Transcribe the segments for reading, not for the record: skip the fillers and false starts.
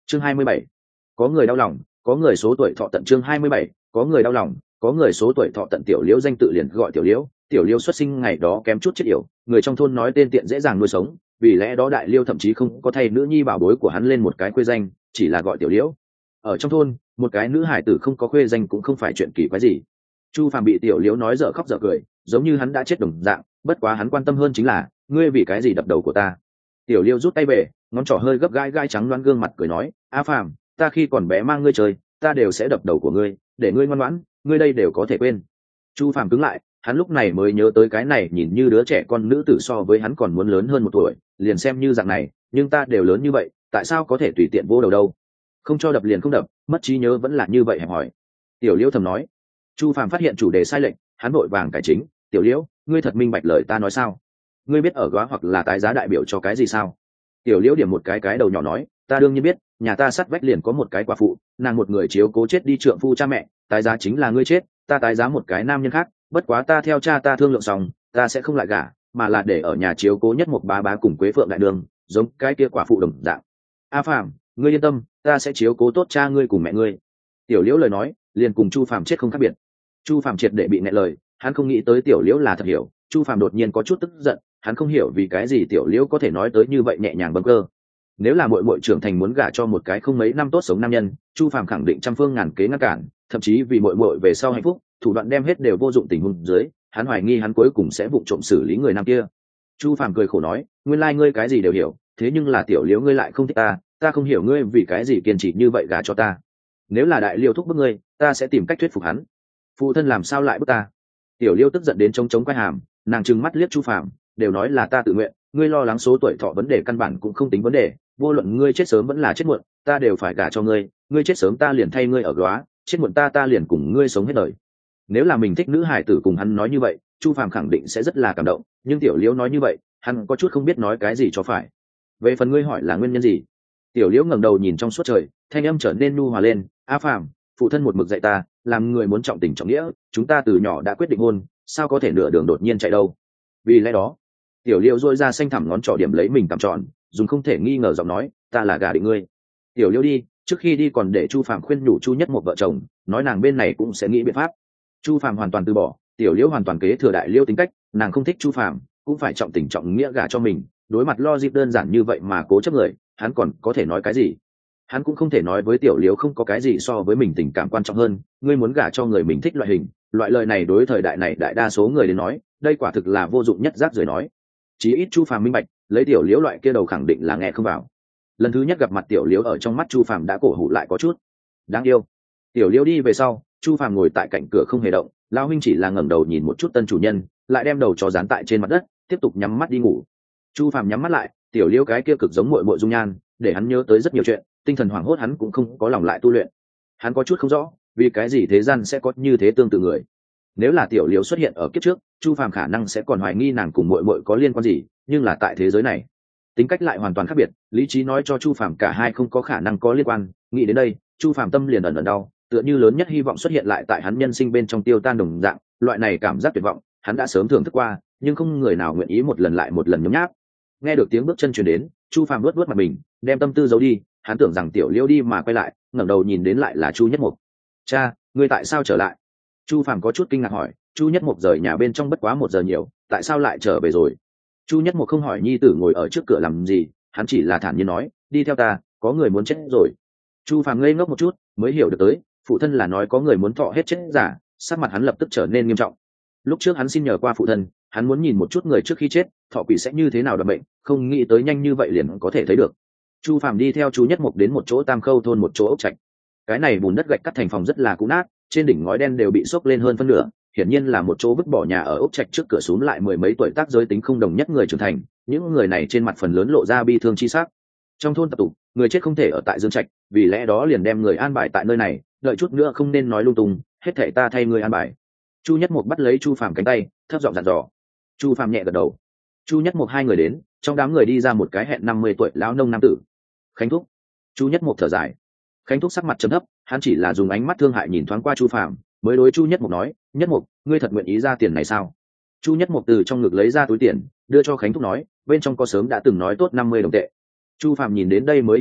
Chương 27. Có người đau lòng, có người số tuổi thọ tận. Chương 27. Có người đau lòng, có người số tuổi thọ tận. Tiểu Liễu danh tự liền gọi Tiểu Liễu. Tiểu Liễu xuất sinh ngày đó kém chút chết yểu, người trong thôn nói tên tiện dễ dàng nuôi sống, vì lẽ đó Đại Liêu thậm chí không có thay nữ nhi bảo bối của hắn lên một cái khuê danh, chỉ là gọi Tiểu Liễu. Ở trong thôn, một cái nữ hải tử không có khuê danh cũng không phải chuyện kỳ quái gì. Chu Phàm bị Tiểu Liễu nói dở khóc dở cười, giống như hắn đã chết đồng dạng, bất quá hắn quan tâm hơn chính là, ngươi vì cái gì đập đầu của ta? Tiểu Liễu rút tay về, ngón trỏ hơi gấp gai gai trắng loáng gương mặt cười nói, A Phàm, ta khi còn bé mang ngươi chơi, ta đều sẽ đập đầu của ngươi, để ngươi ngoan ngoãn, ngươi đây đều có thể quên. Chu Phàm cứng lại, hắn lúc này mới nhớ tới cái này nhìn như đứa trẻ con nữ tử so với hắn còn muốn lớn hơn 1 tuổi, liền xem như dạng này, nhưng ta đều lớn như vậy, tại sao có thể tùy tiện vô đầu đâu? Không cho đập liền không đập, mất trí nhớ vẫn là như vậy hẹp hỏi. Tiểu Liễu thầm nói. Chu Phàm phát hiện chủ đề sai lệch, hắn vội vàng cải chính, Tiểu Liễu, ngươi thật minh bạch lời ta nói sao? Ngươi biết ở góa hoặc là tái giá đại biểu cho cái gì sao? Tiểu Liễu điểm một cái đầu nhỏ nói, ta đương nhiên biết, nhà ta sát vách liền có một cái quả phụ, nàng một người chiếu cố chết đi trượng phu cha mẹ, tái giá chính là ngươi chết, ta tái giá một cái nam nhân khác, bất quá ta theo cha ta thương lượng xong, ta sẽ không lại gả, mà là để ở nhà chiếu cố nhất một bá bá cùng Quế Phượng đại đường, giống cái kia quả phụ đồng dạng. A Phàm, ngươi yên tâm, ta sẽ chiếu cố tốt cha ngươi cùng mẹ ngươi. Tiểu Liễu lời nói, liền cùng Chu Phàm chết không khác biệt. Chu Phàm triệt để bị nghẹn lời, hắn không nghĩ tới Tiểu Liễu là thật hiểu. Chu Phàm đột nhiên có chút tức giận, hắn không hiểu vì cái gì Tiểu Liễu có thể nói tới như vậy nhẹ nhàng bâng cơ. Nếu là muội muội trưởng thành muốn gả cho một cái không mấy năm tốt sống nam nhân, Chu Phàm khẳng định trăm phương ngàn kế ngăn cản, thậm chí vì muội muội về sau hạnh phúc, thủ đoạn đem hết đều vô dụng tình huống dưới, hắn hoài nghi hắn cuối cùng sẽ vụng trộm xử lý người nam kia. Chu Phàm cười khổ nói, nguyên lai ngươi cái gì đều hiểu, thế nhưng là Tiểu Liễu ngươi lại không thích ta, ta không hiểu ngươi vì cái gì kiên trì như vậy gả cho ta. Nếu là Đại Liêu thúc bức ngươi, ta sẽ tìm cách thuyết phục hắn. Phụ thân làm sao lại bức ta? Tiểu Liêu tức giận đến chống quay hàm, nàng trừng mắt liếc Chu Phàm, đều nói là ta tự nguyện, ngươi lo lắng số tuổi thọ vấn đề căn bản cũng không tính vấn đề, vô luận ngươi chết sớm vẫn là chết muộn, ta đều phải gả cho ngươi, ngươi chết sớm ta liền thay ngươi ở góa, chết muộn ta liền cùng ngươi sống hết đời. Nếu là mình thích nữ hải tử cùng hắn nói như vậy, Chu Phàm khẳng định sẽ rất là cảm động, nhưng Tiểu Liễu nói như vậy, hắn có chút không biết nói cái gì cho phải. Về phần ngươi hỏi là nguyên nhân gì? Tiểu Liễu ngẩng đầu nhìn trong suốt trời, thanh âm trở nên nhu hòa lên, A Phàm, phụ thân một mực dạy ta, làm người muốn trọng tình trọng nghĩa, chúng ta từ nhỏ đã quyết định hôn, sao có thể nửa đường đột nhiên chạy đâu? Vì lẽ đó, Tiểu Liễu rôi ra xanh thẳm ngón trỏ điểm lấy mình cằm tròn, dùng không thể nghi ngờ giọng nói, ta là gả định ngươi. Tiểu Liễu đi, trước khi đi còn để Chu Phàm khuyên nhủ Chu Nhất một vợ chồng, nói nàng bên này cũng sẽ nghĩ biện pháp. Chu Phàm hoàn toàn từ bỏ, Tiểu Liễu hoàn toàn kế thừa Đại Liêu tính cách, nàng không thích Chu Phàm, cũng phải trọng tình trọng nghĩa gả cho mình, đối mặt logic đơn giản như vậy mà cố chấp người, hắn còn có thể nói cái gì? Hắn cũng không thể nói với Tiểu Liễu không có cái gì so với mình tình cảm quan trọng hơn, ngươi muốn gả cho người mình thích loại hình, loại lời này đối thời đại này đại đa số người đến nói, đây quả thực là vô dụng nhất rác rưởi nói. Chí ít Chu Phàm minh bạch, lấy Tiểu Liễu loại kia đầu khẳng định là nghe không vào. Lần thứ nhất gặp mặt Tiểu Liễu ở trong mắt Chu Phàm đã cổ hủ lại có chút đáng yêu. Tiểu Liễu đi về sau, Chu Phàm ngồi tại cạnh cửa không hề động, lão huynh chỉ là ngẩng đầu nhìn một chút tân chủ nhân, lại đem đầu chó dán tại trên mặt đất, tiếp tục nhắm mắt đi ngủ. Chu Phàm nhắm mắt lại, Tiểu Liễu cái kia cực giống muội muội dung nhan, để hắn nhớ tới rất nhiều chuyện, tinh thần hoảng hốt hắn cũng không có lòng lại tu luyện. Hắn có chút không rõ, vì cái gì thế gian sẽ có như thế tương tự người. Nếu là Tiểu Liễu xuất hiện ở kiếp trước, Chu Phàm khả năng sẽ còn hoài nghi nàng cùng muội muội có liên quan gì, nhưng là tại thế giới này, tính cách lại hoàn toàn khác biệt, lý trí nói cho Chu Phàm cả hai không có khả năng có liên quan. Nghĩ đến đây, Chu Phàm tâm liền ẩn ẩn đau, tựa như lớn nhất hy vọng xuất hiện lại tại hắn nhân sinh bên trong tiêu tan đồng dạng, loại này cảm giác tuyệt vọng, hắn đã sớm thưởng thức qua, nhưng không người nào nguyện ý một lần lại một lần nhấm nháp. Nghe được tiếng bước chân truyền đến, Chu Phàm luốt mặt mình, đem tâm tư giấu đi, hắn tưởng rằng Tiểu Liễu đi mà quay lại, ngẩng đầu nhìn đến lại là Chu Nhất Mục. "Cha, ngươi tại sao trở lại?" Chu Phàm có chút kinh ngạc hỏi. Chu Nhất Mục rời nhà bên trong bất quá 1 giờ nhiều, tại sao lại trở về rồi? Chu Nhất Mục không hỏi nhi tử ngồi ở trước cửa làm gì, hắn chỉ là thản nhiên nói, "Đi theo ta, có người muốn chết rồi." Chu Phàm ngây ngốc một chút, mới hiểu được tới, phụ thân là nói có người muốn thọ hết chết giả, sắc mặt hắn lập tức trở nên nghiêm trọng. Lúc trước hắn xin nhờ qua phụ thân, hắn muốn nhìn một chút người trước khi chết, thọ quỷ sẽ như thế nào đoạt bệnh, không nghĩ tới nhanh như vậy liền có thể thấy được. Chu Phàm đi theo Chu Nhất Mục đến một chỗ Tam Khâu thôn một chỗ ốc trạch. Cái này bùn đất gạch cắt thành phòng rất là cũ nát, trên đỉnh ngói đen đều bị xốc lên hơn phân nửa, hiển nhiên là một chỗ vứt bỏ nhà ở ốc trạch trước cửa xuống lại 10 mấy tuổi tác giới tính không đồng nhất người trưởng thành, những người này trên mặt phần lớn lộ ra bi thương chi sắc. Trong thôn tập tục, người chết không thể ở tại dương trạch, vì lẽ đó liền đem người an bài tại nơi này, đợi chút nữa không nên nói lung tung, hết thảy ta thay người an bài. Chu Nhất Mục bắt lấy Chu Phàm cánh tay, thấp giọng dặn dò. Chu Phàm nhẹ gật đầu. Chu Nhất Mục hai người đến, trong đám người đi ra một cái hẹn 50 tuổi lão nông nam tử. "Khánh thúc." Chu Nhất Mục thở dài. Khánh thúc sắc mặt trầm thấp, hắn chỉ là dùng ánh mắt thương hại nhìn thoáng qua Chu Phàm, mới đối Chu Nhất Mục nói, "Nhất Mục, ngươi thật nguyện ý ra tiền này sao?" Chu Nhất Mục từ trong ngực lấy ra túi tiền, đưa cho Khánh thúc nói, bên trong có sớm đã từng nói tốt 50 đồng tệ. Chu Phàm nhìn đến đây mới hiểu được,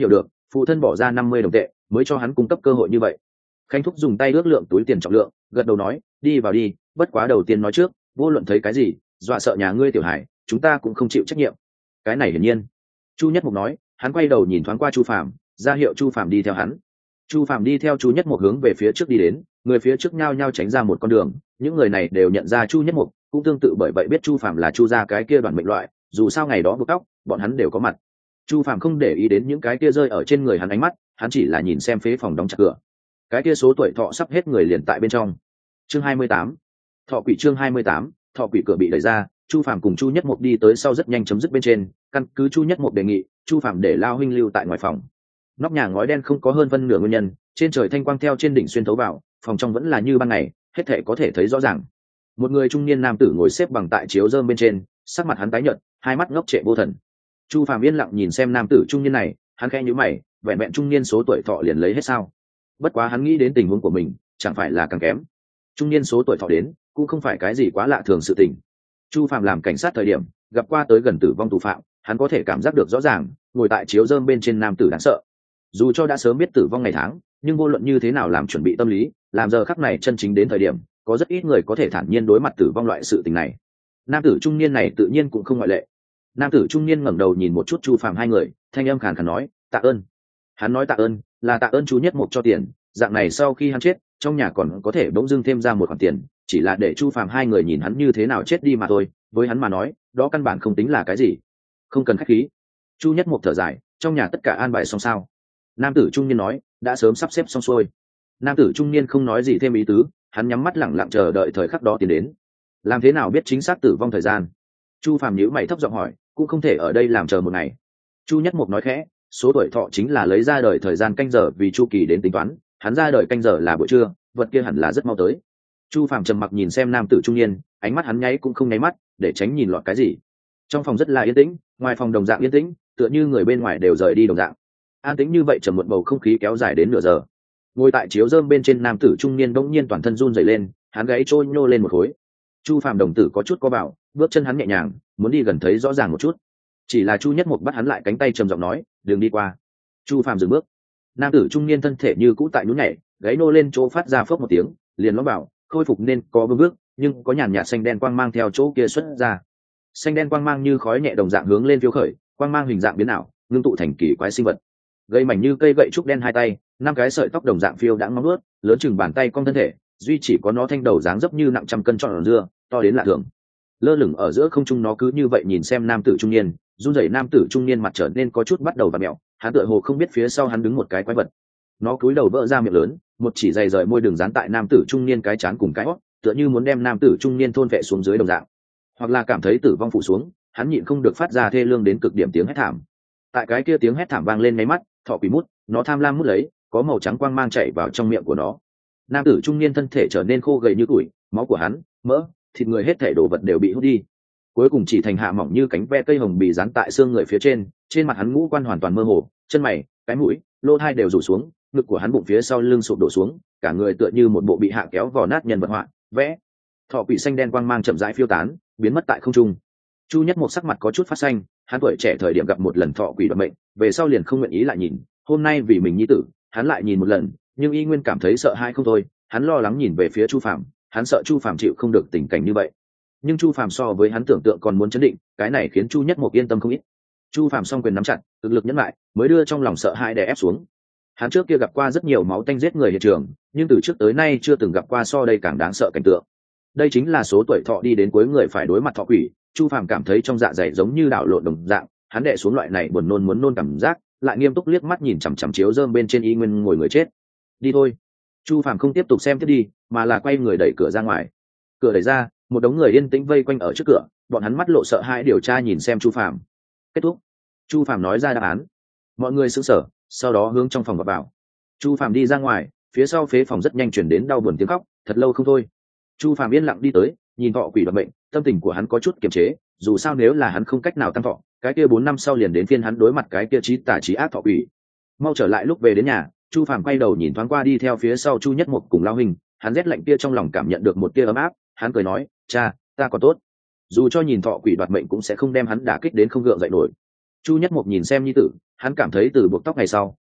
phụ thân bỏ ra 50 đồng tệ mới cho hắn cung cấp cơ hội như vậy. Khánh thúc dùng tay ước lượng túi tiền trọng lượng, gật đầu nói, đi vào đi, bất quá đầu tiên nói trước, vô luận thấy cái gì dọa sợ nhà ngươi tiểu hải, chúng ta cũng không chịu trách nhiệm. Cái này hiển nhiên. Chu Nhất Mục nói, hắn quay đầu nhìn thoáng qua Chu Phàm, ra hiệu Chu Phàm đi theo hắn. Chu Phàm đi theo Chu Nhất Mục hướng về phía trước đi đến, người phía trước nhao nhao tránh ra một con đường, những người này đều nhận ra Chu Nhất Mục, cũng tương tự bởi vậy biết Chu Phàm là Chu gia cái kia đoàn mệnh loại, dù sao ngày đó buộc tóc, bọn hắn đều có mặt. Chu Phàm không để ý đến những cái kia rơi ở trên người hắn ánh mắt, hắn chỉ là nhìn xem phế phòng đóng chặt cửa. Cái kia số tuổi thọ sắp hết người liền tại bên trong. Chương 28. Thọ quỷ. Chương 28. Thọ quỷ. Cửa bị đẩy ra, Chu Phàm cùng Chu Nhất Mục đi tới sau rất nhanh chấm dứt bên trên, căn cứ Chu Nhất Mục đề nghị, Chu Phàm để Lao huynh lưu tại ngoài phòng. Nóc nhà ngói đen không có hơn phân nửa nguyên nhân, trên trời thanh quang theo trên đỉnh xuyên thấu vào, phòng trong vẫn là như ban ngày, hết thể có thể thấy rõ ràng. Một người trung niên nam tử ngồi xếp bằng tại chiếu rơm bên trên, sắc mặt hắn tái nhợt, hai mắt ngốc trệ vô thần. Chu Phàm yên lặng nhìn xem nam tử trung niên này, hắn khẽ nhíu mày, vẹn vẹn trung niên số tuổi thọ liền lấy hết sao? Bất quá hắn nghĩ đến tình huống của mình, chẳng phải là càng kém. Trung niên số tuổi thọ đến, cũng không phải cái gì quá lạ thường sự tình. Chu Phàm làm cảnh sát thời điểm, gặp qua tới gần tử vong tù phạm, hắn có thể cảm giác được rõ ràng, ngồi tại chiếu rơm bên trên nam tử đáng sợ. Dù cho đã sớm biết tử vong ngày tháng, nhưng vô luận như thế nào làm chuẩn bị tâm lý, làm giờ khắc này chân chính đến thời điểm, có rất ít người có thể thản nhiên đối mặt tử vong loại sự tình này. Nam tử trung niên này tự nhiên cũng không ngoại lệ. Nam tử trung niên ngẩng đầu nhìn một chút Chu Phàm hai người, thanh âm khàn khàn nói, tạ ơn. Hắn nói tạ ơn, là tạ ơn Chu Nhất Mục cho tiền, dạng này sau khi hắn chết, trong nhà còn có thể bỗng dưng thêm ra một khoản tiền, chỉ là để Chu Phàm hai người nhìn hắn như thế nào chết đi mà thôi, với hắn mà nói, đó căn bản không tính là cái gì. Không cần khách khí. Chu Nhất Mục thở dài, trong nhà tất cả an bài xong sao? Nam tử trung niên nói, đã sớm sắp xếp xong xuôi. Nam tử trung niên không nói gì thêm ý tứ, hắn nhắm mắt lẳng lặng chờ đợi thời khắc đó tiến đến. Làm thế nào biết chính xác tử vong thời gian? Chu Phàm nhíu mày thấp giọng hỏi, cũng không thể ở đây làm chờ một ngày. Chu Nhất Mục nói khẽ, số tuổi thọ chính là lấy ra đời thời gian canh giờ vì chu kỳ đến tính toán, hắn ra đời canh giờ là buổi trưa, vật kia hẳn là rất mau tới. Chu Phàm trầm mặc nhìn xem nam tử trung niên, ánh mắt hắn nháy cũng không nháy mắt, để tránh nhìn lọt cái gì. Trong phòng rất là yên tĩnh, ngoài phòng đồng dạng yên tĩnh, tựa như người bên ngoài đều rời đi đồng dạng. An tĩnh như vậy trầm muộn bầu không khí kéo dài đến nửa giờ. Ngồi tại chiếu rơm bên trên nam tử trung niên bỗng nhiên toàn thân run rẩy lên, hắn gáy trôi nhô lên một khối. Chu Phàm đồng tử có chút co vào, bước chân hắn nhẹ nhàng, muốn đi gần thấy rõ ràng một chút. Chỉ là Chu Nhất Mục bắt hắn lại cánh tay trầm giọng nói, "Đừng đi qua." Chu Phàm dừng bước. Nam tử trung niên thân thể như cũ tại nhún nhảy, gáy nô lên chỗ phát ra phốc một tiếng, liền lõm bảo, khôi phục nên có bước, nhưng có nhàn nhạt xanh đen quang mang theo chỗ kia xuất ra. Xanh đen quang mang như khói nhẹ đồng dạng hướng lên phiêu khởi, quang mang hình dạng biến ảo, ngưng tụ thành kỳ quái sinh vật. Gây mảnh như cây gậy trúc đen hai tay, năm cái sợi tóc đồng dạng phiêu đãng móng vuốt, lớn chừng bàn tay cong thân thể, duy chỉ có nó thanh đầu dáng dấp như nặng trăm cân tròn dưa, to đến lạ thường. Lơ lửng ở giữa không trung nó cứ như vậy nhìn xem nam tử trung niên, run rẩy nam tử trung niên mặt trở nên có chút bắt đầu vặn mèo, hắn tựa hồ không biết phía sau hắn đứng một cái quái vật. Nó cúi đầu vỡ ra miệng lớn, một chỉ dày rời môi đường dán tại nam tử trung niên cái trán cùng cái hót, tựa như muốn đem nam tử trung niên thôn vệ xuống dưới đồng dạng. Hoặc là cảm thấy tử vong phủ xuống, hắn nhịn không được phát ra thê lương đến cực điểm tiếng hét thảm. Tại cái kia tiếng hét thảm vang lên mấy mắt, thọ quỷ mút, nó tham lam mút lấy, có màu trắng quang mang chảy vào trong miệng của nó. Nam tử trung niên thân thể trở nên khô gầy như củi, máu của hắn, mỡ, thịt người hết thể đồ vật đều bị hút đi, cuối cùng chỉ thành hạ mỏng như cánh ve cây hồng bì dán tại xương người phía trên mặt hắn ngũ quan hoàn toàn mơ hồ, chân mày, cái mũi, lỗ tai đều rủ xuống, ngực của hắn bụng phía sau lưng sụp đổ xuống, cả người tựa như một bộ bị hạ kéo vò nát nhân vật họa vẽ. Thọ quỷ xanh đen quang mang chậm rãi phiêu tán, biến mất tại không trung. Chu Nhất Mục sắc mặt có chút phát xanh, hắn tuổi trẻ thời điểm gặp một lần thọ quỷ đoạt mệnh, về sau liền không nguyện ý lại nhìn, hôm nay vì mình nhi tử, hắn lại nhìn một lần, nhưng y nguyên cảm thấy sợ hãi không thôi, hắn lo lắng nhìn về phía Chu Phàm, hắn sợ Chu Phàm chịu không được tình cảnh như vậy. Nhưng Chu Phàm so với hắn tưởng tượng còn muốn chấn định, cái này khiến Chu Nhất Mục yên tâm không ít. Chu Phàm song quyền nắm chặt, cực lực nhẫn lại, mới đưa trong lòng sợ hãi đè ép xuống. Hắn trước kia gặp qua rất nhiều máu tanh giết người hiện trường, nhưng từ trước tới nay chưa từng gặp qua so đây càng đáng sợ cảnh tượng. Đây chính là số tuổi thọ đi đến cuối người phải đối mặt thọ quỷ. Chu Phàm cảm thấy trong dạ dày giống như đảo lộn đồng dạng, hắn đè xuống loại này buồn nôn muốn nôn cảm giác, lại nghiêm túc liếc mắt nhìn chằm chằm chiếu rơm bên trên y nguyên ngồi người chết. Đi thôi. Chu Phàm không tiếp tục xem tiếp đi, mà là quay người đẩy cửa ra ngoài. Cửa đẩy ra, một đống người yên tĩnh vây quanh ở trước cửa, bọn hắn mắt lộ sợ hãi điều tra nhìn xem Chu Phàm. Kết thúc. Chu Phàm nói ra đáp án. Mọi người sững sờ, sau đó hướng trong phòng vào. Chu Phàm đi ra ngoài, phía sau phế phòng rất nhanh chuyển đến đau buồn tiếng khóc, thật lâu không thôi. Chu Phàm yên lặng đi tới, nhìn thọ quỷ đoạt mệnh, tâm tình của hắn có chút kiềm chế, dù sao nếu là hắn không cách nào tăng thọ, cái kia 4 năm sau liền đến phiên hắn đối mặt cái kia chí tà chí ác thọ quỷ. Mau trở lại. Lúc về đến nhà, Chu Phàm quay đầu nhìn thoáng qua đi theo phía sau Chu Nhất Mục cùng Lao Hình, hắn rét lạnh kia trong lòng cảm nhận được một tia ấm áp, hắn cười nói, "Cha, ta còn tốt." Dù cho nhìn thọ quỷ đoạt mệnh cũng sẽ không đem hắn đả kích đến không gượng dậy nổi. Chu Nhất Mục nhìn xem nhi tử, hắn cảm thấy từ buộc tóc ngày sau,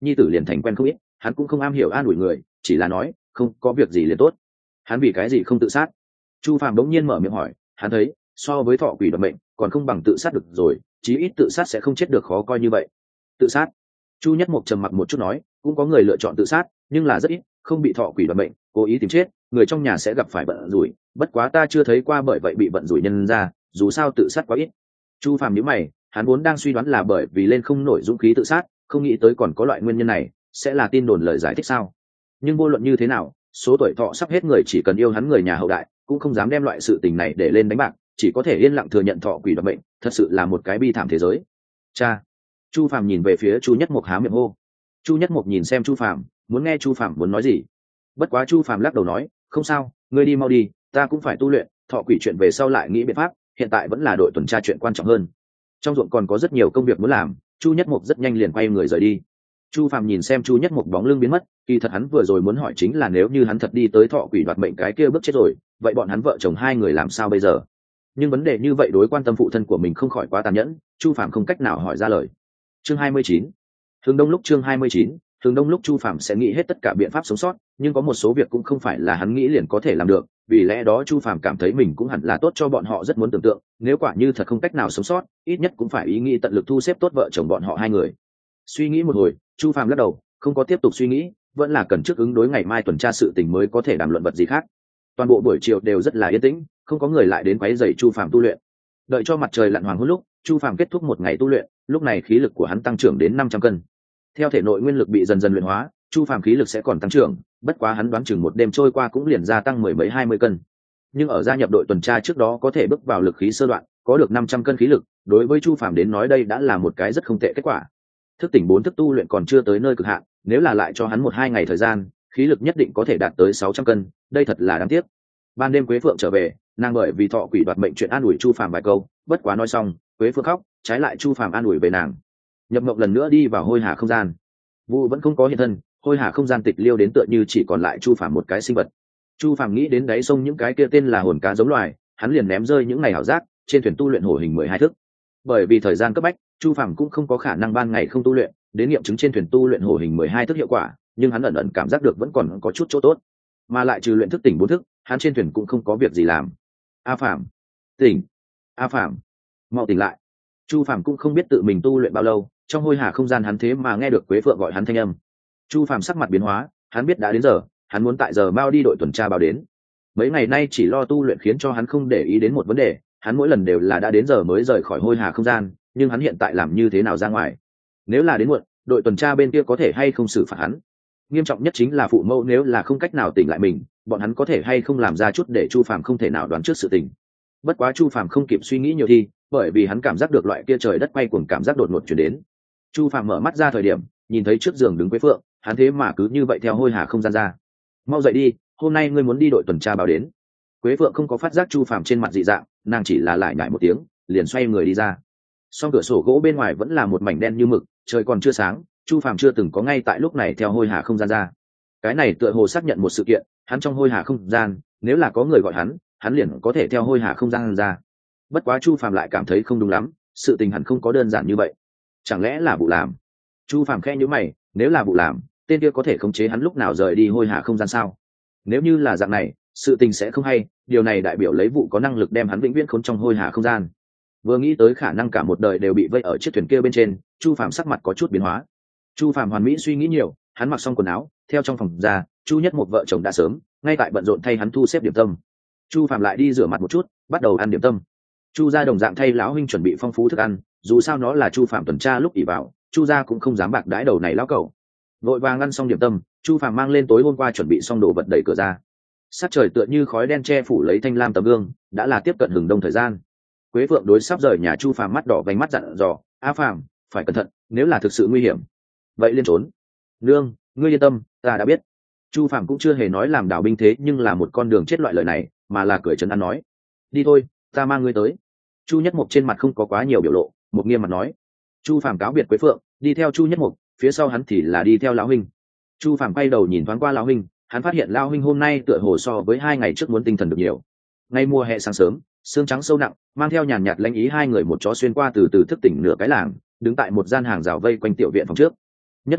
nhi tử liền thành quen không ít, hắn cũng không am hiểu an ủi người, chỉ là nói không có việc gì liền tốt. Hắn vì cái gì không tự sát? Chu Phàm bỗng nhiên mở miệng hỏi. Hắn thấy so với thọ quỷ đoạt mệnh còn không bằng tự sát được rồi, chí ít tự sát sẽ không chết được khó coi như vậy. Tự sát? Chu Nhất Mộc trầm mặc một chút nói, cũng có người lựa chọn tự sát, nhưng là rất ít, không bị thọ quỷ đoạt mệnh cố ý tìm chết, người trong nhà sẽ gặp phải vận rủi, bất quá ta chưa thấy qua bởi vậy bị vận rủi nhân ra, dù sao tự sát quá ít. Chu Phàm nhíu mày, hắn vốn đang suy đoán là bởi vì lên không nổi dũng khí tự sát, không nghĩ tới còn có loại nguyên nhân này, sẽ là tin đồn lời giải thích sao? Nhưng vô luận như thế nào, số tuổi thọ sắp hết người chỉ cần yêu hắn người nhà hậu đại, cũng không dám đem loại sự tình này để lên đánh bạc, chỉ có thể yên lặng thừa nhận thọ quỷ đoạt mệnh, thật sự là một cái bi thảm thế giới. Cha. Chu Phàm nhìn về phía Chu Nhất Mộc há miệng hô. Chu Nhất Mộc nhìn xem Chu Phàm, muốn nghe Chu Phàm muốn nói gì. Bất quá Chu Phàm lắc đầu nói, không sao, ngươi đi mau đi, ta cũng phải tu luyện, thọ quỷ chuyện về sau lại nghĩ biện pháp, hiện tại vẫn là đội tuần tra chuyện quan trọng hơn. Trong ruộng còn có rất nhiều công việc muốn làm, Chu Nhất Mộc rất nhanh liền quay người rời đi. Chu Phàm nhìn xem Chu Nhất Mộc bóng lưng biến mất, kỳ thật hắn vừa rồi muốn hỏi chính là nếu như hắn thật đi tới thọ quỷ đoạt mệnh cái kia bước chết rồi, vậy bọn hắn vợ chồng hai người làm sao bây giờ? Nhưng vấn đề như vậy đối quan tâm phụ thân của mình không khỏi quá tàn nhẫn, Chu Phàm không cách nào hỏi ra lời. Chương 29. Hướng đông lúc chương 29, hướng đông lúc Chu Phàm sẽ nghĩ hết tất cả biện pháp sống sót, nhưng có một số việc cũng không phải là hắn nghĩ liền có thể làm được, vì lẽ đó Chu Phàm cảm thấy mình cũng hẳn là tốt cho bọn họ rất muốn tưởng tượng, nếu quả như thật không cách nào sống sót, ít nhất cũng phải ý nghĩ tận lực thu xếp tốt vợ chồng bọn họ hai người. Suy nghĩ một hồi, Chu Phàm lắc đầu, không có tiếp tục suy nghĩ, vẫn là cần trước ứng đối ngày mai tuần tra sự tình mới có thể đàm luận vật gì khác. Toàn bộ buổi chiều đều rất là yên tĩnh, không có người lại đến quấy rầy Chu Phàm tu luyện. Đợi cho mặt trời lặn hoàng hôn lúc, Chu Phàm kết thúc một ngày tu luyện, lúc này khí lực của hắn tăng trưởng đến 500 cân. Theo thể nội nguyên lực bị dần dần luyện hóa, Chu Phàm khí lực sẽ còn tăng trưởng, bất quá hắn đoán chừng một đêm trôi qua cũng liền gia tăng mười mấy 20 cân. Nhưng ở gia nhập đội tuần tra trước đó có thể bước vào lực khí sơ đoạn, có được 500 cân khí lực, đối với Chu Phàm đến nói đây đã là một cái rất không tệ kết quả. Thức tỉnh 4 thức tu luyện còn chưa tới nơi cực hạn, nếu là lại cho hắn 1-2 ngày thời gian, khí lực nhất định có thể đạt tới 600 cân, đây thật là đáng tiếc. Ban đêm Quế Phượng trở về, nàng bởi vì thọ quỷ đoạt mệnh chuyện an ủi Chu Phàm vài câu, bất quá nói xong, Quế Phượng khóc, trái lại Chu Phàm an ủi về nàng. Nhập mộng lần nữa đi vào hôi hà không gian. Vu vẫn không có hiện thân, hôi hà không gian tịch liêu đến tựa như chỉ còn lại Chu Phàm một cái sinh vật. Chu Phàm nghĩ đến đáy sông những cái kia tên là hồn cá giống loài, hắn liền ném rơi những ngày hảo giác, trên thuyền tu luyện hổ hình 12 thức. Bởi vì thời gian cấp bách, Chu Phàm cũng không có khả năng ban ngày không tu luyện, đến nghiệm chứng trên thuyền tu luyện hổ hình 12 thức hiệu quả, nhưng hắn ẩn ẩn cảm giác được vẫn còn có chút chỗ tốt. Mà lại trừ luyện thức tỉnh 4 thức, hắn trên thuyền cũng không có việc gì làm. A Phàm, tỉnh. A Phàm, mau tỉnh lại. Chu Phàm cũng không biết tự mình tu luyện bao lâu, trong hôi hà không gian hắn thế mà nghe được Quế Phượng gọi hắn thanh âm. Chu Phàm sắc mặt biến hóa, hắn biết đã đến giờ, hắn muốn tại giờ bao đi đội tuần tra báo đến. Mấy ngày nay chỉ lo tu luyện khiến cho hắn không để ý đến một vấn đề, hắn mỗi lần đều là đã đến giờ mới rời khỏi hôi hà không gian, nhưng hắn hiện tại làm như thế nào ra ngoài? Nếu là đến muộn, đội tuần tra bên kia có thể hay không xử phạt hắn? Nghiêm trọng nhất chính là phụ mẫu nếu là không cách nào tỉnh lại mình, bọn hắn có thể hay không làm ra chút để Chu Phàm không thể nào đoán trước sự tình. Bất quá Chu Phàm không kịp suy nghĩ nhiều thì, bởi vì hắn cảm giác được loại kia trời đất quay cuồng cảm giác đột ngột chuyển đến. Chu Phàm mở mắt ra thời điểm, nhìn thấy trước giường đứng Quế Phượng, hắn thế mà cứ như vậy theo hôi hà không gian ra. Mau dậy đi, hôm nay ngươi muốn đi đội tuần tra báo đến. Quế Phượng không có phát giác Chu Phàm trên mặt dị dạng, nàng chỉ là lại nhại một tiếng, liền xoay người đi ra. Song cửa sổ gỗ bên ngoài vẫn là một mảnh đen như mực, trời còn chưa sáng, Chu Phàm chưa từng có ngay tại lúc này theo hôi hà không gian ra. Cái này tựa hồ xác nhận một sự kiện, hắn trong hôi hà không gian, nếu là có người gọi hắn liền có thể theo hôi hà không gian ra. Bất quá Chu Phàm lại cảm thấy không đúng lắm, sự tình hẳn không có đơn giản như vậy. Chẳng lẽ là vụ làm? Chu Phàm khẽ nhíu mày, nếu là vụ làm, tên kia có thể khống chế hắn lúc nào rời đi hôi hà không gian sao? Nếu như là dạng này, sự tình sẽ không hay, điều này đại biểu lấy vụ có năng lực đem hắn vĩnh viễn khốn trong hôi hà không gian. Vừa nghĩ tới khả năng cả một đời đều bị vây ở chiếc thuyền kia bên trên, Chu Phàm sắc mặt có chút biến hóa. Chu Phàm hoàn mỹ suy nghĩ nhiều, hắn mặc xong quần áo, theo trong phòng ra, Chu Nhất một vợ chồng đã sớm, ngay tại bận rộn thay hắn thu xếp điểm tâm. Chu Phàm lại đi rửa mặt một chút, bắt đầu ăn điểm tâm. Chu gia đồng dạng thay lão huynh chuẩn bị phong phú thức ăn, dù sao nó là Chu Phàm tuần tra lúc ỉ vào, Chu gia cũng không dám bạc đãi đầu này lão cẩu. Vội vàng ăn xong điểm tâm, Chu Phàm mang lên tối hôm qua chuẩn bị xong đồ vật đẩy cửa ra. Sát trời tựa như khói đen che phủ lấy thanh lam tấm gương, đã là tiếp cận hừng đông thời gian. Quế Phượng đối sắp rời nhà Chu Phàm mắt đỏ vành mắt dặn dò, "A Phàm, phải cẩn thận, nếu là thực sự nguy hiểm, vậy liên trốn." "Nương, ngươi yên tâm, ta đã biết." Chu Phàm cũng chưa hề nói làm đảo binh thế nhưng là một con đường chết loại lời này, mà là cười trấn an nói, "Đi thôi, ta mang ngươi tới." Chu Nhất Mộc trên mặt không có quá nhiều biểu lộ, một nghiêm mặt nói. Chu Phàm cáo biệt Quế Phượng, đi theo Chu Nhất Mộc, phía sau hắn thì là đi theo lão huynh. Chu Phàm quay đầu nhìn thoáng qua lão huynh, hắn phát hiện lão huynh hôm nay tựa hồ so với 2 ngày trước muốn tinh thần được nhiều. Ngay mùa hè sáng sớm, sương trắng sâu nặng, mang theo nhàn nhạt lãnh ý, hai người một chó xuyên qua từ từ thức tỉnh nửa cái làng, đứng tại một gian hàng rào vây quanh tiểu viện phòng trước. Nhất Mộc thúc,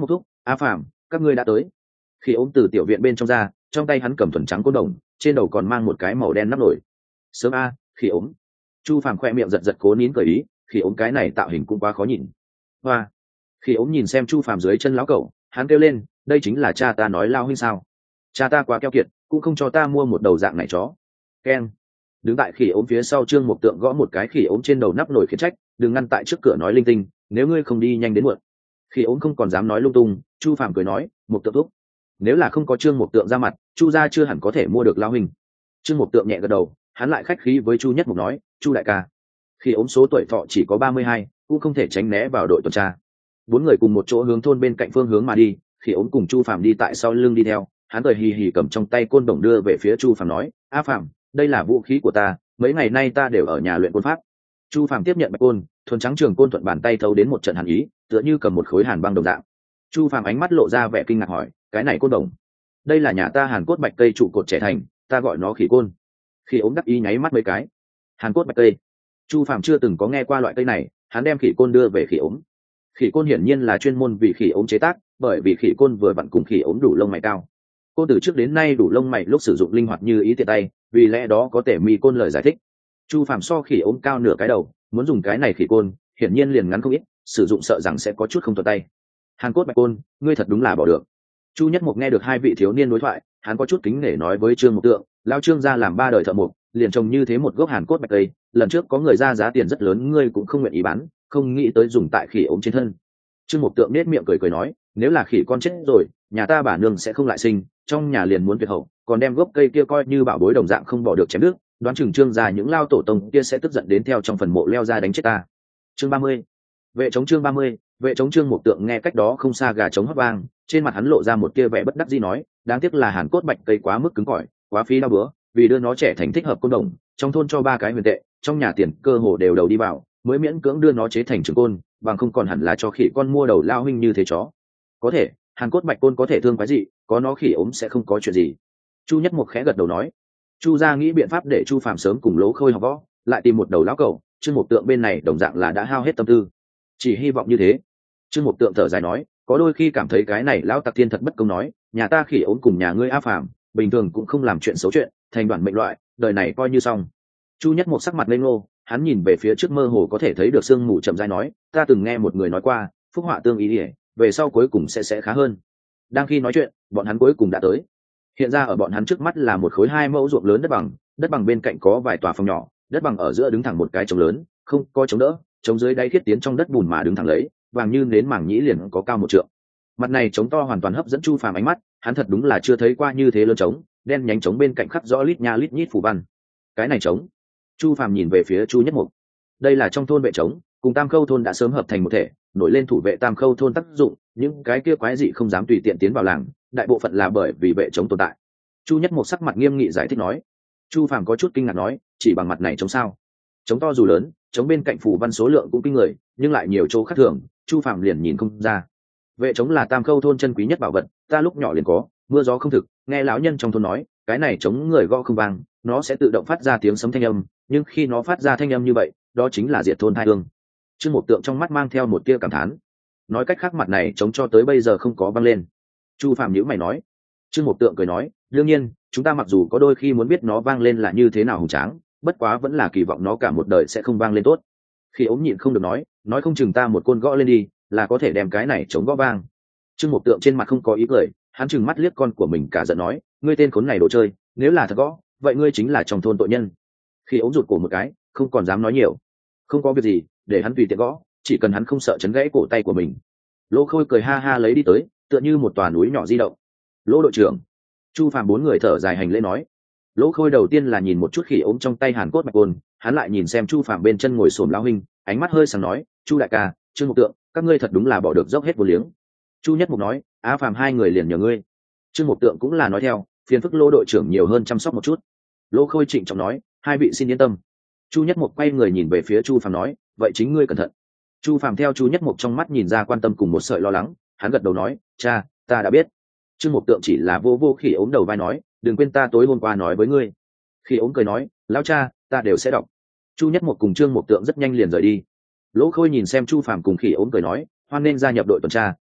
A Phạm, các ngươi đã tới. Khi ốm từ tiểu viện bên trong ra, trong tay hắn cầm thuần trắng côn đồng, trên đầu còn mang một cái màu đen nắp nổi. Sớm a, khi ốm. Chu Phàm khoe miệng giật giật cố nín cười ý, khi ốm cái này tạo hình cũng quá khó nhìn. Hoa. Khi ốm nhìn xem Chu Phàm dưới chân lão cẩu, hắn kêu lên, đây chính là cha ta nói lao huynh sao? Cha ta quá keo kiệt, cũng không cho ta mua một đầu dạng này chó. Keng. Đứng tại khỉ ốm phía sau Trương Mục Tượng gõ một cái khỉ ốm trên đầu nắp nổi khiển trách, đừng ngăn tại trước cửa nói linh tinh, nếu ngươi không đi nhanh đến muộn. Khỉ ốm không còn dám nói lung tung, Chu Phàm cười nói, Mục Tượng thúc, nếu là không có Trương Mục Tượng ra mặt, Chu gia chưa hẳn có thể mua được lao huynh. Trương Mục Tượng nhẹ gật đầu, hắn lại khách khí với Chu Nhất Mục nói, Chu đại ca. Khi ốm số tuổi thọ chỉ có 32, cũng không thể tránh né vào đội tuần tra. Bốn người cùng một chỗ hướng thôn bên cạnh phương hướng mà đi, khi ốm cùng Chu Phàm đi tại sau lưng đi theo, hắn cười hì hì cầm trong tay côn đồng đưa về phía Chu Phàm nói, A Phàm, đây là vũ khí của ta, mấy ngày nay ta đều ở nhà luyện côn pháp. Chu Phàm tiếp nhận bạch côn, thuần trắng trường côn thuận bàn tay thâu đến một trận hàn ý, tựa như cầm một khối hàn băng đồng dạng. Chu Phàm ánh mắt lộ ra vẻ kinh ngạc hỏi, cái này côn đồng? Đây là nhà ta Hàn Cốt bạch cây trụ cột trẻ thành, ta gọi nó khỉ côn. Khi ốm đắc ý nháy mắt mấy cái. Hàn Cốt bạch cây. Chu Phàm chưa từng có nghe qua loại cây này, hắn đem khỉ côn đưa về khỉ ốm. Khỉ côn hiển nhiên là chuyên môn vì khỉ ốm chế tác, bởi vì khỉ côn vừa vặn cùng khỉ ốm đủ lông mày cao. Côn từ trước đến nay đủ lông mày lúc sử dụng linh hoạt như ý tiện tay, vì lẽ đó có thể mi côn lời giải thích. Chu Phàm so khỉ ốm cao nửa cái đầu, muốn dùng cái này khỉ côn, hiển nhiên liền ngắn không ít, sử dụng sợ rằng sẽ có chút không thuận tay. Hàn Cốt bạch côn, ngươi thật đúng là bỏ được. Chu Nhất Mục nghe được hai vị thiếu niên đối thoại, hắn có chút kính nể nói với Trương Mục Tượng, lao Trương gia làm 3 đời thợ mộc, liền trồng như thế một gốc Hàn Cốt bạch cây, lần trước có người ra giá tiền rất lớn, ngươi cũng không nguyện ý bán, không nghĩ tới dùng tại khỉ ốm trên thân. Trương Mục Tượng nét miệng cười cười nói, nếu là khỉ con chết rồi, nhà ta bà nương sẽ không lại sinh, trong nhà liền muốn tuyệt hậu, còn đem gốc cây kia coi như bảo bối đồng dạng không bỏ được chém đứt, đoán chừng Trương gia những lao tổ tông kia sẽ tức giận đến theo trong phần mộ leo ra đánh chết ta. Chương 30. Vệ chống chương 30, vệ chống. Trương Mục Tượng nghe cách đó không xa gà trống hót vang, trên mặt hắn lộ ra một tia vẻ bất đắc dĩ nói, đáng tiếc là Hàn Cốt bạch cây quá mức cứng cỏi, quá phí đau bữa, vì đưa nó trẻ thành thích hợp côn đồng, trong thôn cho 3 cái huyền tệ, trong nhà tiền cơ hồ đều đầu đi vào, mới miễn cưỡng đưa nó chế thành trường côn, bằng không còn hẳn là cho khỉ con mua đầu lao huynh như thế chó. Có thể, Hàn Cốt bạch côn có thể thương cái gì, có nó khỉ ốm sẽ không có chuyện gì. Chu Nhất Mục khẽ gật đầu nói. Chu gia nghĩ biện pháp để Chu Phàm sớm cùng Lỗ Khôi học võ, lại tìm một đầu lão cẩu, Trương Mục Tượng bên này đồng dạng là đã hao hết tâm tư. Chỉ hy vọng như thế. Trương Mục Tượng thở dài nói, có đôi khi cảm thấy cái này lão tặc thiên thật bất công nói, nhà ta khỉ ốm cùng nhà ngươi A Phàm, bình thường cũng không làm chuyện xấu chuyện, thành đoàn mệnh loại, đời này coi như xong. Chu Nhất Mục sắc mặt lên ngô, hắn nhìn về phía trước mơ hồ có thể thấy được sương mù chậm rãi nói, ta từng nghe một người nói qua, phúc họa tương ý ỉa, về sau cuối cùng sẽ khá hơn. Đang khi nói chuyện, bọn hắn cuối cùng đã tới. Hiện ra ở bọn hắn trước mắt là một khối 2 mẫu ruộng lớn đất bằng bên cạnh có vài tòa phòng nhỏ, đất bằng ở giữa đứng thẳng một cái trống lớn, không có chống đỡ, trống dưới đáy thiết tiến trong đất bùn mà đứng thẳng lấy, vàng như nến mảng nhĩ liền có cao 1 trượng. Mặt này trống to hoàn toàn hấp dẫn Chu Phàm ánh mắt, hắn thật đúng là chưa thấy qua như thế lớn trống, đen nhánh trống bên cạnh khắc rõ lít nha lít nhít phù văn. Cái này trống. Chu Phàm nhìn về phía Chu Nhất Mục. Đây là trong thôn vệ trống, cùng Tam Khâu thôn đã sớm hợp thành một thể, nổi lên thủ vệ Tam Khâu thôn tác dụng, những cái kia quái dị không dám tùy tiện tiến vào làng, đại bộ phận là bởi vì vệ trống tồn tại. Chu Nhất Mục sắc mặt nghiêm nghị giải thích nói. Chu Phàm có chút kinh ngạc nói, chỉ bằng mặt này trống sao? Trống to dù lớn, trống bên cạnh phù văn số lượng cũng kinh người, nhưng lại nhiều chỗ khác thường, Chu Phàm liền nhìn không ra. Vệ trống là Tam Khâu thôn chân quý nhất bảo vật, ta lúc nhỏ liền có, mưa gió không thực, nghe lão nhân trong thôn nói, cái này trống người gõ không vang, nó sẽ tự động phát ra tiếng sấm thanh âm, nhưng khi nó phát ra thanh âm như vậy, đó chính là diệt thôn tai ương. Trương Mục Tượng trong mắt mang theo một tia cảm thán. Nói cách khác mặt này trống cho tới bây giờ không có vang lên. Chu Phàm nhíu mày nói. Trương Mục Tượng cười nói, đương nhiên, chúng ta mặc dù có đôi khi muốn biết nó vang lên là như thế nào hùng tráng, bất quá vẫn là kỳ vọng nó cả một đời sẽ không vang lên tốt. Khi ốm nhịn không được nói không chừng ta một côn gõ lên đi, là có thể đem cái này chống gõ vang. Trương Mục Tượng trên mặt không có ý cười, hắn trừng mắt liếc con của mình cả giận nói, ngươi tên khốn này đồ chơi, nếu là thật gõ, vậy ngươi chính là trong thôn tội nhân. Khi ốm rụt cổ một cái, không còn dám nói nhiều. Không có việc gì, để hắn tùy tiện gõ, chỉ cần hắn không sợ chấn gãy cổ tay của mình. Lỗ Khôi cười ha ha lấy đi tới, tựa như một tòa núi nhỏ di động. Lỗ đội trưởng. Chu Phàm 4 người thở dài hành lễ nói. Lỗ Khôi đầu tiên là nhìn một chút khỉ ốm trong tay Hàn Cốt bạch côn, hắn lại nhìn xem Chu Phàm bên chân ngồi xổm lão huynh, ánh mắt hơi sáng nói, Chu đại ca, Trương Mục Tượng, các ngươi thật đúng là bỏ được dốc hết vô liếng. Chu Nhất Mục nói, Á Phàm 2 người liền nhờ ngươi. Trương Mục Tượng cũng là nói theo, phiền phức Lỗ đội trưởng nhiều hơn chăm sóc một chút. Lỗ Khôi trịnh trọng nói, 2 vị xin yên tâm. Chu Nhất Mục quay người nhìn về phía Chu Phàm nói, vậy chính ngươi cẩn thận. Chu Phàm theo Chu Nhất Mục trong mắt nhìn ra quan tâm cùng một sợi lo lắng, hắn gật đầu nói, cha, ta đã biết. Trương Mục Tượng chỉ là vô khỉ ốm đầu vai nói, đừng quên ta tối hôm qua nói với ngươi. Khỉ ốm cười nói, lão cha, ta đều sẽ đọc. Chu Nhất Mục cùng Trương Mục Tượng rất nhanh liền rời đi. Lỗ Khôi nhìn xem Chu Phàm cùng khỉ ốm cười nói, hoan nên gia nhập đội tuần tra,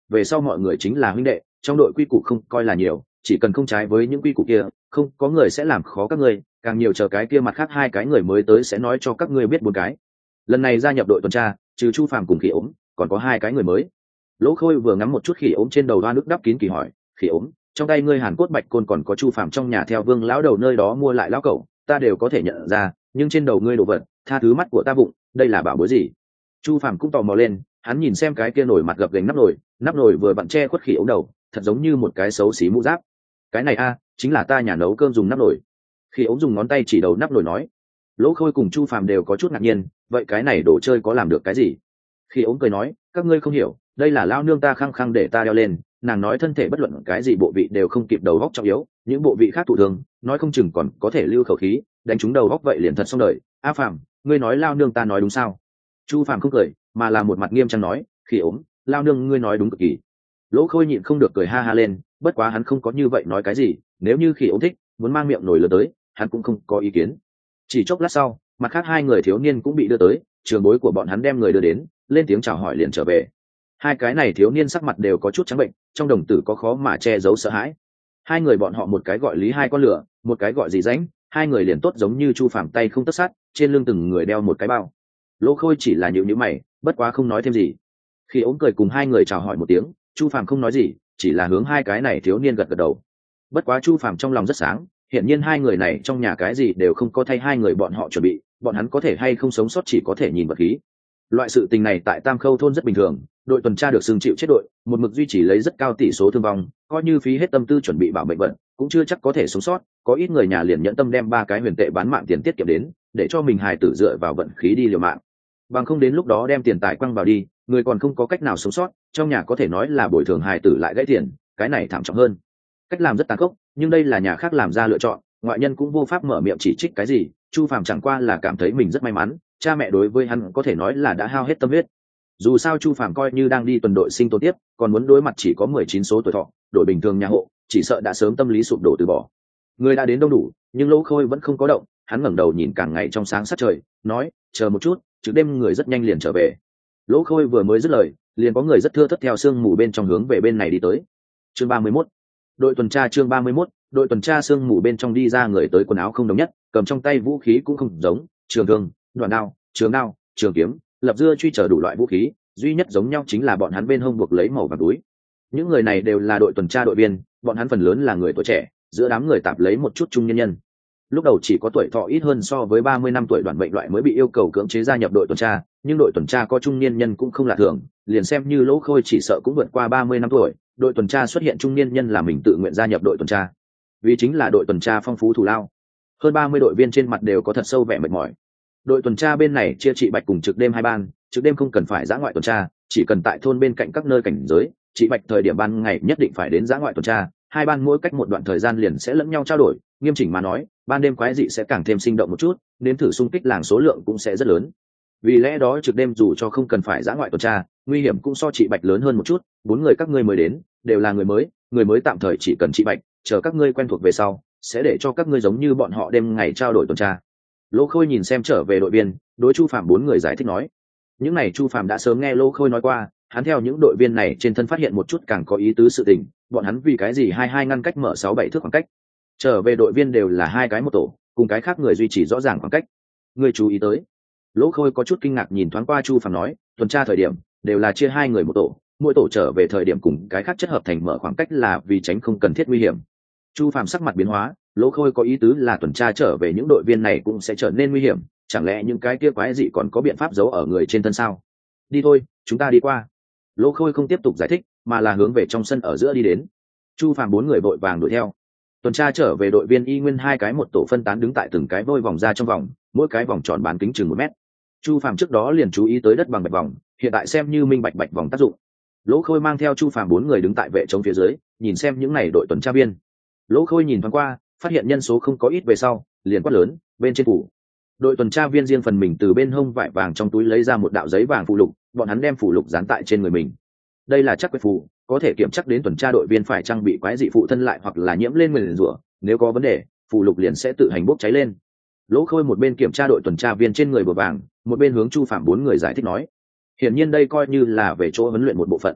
về sau mọi người chính là huynh đệ, trong đội quy củ không coi là nhiều, chỉ cần không trái với những quy củ kia, không có người sẽ làm khó các ngươi, càng nhiều chờ cái kia mặt khác hai cái người mới tới sẽ nói cho các ngươi biết bốn cái. Lần này gia nhập đội tuần tra, trừ Chu Phàm cùng Khỉ Ốm, còn có hai cái người mới. Lỗ Khôi vừa ngắm một chút Khỉ Ốm trên đầu đoa nước đắp kín kỳ hỏi, Khỉ Ốm, trong tay ngươi Hàn Cốt Bạch Côn còn có Chu Phàm trong nhà theo Vương lão đầu nơi đó mua lại lão cẩu, ta đều có thể nhận ra, nhưng trên đầu ngươi đồ vật, tha thứ mắt của ta vụng, đây là bảo bối gì? Chu Phàm cũng tò mò lên, hắn nhìn xem cái kia nổi mặt gập ghềnh nắp nồi vừa vặn che khuất Khỉ Ốm đầu, thật giống như một cái xấu xí mũ giáp. Cái này a, chính là ta nhà nấu cơm dùng nắp nồi. Khỉ Ốm dùng ngón tay chỉ đầu nắp nồi nói. Lỗ Khôi cùng Chu Phàm đều có chút ngạc nhiên, vậy cái này đồ chơi có làm được cái gì? Khỉ Ốm cười nói, các ngươi không hiểu, đây là lao nương ta khăng khăng để ta đeo lên, nàng nói thân thể bất luận cái gì bộ vị đều không kịp đầu góc trọng yếu, những bộ vị khác thụ thường, nói không chừng còn có thể lưu khẩu khí, đánh trúng đầu góc vậy liền thật xong đời. A Phàm, ngươi nói lao nương ta nói đúng sao? Chu Phàm không cười, mà là một mặt nghiêm trang nói, Khỉ Ốm, lao nương ngươi nói đúng cực kỳ. Lỗ Khôi nhịn không được cười ha ha lên, bất quá hắn không có như vậy nói cái gì, nếu như Khỉ Ốm thích muốn mang miệng nổi lớn tới, hắn cũng không có ý kiến. Chỉ chốc lát sau, mặt khác hai người thiếu niên cũng bị đưa tới, trường bối của bọn hắn đem người đưa đến, lên tiếng chào hỏi liền trở về. Hai cái này thiếu niên sắc mặt đều có chút trắng bệnh, trong đồng tử có khó mà che giấu sợ hãi. Hai người bọn họ một cái gọi Lý Hai Con Lửa, một cái gọi Dì Rãnh, hai người liền tốt giống như Chu Phàm tay không tất sát, trên lưng từng người đeo một cái bao. Lỗ Khôi chỉ là nhíu mày, bất quá không nói thêm gì. Khi Ốm cười cùng hai người chào hỏi một tiếng, Chu Phàm không nói gì, chỉ là hướng hai cái này thiếu niên gật gật đầu. Bất quá Chu Phàm trong lòng rất sáng, hiển nhiên hai người này trong nhà cái gì đều không có thay hai người bọn họ chuẩn bị, bọn hắn có thể hay không sống sót chỉ có thể nhìn vật khí. Loại sự tình này tại Tam Khâu thôn rất bình thường, đội tuần tra được xưng chịu chết đội, một mực duy trì lấy rất cao tỷ số thương vong, coi như phí hết tâm tư chuẩn bị bảo mệnh vận, cũng chưa chắc có thể sống sót, có ít người nhà liền nhẫn tâm đem 3 cái huyền tệ bán mạng tiền tiết kiệm đến, để cho mình hài tử dựa vào vận khí đi liều mạng. Bằng không đến lúc đó đem tiền tài quăng vào đi, người còn không có cách nào sống sót, trong nhà có thể nói là bồi thường hài tử lại gãy tiền, cái này thảm trọng hơn. Cách làm rất tàn khốc, nhưng đây là nhà khác làm ra lựa chọn, ngoại nhân cũng vô pháp mở miệng chỉ trích cái gì. Chu Phàm chẳng qua là cảm thấy mình rất may mắn, cha mẹ đối với hắn có thể nói là đã hao hết tâm huyết. Dù sao Chu Phàm coi như đang đi tuần đội sinh tồn tiếp, còn muốn đối mặt chỉ có 19 số tuổi thọ, đội bình thường nhà hộ, chỉ sợ đã sớm tâm lý sụp đổ từ bỏ. Người đã đến đông đủ, nhưng Lỗ Khôi vẫn không có động, hắn ngẩng đầu nhìn càng ngày trong sáng sát trời, nói, chờ một chút, trước đêm người rất nhanh liền trở về. Lỗ Khôi vừa mới dứt lời, liền có người rất thưa thớt theo sương mù bên trong hướng về bên này đi tới. Chương 31. Đội tuần tra chương 31, đội tuần tra sương mù bên trong đi ra người tới quần áo không đồng nhất, cầm trong tay vũ khí cũng không giống, trường thương, đoạn đao, trường kiếm, lập dưa truy chờ đủ loại vũ khí, duy nhất giống nhau chính là bọn hắn bên hông buộc lấy màu vàng túi. Những người này đều là đội tuần tra đội viên, bọn hắn phần lớn là người tuổi trẻ, giữa đám người tạp lấy một chút trung nhân nhân. Lúc đầu chỉ có tuổi thọ ít hơn so với 30 năm tuổi đoàn bệnh loại mới bị yêu cầu cưỡng chế gia nhập đội tuần tra, nhưng đội tuần tra có trung niên nhân cũng không là thường, liền xem như Lỗ Khôi chỉ sợ cũng vượt qua 30 năm tuổi, đội tuần tra xuất hiện trung niên nhân là mình tự nguyện gia nhập đội tuần tra. Vì chính là đội tuần tra phong phú thù lao. Hơn 30 đội viên trên mặt đều có thật sâu vẻ mệt mỏi. Đội tuần tra bên này chia Trị Bạch cùng trực đêm hai ban, trực đêm không cần phải dã ngoại tuần tra, chỉ cần tại thôn bên cạnh các nơi cảnh giới, Trị Bạch thời điểm ban ngày nhất định phải đến dã ngoại tuần tra, hai ban mỗi cách một đoạn thời gian liền sẽ lẫn nhau trao đổi, nghiêm chỉnh mà nói, ban đêm quái dị sẽ càng thêm sinh động một chút, đến thử xung kích làng số lượng cũng sẽ rất lớn. Vì lẽ đó trực đêm dù cho không cần phải dã ngoại tuần tra, nguy hiểm cũng so Trị Bạch lớn hơn một chút, 4 người các ngươi mới đến, đều là người mới tạm thời chỉ cần Trị Bạch, chờ các ngươi quen thuộc về sau, sẽ để cho các ngươi giống như bọn họ đêm ngày trao đổi tuần tra. Lỗ Khôi nhìn xem trở về đội viên, đối Chu Phàm 4 người giải thích nói. Những này Chu Phàm đã sớm nghe Lỗ Khôi nói qua, hắn theo những đội viên này trên thân phát hiện một chút càng có ý tứ sự tình, bọn hắn vì cái gì hai ngăn cách mở 6-7 thước khoảng cách. Trở về đội viên đều là 2 cái một tổ, cùng cái khác người duy trì rõ ràng khoảng cách. Người chú ý tới. Lỗ Khôi có chút kinh ngạc nhìn thoáng qua Chu Phàm nói, tuần tra thời điểm đều là chia 2 người một tổ, mỗi tổ trở về thời điểm cùng cái khác chất hợp thành mở khoảng cách là vì tránh không cần thiết nguy hiểm. Chu Phàm sắc mặt biến hóa, Lỗ Khôi có ý tứ là tuần tra trở về những đội viên này cũng sẽ trở nên nguy hiểm, chẳng lẽ những cái kia quái dị còn có biện pháp giấu ở người trên thân sao? Đi thôi, chúng ta đi qua. Lỗ Khôi không tiếp tục giải thích, mà là hướng về trong sân ở giữa đi đến. Chu Phàm 4 người vội vàng đuổi theo. Tuần tra trở về đội viên y nguyên 2 cái một tổ phân tán đứng tại từng cái vôi vòng ra trong vòng, mỗi cái vòng tròn bán kính chừng 1 mét. Chu Phàm trước đó liền chú ý tới đất bằng bạch vòng, hiện tại xem như minh bạch bạch vòng tác dụng. Lỗ Khôi mang theo Chu Phàm 4 người đứng tại vệ trống phía dưới, nhìn xem những này đội tuần tra viên. Lỗ Khôi nhìn thoáng qua, phát hiện nhân số không có ít về sau, liền quát lớn, bên trên phủ. Đội tuần tra viên riêng phần mình từ bên hông vải vàng trong túi lấy ra một đạo giấy vàng phụ lục, bọn hắn đem phụ lục dán tại trên người mình. Đây là chắc quyết phù, có thể kiểm chắc đến tuần tra đội viên phải trang bị quái dị phụ thân lại hoặc là nhiễm lên nguyền rủa, nếu có vấn đề, phụ lục liền sẽ tự hành bốc cháy lên. Lỗ Khôi một bên kiểm tra đội tuần tra viên trên người bờ vàng, một bên hướng Chu Phàm 4 người giải thích nói, hiển nhiên đây coi như là về chỗ huấn luyện một bộ phận.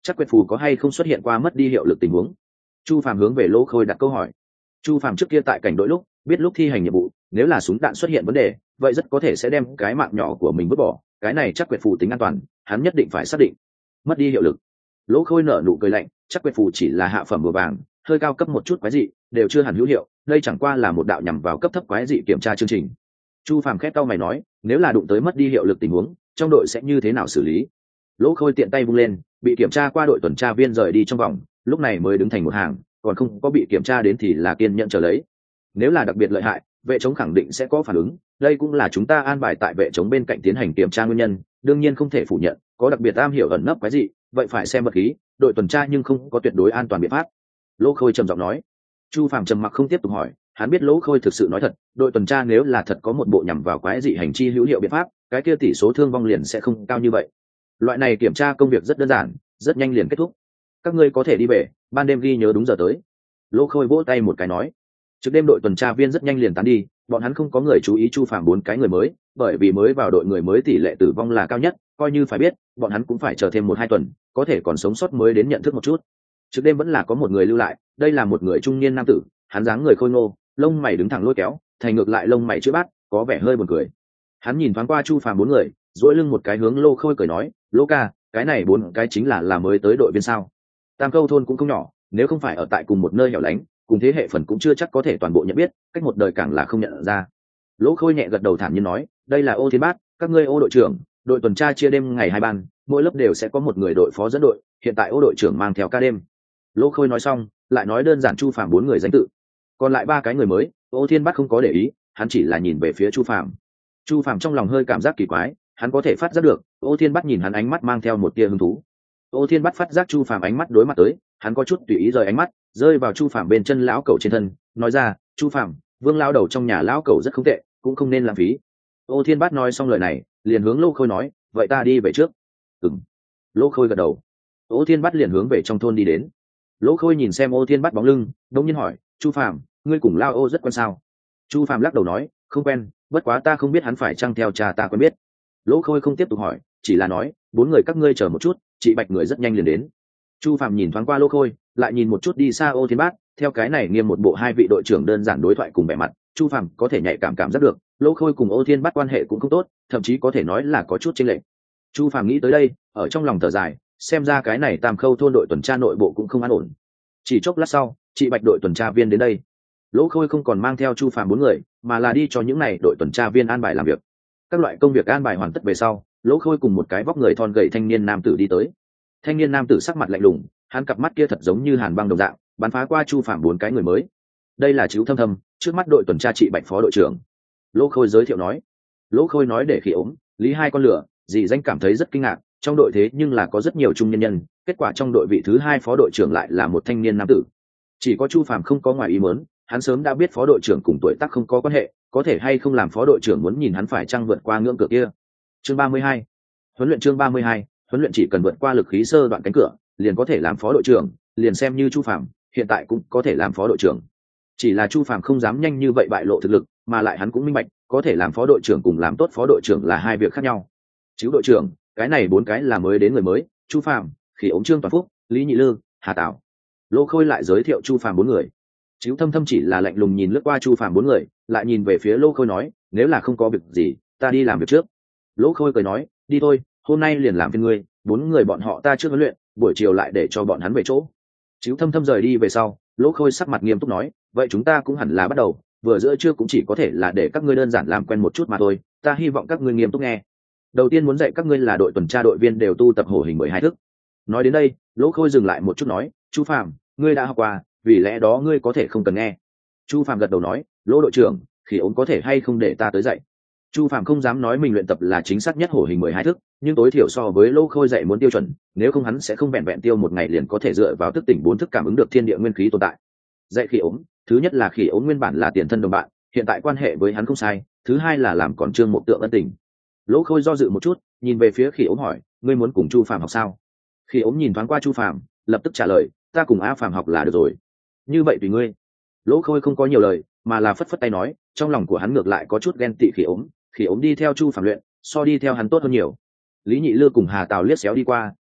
Chắc quyệt phù có hay không xuất hiện qua mất đi hiệu lực tình huống? Chu Phàm hướng về Lỗ Khôi đặt câu hỏi. Chu Phàm trước kia tại cảnh đội lúc biết lúc thi hành nhiệm vụ, nếu là súng đạn xuất hiện vấn đề, vậy rất có thể sẽ đem cái mạng nhỏ của mình vứt bỏ. Cái này chắc quyệt phù tính an toàn, hắn nhất định phải xác định. Mất đi hiệu lực. Lỗ Khôi nở nụ cười lạnh, chắc quyệt phù chỉ là hạ phẩm bùa vàng, hơi cao cấp một chút quái dị, đều chưa hẳn hữu hiệu. Đây chẳng qua là một đạo nhằm vào cấp thấp quái dị kiểm tra chương trình. Chu Phàm khép cau mày nói, nếu là đụng tới mất đi hiệu lực tình huống, trong đội sẽ như thế nào xử lý? Lỗ Khôi tiện tay vung lên, bị kiểm tra qua đội tuần tra viên rời đi trong vòng, lúc này mới đứng thành một hàng, còn không có bị kiểm tra đến thì là kiên nhẫn chờ lấy. Nếu là đặc biệt lợi hại, vệ chống khẳng định sẽ có phản ứng, đây cũng là chúng ta an bài tại vệ chống bên cạnh tiến hành kiểm tra nguyên nhân, đương nhiên không thể phủ nhận, có đặc biệt am hiểu ẩn nấp cái gì, vậy phải xem vật khí, đội tuần tra nhưng không có tuyệt đối an toàn biện pháp. Lỗ Khôi trầm giọng nói. Chu Phàm trầm mặc không tiếp tục hỏi, hắn biết Lỗ Khôi thực sự nói thật, đội tuần tra nếu là thật có một bộ nhằm vào quái dị hành chi hữu hiệu biện pháp, cái kia tỷ số thương vong liền sẽ không cao như vậy. Loại này kiểm tra công việc rất đơn giản, rất nhanh liền kết thúc. Các ngươi có thể đi về, ban đêm ghi nhớ đúng giờ tới. Lỗ Khôi vỗ tay một cái nói. Trước đêm đội tuần tra viên rất nhanh liền tán đi, bọn hắn không có người chú ý Chu Phàm 4 cái người mới, bởi vì mới vào đội người mới tỷ lệ tử vong là cao nhất, coi như phải biết, bọn hắn cũng phải chờ thêm 1-2 tuần, có thể còn sống sót mới đến nhận thức một chút. Trước đêm vẫn là có một người lưu lại, đây là một người trung niên nam tử, hắn dáng người khôi ngô, lông mày đứng thẳng lôi kéo, thành ngược lại lông mày chữ bát, có vẻ hơi buồn cười. Hắn nhìn thoáng qua Chu Phàm 4 người, duỗi lưng một cái hướng Lô Khôi cười nói, Lô ca, cái này 4 cái chính là mới tới đội viên sao? Tam Câu thôn cũng không nhỏ, nếu không phải ở tại cùng một nơi hẻo lánh, cùng thế hệ phần cũng chưa chắc có thể toàn bộ nhận biết, cách một đời càng là không nhận ra. Lỗ Khôi nhẹ gật đầu thản nhiên nói, đây là Ô Thiên Bát, các ngươi Ô đội trưởng, đội tuần tra chia đêm ngày 2 ban, mỗi lớp đều sẽ có một người đội phó dẫn đội, hiện tại Ô đội trưởng mang theo ca đêm. Lỗ Khôi nói xong, lại nói đơn giản Chu Phàm 4 người danh tự. Còn lại 3 cái người mới, Ô Thiên Bát không có để ý, hắn chỉ là nhìn về phía Chu Phàm. Chu Phàm trong lòng hơi cảm giác kỳ quái, hắn có thể phát giác được, Ô Thiên Bát nhìn hắn ánh mắt mang theo một tia hứng thú. Ô Thiên Bát phát giác Chu Phàm ánh mắt đối mặt tới, hắn có chút tùy ý rời ánh mắt, rơi vào Chu Phàm bên chân lão cẩu trên thân, nói ra, Chu Phàm, Vương lao đầu trong nhà lão cẩu rất không tệ, cũng không nên lãng phí. Ô Thiên Bát nói xong lời này, liền hướng Lô Khôi nói, vậy ta đi về trước. Ừm. Lô Khôi gật đầu. Ô Thiên Bát liền hướng về trong thôn đi đến. Lô Khôi nhìn xem Ô Thiên Bát bóng lưng, đột nhiên hỏi, Chu Phàm, ngươi cùng Lao Ô rất quen sao? Chu Phàm lắc đầu nói, không quen, bất quá ta không biết hắn phải chăng theo cha ta quen biết. Lô Khôi không tiếp tục hỏi, chỉ là nói, 4 người các ngươi chờ một chút, chị Bạch người rất nhanh liền đến. Chu Phàm nhìn thoáng qua Lô Khôi, lại nhìn một chút đi xa Ô Thiên Bát, theo cái này nghiêm một bộ 2 vị đội trưởng đơn giản đối thoại cùng vẻ mặt, Chu Phàm có thể nhạy cảm giác được, Lô Khôi cùng Ô Thiên Bát quan hệ cũng không tốt, thậm chí có thể nói là có chút chênh lệch. Chu Phàm nghĩ tới đây, ở trong lòng thở dài, xem ra cái này Tam Khâu thôn đội tuần tra nội bộ cũng không an ổn. Chỉ chốc lát sau, chị Bạch đội tuần tra viên đến đây. Lỗ Khôi không còn mang theo Chu Phàm 4 người, mà là đi cho những này đội tuần tra viên an bài làm việc. Các loại công việc an bài hoàn tất về sau, Lỗ Khôi cùng một cái vóc người thon gầy thanh niên nam tử đi tới. Thanh niên nam tử sắc mặt lạnh lùng, hắn cặp mắt kia thật giống như hàn băng đồng dạng, bắn phá qua Chu Phàm 4 cái người mới. Đây là Chiếu Thâm Thâm, trước mắt đội tuần tra chị Bạch phó đội trưởng. Lỗ Khôi giới thiệu nói. Lỗ Khôi nói để khi ốm, lý hai con lửa, dì danh cảm thấy rất kinh ngạc, trong đội thế nhưng là có rất nhiều trung nhân nhân, kết quả trong đội vị thứ 2 phó đội trưởng lại là một thanh niên nam tử. Chỉ có Chu Phàm không có ngoài ý muốn, hắn sớm đã biết phó đội trưởng cùng tuổi tác không có quan hệ, có thể hay không làm phó đội trưởng muốn nhìn hắn phải chăng vượt qua ngưỡng cửa kia. Chương 32. Huấn luyện chương 32, huấn luyện chỉ cần vượt qua lực khí sơ đoạn cánh cửa, liền có thể làm phó đội trưởng, liền xem như Chu Phàm, hiện tại cũng có thể làm phó đội trưởng. Chỉ là Chu Phàm không dám nhanh như vậy bại lộ thực lực, mà lại hắn cũng minh bạch, có thể làm phó đội trưởng cùng làm tốt phó đội trưởng là 2 việc khác nhau. Chiếu đội trưởng, cái này 4 cái là mới đến người mới, Chu Phàm, Khỉ ống Trương Toàn Phúc, Lý Nhị Lư, Hà Tảo. Lô Khôi lại giới thiệu Chu Phàm 4 người. Chiếu Thâm Thâm chỉ là lạnh lùng nhìn lướt qua Chu Phàm 4 người, lại nhìn về phía Lô Khôi nói, nếu là không có việc gì, ta đi làm việc trước. Lô Khôi cười nói, đi thôi, hôm nay liền làm phiền ngươi, 4 người bọn họ ta trước huấn luyện, buổi chiều lại để cho bọn hắn về chỗ. Chiếu Thâm Thâm rời đi về sau, Lô Khôi sắc mặt nghiêm túc nói, vậy chúng ta cũng hẳn là bắt đầu, vừa giữa trưa cũng chỉ có thể là để các ngươi đơn giản làm quen một chút mà thôi, ta hy vọng các ngươi nghiêm túc nghe. Đầu tiên muốn dạy các ngươi là đội tuần tra đội viên đều tu tập hổ hình 12 thức. Nói đến đây, Lô Khôi dừng lại một chút nói, Chu Phàm, ngươi đã học qua, vì lẽ đó ngươi có thể không cần nghe. Chu Phàm gật đầu nói, Lô đội trưởng, Khỉ ốm có thể hay không để ta tới dạy. Chu Phàm không dám nói mình luyện tập là chính xác nhất hổ hình 12 thức, nhưng tối thiểu so với Lô Khôi dạy muốn tiêu chuẩn, nếu không hắn sẽ không vẹn vẹn tiêu một ngày liền có thể dựa vào thức tỉnh 4 thức cảm ứng được thiên địa nguyên khí tồn tại. Dạy Khỉ ốm, thứ nhất là Khỉ ốm nguyên bản là tiền thân đồng bạn, hiện tại quan hệ với hắn không sai, thứ hai là làm còn Trương Mộ Tượng ân tình. Lô Khôi do dự một chút, nhìn về phía Khỉ ốm hỏi, ngươi muốn cùng Chu Phàm học sao? Khỉ ốm nhìn thoáng qua Chu Phàm, lập tức trả lời, ta cùng A Phàm học là được rồi. Như vậy tùy ngươi. Lỗ Khôi không có nhiều lời, mà là phất phất tay nói, trong lòng của hắn ngược lại có chút ghen tị Khỉ ốm đi theo Chu Phàm luyện, so đi theo hắn tốt hơn nhiều. Lý Nhị Lư cùng Hà Tào liếc xéo đi qua,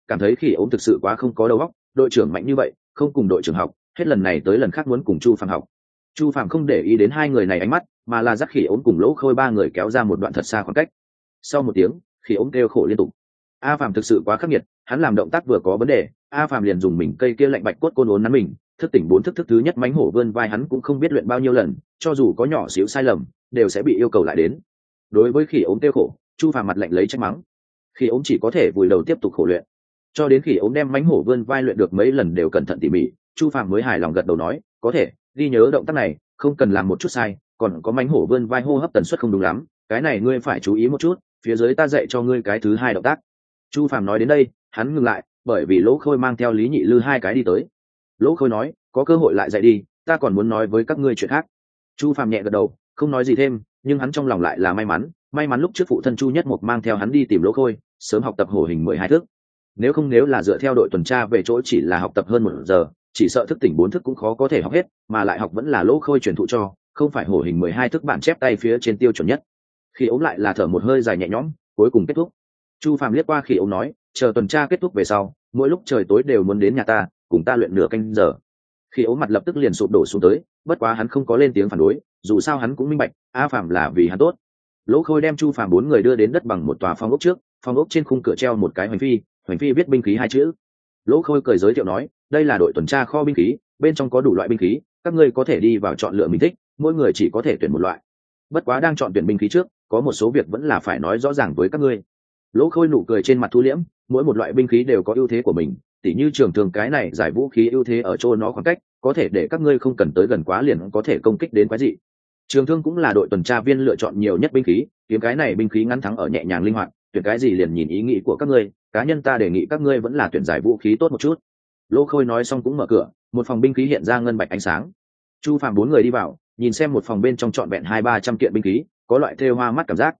cảm thấy Khỉ ốm thực sự quá không có đầu óc, đội trưởng mạnh như vậy không cùng đội trưởng học, hết lần này tới lần khác muốn cùng Chu Phàm học. Chu Phàm không để ý đến hai người này ánh mắt, mà là dắt Khỉ ốm cùng Lỗ Khôi ba người kéo ra một đoạn thật xa khoảng cách. Sau một tiếng, Khỉ ốm kêu khổ liên tục. A Phàm thực sự quá khắc nghiệt, hắn làm động tác vừa có vấn đề, A Phàm liền dùng mình cây kia lạnh bạch cốt côn uốn nắn mình, thức tỉnh bốn thức thứ nhất mánh hổ vươn vai hắn cũng không biết luyện bao nhiêu lần, cho dù có nhỏ xíu sai lầm đều sẽ bị yêu cầu lại đến. Đối với Khỉ ốm kêu khổ, Chu Phàm mặt lạnh lấy trách mắng. Khỉ ốm chỉ có thể vùi đầu tiếp tục khổ luyện, cho đến Khỉ ốm đem mánh hổ vươn vai luyện được mấy lần đều cẩn thận tỉ mỉ, Chu Phàm mới hài lòng gật đầu nói, có thể ghi nhớ động tác này, không cần làm một chút sai, còn có mánh hổ vươn vai hô hấp tần suất không đúng lắm, cái này ngươi phải chú ý một chút, phía dưới ta dạy cho ngươi cái thứ hai động tác. Chu Phàm nói đến đây hắn ngừng lại, bởi vì Lỗ Khôi mang theo Lý Nhị Lư hai cái đi tới. Lỗ Khôi nói, có cơ hội lại dạy đi, ta còn muốn nói với các ngươi chuyện khác. Chu Phàm nhẹ gật đầu không nói gì thêm, nhưng hắn trong lòng lại là may mắn lúc trước phụ thân Chu Nhất Mục mang theo hắn đi tìm Lỗ Khôi sớm học tập hổ hình 12 thức. Nếu là dựa theo đội tuần tra về chỗ chỉ là học tập hơn 1 giờ, chỉ sợ thức tỉnh 4 thức cũng khó có thể học hết, mà lại học vẫn là Lỗ Khôi truyền thụ cho, không phải hổ hình 12 thức bản chép tay phía trên tiêu chuẩn nhất. Khi ống lại là thở một hơi dài nhẹ nhõm, cuối cùng kết thúc. Chu Phàm liếc qua Khi ống nói, chờ tuần tra kết thúc về sau, mỗi lúc trời tối đều muốn đến nhà ta cùng ta luyện nửa canh giờ. Khi ống mặt lập tức liền sụp đổ xuống tới, bất quá hắn không có lên tiếng phản đối, dù sao hắn cũng minh bạch A Phàm là vì hắn tốt. Lỗ Khôi đem Chu Phàm 4 người đưa đến đất bằng một tòa phòng ốc trước, phòng ốc trên khung cửa treo một cái hoành phi viết binh khí 2 chữ. Lỗ Khôi cười giới thiệu nói, đây là đội tuần tra kho binh khí, bên trong có đủ loại binh khí, các ngươi có thể đi vào chọn lựa mình thích, mỗi người chỉ có thể tuyển một loại. Bất quá đang chọn tuyển binh khí trước, có một số việc vẫn là phải nói rõ ràng với các ngươi. Lỗ Khôi nụ cười trên mặt thu liễm, mỗi một loại binh khí đều có ưu thế của mình, tỉ như trường thường cái này giải vũ khí ưu thế ở chỗ nó khoảng cách, có thể để các ngươi không cần tới gần quá liền có thể công kích đến quái dị. Trường thương cũng là đội tuần tra viên lựa chọn nhiều nhất binh khí, kiếm cái này binh khí ngắn thắng ở nhẹ nhàng linh hoạt, tuyển cái gì liền nhìn ý nghĩ của các ngươi, cá nhân ta đề nghị các ngươi vẫn là tuyển giải vũ khí tốt một chút. Lỗ Khôi nói xong cũng mở cửa, một phòng binh khí hiện ra ngân bạch ánh sáng. Chu Phàm 4 người đi vào, nhìn xem một phòng bên trong trọn vẹn 200-300 kiện binh khí, có loại thêu hoa mắt cảm giác.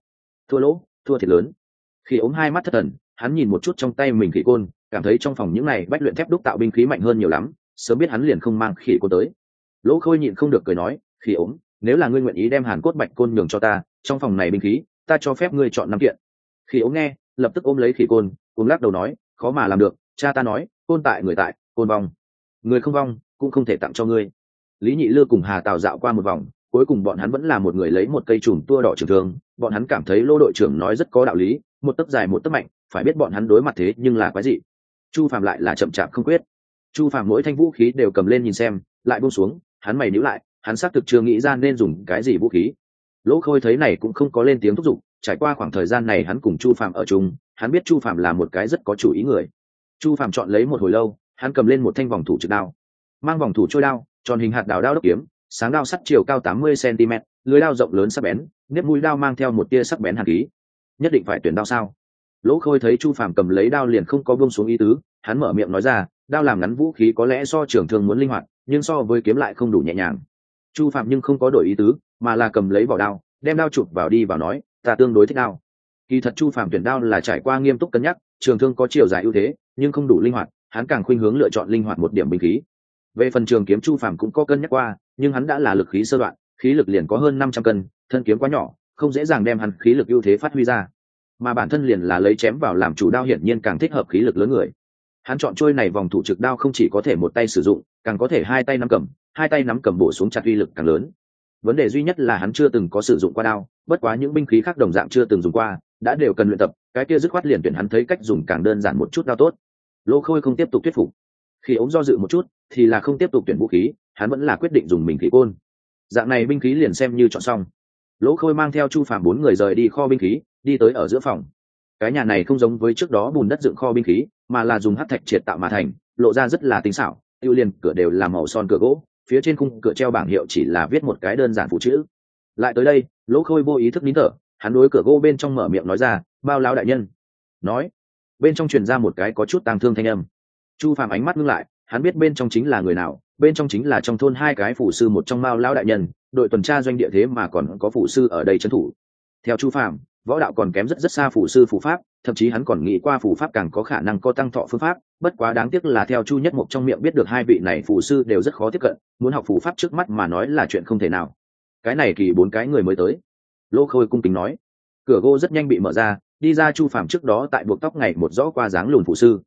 Thua thiệt lớn. Khi ống hai mắt thất thần, hắn nhìn một chút trong tay mình khỉ côn, cảm thấy trong phòng những này bách luyện thép đúc tạo binh khí mạnh hơn nhiều lắm, sớm biết hắn liền không mang khỉ côn tới. Lỗ Khôi nhịn không được cười nói, Khi ống, nếu là ngươi nguyện ý đem hàn cốt bạch côn nhường cho ta, trong phòng này binh khí ta cho phép ngươi chọn 5 kiện. Khi ống nghe lập tức ôm lấy khỉ côn, cùng lắc đầu nói, khó mà làm được, cha ta nói côn tại người tại, côn vong người không vong cũng không thể tặng cho ngươi. Lý Nhị Lư cùng Hà Tào dạo qua một vòng, cuối cùng bọn hắn vẫn là một người lấy một cây chùm tua đỏ trường thương, bọn hắn cảm thấy Lô đội trưởng nói rất có đạo lý, một tấc dài một tấc mạnh, phải biết bọn hắn đối mặt thế nhưng là quái gì. Chu Phàm lại là chậm chạp không quyết. Chu Phàm mỗi thanh vũ khí đều cầm lên nhìn xem, lại buông xuống, hắn mày nhíu lại, hắn xác thực chưa nghĩ ra nên dùng cái gì vũ khí. Lỗ Khôi thấy này cũng không có lên tiếng thúc giục, trải qua khoảng thời gian này hắn cùng Chu Phàm ở chung, hắn biết Chu Phàm là một cái rất có chủ ý người. Chu Phàm chọn lấy một hồi lâu, hắn cầm lên một thanh vòng thủ trực đao, mang vòng thủ trôi đao, tròn hình hạt đào đao đốc kiếm, sáng đao sắt chiều cao 80 cm, lưỡi đao rộng lớn sắc bén, nếp mũi đao mang theo một tia sắc bén hàn khí. Nhất định phải tuyển đao sao? Lỗ Khôi thấy Chu Phàm cầm lấy đao liền không có buông xuống ý tứ, hắn mở miệng nói ra, đao làm ngắn vũ khí có lẽ so trường thương muốn linh hoạt, nhưng so với kiếm lại không đủ nhẹ nhàng. Chu Phàm nhưng không có đổi ý tứ, mà là cầm lấy vỏ đao, đem đao chụp vào đi vào nói, ta tương đối thích đao. Kỳ thật Chu Phàm tuyển đao là trải qua nghiêm túc cân nhắc, trường thương có chiều dài ưu thế, nhưng không đủ linh hoạt, hắn càng khuynh hướng lựa chọn linh hoạt một điểm binh khí. Về phần trường kiếm Chu Phàm cũng có cân nhắc qua, nhưng hắn đã là lực khí sơ đoạn, khí lực liền có hơn 500 cân, thân kiếm quá nhỏ, không dễ dàng đem hắn khí lực ưu thế phát huy ra. Mà bản thân liền là lấy chém vào làm chủ đao hiển nhiên càng thích hợp khí lực lớn người. Hắn chọn trôi này vòng thủ trực đao không chỉ có thể một tay sử dụng, càng có thể hai tay nắm cầm bổ xuống chặt uy lực càng lớn. Vấn đề duy nhất là hắn chưa từng có sử dụng qua đao, bất quá những binh khí khác đồng dạng chưa từng dùng qua, đã đều cần luyện tập, cái kia dứt khoát liền tuyển hắn thấy cách dùng càng đơn giản một chút đao tốt. Lỗ Khôi không tiếp tục thuyết phục. Khi ống do dự một chút, thì là không tiếp tục tuyển vũ khí, hắn vẫn là quyết định dùng mình khỉ côn. Dạng này binh khí liền xem như chọn xong. Lỗ Khôi mang theo Chu Phàm 4 người rời đi kho binh khí, đi tới ở giữa phòng. Cái nhà này không giống với trước đó bùn đất dựng kho binh khí, mà là dùng hắc thạch triệt tạo mà thành, lộ ra rất là tinh xảo, tiêu liền cửa đều là màu son cửa gỗ, phía trên khung cửa treo bảng hiệu chỉ là viết một cái đơn giản phụ chữ. Lại tới đây, Lỗ Khôi vô ý thức nín thở, hắn đối cửa gỗ bên trong mở miệng nói ra, bao lão đại nhân. Nói, bên trong truyền ra một cái có chút tang thương thanh âm. Chu Phàm ánh mắt ngưng lại, hắn biết bên trong chính là người nào, bên trong chính là trong thôn hai cái phủ sư một trong Mao lão đại nhân, đội tuần tra doanh địa thế mà còn có phủ sư ở đây trấn thủ. Theo Chu Phàm, võ đạo còn kém rất xa phủ sư phủ pháp, thậm chí hắn còn nghĩ qua phủ pháp càng có khả năng có tăng thọ phương pháp, bất quá đáng tiếc là theo Chu Nhất Mục trong miệng biết được hai vị này phủ sư đều rất khó tiếp cận, muốn học phủ pháp trước mắt mà nói là chuyện không thể nào. Cái này kỳ 4 cái người mới tới. Lô Khôi cung kính nói. Cửa gỗ rất nhanh bị mở ra, đi ra Chu Phàm trước đó tại buộc tóc ngày một rõ qua dáng lùn phủ sư.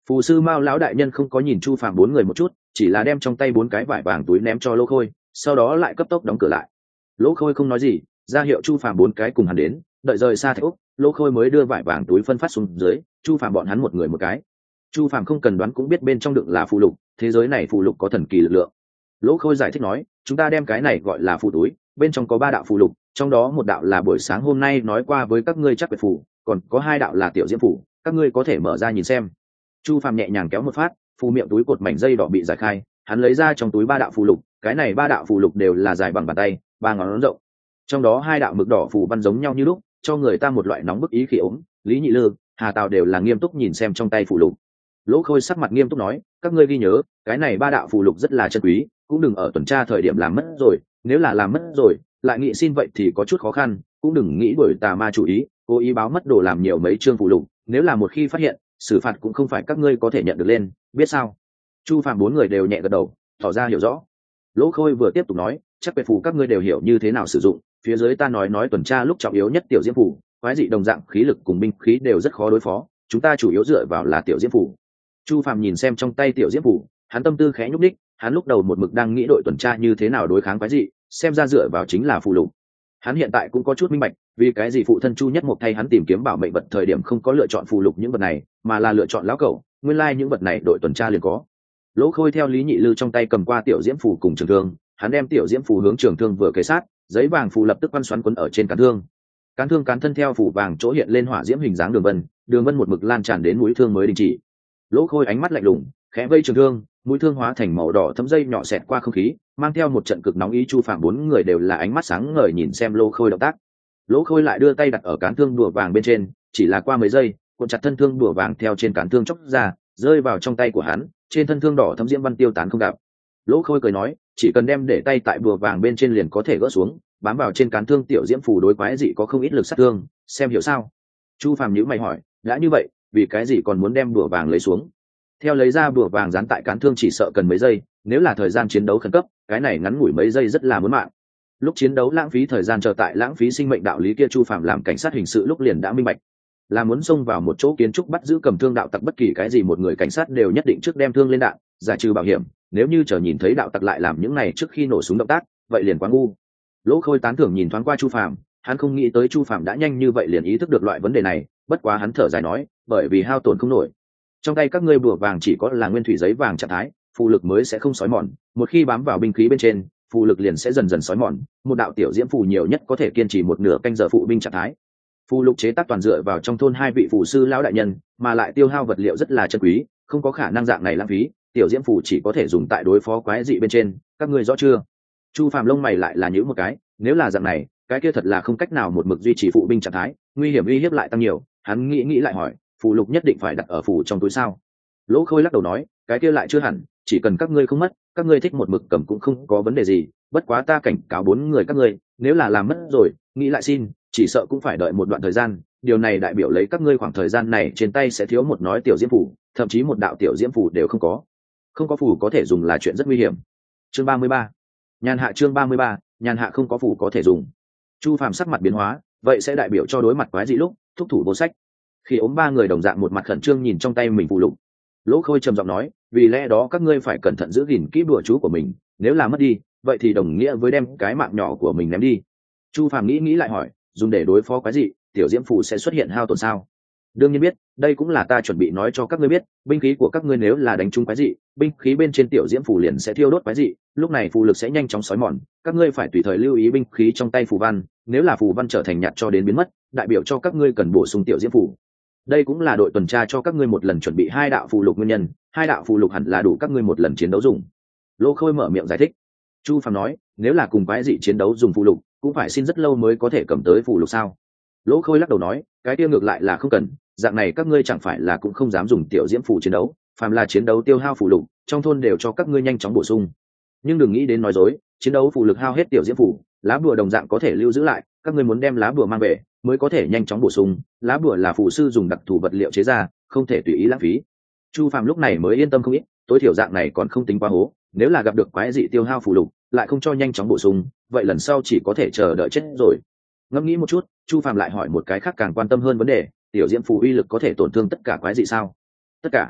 Phù sư Mao lão đại nhân không có nhìn Chu Phàm bốn người một chút, chỉ là đem trong tay bốn cái vải vàng túi ném cho Lỗ Khôi, sau đó lại cấp tốc đóng cửa lại. Lỗ Khôi không nói gì, ra hiệu Chu Phàm bốn cái cùng hắn đến, đợi rời xa Thạch Úc, Lỗ Khôi mới đưa vải vàng túi phân phát xuống dưới, Chu Phàm bọn hắn một người một cái. Chu Phàm không cần đoán cũng biết bên trong đựng là phù lục, thế giới này phù lục có thần kỳ lực lượng. Lỗ Khôi giải thích nói, chúng ta đem cái này gọi là phù túi, bên trong có 3 đạo phù lục, trong đó một đạo là buổi sáng hôm nay nói qua với các ngươi chắc quyệt phù, còn có 2 đạo là tiểu diễm phù, các ngươi có thể mở ra nhìn xem. Chu Phàm nhẹ nhàng kéo một phát, phù miệng túi cột mảnh dây đỏ bị giải khai, hắn lấy ra trong túi 3 đạo phù lục, cái này 3 đạo phù lục đều là dài bằng bàn tay, 3 ngón rộng. Trong đó 2 đạo mực đỏ phù văn giống nhau như lúc, cho người ta một loại nóng bức ý khí ống. Lý Nhị Lư, Hà Tào đều là nghiêm túc nhìn xem trong tay phù lục. Lỗ Khôi sắc mặt nghiêm túc nói, các ngươi ghi nhớ, cái này 3 đạo phù lục rất là chân quý, cũng đừng ở tuần tra thời điểm làm mất rồi, nếu là làm mất rồi, lại nghĩ xin vậy thì có chút khó khăn, cũng đừng nghĩ đuổi tà ma chủ ý, cố ý báo mất đồ làm nhiều mấy chương phù lục, nếu là một khi phát hiện, xử phạt cũng không phải các ngươi có thể nhận được lên, biết sao? Chu Phàm bốn người đều nhẹ gật đầu, tỏ ra hiểu rõ. Lỗ Khôi vừa tiếp tục nói, chắc về phù các ngươi đều hiểu như thế nào sử dụng, phía dưới ta nói tuần tra lúc trọng yếu nhất tiểu diễm phù, quái dị đồng dạng khí lực cùng binh khí đều rất khó đối phó, chúng ta chủ yếu dựa vào là tiểu diễm phù. Chu Phàm nhìn xem trong tay tiểu diễm phù, hắn tâm tư khẽ nhúc đích, hắn lúc đầu một mực đang nghĩ đội tuần tra như thế nào đối kháng quái dị, xem ra dựa vào chính là phù lục. Hắn hiện tại cũng có chút minh bạch, vì cái gì phụ thân Chu Nhất Mộc thay hắn tìm kiếm bảo mệnh vật thời điểm không có lựa chọn phù lục những vật này, mà là lựa chọn lão cẩu, nguyên lai những vật này đội tuần tra liền có. Lỗ Khôi theo Lý Nhị Lư trong tay cầm qua tiểu diễm phù cùng trường thương, hắn đem tiểu diễm phù hướng trường thương vừa kề sát, giấy vàng phù lập tức quăn xoắn quấn ở trên cán thương. Cán thương cán thân theo phù vàng chỗ hiện lên hỏa diễm hình dáng đường vân một mực lan tràn đến mũi thương mới đình chỉ. Lỗ Khôi ánh mắt lạnh lùng, khẽ vây trường thương, mũi thương hóa thành màu đỏ thấm dây nhỏ xẹt qua không khí, mang theo một trận cực nóng ý. Chu Phàm bốn người đều là ánh mắt sáng ngời nhìn xem Lỗ Khôi động tác. Lỗ Khôi lại đưa tay đặt ở cán thương đùa vàng bên trên, chỉ là qua mấy giây, cuộn chặt thân thương đùa vàng theo trên cán thương chốc ra, rơi vào trong tay của hắn, trên thân thương đỏ thấm diễm văn tiêu tán không gặp. Lỗ Khôi cười nói, chỉ cần đem để tay tại đùa vàng bên trên liền có thể gỡ xuống, bám vào trên cán thương tiểu diễm phù đối quái dị có không ít lực sát thương, xem hiểu sao? Chu Phàm nhíu mày hỏi, đã như vậy, vì cái gì còn muốn đem đùa vàng lấy xuống? Theo lấy ra đùa vàng dán tại cán thương chỉ sợ cần mấy giây, nếu là thời gian chiến đấu khẩn cấp, cái này ngắn ngủi mấy giây rất là muốn mạng. Lúc chiến đấu lãng phí thời gian chờ tại lãng phí sinh mệnh đạo lý kia Chu Phàm làm cảnh sát hình sự lúc liền đã minh bạch, là muốn xông vào một chỗ kiến trúc bắt giữ cầm thương đạo tặc bất kỳ cái gì một người cảnh sát đều nhất định trước đem thương lên đạn, giải trừ bảo hiểm, nếu như chờ nhìn thấy đạo tặc lại làm những này trước khi nổ súng động tác, vậy liền quá ngu. Lỗ Khôi tán thưởng nhìn thoáng qua Chu Phàm, hắn không nghĩ tới Chu Phàm đã nhanh như vậy liền ý thức được loại vấn đề này, bất quá hắn thở dài nói, bởi vì hao tổn không nổi. Trong tay các ngươi bùa vàng chỉ có là nguyên thủy giấy vàng trạng thái, phù lực mới sẽ không xói mòn, một khi bám vào binh khí bên trên, phù lực liền sẽ dần dần xói mòn, một đạo tiểu diễm phù nhiều nhất có thể kiên trì một nửa canh giờ phụ binh trạng thái. Phù lục chế tác toàn dựa vào trong thôn 2 vị phù sư lão đại nhân, mà lại tiêu hao vật liệu rất là chân quý, không có khả năng dạng này lãng phí, tiểu diễm phù chỉ có thể dùng tại đối phó quái dị bên trên, các ngươi rõ chưa? Chu Phàm lông mày lại là nhíu một cái, nếu là dạng này, cái kia thật là không cách nào một mực duy trì phụ binh trạng thái, nguy hiểm uy hiếp lại tăng nhiều, hắn nghĩ lại hỏi, phù lục nhất định phải đặt ở phù trong túi sao? Lỗ Khôi lắc đầu nói, cái kia lại chưa hẳn, chỉ cần các ngươi không mất, các ngươi thích một mực cầm cũng không có vấn đề gì, bất quá ta cảnh cáo 4 người các ngươi, nếu là làm mất rồi, nghĩ lại xin, chỉ sợ cũng phải đợi một đoạn thời gian, điều này đại biểu lấy các ngươi khoảng thời gian này trên tay sẽ thiếu một nói tiểu diễm phù, thậm chí một đạo tiểu diễm phù đều không có. Không có phù có thể dùng là chuyện rất nguy hiểm. Chương 33. Nhàn hạ chương 33, nhàn hạ không có phù có thể dùng. Chu Phàm sắc mặt biến hóa, vậy sẽ đại biểu cho đối mặt quái dị lúc, thúc thủ vô sách. Khi ốm 3 người đồng dạng một mặt khẩn trương nhìn trong tay mình phù lục. Lỗ Khôi trầm giọng nói, vì lẽ đó các ngươi phải cẩn thận giữ gìn kỹ đùa chú của mình, nếu là mất đi, vậy thì đồng nghĩa với đem cái mạng nhỏ của mình ném đi. Chu Phàm nghĩ lại hỏi, dùng để đối phó quái dị, tiểu diễm phù sẽ xuất hiện hao tổn sao? Đương nhiên biết, đây cũng là ta chuẩn bị nói cho các ngươi biết, binh khí của các ngươi nếu là đánh trúng quái dị, binh khí bên trên tiểu diễm phù liền sẽ thiêu đốt quái dị, lúc này phù lực sẽ nhanh chóng xói mòn, các ngươi phải tùy thời lưu ý binh khí trong tay phù văn, nếu là phù văn trở thành nhạt cho đến biến mất, đại biểu cho các ngươi cần bổ sung tiểu diễm phù. Đây cũng là đội tuần tra cho các ngươi một lần chuẩn bị 2 đạo phù lục nguyên nhân, 2 đạo phù lục hẳn là đủ các ngươi một lần chiến đấu dùng. Lỗ Khôi mở miệng giải thích. Chu Phàm nói, nếu là cùng quái dị chiến đấu dùng phù lục, cũng phải xin rất lâu mới có thể cầm tới phù lục sao? Lỗ Khôi lắc đầu nói, cái kia ngược lại là không cần, dạng này các ngươi chẳng phải là cũng không dám dùng tiểu diễm phù chiến đấu, phàm là chiến đấu tiêu hao phù lục, trong thôn đều cho các ngươi nhanh chóng bổ sung. Nhưng đừng nghĩ đến nói dối, chiến đấu phù lực hao hết tiểu diễm phù, lá bùa đồng dạng có thể lưu giữ lại, các ngươi muốn đem lá bùa mang về, mới có thể nhanh chóng bổ sung, lá bùa là phù sư dùng đặc thù vật liệu chế ra, không thể tùy ý lãng phí. Chu Phàm lúc này mới yên tâm không ít, tối thiểu dạng này còn không tính quá hố, nếu là gặp được quái dị tiêu hao phù lục, lại không cho nhanh chóng bổ sung, vậy lần sau chỉ có thể chờ đợi chết rồi. Ngẫm nghĩ một chút, Chu Phàm lại hỏi một cái khác càng quan tâm hơn vấn đề, tiểu diễm phù uy lực có thể tổn thương tất cả quái dị sao? Tất cả?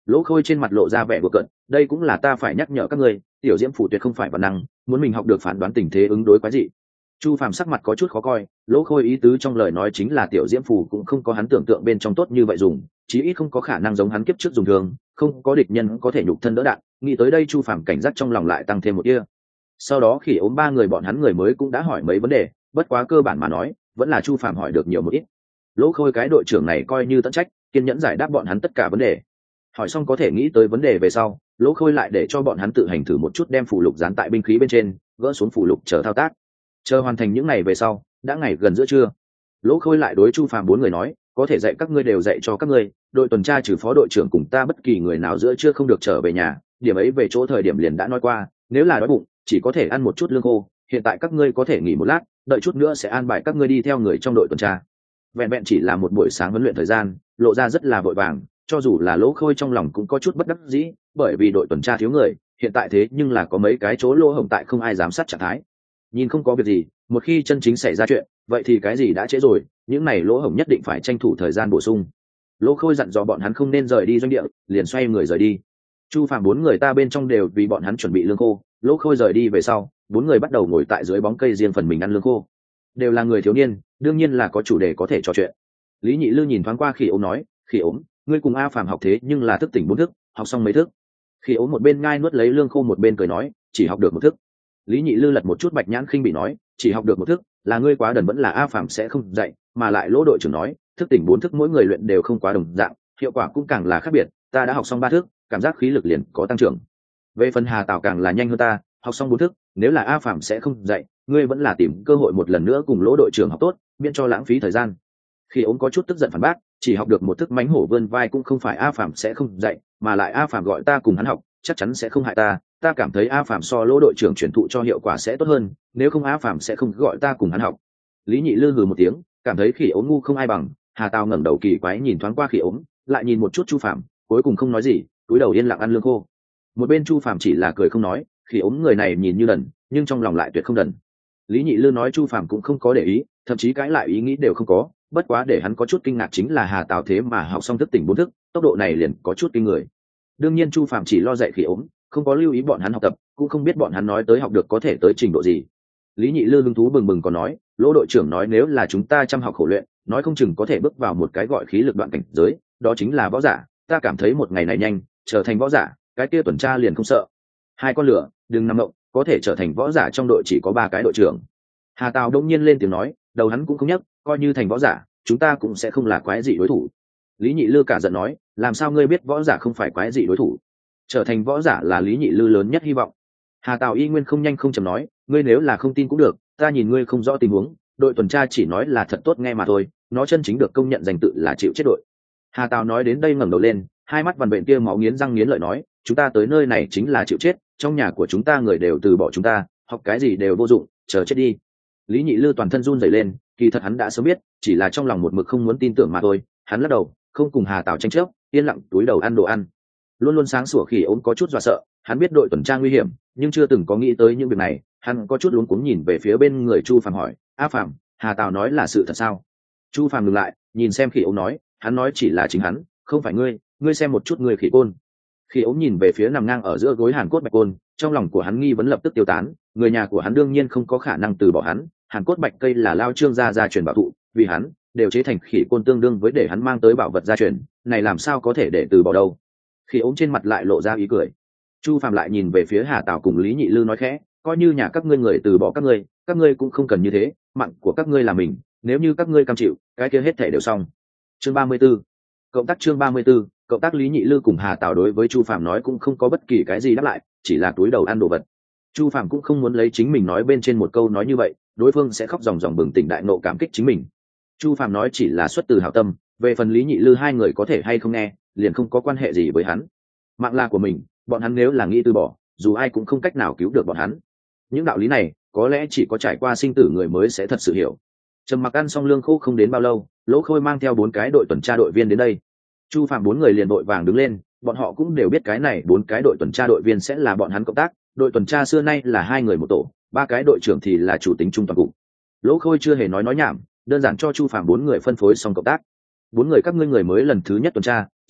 Lỗ Khôi trên mặt lộ ra vẻ bừa cợt, đây cũng là ta phải nhắc nhở các ngươi, tiểu diễm phủ tuyệt không phải bản năng, muốn mình học được phán đoán tình thế ứng đối quái dị. Chu Phàm sắc mặt có chút khó coi, Lỗ Khôi ý tứ trong lời nói chính là tiểu diễm phù cũng không có hắn tưởng tượng bên trong tốt như vậy dùng, chí ít không có khả năng giống hắn kiếp trước dùng thường, không có địch nhân có thể nhục thân đỡ đạn. Nghĩ tới đây Chu Phàm cảnh giác trong lòng lại tăng thêm một tia. Sau đó Khỉ Ốm ba người bọn hắn người mới cũng đã hỏi mấy vấn đề, bất quá cơ bản mà nói vẫn là Chu Phàm hỏi được nhiều một ít. Lỗ Khôi cái đội trưởng này coi như tận trách, kiên nhẫn giải đáp bọn hắn tất cả vấn đề. Hỏi xong có thể nghĩ tới vấn đề về sau, Lỗ Khôi lại để cho bọn hắn tự hành thử một chút đem phù lục dán tại binh khí bên trên, gỡ xuống phù lục chờ thao tác. Chờ hoàn thành những ngày về sau, đã ngày gần giữa trưa. Lỗ Khôi lại đối Chu Phàm bốn người nói, có thể dạy các ngươi đều dạy cho các ngươi, đội tuần tra trừ phó đội trưởng cùng ta bất kỳ người nào giữa trưa không được trở về nhà, điểm ấy về chỗ thời điểm liền đã nói qua, nếu là đói bụng chỉ có thể ăn một chút lương khô, hiện tại các ngươi có thể nghỉ một lát, đợi chút nữa sẽ an bài các ngươi đi theo người trong đội tuần tra. Vẹn vẹn chỉ là một buổi sáng huấn luyện thời gian, lộ ra rất là vội vàng, cho dù là Lỗ Khôi trong lòng cũng có chút bất đắc dĩ, bởi vì đội tuần tra thiếu người, hiện tại thế nhưng là có mấy cái chỗ lỗ hổng tại không ai giám sát trạng thái. Nhìn không có việc gì, một khi chân chính xảy ra chuyện, vậy thì cái gì đã trễ rồi, những này lỗ hổng nhất định phải tranh thủ thời gian bổ sung. Lỗ Khôi dặn dò bọn hắn không nên rời đi doanh địa, liền xoay người rời đi. Chu Phàm bốn người ta bên trong đều vì bọn hắn chuẩn bị lương khô. Lỗ Khôi rời đi về sau, bốn người bắt đầu ngồi tại dưới bóng cây riêng phần mình ăn lương khô. Đều là người thiếu niên, đương nhiên là có chủ đề có thể trò chuyện. Lý Nhị Lư nhìn thoáng qua Khỉ Ốm nói, Khỉ Ốm, ngươi cùng A Phàm học thế nhưng là thức tỉnh bốn thức, học xong mấy thức? Khỉ Ốm một bên ngai nuốt lấy lương khô một bên cười nói, chỉ học được một thức. Lý Nhị Lư lật một chút bạch nhãn khinh bị nói, chỉ học được một thức, là ngươi quá đần, vẫn là A Phàm sẽ không dạy, mà lại Lỗ đội trưởng nói, thức tỉnh bốn thức mỗi người luyện đều không quá đồng dạng, hiệu quả cũng càng là khác biệt, ta đã học xong ba thức, cảm giác khí lực liền có tăng trưởng. Về phần Hà Tào càng là nhanh hơn ta, học xong bốn thức, nếu là A Phàm sẽ không dạy, ngươi vẫn là tìm cơ hội một lần nữa cùng Lỗ đội trưởng học tốt, miễn cho lãng phí thời gian. Khi Ống có chút tức giận phản bác, chỉ học được một thức mánh hổ vươn vai cũng không phải A Phàm sẽ không dạy, mà lại A Phàm gọi ta cùng hắn học, chắc chắn sẽ không hại ta, ta cảm thấy A Phàm so Lỗ đội trưởng truyền thụ cho hiệu quả sẽ tốt hơn, nếu không A Phàm sẽ không gọi ta cùng hắn học. Lý Nhị Lư hừ một tiếng, cảm thấy Khỉ Ống ngu không ai bằng. Hà Tào ngẩng đầu kỳ quái nhìn thoáng qua Khỉ Ống, lại nhìn một chút Chu Phàm, cuối cùng không nói gì, cúi đầu yên lặng ăn lương khô. Một bên Chu Phàm chỉ là cười không nói, Khỉ Ống người này nhìn như đần, nhưng trong lòng lại tuyệt không đần. Lý Nhị Lư nói Chu Phàm cũng không có để ý, thậm chí cãi lại ý nghĩ đều không có, bất quá để hắn có chút kinh ngạc chính là Hà Tào thế mà học xong thức tỉnh bốn thức, tốc độ này liền có chút kinh người. Đương nhiên Chu Phàm chỉ lo dạy Khỉ Ống, không có lưu ý bọn hắn học tập, cũng không biết bọn hắn nói tới học được có thể tới trình độ gì. Lý Nhị Lư hứng thú bừng bừng còn nói, Lỗ đội trưởng nói nếu là chúng ta chăm học khổ luyện, nói không chừng có thể bước vào một cái gọi khí lực đoạn cảnh giới, đó chính là võ giả, ta cảm thấy một ngày này nhanh trở thành võ giả, cái kia tuần tra liền không sợ. Hai con lửa, đừng nằm mộng, có thể trở thành võ giả trong đội chỉ có ba cái đội trưởng. Hà Tào đông nhiên lên tiếng nói, đầu hắn cũng không nhấc, coi như thành võ giả, chúng ta cũng sẽ không là quái dị đối thủ. Lý Nhị Lư cả giận nói, làm sao ngươi biết võ giả không phải quái dị đối thủ? Trở thành võ giả là Lý Nhị Lư lớn nhất hy vọng. Hà Tào y nguyên không nhanh không chậm nói, ngươi nếu là không tin cũng được, ta nhìn ngươi không rõ tình huống, đội tuần tra chỉ nói là thật tốt nghe mà thôi, nó chân chính được công nhận danh tự là chịu chết đội. Hà Tào nói đến đây ngẩng đầu lên, hai mắt vằn vện kia máu nghiến răng nghiến lợi nói, chúng ta tới nơi này chính là chịu chết, trong nhà của chúng ta người đều từ bỏ chúng ta, học cái gì đều vô dụng, chờ chết đi. Lý Nhị Lư toàn thân run rẩy lên, kỳ thật hắn đã sớm biết, chỉ là trong lòng một mực không muốn tin tưởng mà thôi. Hắn lắc đầu, không cùng Hà Tào tranh chấp, yên lặng túi đầu ăn đồ ăn. Luôn luôn sáng sủa Khỉ Ốm có chút dọa sợ, hắn biết đội tuần tra nguy hiểm, nhưng chưa từng có nghĩ tới những việc này. Hắn có chút luống cuống nhìn về phía bên người Chu Phàm hỏi, A Phàm, Hà Tào nói là sự thật sao? Chu Phàm ngừng lại, nhìn xem Khỉ Ốm nói, hắn nói chỉ là chính hắn, không phải ngươi, ngươi xem một chút người Khỉ Côn. Khỉ Ốm nhìn về phía nằm ngang ở giữa gối Hàn Cốt Bạch Côn, trong lòng của hắn nghi vấn lập tức tiêu tán, người nhà của hắn đương nhiên không có khả năng từ bỏ hắn, Hàn Cốt Bạch cây là Lao Trương gia truyền bảo thụ, vì hắn đều chế thành Khỉ Côn tương đương với để hắn mang tới bảo vật gia truyền, này làm sao có thể để từ bỏ đâu. Khỉ Ốm trên mặt lại lộ ra ý cười. Chu Phàm lại nhìn về phía Hà Tào cùng Lý Nhị Lư nói khẽ, coi như nhà các ngươi người từ bỏ các ngươi cũng không cần như thế, mạng của các ngươi là mình, nếu như các ngươi cam chịu, cái kia hết thể đều xong. Chương 34. Cộng tác chương 34, cộng tác Lý Nhị Lư cùng Hà Tào đối với Chu Phàm nói cũng không có bất kỳ cái gì đáp lại, chỉ là túi đầu ăn đồ vật. Chu Phàm cũng không muốn lấy chính mình nói bên trên một câu nói như vậy, đối phương sẽ khóc ròng ròng bừng tỉnh đại nộ cảm kích chính mình. Chu Phàm nói chỉ là xuất từ hảo tâm, về phần Lý Nhị Lư hai người có thể hay không nghe, liền không có quan hệ gì với hắn. Mạng là của mình, bọn hắn nếu là nghĩ từ bỏ, dù ai cũng không cách nào cứu được bọn hắn. Những đạo lý này, có lẽ chỉ có trải qua sinh tử người mới sẽ thật sự hiểu. Trầm mặc ăn xong lương khô không đến bao lâu, Lỗ Khôi mang theo bốn cái đội tuần tra đội viên đến đây. Chu Phàm bốn người liền đội vàng đứng lên, bọn họ cũng đều biết cái này bốn cái đội tuần tra đội viên sẽ là bọn hắn cộng tác. Đội tuần tra xưa nay là hai người một tổ, ba cái đội trưởng thì là chủ tính trung toàn cục. Lỗ Khôi chưa hề nói nhảm, đơn giản cho Chu Phàm bốn người phân phối xong cộng tác. Bốn người các ngươi người mới lần thứ nhất tuần tra,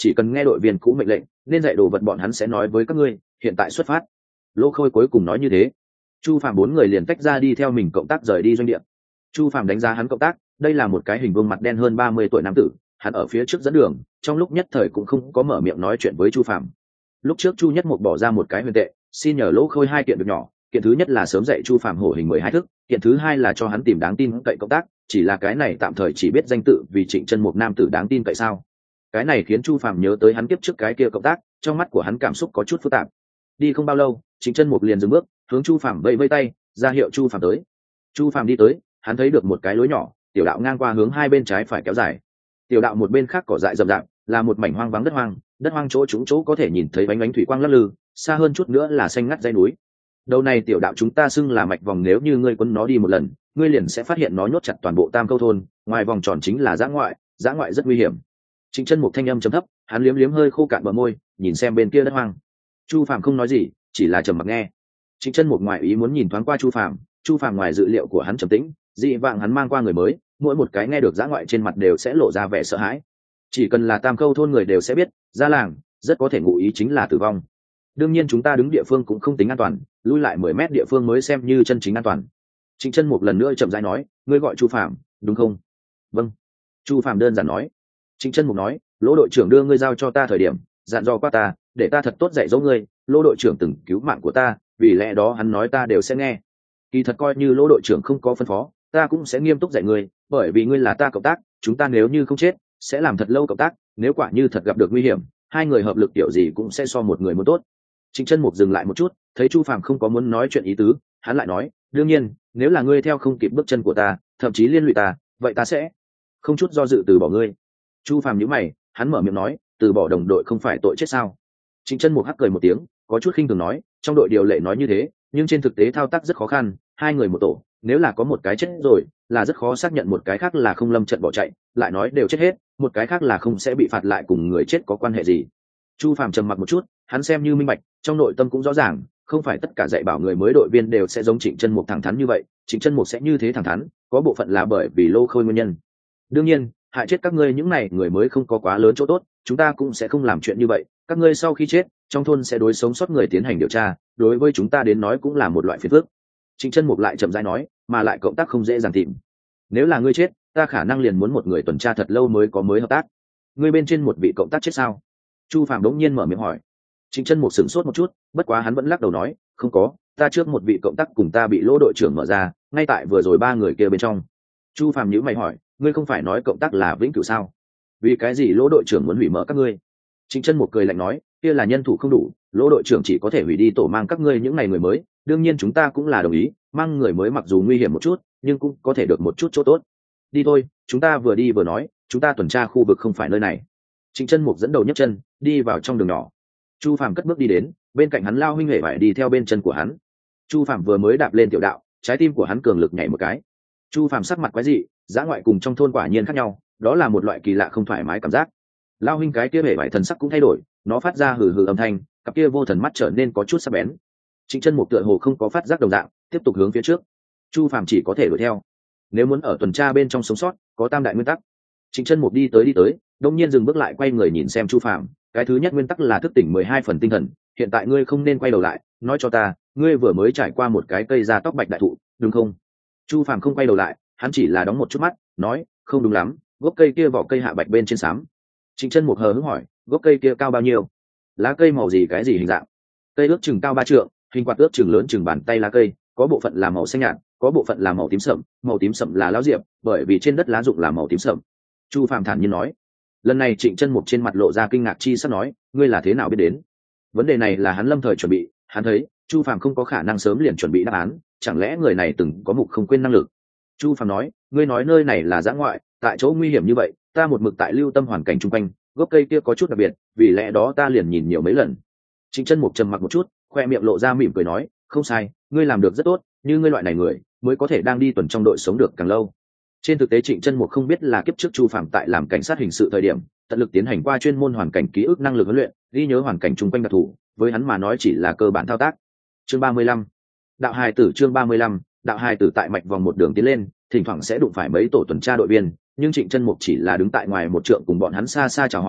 chỉ cần nghe đội viên cũ mệnh lệnh, nên dạy đồ vật bọn hắn sẽ nói với các ngươi. Hiện tại xuất phát. Lỗ Khôi cuối cùng nói như thế. Chu Phàm bốn người liền tách ra đi theo mình cộng tác rời đi doanh địa. Chu Phàm đánh giá hắn cộng tác, đây là một cái hình vuông mặt đen hơn 30 tuổi nam tử, hắn ở phía trước dẫn đường, trong lúc nhất thời cũng không có mở miệng nói chuyện với Chu Phàm. Lúc trước Chu Nhất Mục bỏ ra một cái huyền tệ, xin nhờ Lỗ Khôi hai kiện việc nhỏ, kiện thứ nhất là sớm dạy Chu Phàm hổ hình 12 thức, kiện thứ hai là cho hắn tìm đáng tin cậy cộng tác, chỉ là cái này tạm thời chỉ biết danh tự vì Trịnh Chân Mục nam tử đáng tin cậy sao? Cái này khiến Chu Phàm nhớ tới hắn kiếp trước cái kia cộng tác, trong mắt của hắn cảm xúc có chút phức tạp. Đi không bao lâu, Trịnh Chân Mục liền dừng bước, hướng Chu Phàm vẫy vẫy tay, ra hiệu Chu Phàm tới. Chu Phàm đi tới, hắn thấy được một cái lối nhỏ, tiểu đạo ngang qua hướng hai bên trái phải kéo dài. Tiểu đạo một bên khác cỏ dại rậm rạp, là một mảnh hoang vắng đất hoang chỗ trũng chỗ có thể nhìn thấy bánh bánh thủy quang lắc lư, xa hơn chút nữa là xanh ngắt dãy núi. Đầu này tiểu đạo chúng ta xưng là mạch vòng, nếu như ngươi quấn nó đi một lần, ngươi liền sẽ phát hiện nó nhốt chặt toàn bộ Tam Câu thôn, ngoài vòng tròn chính là dã ngoại rất nguy hiểm. Trịnh Chân Mục thanh âm trầm thấp, hắn liếm liếm hơi khô cạn bờ môi, nhìn xem bên kia đất hoang. Chu Phàm không nói gì, chỉ là trầm mặc nghe. Trịnh Chân Mục ngoài ý muốn nhìn thoáng qua Chu Phàm ngoài dự liệu của hắn trầm tĩnh, dị vãng hắn mang qua người mới, mỗi một cái nghe được dã ngoại trên mặt đều sẽ lộ ra vẻ sợ hãi. Chỉ cần là Tam Câu thôn người đều sẽ biết, ra làng rất có thể ngụ ý chính là tử vong. Đương nhiên chúng ta đứng địa phương cũng không tính an toàn, lui lại 10 mét địa phương mới xem như chân chính an toàn. Trịnh Chân Mục lần nữa chậm rãi nói, ngươi gọi Chu Phàm, đúng không? Vâng. Chu Phàm đơn giản nói. Trịnh Chân Mục nói, Lỗ đội trưởng đưa ngươi giao cho ta thời điểm, dặn dò qua ta, để ta thật tốt dạy dỗ ngươi, Lỗ đội trưởng từng cứu mạng của ta, vì lẽ đó hắn nói ta đều sẽ nghe. Kỳ thật coi như Lỗ đội trưởng không có phân phó, ta cũng sẽ nghiêm túc dạy ngươi, bởi vì ngươi là ta cộng tác, chúng ta nếu như không chết, sẽ làm thật lâu cộng tác, nếu quả như thật gặp được nguy hiểm, hai người hợp lực kiểu gì cũng sẽ so một người muốn tốt. Trịnh Chân Mục dừng lại một chút, thấy Chu Phàm không có muốn nói chuyện ý tứ, hắn lại nói, đương nhiên, nếu là ngươi theo không kịp bước chân của ta, thậm chí liên lụy ta, vậy ta sẽ không chút do dự từ bỏ ngươi. Chu Phàm nhíu mày, hắn mở miệng nói, từ bỏ đồng đội không phải tội chết sao? Trịnh Chân Mục hắc cười một tiếng, có chút khinh thường nói, trong đội điều lệ nói như thế, nhưng trên thực tế thao tác rất khó khăn, hai người một tổ, nếu là có một cái chết rồi, là rất khó xác nhận một cái khác là không lâm trận bỏ chạy, lại nói đều chết hết, một cái khác là không sẽ bị phạt lại cùng người chết có quan hệ gì. Chu Phàm trầm mặc một chút, hắn xem như minh bạch, trong nội tâm cũng rõ ràng, không phải tất cả dạy bảo người mới đội viên đều sẽ giống Trịnh Chân Mục thẳng thắn như vậy, Trịnh Chân Mục sẽ như thế thẳng thắn, có bộ phận là bởi vì Lô Khôi nguyên nhân. Đương nhiên, hại chết các ngươi những này người mới không có quá lớn chỗ tốt, chúng ta cũng sẽ không làm chuyện như vậy, các ngươi sau khi chết, trong thôn sẽ đối sống sót người tiến hành điều tra, đối với chúng ta đến nói cũng là một loại phiền phức. Trịnh Chân Mục lại chậm rãi nói, mà lại cộng tác không dễ dàng tìm. Nếu là ngươi chết, ta khả năng liền muốn một người tuần tra thật lâu mới có mới hợp tác. Ngươi bên trên một vị cộng tác chết sao? Chu Phàm đống nhiên mở miệng hỏi. Trịnh Chân Mục sửng sốt một chút, bất quá hắn vẫn lắc đầu nói, không có, ta trước một vị cộng tác cùng ta bị Lỗ đội trưởng mở ra, ngay tại vừa rồi ba người kia bên trong. Chu Phàm nhíu mày hỏi, ngươi không phải nói cộng tác là vĩnh cửu sao? Vì cái gì Lỗ đội trưởng muốn hủy mở các ngươi? Trịnh Chân Mục cười lạnh nói, kia là nhân thủ không đủ, Lỗ đội trưởng chỉ có thể hủy đi tổ mang các ngươi những ngày người mới, đương nhiên chúng ta cũng là đồng ý, mang người mới mặc dù nguy hiểm một chút, nhưng cũng có thể được một chút chỗ tốt. Đi thôi, chúng ta vừa đi vừa nói, chúng ta tuần tra khu vực không phải nơi này. Trịnh Chân Mục dẫn đầu nhấc chân, đi vào trong đường nhỏ. Chu Phàm cất bước đi đến, bên cạnh hắn Lao huynh hề phải đi theo bên chân của hắn. Chu Phàm vừa mới đạp lên tiểu đạo, trái tim của hắn cường lực nhảy một cái. Chu Phàm sắc mặt quái dị, dã ngoại cùng trong thôn quả nhiên khác nhau, đó là một loại kỳ lạ không thoải mái cảm giác. Lao huynh cái kia hề phải thần sắc cũng thay đổi, nó phát ra hừ hừ âm thanh, cặp kia vô thần mắt trở nên có chút sắc bén. Trịnh Chân Mục tựa hồ không có phát giác đồng dạng, tiếp tục hướng phía trước. Chu Phàm chỉ có thể đuổi theo. Nếu muốn ở tuần tra bên trong sống sót, có tam đại nguyên tắc. Trịnh Chân Mục đi tới, đột nhiên dừng bước lại, quay người nhìn xem Chu Phàm. Cái thứ nhất nguyên tắc là thức tỉnh 12 phần tinh thần, hiện tại ngươi không nên quay đầu lại, nói cho ta, ngươi vừa mới trải qua một cái cây da tóc bạch đại thụ, đúng không? Chu Phàm không quay đầu lại, hắn chỉ là đóng một chút mắt, nói, không đúng lắm, gốc cây kia vỏ cây hạ bạch bên trên xám. Trịnh Chân Mục hờ hững hỏi, gốc cây kia cao bao nhiêu? Lá cây màu gì cái gì hình dạng? Cây ước chừng cao 3 trượng, hình quạt ước chừng lớn chừng bàn tay lá cây, có bộ phận là màu xanh nhạt, có bộ phận là màu tím sậm là lão diệp, bởi vì trên đất lá rụng là màu tím sậm. Chu Phàm thản nhiên nói. Lần này Trịnh Chân Mục trên mặt lộ ra kinh ngạc chi sắc, nói, ngươi là thế nào biết đến? Vấn đề này là hắn lâm thời chuẩn bị, hắn thấy Chu Phàm không có khả năng sớm liền chuẩn bị đáp án, chẳng lẽ người này từng có mục không quên năng lực? Chu Phàm nói, ngươi nói nơi này là dã ngoại, tại chỗ nguy hiểm như vậy, ta một mực tại lưu tâm hoàn cảnh chung quanh, gốc cây kia có chút đặc biệt, vì lẽ đó ta liền nhìn nhiều mấy lần. Trịnh Chân Mục trầm mặc một chút, khoe miệng lộ ra mỉm cười nói, không sai, ngươi làm được rất tốt, như ngươi loại này người mới có thể đang đi tuần trong đội sống được càng lâu. Trên thực tế Trịnh Chân Mục không biết là kiếp trước Chu Phàm tại làm cảnh sát hình sự thời điểm, tận lực tiến hành qua chuyên môn hoàn cảnh ký ức năng lực huấn luyện, ghi nhớ hoàn cảnh chung quanh đặc thù, với hắn mà nói chỉ là cơ bản thao tác. Chương 35. Đạo hài tử. Chương 35. Đạo hài tử tại mạch vòng một đường tiến lên, thỉnh thoảng sẽ đụng phải mấy tổ tuần tra đội viên, nhưng Trịnh Chân Mục chỉ là đứng tại ngoài một trượng cùng bọn hắn xa xa chào hỏi,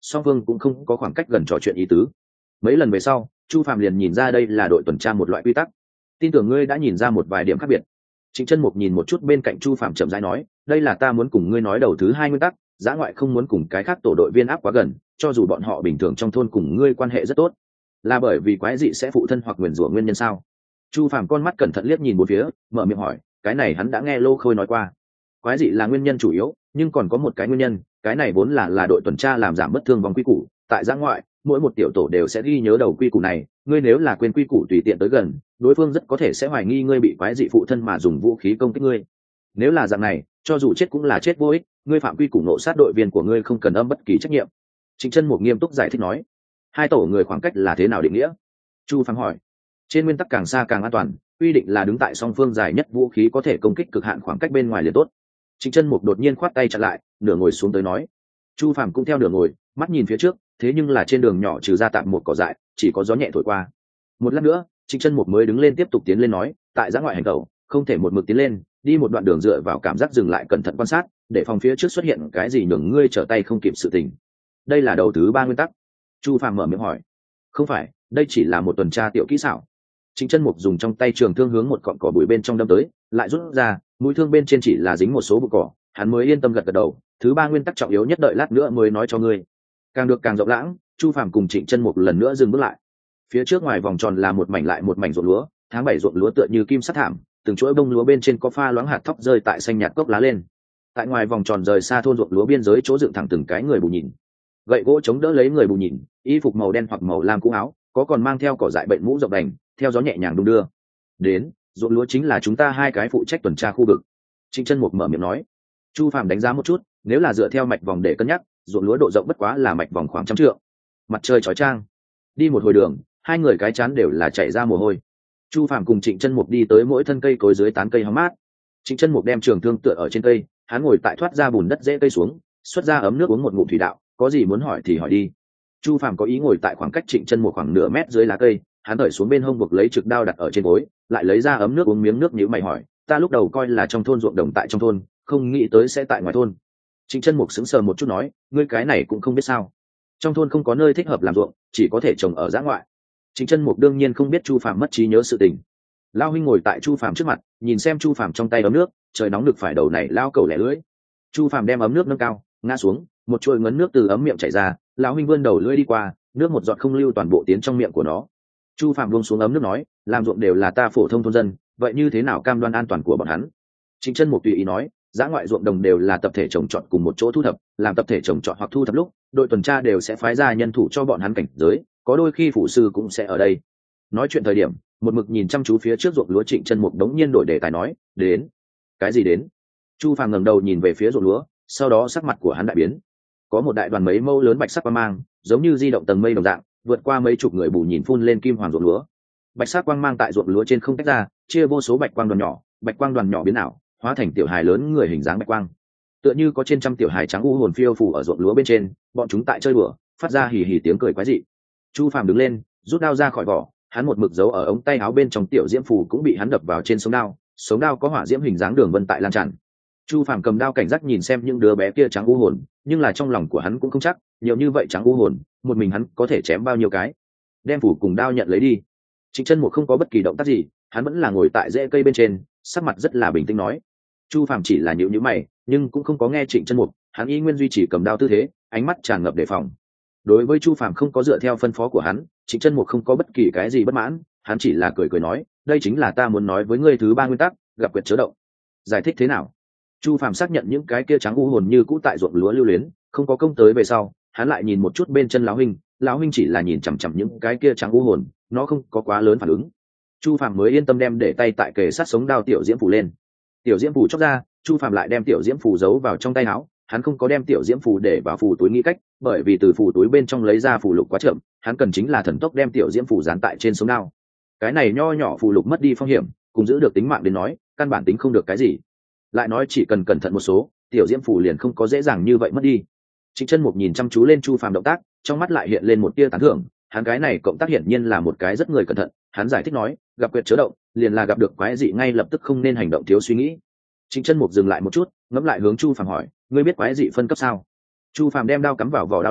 song phương cũng không có khoảng cách gần trò chuyện ý tứ. Mấy lần về sau Chu Phàm liền nhìn ra đây là đội tuần tra một loại quy tắc. Tin tưởng ngươi đã nhìn ra một vài điểm khác biệt. Trịnh Chân Mục nhìn một chút bên cạnh Chu Phàm chậm rãi nói, đây là ta muốn cùng ngươi nói đầu thứ hai nguyên tắc, dã ngoại không muốn cùng cái khác tổ đội viên áp quá gần, cho dù bọn họ bình thường trong thôn cùng ngươi quan hệ rất tốt. Là bởi vì quái dị sẽ phụ thân hoặc nguyền rủa nguyên nhân sao? Chu Phàm con mắt cẩn thận liếc nhìn bốn phía, mở miệng hỏi, cái này hắn đã nghe Lô Khôi nói qua. Quái dị là nguyên nhân chủ yếu, nhưng còn có một cái nguyên nhân, cái này vốn là đội tuần tra làm giảm bất thương vong quy củ, tại dã ngoại, mỗi một tiểu tổ đều sẽ ghi nhớ đầu quy củ này, ngươi nếu là quên quy củ tùy tiện tới gần, đối phương rất có thể sẽ hoài nghi ngươi bị quái dị phụ thân mà dùng vũ khí công kích ngươi. Nếu là dạng này, cho dù chết cũng là chết vô ích, ngươi phạm quy củ nộ sát đội viên của ngươi không cần âm bất kỳ trách nhiệm. Trịnh Chân Mục nghiêm túc giải thích nói. Hai tổ người khoảng cách là thế nào định nghĩa? Chu Phàm hỏi. Trên nguyên tắc càng xa càng an toàn, quy định là đứng tại song phương dài nhất vũ khí có thể công kích cực hạn khoảng cách bên ngoài liền tốt. Trịnh Chân Mục đột nhiên khoát tay chặn lại, nửa ngồi xuống tới nói. Chu Phàm cũng theo nửa ngồi, mắt nhìn phía trước, thế nhưng là trên đường nhỏ trừ ra tạm một cỏ dại, chỉ có gió nhẹ thổi qua. Một lát nữa, Trịnh Chân Mục mới đứng lên tiếp tục tiến lên nói, tại giã ngoại hành tẩu, không thể một mực tiến lên, đi một đoạn đường dựa vào cảm giác dừng lại cẩn thận quan sát, để phòng phía trước xuất hiện cái gì nhường ngươi trở tay không kịp sự tình. Đây là đầu thứ ba nguyên tắc. Chu Phàm mở miệng hỏi. Không phải, đây chỉ là một tuần tra tiểu kỹ xảo. Trịnh Chân Mục dùng trong tay trường thương hướng một cọn cỏ bụi bên trong đâm tới, lại rút ra, mũi thương bên trên chỉ là dính một số bụi cỏ, hắn mới yên tâm gật gật đầu. Thứ ba nguyên tắc trọng yếu nhất đợi lát nữa mới nói cho ngươi. Càng được càng rộng lãng, Chu Phàm cùng Trịnh Chân Mục lần nữa dừng bước lại. Phía trước ngoài vòng tròn là một mảnh lại một mảnh ruộng lúa, tháng 7 ruộng lúa tựa như kim sắt thảm, từng chuỗi bông lúa bên trên có pha loãng hạt thóc rơi tại xanh nhạt cốc lá lên. Tại ngoài vòng tròn rời xa thôn ruộng lúa biên giới chỗ dựng thẳng từng cái người bù nhìn. Gậy gỗ chống đỡ lấy người bù nhìn, y phục màu đen hoặc màu lam cũ áo, có còn mang theo cỏ dại bệnh mũ rộng đành, theo gió nhẹ nhàng đung đưa. Đến, ruộng lúa chính là chúng ta hai cái phụ trách tuần tra khu vực. Trịnh Chân Mục mở miệng nói. Chu Phàm đánh giá một chút, nếu là dựa theo mạch vòng để cân nhắc, ruộng lúa độ rộng bất quá là mạch vòng khoảng 100 trượng. Mặt trời chói chang, đi một hồi đường, hai người cái chán đều là chảy ra mồ hôi. Chu Phàm cùng Trịnh Chân Mục đi tới mỗi thân cây cối dưới tán cây hóng mát. Trịnh Chân Mục đem trường thương tựa ở trên cây, hắn ngồi tại thoát ra bùn đất dễ cây xuống, xuất ra ấm nước uống một ngụm thủy đạo, có gì muốn hỏi thì hỏi đi. Chu Phàm có ý ngồi tại khoảng cách Trịnh Chân Mục khoảng nửa mét dưới lá cây, hắn thở xuống bên hông buộc lấy trực đao đặt ở trên gối, lại lấy ra ấm nước uống miếng nước nhíu mày hỏi, ta lúc đầu coi là trong thôn ruộng đồng tại trong thôn, không nghĩ tới sẽ tại ngoài thôn. Trịnh Chân Mục sững sờ một chút nói, ngươi cái này cũng không biết sao? Trong thôn không có nơi thích hợp làm ruộng, chỉ có thể trồng ở dã ngoại. Trịnh Chân Mục đương nhiên không biết Chu Phàm mất trí nhớ sự tình. Lao huynh ngồi tại Chu Phàm trước mặt, nhìn xem Chu Phàm trong tay ấm nước, trời nóng được phải đầu này lao cầu lẻ lưỡi. Chu Phàm đem ấm nước nâng cao, ngã xuống, một chuỗi ngấn nước từ ấm miệng chảy ra, lão huynh vươn đầu lưỡi đi qua, nước một giọt không lưu toàn bộ tiến trong miệng của nó. Chu Phàm buông xuống ấm nước nói, làm ruộng đều là ta phổ thông thôn dân, vậy như thế nào cam đoan an toàn của bọn hắn? Trịnh Chân Mục tùy ý nói, dã ngoại ruộng đồng đều là tập thể trồng trọt cùng một chỗ thu thập, làm tập thể trồng trọt hoặc thu thập lúc, đội tuần tra đều sẽ phái ra nhân thủ cho bọn hắn cảnh giới, có đôi khi phụ sư cũng sẽ ở đây. Nói chuyện thời điểm, một mực nhìn chăm chú phía trước ruộng lúa Trịnh Chân Mục đống nhiên đổi đề tài nói, đến. Cái gì đến? Chu Phàm ngẩng đầu nhìn về phía ruộng lúa, sau đó sắc mặt của hắn đại biến. Có một đại đoàn mấy mâu lớn bạch sắc quang mang, giống như di động tầng mây đồng dạng, vượt qua mấy chục người bù nhìn phun lên kim hoàng ruộng lúa. Bạch sắc quang mang tại ruộng lúa trên không tách ra, chia vô số bạch quang đoàn nhỏ, bạch quang đoàn nhỏ biến ảo, hóa thành tiểu hài lớn người hình dáng bạch quang. Tựa như có trên trăm tiểu hài trắng u hồn phiêu phù ở ruộng lúa bên trên, bọn chúng tại chơi đùa, phát ra hì hì tiếng cười quái dị. Chu Phàm đứng lên, rút đao ra khỏi vỏ, hắn một mực giấu ở ống tay áo bên trong tiểu diễm phù cũng bị hắn đập vào trên sống đao có hỏa diễm hình dáng đường vân tại lan tràn. Chu Phàm cầm đao cảnh giác nhìn xem những đứa bé kia trắng u hồn, nhưng là trong lòng của hắn cũng không chắc, nhiều như vậy trắng u hồn, một mình hắn có thể chém bao nhiêu cái. Đem phù cùng đao nhận lấy đi. Trịnh Chân Mục không có bất kỳ động tác gì, hắn vẫn là ngồi tại rễ cây bên trên, sắc mặt rất là bình tĩnh nói. Chu Phàm chỉ là nhíu nhíu mày, nhưng cũng không có nghe Trịnh Chân Mục, hắn y nguyên duy trì cầm đao tư thế, ánh mắt tràn ngập đề phòng. Đối với Chu Phàm không có dựa theo phân phó của hắn, Trịnh Chân Mục không có bất kỳ cái gì bất mãn, hắn chỉ là cười cười nói, đây chính là ta muốn nói với ngươi thứ ba nguyên tắc, gặp quyệt chớ động. Giải thích thế nào? Chu Phàm xác nhận những cái kia trắng u hồn như cũ tại ruộng lúa lưu luyến, không có công tới về sau, hắn lại nhìn một chút bên chân lão huynh chỉ là nhìn chằm chằm những cái kia trắng u hồn, nó không có quá lớn phản ứng. Chu Phàm mới yên tâm đem để tay tại kề sát sống đao tiểu diễm phù lên. Tiểu diễm phù chốc ra, Chu Phàm lại đem tiểu diễm phù giấu vào trong tay áo, hắn không có đem tiểu diễm phù để vào phù túi nghĩ cách, bởi vì từ phù túi bên trong lấy ra phù lục quá chậm, hắn cần chính là thần tốc đem tiểu diễm phù dán tại trên sống đao. Cái này nho nhỏ phù lục mất đi phong hiểm, cùng giữ được tính mạng đến nói, căn bản tính không được cái gì. Lại nói chỉ cần cẩn thận một số, tiểu diễm phù liền không có dễ dàng như vậy mất đi. Trịnh Chân Mục nhìn chăm chú lên Chu Phàm động tác, trong mắt lại hiện lên một tia tán thưởng, hắn cái này cộng tác hiển nhiên là một cái rất người cẩn thận, hắn giải thích nói, gặp quyệt chớ động, liền là gặp được quái dị ngay lập tức không nên hành động thiếu suy nghĩ. Trịnh Chân Mục dừng lại một chút, ngẫm lại hướng Chu Phàm hỏi, ngươi biết quái dị phân cấp sao? Chu Phàm đem đao cắm vào vỏ đao lại,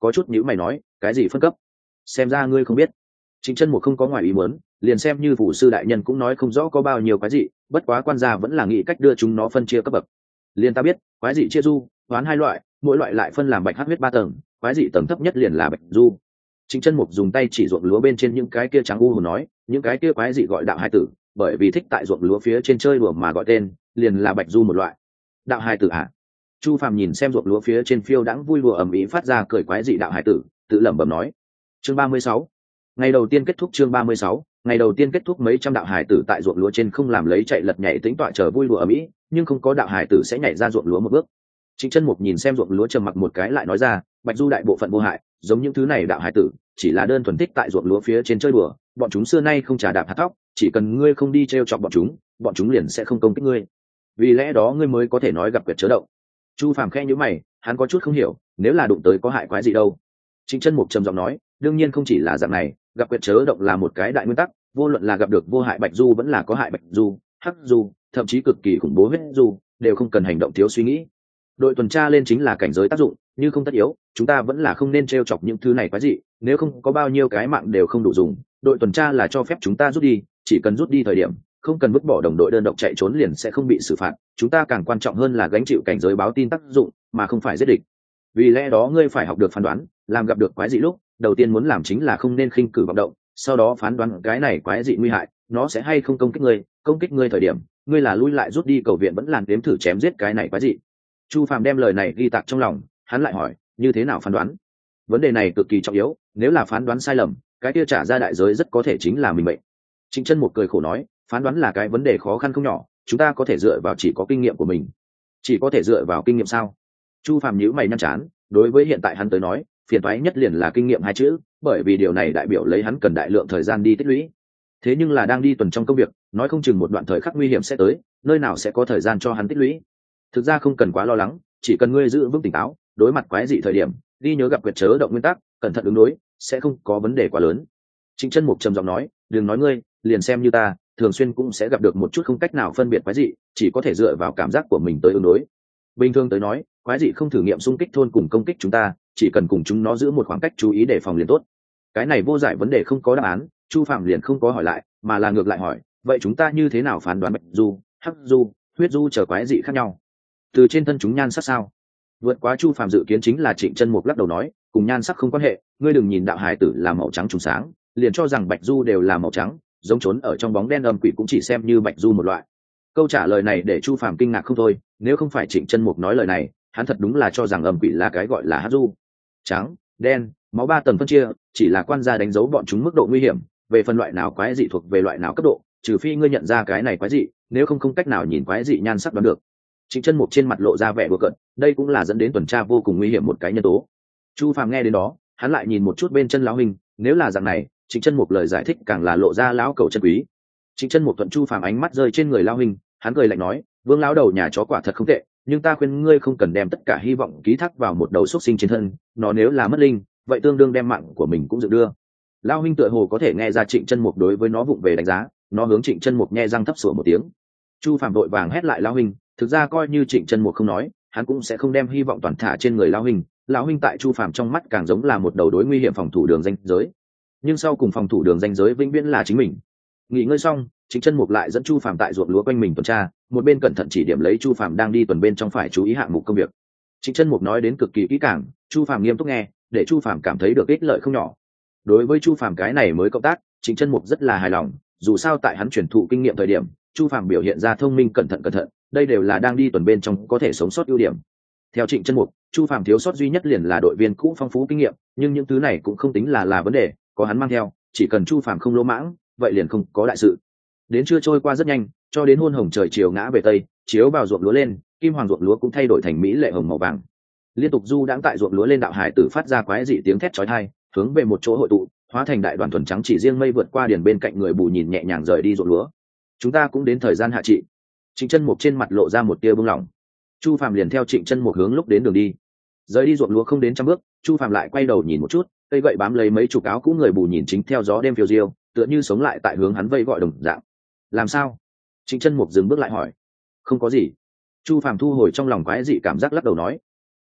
có chút nhữ mày nói cái gì phân cấp, xem ra ngươi không biết. Trịnh Chân Mục không có ngoài ý muốn, liền xem như phủ sư đại nhân cũng nói không rõ có bao nhiêu quái dị, bất quá quan gia vẫn là nghĩ cách đưa chúng nó phân chia cấp bậc. Liền ta biết, quái dị chia du, hoán hai loại, mỗi loại lại phân làm bạch hắc huyết 3 tầng, quái dị tầng thấp nhất liền là bạch du. Trịnh Chân Mục dùng tay chỉ ruộng lúa bên trên những cái kia trắng u hồn nói, những cái kia quái dị gọi đạo hai tử, bởi vì thích tại ruộng lúa phía trên chơi đùa mà gọi tên, liền là bạch du một loại. Đạo hai tử à? Chu Phàm nhìn xem ruộng lúa phía trên phiêu đãng vui đùa ầm ĩ phát ra cười quái dị đạo hai tử, tự lẩm bẩm nói. Chương 36. Ngày đầu tiên kết thúc chương 36, ngày đầu tiên kết thúc mấy trăm đạo hải tử tại ruộng lúa trên không làm lấy chạy lật nhảy tính tọa chờ vui đùa ầm ĩ, nhưng không có đạo hải tử sẽ nhảy ra ruộng lúa một bước. Trịnh Chân Mục nhìn xem ruộng lúa trầm mặc một cái lại nói ra, bạch du đại bộ phận vô hại, giống những thứ này đạo hải tử, chỉ là đơn thuần thích tại ruộng lúa phía trên chơi đùa, bọn chúng xưa nay không trà đạp hạt tóc, chỉ cần ngươi không đi trêu chọc bọn chúng liền sẽ không công kích ngươi. Vì lẽ đó ngươi mới có thể nói gặp quyệt chớ động. Chu Phàm khẽ nhíu mày, hắn có chút không hiểu, nếu là đụng tới có hại quái gì đâu. Trịnh Chân Mục trầm giọng nói, đương nhiên không chỉ là dạng này, gặp quyệt chớ động là một cái đại nguyên tắc, vô luận là gặp được vô hại bạch du vẫn là có hại bạch du, hắc du, thậm chí cực kỳ khủng bố huyết du, đều không cần hành động thiếu suy nghĩ. Đội tuần tra lên chính là cảnh giới tác dụng, như không tất yếu, chúng ta vẫn là không nên trêu chọc những thứ này quái dị, nếu không có bao nhiêu cái mạng đều không đủ dùng. Đội tuần tra là cho phép chúng ta rút đi, chỉ cần rút đi thời điểm, không cần vứt bỏ đồng đội đơn độc chạy trốn liền sẽ không bị xử phạt. Chúng ta càng quan trọng hơn là gánh chịu cảnh giới báo tin tác dụng, mà không phải giết địch. Vì lẽ đó ngươi phải học được phán đoán, làm gặp được quái dị lúc, đầu tiên muốn làm chính là không nên khinh cử vọng động, sau đó phán đoán cái này quái dị nguy hại, nó sẽ hay không công kích ngươi thời điểm, ngươi là lui lại rút đi cầu viện vẫn làn đếm thử chém giết cái này quái dị. Chu Phàm đem lời này ghi tạc trong lòng, hắn lại hỏi, như thế nào phán đoán? Vấn đề này cực kỳ trọng yếu, nếu là phán đoán sai lầm, cái kia trả ra đại giới rất có thể chính là mình mệnh. Trịnh Chân Mục cười khổ nói, phán đoán là cái vấn đề khó khăn không nhỏ, chúng ta có thể dựa vào chỉ có kinh nghiệm của mình. Chỉ có thể dựa vào kinh nghiệm sao? Chu Phàm nhíu mày nhăn chán, đối với hiện tại hắn tới nói, phiền toái nhất liền là kinh nghiệm hai chữ, bởi vì điều này đại biểu lấy hắn cần đại lượng thời gian đi tích lũy. Thế nhưng là đang đi tuần trong công việc, nói không chừng một đoạn thời khắc nguy hiểm sẽ tới, nơi nào sẽ có thời gian cho hắn tích lũy. Thực ra không cần quá lo lắng, chỉ cần ngươi giữ vững tỉnh táo, đối mặt quái dị thời điểm, đi nhớ gặp quyệt chớ động nguyên tắc, cẩn thận ứng đối, sẽ không có vấn đề quá lớn. Trịnh Chân Mục trầm giọng nói, đừng nói ngươi, liền xem như ta, thường xuyên cũng sẽ gặp được một chút không cách nào phân biệt quái dị, chỉ có thể dựa vào cảm giác của mình tới ứng đối. Bình thường tới nói, quái dị không thử nghiệm xung kích thôn cùng công kích chúng ta, chỉ cần cùng chúng nó giữ một khoảng cách chú ý để phòng liền tốt. Cái này vô giải vấn đề không có đáp án, Chu Phạm liền không có hỏi lại, mà là ngược lại hỏi, vậy chúng ta như thế nào phán đoán bạch du, hắc du, huyết du chờ quái dị khác nhau? Từ trên thân chúng nhan sắc sao? Vượt quá Chu Phạm dự kiến chính là Trịnh Chân Mục lắc đầu nói, cùng nhan sắc không quan hệ, ngươi đừng nhìn đạo hải tử là màu trắng trùng sáng, liền cho rằng bạch du đều là màu trắng, giống trốn ở trong bóng đen âm quỷ cũng chỉ xem như bạch du một loại. Câu trả lời này để Chu Phạm kinh ngạc không thôi, nếu không phải Trịnh Chân Mục nói lời này, hắn thật đúng là cho rằng âm quỷ là cái gọi là hắc du. Trắng, đen, máu 3 tầng phân chia, chỉ là quan gia đánh dấu bọn chúng mức độ nguy hiểm, về phân loại nào quái dị thuộc về loại nào cấp độ, trừ phi ngươi nhận ra cái này quái dị, nếu không cách nào nhìn quái dị nhan sắc đoán được. Trịnh Chân Mục trên mặt lộ ra vẻ đùa cợt, đây cũng là dẫn đến tuần tra vô cùng nguy hiểm một cái nhân tố. Chu Phàm nghe đến đó, hắn lại nhìn một chút bên chân lão huynh, nếu là dạng này, Trịnh Chân Mục lời giải thích càng là lộ ra lão cầu chân quý. Trịnh Chân Mục thuận Chu Phàm ánh mắt rơi trên người lão huynh, hắn cười lạnh nói, Vương lão đầu nhà chó quả thật không tệ, nhưng ta khuyên ngươi không cần đem tất cả hy vọng ký thác vào một đầu xuất sinh trên thân, nó nếu là mất linh, vậy tương đương đem mạng của mình cũng dự đưa. Lão huynh tựa hồ có thể nghe ra Trịnh Chân Mục đối với nó vụng về đánh giá, nó hướng Trịnh Chân Mục nhe răng thấp sủa một tiếng. Chu Phàm vội vàng hét lại lão huynh, thực ra coi như Trịnh Chân Mục không nói, hắn cũng sẽ không đem hy vọng toàn thả trên người lão huynh. Lão huynh tại Chu Phàm trong mắt càng giống là một đầu đối nguy hiểm phòng thủ đường ranh giới, nhưng sau cùng phòng thủ đường ranh giới vĩnh viễn là chính mình. Nghỉ ngơi xong, Trịnh Chân Mục lại dẫn Chu Phàm tại ruộng lúa quanh mình tuần tra, một bên cẩn thận chỉ điểm lấy Chu Phàm đang đi tuần bên trong phải chú ý hạng mục công việc. Trịnh Chân Mục nói đến cực kỳ kỹ càng, Chu Phàm nghiêm túc nghe, để Chu Phàm cảm thấy được ích lợi không nhỏ. Đối với Chu Phàm cái này mới cộng tác, Trịnh Chân Mục rất là hài lòng, dù sao tại hắn truyền thụ kinh nghiệm thời điểm, Chu Phàm biểu hiện ra thông minh cẩn thận, đây đều là đang đi tuần bên trong có thể sống sót ưu điểm. Theo Trịnh Chân Mục, Chu Phàm thiếu sót duy nhất liền là đội viên cũ phong phú kinh nghiệm, nhưng những thứ này cũng không tính là vấn đề, có hắn mang theo, chỉ cần Chu Phàm không lỗ mãng, vậy liền không có đại sự. Đến trưa trôi qua rất nhanh, cho đến hôn hồng trời chiều ngã về tây, chiếu vào ruộng lúa lên, kim hoàng ruộng lúa cũng thay đổi thành mỹ lệ hồng màu vàng. Liên tục du đãng tại ruộng lúa lên, đạo hải tử phát ra quái dị tiếng thét chói tai, hướng về một chỗ hội tụ, hóa thành đại đoàn thuần trắng chỉ riêng mây vượt qua điền bên cạnh người bù nhìn nhẹ nhàng rời đi ruộng lúa. Chúng ta cũng đến thời gian hạ trị. Trịnh Chân Mục trên mặt lộ ra một tia buông lỏng. Chu Phàm liền theo Trịnh Chân Mục hướng lúc đến đường đi. Rời đi ruộng lúa không đến 100 bước, Chu Phàm lại quay đầu nhìn một chút, cây gậy bám lấy mấy chục áo cũ người bù nhìn chính theo gió đêm phiêu diêu, tựa như sống lại tại hướng hắn vây gọi đồng dạng. Làm sao? Trịnh Chân Mục dừng bước lại hỏi. Không có gì. Chu Phàm thu hồi trong lòng quái dị cảm giác lắc đầu nói.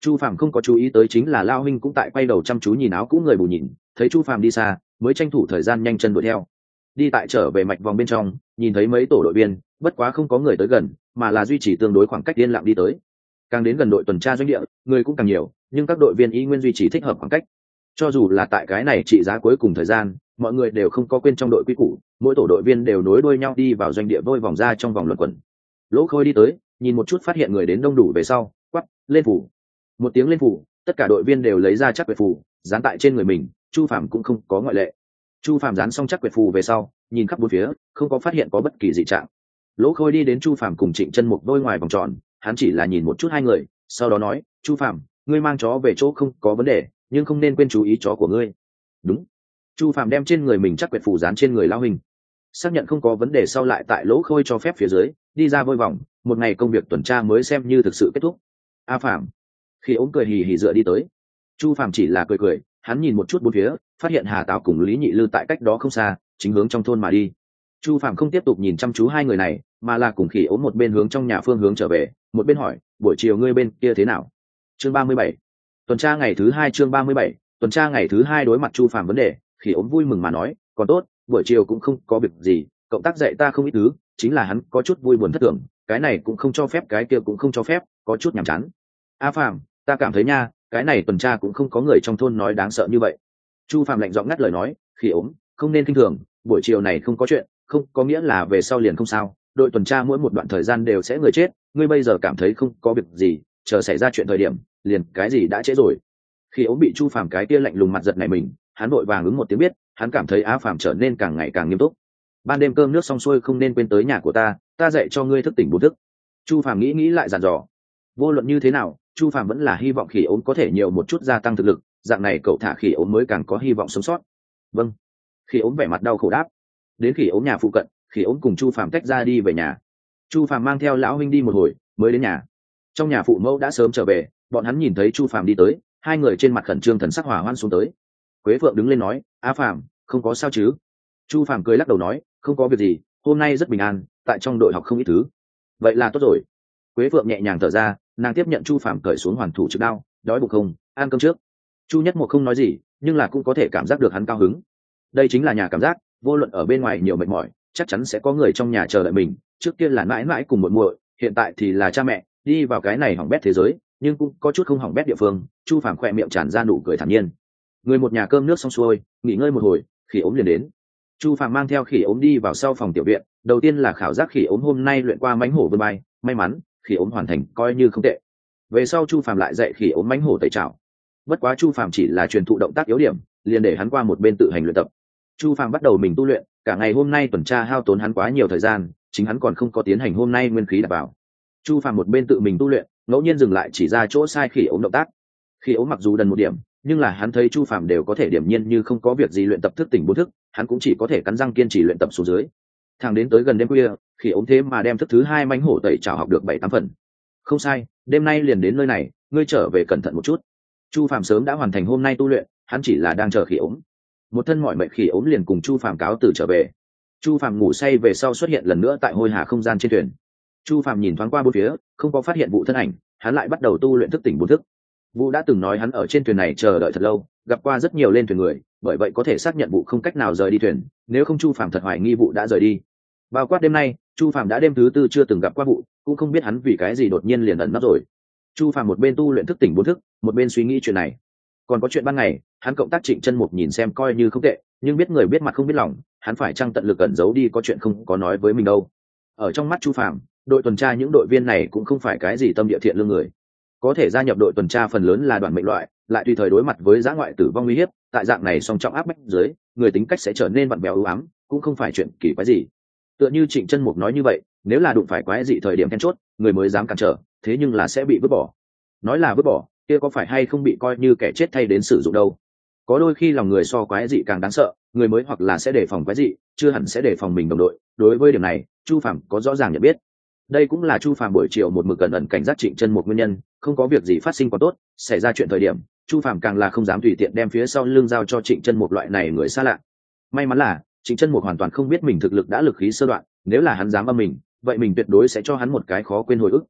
Chu Phàm không có chú ý tới chính là Lao huynh cũng tại quay đầu chăm chú nhìn áo cũ người bù nhìn, thấy Chu Phàm đi xa mới tranh thủ thời gian nhanh chân đuổi theo. Đi tại trở về mạch vòng bên trong, nhìn thấy mấy tổ đội viên, bất quá không có người tới gần, mà là duy trì tương đối khoảng cách yên lặng đi tới. Càng đến gần đội tuần tra doanh địa, người cũng càng nhiều, nhưng các đội viên y nguyên duy trì thích hợp khoảng cách. Cho dù là tại cái này trị giá cuối cùng thời gian, mọi người đều không có quên trong đội quy củ, mỗi tổ đội viên đều nối đuôi nhau đi vào doanh địa vôi vòng ra trong vòng luẩn quẩn. Lỗ Khôi đi tới, nhìn một chút phát hiện người đến đông đủ về sau, quắc, lên phủ. Một tiếng lên phủ, tất cả đội viên đều lấy ra chắc quẹt phù, dán tại trên người mình, Chu Phàm cũng không có ngoại lệ. Chu Phàm dán xong chắc quẹt phù về sau, nhìn khắp bốn phía, không có phát hiện có bất kỳ dị trạng. Lỗ Khôi đi đến Chu Phàm cùng Trịnh Chân Mục đôi ngoài vòng tròn, hắn chỉ là nhìn một chút hai người, sau đó nói, Chu Phàm, ngươi mang chó về chỗ không có vấn đề, nhưng không nên quên chú ý chó của ngươi. Đúng. Chu Phàm đem trên người mình chắc quẹt phù dán trên người Lao Hình, xác nhận không có vấn đề sau lại tại Lỗ Khôi cho phép phía dưới đi ra vôi vòng, một ngày công việc tuần tra mới xem như thực sự kết thúc. A Phàm, khi ống cười hì hì dựa đi tới. Chu Phàm chỉ là cười cười, hắn nhìn một chút bốn phía, phát hiện Hà Tào cùng Lý Nhị Lư tại cách đó không xa, chính hướng trong thôn mà đi. Chu Phàm không tiếp tục nhìn chăm chú hai người này, mà là cùng Khỉ ốm một bên hướng trong nhà phương hướng trở về, một bên hỏi, buổi chiều ngươi bên kia thế nào? Chương 37. Tuần tra ngày thứ 2 chương 37. Tuần tra ngày thứ 2 đối mặt Chu Phàm vấn đề, Khỉ ốm vui mừng mà nói, còn tốt, buổi chiều cũng không có việc gì, cộng tác dạy ta không ít thứ, chính là hắn có chút vui buồn thất thường, cái này cũng không cho phép cái kia cũng không cho phép, có chút nhàm chán. A Phàm, ta cảm thấy nha, cái này tuần tra cũng không có người trong thôn nói đáng sợ như vậy. Chu Phàm lạnh giọng ngắt lời nói, Khỉ ốm, không nên kinh thường, buổi chiều này không có chuyện, không có nghĩa là về sau liền không sao, đội tuần tra mỗi một đoạn thời gian đều sẽ người chết, ngươi bây giờ cảm thấy không có việc gì, chờ xảy ra chuyện thời điểm, liền cái gì đã trễ rồi. Khi ốm bị Chu Phàm cái kia lạnh lùng mặt giật này mình, hắn vội vàng ứng một tiếng biết, hắn cảm thấy Á Phàm trở nên càng ngày càng nghiêm túc. Ban đêm cơm nước xong xuôi không nên quên tới nhà của ta dạy cho ngươi thức tỉnh bốn thức. Chu Phàm nghĩ lại dặn dò. Vô luận như thế nào, Chu Phàm vẫn là hy vọng Khỉ ốm có thể nhiều một chút gia tăng thực lực, dạng này cậu thả Khỉ ốm mới càng có hy vọng sống sót. Vâng. Khỉ ốm vẻ mặt đau khổ đáp. Đến Khỉ ốm nhà phụ cận, Khỉ ốm cùng Chu Phàm tách ra đi về nhà. Chu Phàm mang theo lão huynh đi một hồi, mới đến nhà. Trong nhà phụ mẫu đã sớm trở về, bọn hắn nhìn thấy Chu Phàm đi tới, hai người trên mặt khẩn trương thần sắc hòa hoan xuống tới. Quế Phượng đứng lên nói, "A Phàm, không có sao chứ?" Chu Phàm cười lắc đầu nói, "Không có việc gì, hôm nay rất bình an, tại trong đội học không ít thứ." "Vậy là tốt rồi." Quế Phượng nhẹ nhàng thở ra, nàng tiếp nhận Chu Phàm cởi xuống hoàn thủ trực đao, "Đói bụng không? Ăn cơm trước." Chu Nhất Mộc không nói gì, nhưng là cũng có thể cảm giác được hắn cao hứng. Đây chính là nhà cảm giác, vô luận ở bên ngoài nhiều mệt mỏi, chắc chắn sẽ có người trong nhà chờ đợi mình, trước kia là mãi mãi cùng muội muội, hiện tại thì là cha mẹ, đi vào cái này hỏng bét thế giới, nhưng cũng có chút không hỏng bét địa phương. Chu Phàm khỏe miệng tràn ra nụ cười thản nhiên. Người một nhà cơm nước xong xuôi, nghỉ ngơi một hồi, Khỉ ốm liền đến. Chu Phàm mang theo Khỉ ốm đi vào sau phòng tiểu viện, đầu tiên là khảo giác Khỉ ốm hôm nay luyện qua mãnh hổ vươn bay, may mắn Khỉ ốm hoàn thành coi như không tệ. Về sau Chu Phàm lại dạy Khỉ ốm mãnh hổ tẩy trảo. Bất quá Chu Phàm chỉ là truyền thụ động tác yếu điểm, liền để hắn qua một bên tự hành luyện tập. Chu Phàm bắt đầu mình tu luyện, cả ngày hôm nay tuần tra hao tốn hắn quá nhiều thời gian, chính hắn còn không có tiến hành hôm nay nguyên khí đặt vào. Chu Phàm một bên tự mình tu luyện, ngẫu nhiên dừng lại chỉ ra chỗ sai Khỉ ốm động tác. Khỉ ốm mặc dù đần một điểm, nhưng là hắn thấy Chu Phàm đều có thể điểm nhiên như không có việc gì luyện tập thức tỉnh bốn thức, hắn cũng chỉ có thể cắn răng kiên trì luyện tập xuống dưới. Thẳng đến tới gần đêm khuya, Khỉ ốm thế mà đem thức thứ 2 mãnh hổ tẩy trảo học được 7-8 phần. Không sai, đêm nay liền đến nơi này, ngươi trở về cẩn thận một chút. Chu Phàm sớm đã hoàn thành hôm nay tu luyện, hắn chỉ là đang chờ Khỉ ốm. Một thân mỏi mệt Khỉ ốm liền cùng Chu Phàm cáo từ trở về. Chu Phàm ngủ say về sau xuất hiện lần nữa tại hôi hà không gian trên thuyền. Chu Phàm nhìn thoáng qua bốn phía, không có phát hiện vụ thân ảnh, hắn lại bắt đầu tu luyện thức tỉnh bốn thức. Vũ đã từng nói hắn ở trên thuyền này chờ đợi thật lâu, gặp qua rất nhiều lên thuyền người, bởi vậy có thể xác nhận Vũ không cách nào rời đi thuyền, nếu không Chu Phàm thật hoài nghi Vũ đã rời đi. Bao quát đêm nay, Chu Phàm đã đêm thứ tư chưa từng gặp qua Vũ, cũng không biết hắn vì cái gì đột nhiên liền ẩn nấp rồi. Chu Phàm một bên tu luyện thức tỉnh bốn thức, một bên suy nghĩ chuyện này. Còn có chuyện ban ngày, hắn cộng tác Trịnh Chân Mục nhìn xem coi như không tệ, nhưng biết người biết mặt không biết lòng, hắn phải chăng tận lực ẩn giấu đi có chuyện không có nói với mình đâu. Ở trong mắt Chu Phàm, đội tuần tra những đội viên này cũng không phải cái gì tâm địa thiện lương người. Có thể gia nhập đội tuần tra phần lớn là đoàn mệnh loại, lại tùy thời đối mặt với dã ngoại tử vong uy hiếp, tại dạng này song trọng áp bách dưới, người tính cách sẽ trở nên vặn vẹo u ám, cũng không phải chuyện kỳ quái gì. Tựa như Trịnh Chân Mục nói như vậy, nếu là đụng phải quái dị thời điểm then chốt, người mới dám cản trở, thế nhưng là sẽ bị vứt bỏ. Nói là vứt bỏ, kia có phải hay không bị coi như kẻ chết thay đến sử dụng đâu. Có đôi khi lòng người so quái dị càng đáng sợ, người mới hoặc là sẽ đề phòng quái dị, chưa hẳn sẽ đề phòng mình đồng đội. Đối với điểm này, Chu Phàm có rõ ràng nhận biết. Đây cũng là Chu Phàm buổi chiều một mực cẩn ẩn cảnh giác Trịnh Chân Mục nguyên nhân, không có việc gì phát sinh quá tốt, xảy ra chuyện thời điểm, Chu Phàm càng là không dám tùy tiện đem phía sau lưng giao cho Trịnh Chân Mục loại này người xa lạ. May mắn là Trịnh Chân Mục hoàn toàn không biết mình thực lực đã lực khí sơ đoạn, nếu là hắn dám âm mình, vậy mình tuyệt đối sẽ cho hắn một cái khó quên hồi ức.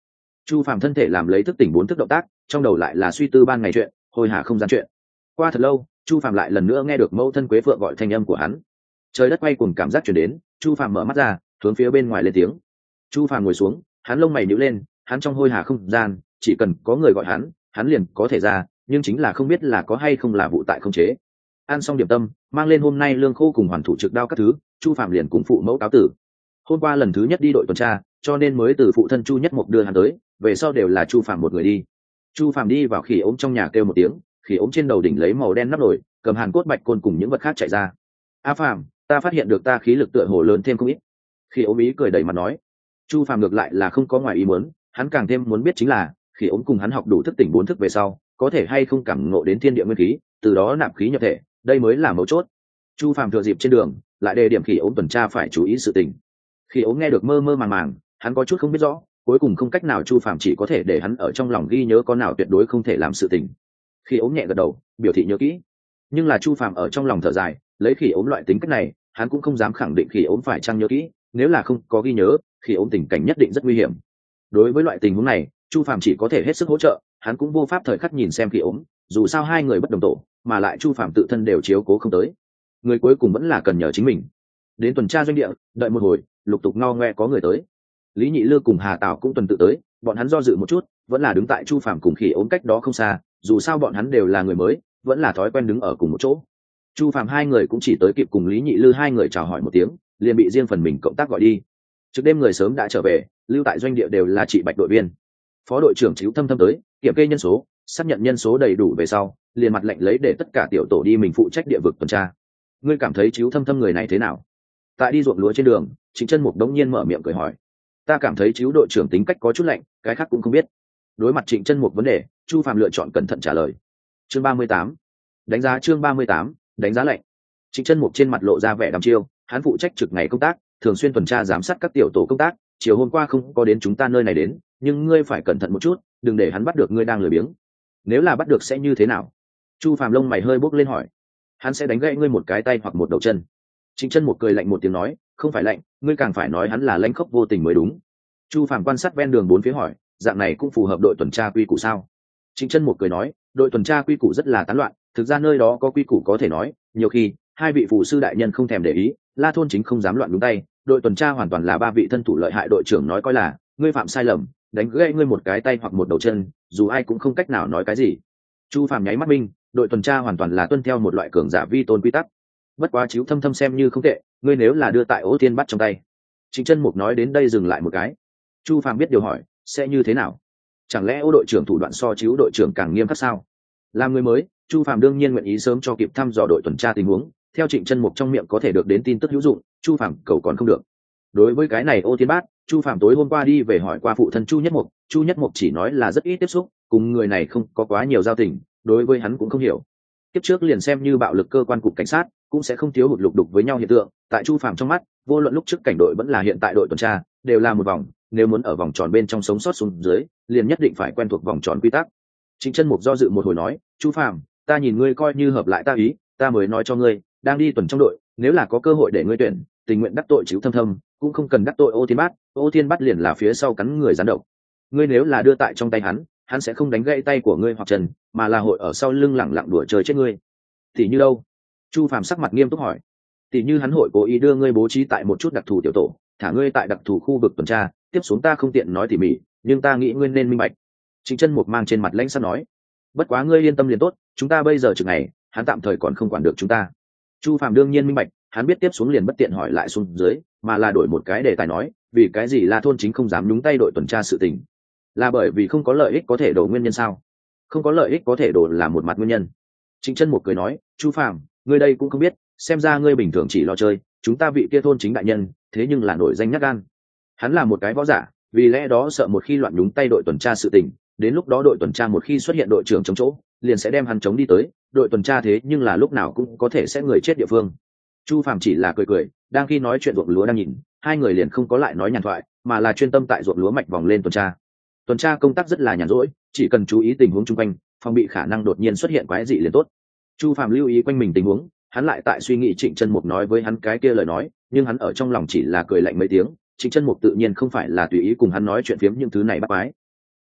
Chu Phàm thân thể làm lấy thức tỉnh 4 thức động tác, trong đầu lại là suy tư ban ngày chuyện, hồi hả không gian chuyện. Qua thật lâu, Chu Phàm lại lần nữa nghe được mẫu thân Quế Phượng gọi thanh âm của hắn. Trời đất quay cuồng cảm giác truyền đến, Chu Phàm mở mắt ra, hướng phía bên ngoài lên tiếng. Chu Phàm ngồi xuống, hắn lông mày nhíu lên, hắn trong hôi hà không gian, chỉ cần có người gọi hắn liền có thể ra, nhưng chính là không biết là có hay không là vụ tại không chế. Ăn xong điểm tâm, mang lên hôm nay lương khô cùng hoàn thủ trực đao các thứ, Chu Phàm liền cùng phụ mẫu cáo tử. Hôm qua lần thứ nhất đi đội tuần tra, cho nên mới từ phụ thân Chu Nhất Mộc đưa hắn tới, về sau đều là Chu Phàm một người đi. Chu Phàm đi vào khỉ ốm trong nhà kêu một tiếng, khỉ ốm trên đầu đỉnh lấy màu đen nắp nồi, cầm hàn cốt bạch côn cùng những vật khác chạy ra. A Phàm, ta phát hiện được ta khí lực tựa hồ lớn thêm không ít. Khỉ ốm ý cười đầy mặt nói. Chu Phàm ngược lại là không có ngoài ý muốn, hắn càng thêm muốn biết chính là khỉ ốm cùng hắn học đủ thức tỉnh 4 thức về sau, có thể hay không cảm ngộ đến thiên địa nguyên khí, từ đó nạp khí nhập thể, đây mới là mấu chốt. Chu Phàm thừa dịp trên đường, lại đề điểm khỉ ốm tuần tra phải chú ý sự tình. Khỉ ốm nghe được mơ mơ màng màng, hắn có chút không biết rõ, cuối cùng không cách nào, Chu Phàm chỉ có thể để hắn ở trong lòng ghi nhớ có nào tuyệt đối không thể làm sự tình. Khỉ ốm nhẹ gật đầu, biểu thị nhớ kỹ. Nhưng là Chu Phàm ở trong lòng thở dài, lấy khỉ ốm loại tính cách này, hắn cũng không dám khẳng định khỉ ốm phải chăng nhớ kỹ, nếu là không có ghi nhớ, khỉ ốm tình cảnh nhất định rất nguy hiểm. Đối với loại tình huống này, Chu Phàm chỉ có thể hết sức hỗ trợ, hắn cũng vô pháp thời khắc nhìn xem khỉ ốm, dù sao hai người bất đồng tổ, mà lại Chu Phàm tự thân đều chiếu cố không tới, người cuối cùng vẫn là cần nhờ chính mình. Đến tuần tra doanh địa, đợi một hồi, lục tục ngao ngoe có người tới. Lý Nhị Lư cùng Hà Tảo cũng tuần tự tới, bọn hắn do dự một chút, vẫn là đứng tại Chu Phàm cùng khỉ ốm cách đó không xa, dù sao bọn hắn đều là người mới, vẫn là thói quen đứng ở cùng một chỗ. Chu Phàm hai người cũng chỉ tới kịp cùng Lý Nhị Lư hai người chào hỏi một tiếng, liền bị riêng phần mình cộng tác gọi đi. Trước đêm người sớm đã trở về, lưu tại doanh địa đều là chị Bạch đội viên. Phó đội trưởng Chíu Thâm Thâm tới, kiểm kê nhân số, xác nhận nhân số đầy đủ về sau, liền mặt lệnh lấy để tất cả tiểu tổ đi mình phụ trách địa vực tuần tra. Ngươi cảm thấy Chíu Thâm Thâm người này thế nào? Tại đi ruộng lúa trên đường, Trịnh Chân Mục đống nhiên mở miệng cười hỏi. Ta cảm thấy Chíu đội trưởng tính cách có chút lạnh, cái khác cũng không biết. Đối mặt Trịnh Chân Mục vấn đề, Chu Phàm lựa chọn cẩn thận trả lời. Chương 38. Đánh giá chương 38, đánh giá lệnh. Trịnh Chân Mục trên mặt lộ ra vẻ đăm chiêu, hắn phụ trách trực ngày công tác, thường xuyên tuần tra giám sát các tiểu tổ công tác, chiều hôm qua không có đến chúng ta nơi này đến, nhưng ngươi phải cẩn thận một chút, đừng để hắn bắt được ngươi đang lười biếng. Nếu là bắt được sẽ như thế nào? Chu Phàm lông mày hơi bốc lên hỏi. Hắn sẽ đánh gãy ngươi một cái tay hoặc một đầu chân. Trịnh Chân Mục cười lạnh một tiếng nói, không phải lạnh, ngươi càng phải nói hắn là lãnh khốc vô tình mới đúng. Chu Phàm quan sát ven đường bốn phía hỏi, dạng này cũng phù hợp đội tuần tra quy củ sao? Trịnh Chân Mục cười nói, đội tuần tra quy củ rất là tán loạn, thực ra nơi đó có quy củ có thể nói, nhiều khi hai vị phù sư đại nhân không thèm để ý, La Thôn chính không dám loạn đúng tay, đội tuần tra hoàn toàn là ba vị thân thủ lợi hại đội trưởng nói coi là, ngươi phạm sai lầm, đánh gãy ngươi một cái tay hoặc một đầu chân, dù ai cũng không cách nào nói cái gì. Chu Phàm nháy mắt minh, đội tuần tra hoàn toàn là tuân theo một loại cường giả vi tôn quy tắc. Bất quá Chíu Thâm Thâm xem như không tệ, ngươi nếu là đưa tại Ô Thiên bắt trong tay. Trịnh Chân Mục nói đến đây dừng lại một cái. Chu Phàm biết điều hỏi, sẽ như thế nào? Chẳng lẽ Ô đội trưởng thủ đoạn so Chíu đội trưởng càng nghiêm khắc sao? Làm người mới, Chu Phàm đương nhiên nguyện ý sớm cho kịp thăm dò đội tuần tra tình huống, theo Trịnh Chân Mục trong miệng có thể được đến tin tức hữu dụng, Chu Phàm cầu còn không được. Đối với cái này Ô Thiên Bát, Chu Phàm tối hôm qua đi về hỏi qua phụ thân Chu Nhất Mục chỉ nói là rất ít tiếp xúc, cùng người này không có quá nhiều giao tình, đối với hắn cũng không hiểu. Tiếp trước liền xem như bạo lực cơ quan cục cảnh sát, cũng sẽ không thiếu hụt lục đục với nhau hiện tượng, tại Chu Phàm trong mắt, vô luận lúc trước cảnh đội vẫn là hiện tại đội tuần tra, đều là một vòng, nếu muốn ở vòng tròn bên trong sống sót xuống dưới, liền nhất định phải quen thuộc vòng tròn quy tắc. Trịnh Chân Mục do dự một hồi nói, Chu Phàm, ta nhìn ngươi coi như hợp lại ta ý, ta mới nói cho ngươi, đang đi tuần trong đội, nếu là có cơ hội để ngươi tuyển, tình nguyện đắc tội Chíu Thâm Thâm, cũng không cần đắc tội Ô Thiên Bát liền là phía sau cắn người gián độc. Ngươi nếu là đưa tại trong tay hắn sẽ không đánh gãy tay của ngươi hoặc chân, mà là hội ở sau lưng lẳng lặng đùa chơi chết ngươi. Thì như đâu? Chu Phàm sắc mặt nghiêm túc hỏi. Tỷ như hắn hội cố ý đưa ngươi bố trí tại một chút đặc thù tiểu tổ, thả ngươi tại đặc thù khu vực tuần tra, tiếp xuống ta không tiện nói tỉ mỉ, nhưng ta nghĩ ngươi nên minh bạch. Trịnh Chân Mục mang trên mặt lãnh sắc nói. Bất quá ngươi yên tâm liền tốt, chúng ta bây giờ chừng này, hắn tạm thời còn không quản được chúng ta. Chu Phàm đương nhiên minh bạch, hắn biết tiếp xuống liền bất tiện hỏi lại xuống dưới, mà là đổi một cái đề tài nói, vì cái gì La Thôn chính không dám nhúng tay đội tuần tra sự tình? Là bởi vì không có lợi ích có thể đổ nguyên nhân sao? Không có lợi ích có thể đổ là một mặt nguyên nhân. Trịnh Chân Mục cười nói, Chu Phàm, ngươi đây cũng không biết, xem ra ngươi bình thường chỉ lo chơi, chúng ta vị kia thôn chính đại nhân, thế nhưng là nổi danh nhát gan. Hắn là một cái võ giả, vì lẽ đó sợ một khi loạn nhúng tay đội tuần tra sự tình, đến lúc đó đội tuần tra một khi xuất hiện đội trưởng chống chỗ, liền sẽ đem hắn chống đi tới, đội tuần tra thế nhưng là lúc nào cũng có thể sẽ người chết địa phương. Chu Phàm chỉ là cười cười, đang khi nói chuyện ruộng lúa đang nhìn, hai người liền không có lại nói nhàn thoại, mà là chuyên tâm tại ruộng lúa mạch vòng lên tuần tra. Tuần tra công tác rất là nhàn rỗi, chỉ cần chú ý tình huống xung quanh, phòng bị khả năng đột nhiên xuất hiện quái dị liền tốt. Chu Phàm lưu ý quanh mình tình huống, hắn lại tại suy nghĩ Trịnh Chân Mục nói với hắn cái kia lời nói, nhưng hắn ở trong lòng chỉ là cười lạnh mấy tiếng. Trịnh Chân Mục tự nhiên không phải là tùy ý cùng hắn nói chuyện phiếm những thứ này bắt quái.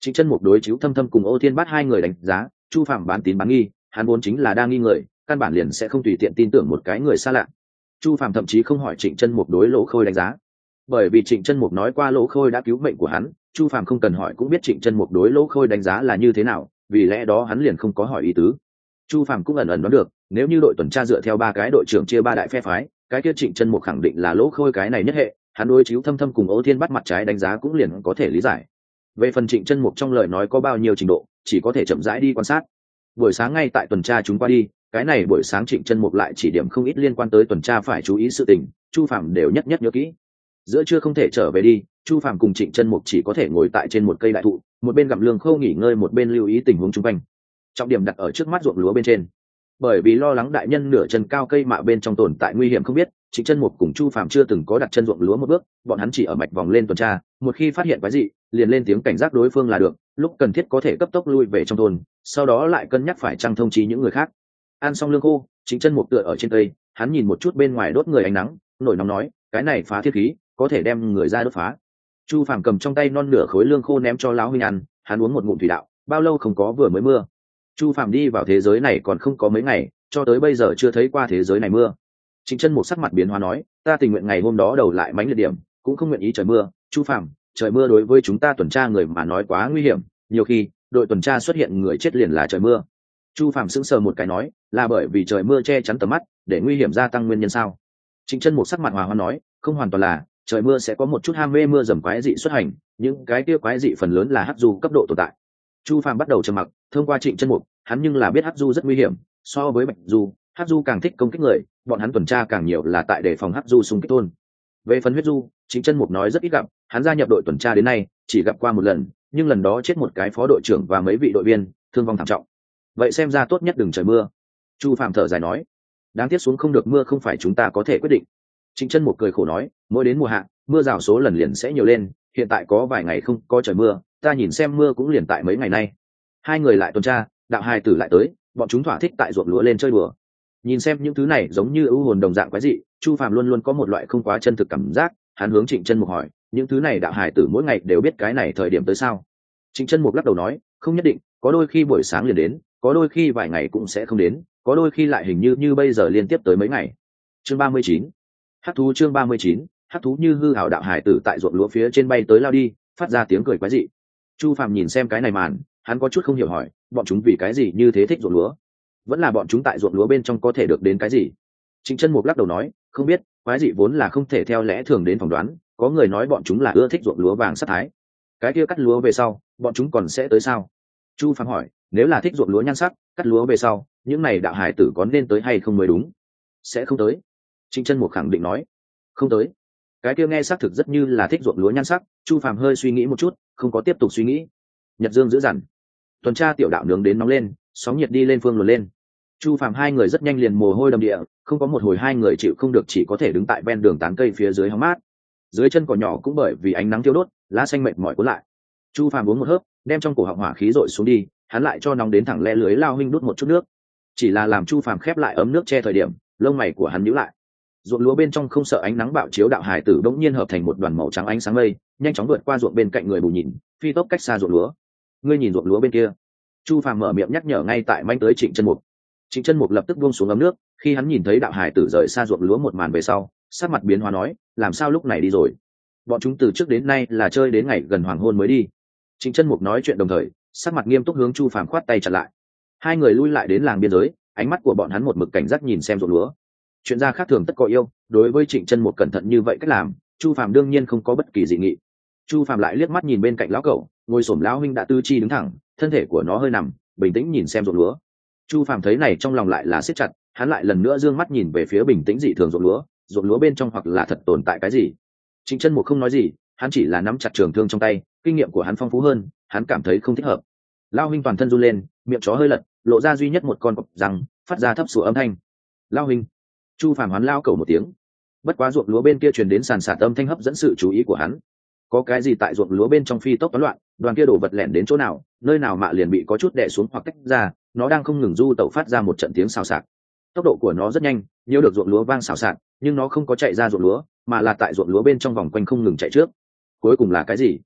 Trịnh Chân Mục đối chiếu Thâm Thâm cùng Ô Thiên Bát hai người đánh giá, Chu Phạm bán tín bán nghi, hắn vốn chính là đang nghi người, căn bản liền sẽ không tùy tiện tin tưởng một cái người xa lạ. Chu Phạm thậm chí không hỏi Trịnh Chân Mục đối Lỗ Khôi đánh giá, bởi vì Trịnh Chân Mục nói qua Lỗ Khôi đã cứu mệnh của hắn, Chu Phạm không cần hỏi cũng biết Trịnh Chân Mục đối Lỗ Khôi đánh giá là như thế nào, vì lẽ đó hắn liền không có hỏi ý tứ. Chu Phạm cũng ẩn ẩn đoán được, nếu như đội tuần tra dựa theo ba cái đội trưởng chia ba đại phe phái, cái kia Trịnh Chân Mục khẳng định là Lỗ Khôi cái này nhất hệ, hắn đối chiếu Thâm Thâm cùng Ô Thiên Bắt mặt trái đánh giá cũng liền có thể lý giải. Về phần Trịnh Chân Mục trong lời nói có bao nhiêu trình độ, chỉ có thể chậm rãi đi quan sát. Buổi sáng ngay tại tuần tra chúng qua đi, cái này buổi sáng Trịnh Chân Mục lại chỉ điểm không ít liên quan tới tuần tra phải chú ý sự tình, Chu Phạm đều nhất nhất nhớ kỹ. Giữa trưa không thể trở về đi, Chu Phạm cùng Trịnh Chân Mục chỉ có thể ngồi tại trên một cây đại thụ, một bên gặm lương khô nghỉ ngơi một bên lưu ý tình huống xung quanh. Trọng điểm đặt ở trước mắt ruộng lúa bên trên, bởi vì lo lắng đại nhân nửa chân cao cây mạ bên trong tồn tại nguy hiểm không biết, Trịnh Chân Mục cùng Chu Phạm chưa từng có đặt chân ruộng lúa một bước, bọn hắn chỉ ở mạch vòng lên tuần tra, một khi phát hiện quái dị, liền lên tiếng cảnh giác đối phương là được, lúc cần thiết có thể cấp tốc lui về trong thôn, sau đó lại cân nhắc phải chăng thông chí những người khác. Ăn xong lương khô, Trịnh Chân Mục tựa ở trên cây, hắn nhìn một chút bên ngoài đốt người ánh nắng, nổi nóng nói, cái này phá thiết khí, có thể đem người ra đốt phá. Chu Phạm cầm trong tay non nửa khối lương khô ném cho lão huynh ăn, hắn uống một ngụm thủy đạo, bao lâu không có vừa mới mưa. Chu Phạm đi vào thế giới này còn không có mấy ngày, cho tới bây giờ chưa thấy qua thế giới này mưa. Trịnh Chân Mục sắc mặt biến hóa nói, ta tình nguyện ngày hôm đó đầu lại mánh liệt điểm, cũng không nguyện ý trời mưa. Chu Phạm, trời mưa đối với chúng ta tuần tra người mà nói quá nguy hiểm, nhiều khi đội tuần tra xuất hiện người chết liền là trời mưa. Chu Phạm sững sờ một cái nói, là bởi vì trời mưa che chắn tầm mắt, để nguy hiểm gia tăng nguyên nhân sao? Trịnh Chân Mục sắc mặt hòa hoãn nói, không hoàn toàn là, trời mưa sẽ có một chút ham mê mưa dầm quái dị xuất hành, những cái kia quái dị phần lớn là hắc du cấp độ tồn tại. Chu Phạm bắt đầu trầm mặc, thông qua Trịnh Chân Mục, hắn nhưng là biết hắc du rất nguy hiểm, so với bạch du, hắc du càng thích công kích người, bọn hắn tuần tra càng nhiều là tại đề phòng hắc du xung kích thôn. Về phần huyết du, Trịnh Chân Mục nói rất ít gặp, hắn gia nhập đội tuần tra đến nay chỉ gặp qua một lần, nhưng lần đó chết một cái phó đội trưởng và mấy vị đội viên, thương vong thảm trọng. Vậy xem ra tốt nhất đừng trời mưa. Chu Phạm thở dài nói, đáng tiếc xuống không được mưa không phải chúng ta có thể quyết định. Trịnh Chân Mục cười khổ nói, mỗi đến mùa hạ, mưa rào số lần liền sẽ nhiều lên, hiện tại có vài ngày không có trời mưa, ta nhìn xem mưa cũng liền tại mấy ngày nay. Hai người lại tuần tra, đạo hài tử lại tới, bọn chúng thỏa thích tại ruộng lúa lên chơi đùa. Nhìn xem những thứ này giống như ưu hồn đồng dạng quái dị, Chu Phạm luôn luôn có một loại không quá chân thực cảm giác, hắn hướng Trịnh Chân Mục hỏi, những thứ này đạo hài tử mỗi ngày đều biết cái này thời điểm tới sao? Trịnh Chân Mục lắc đầu nói, không nhất định, có đôi khi buổi sáng liền đến, có đôi khi vài ngày cũng sẽ không đến, có đôi khi lại hình như bây giờ liên tiếp tới mấy ngày. Chương 39. Hắc thú. Chương 39. Hắc thú. Như hư ảo đạo hải tử tại ruộng lúa phía trên bay tới lao đi, phát ra tiếng cười quái dị. Chu Phạm nhìn xem cái này màn, hắn có chút không hiểu hỏi, bọn chúng vì cái gì như thế thích ruộng lúa? Vẫn là bọn chúng tại ruộng lúa bên trong có thể được đến cái gì? Trịnh Chân Mục lắc đầu nói, không biết, quái dị vốn là không thể theo lẽ thường đến phỏng đoán, có người nói bọn chúng là ưa thích ruộng lúa vàng sắc thái. Cái kia cắt lúa về sau, bọn chúng còn sẽ tới sao? Chu Phạm hỏi, nếu là thích ruộng lúa nhan sắc, cắt lúa về sau, những này đạo hải tử có nên tới hay không mới đúng? Sẽ không tới. Trịnh Chân Mục khẳng định nói, không tới. Cái kia nghe xác thực rất như là thích ruộng lúa nhan sắc. Chu Phạm hơi suy nghĩ một chút, không có tiếp tục suy nghĩ. Nhật dương dữ dằn, tuần tra tiểu đạo nướng đến nóng lên, sóng nhiệt đi lên phương luồn lên. Chu Phạm hai người rất nhanh liền mồ hôi đầm địa, không có một hồi hai người chịu không được chỉ có thể đứng tại ven đường tán cây phía dưới hóng mát. Dưới chân cỏ nhỏ cũng bởi vì ánh nắng thiêu đốt, lá xanh mệt mỏi cuốn lại. Chu Phạm uống một hớp, đem trong cổ họng hỏa khí dội xuống đi, hắn lại cho nóng đến thẳng le lưới lao huynh đút một chút nước. Chỉ là làm Chu Phạm khép lại ấm nước che thời điểm, lông mày của hắn nhíu lại. Ruộng lúa bên trong không sợ ánh nắng bạo chiếu đạo hải tử bỗng nhiên hợp thành một đoàn màu trắng ánh sáng mây, nhanh chóng vượt qua ruộng bên cạnh người bù nhìn, phi tốc cách xa ruộng lúa. Ngươi nhìn ruộng lúa bên kia. Chu Phạm mở miệng nhắc nhở ngay tại manh tới Trịnh Chân Mục. Trịnh Chân Mục lập tức buông xuống ấm nước, khi hắn nhìn thấy đạo hải tử rời xa ruộng lúa một màn về sau, sắc mặt biến hóa nói, làm sao lúc này đi rồi? Bọn chúng từ trước đến nay là chơi đến ngày gần hoàng hôn mới đi. Trịnh Chân Mục nói chuyện đồng thời, sắc mặt nghiêm túc hướng Chu Phạm khoát tay chặn lại. Hai người lui lại đến làng biên giới, ánh mắt của bọn hắn một mực cảnh giác nhìn xem ruộng lúa. Chuyện ra khác thường tất có yêu, đối với Trịnh Chân Mục cẩn thận như vậy cách làm, Chu Phạm đương nhiên không có bất kỳ dị nghị. Chu Phạm lại liếc mắt nhìn bên cạnh lão cẩu, ngồi xổm lão huynh đã tư chi đứng thẳng, thân thể của nó hơi nằm, bình tĩnh nhìn xem ruộng lúa. Chu Phạm thấy này trong lòng lại là siết chặt, hắn lại lần nữa dương mắt nhìn về phía bình tĩnh dị thường ruộng lúa bên trong hoặc là thật tồn tại cái gì. Trịnh Chân Mục không nói gì, hắn chỉ là nắm chặt trường thương trong tay, kinh nghiệm của hắn phong phú hơn, hắn cảm thấy không thích hợp. Lão huynh toàn thân run lên, miệng chó hơi lật, lộ ra duy nhất một con cọp răng, phát ra thấp sủa âm thanh. Lão huynh. Chu Phạm hoán lao cẩu một tiếng. Bất quá ruộng lúa bên kia truyền đến sàn sạt âm thanh hấp dẫn sự chú ý của hắn. Có cái gì tại ruộng lúa bên trong phi tốc toán loạn, đoàn kia đổ vật lẻn đến chỗ nào, nơi nào mạ liền bị có chút đè xuống hoặc tách ra, nó đang không ngừng du tẩu phát ra một trận tiếng xào xạc. Tốc độ của nó rất nhanh, nhiều được ruộng lúa vang xào xạc, nhưng nó không có chạy ra ruộng lúa, mà là tại ruộng lúa bên trong vòng quanh không ngừng chạy trước. Cuối cùng là cái gì?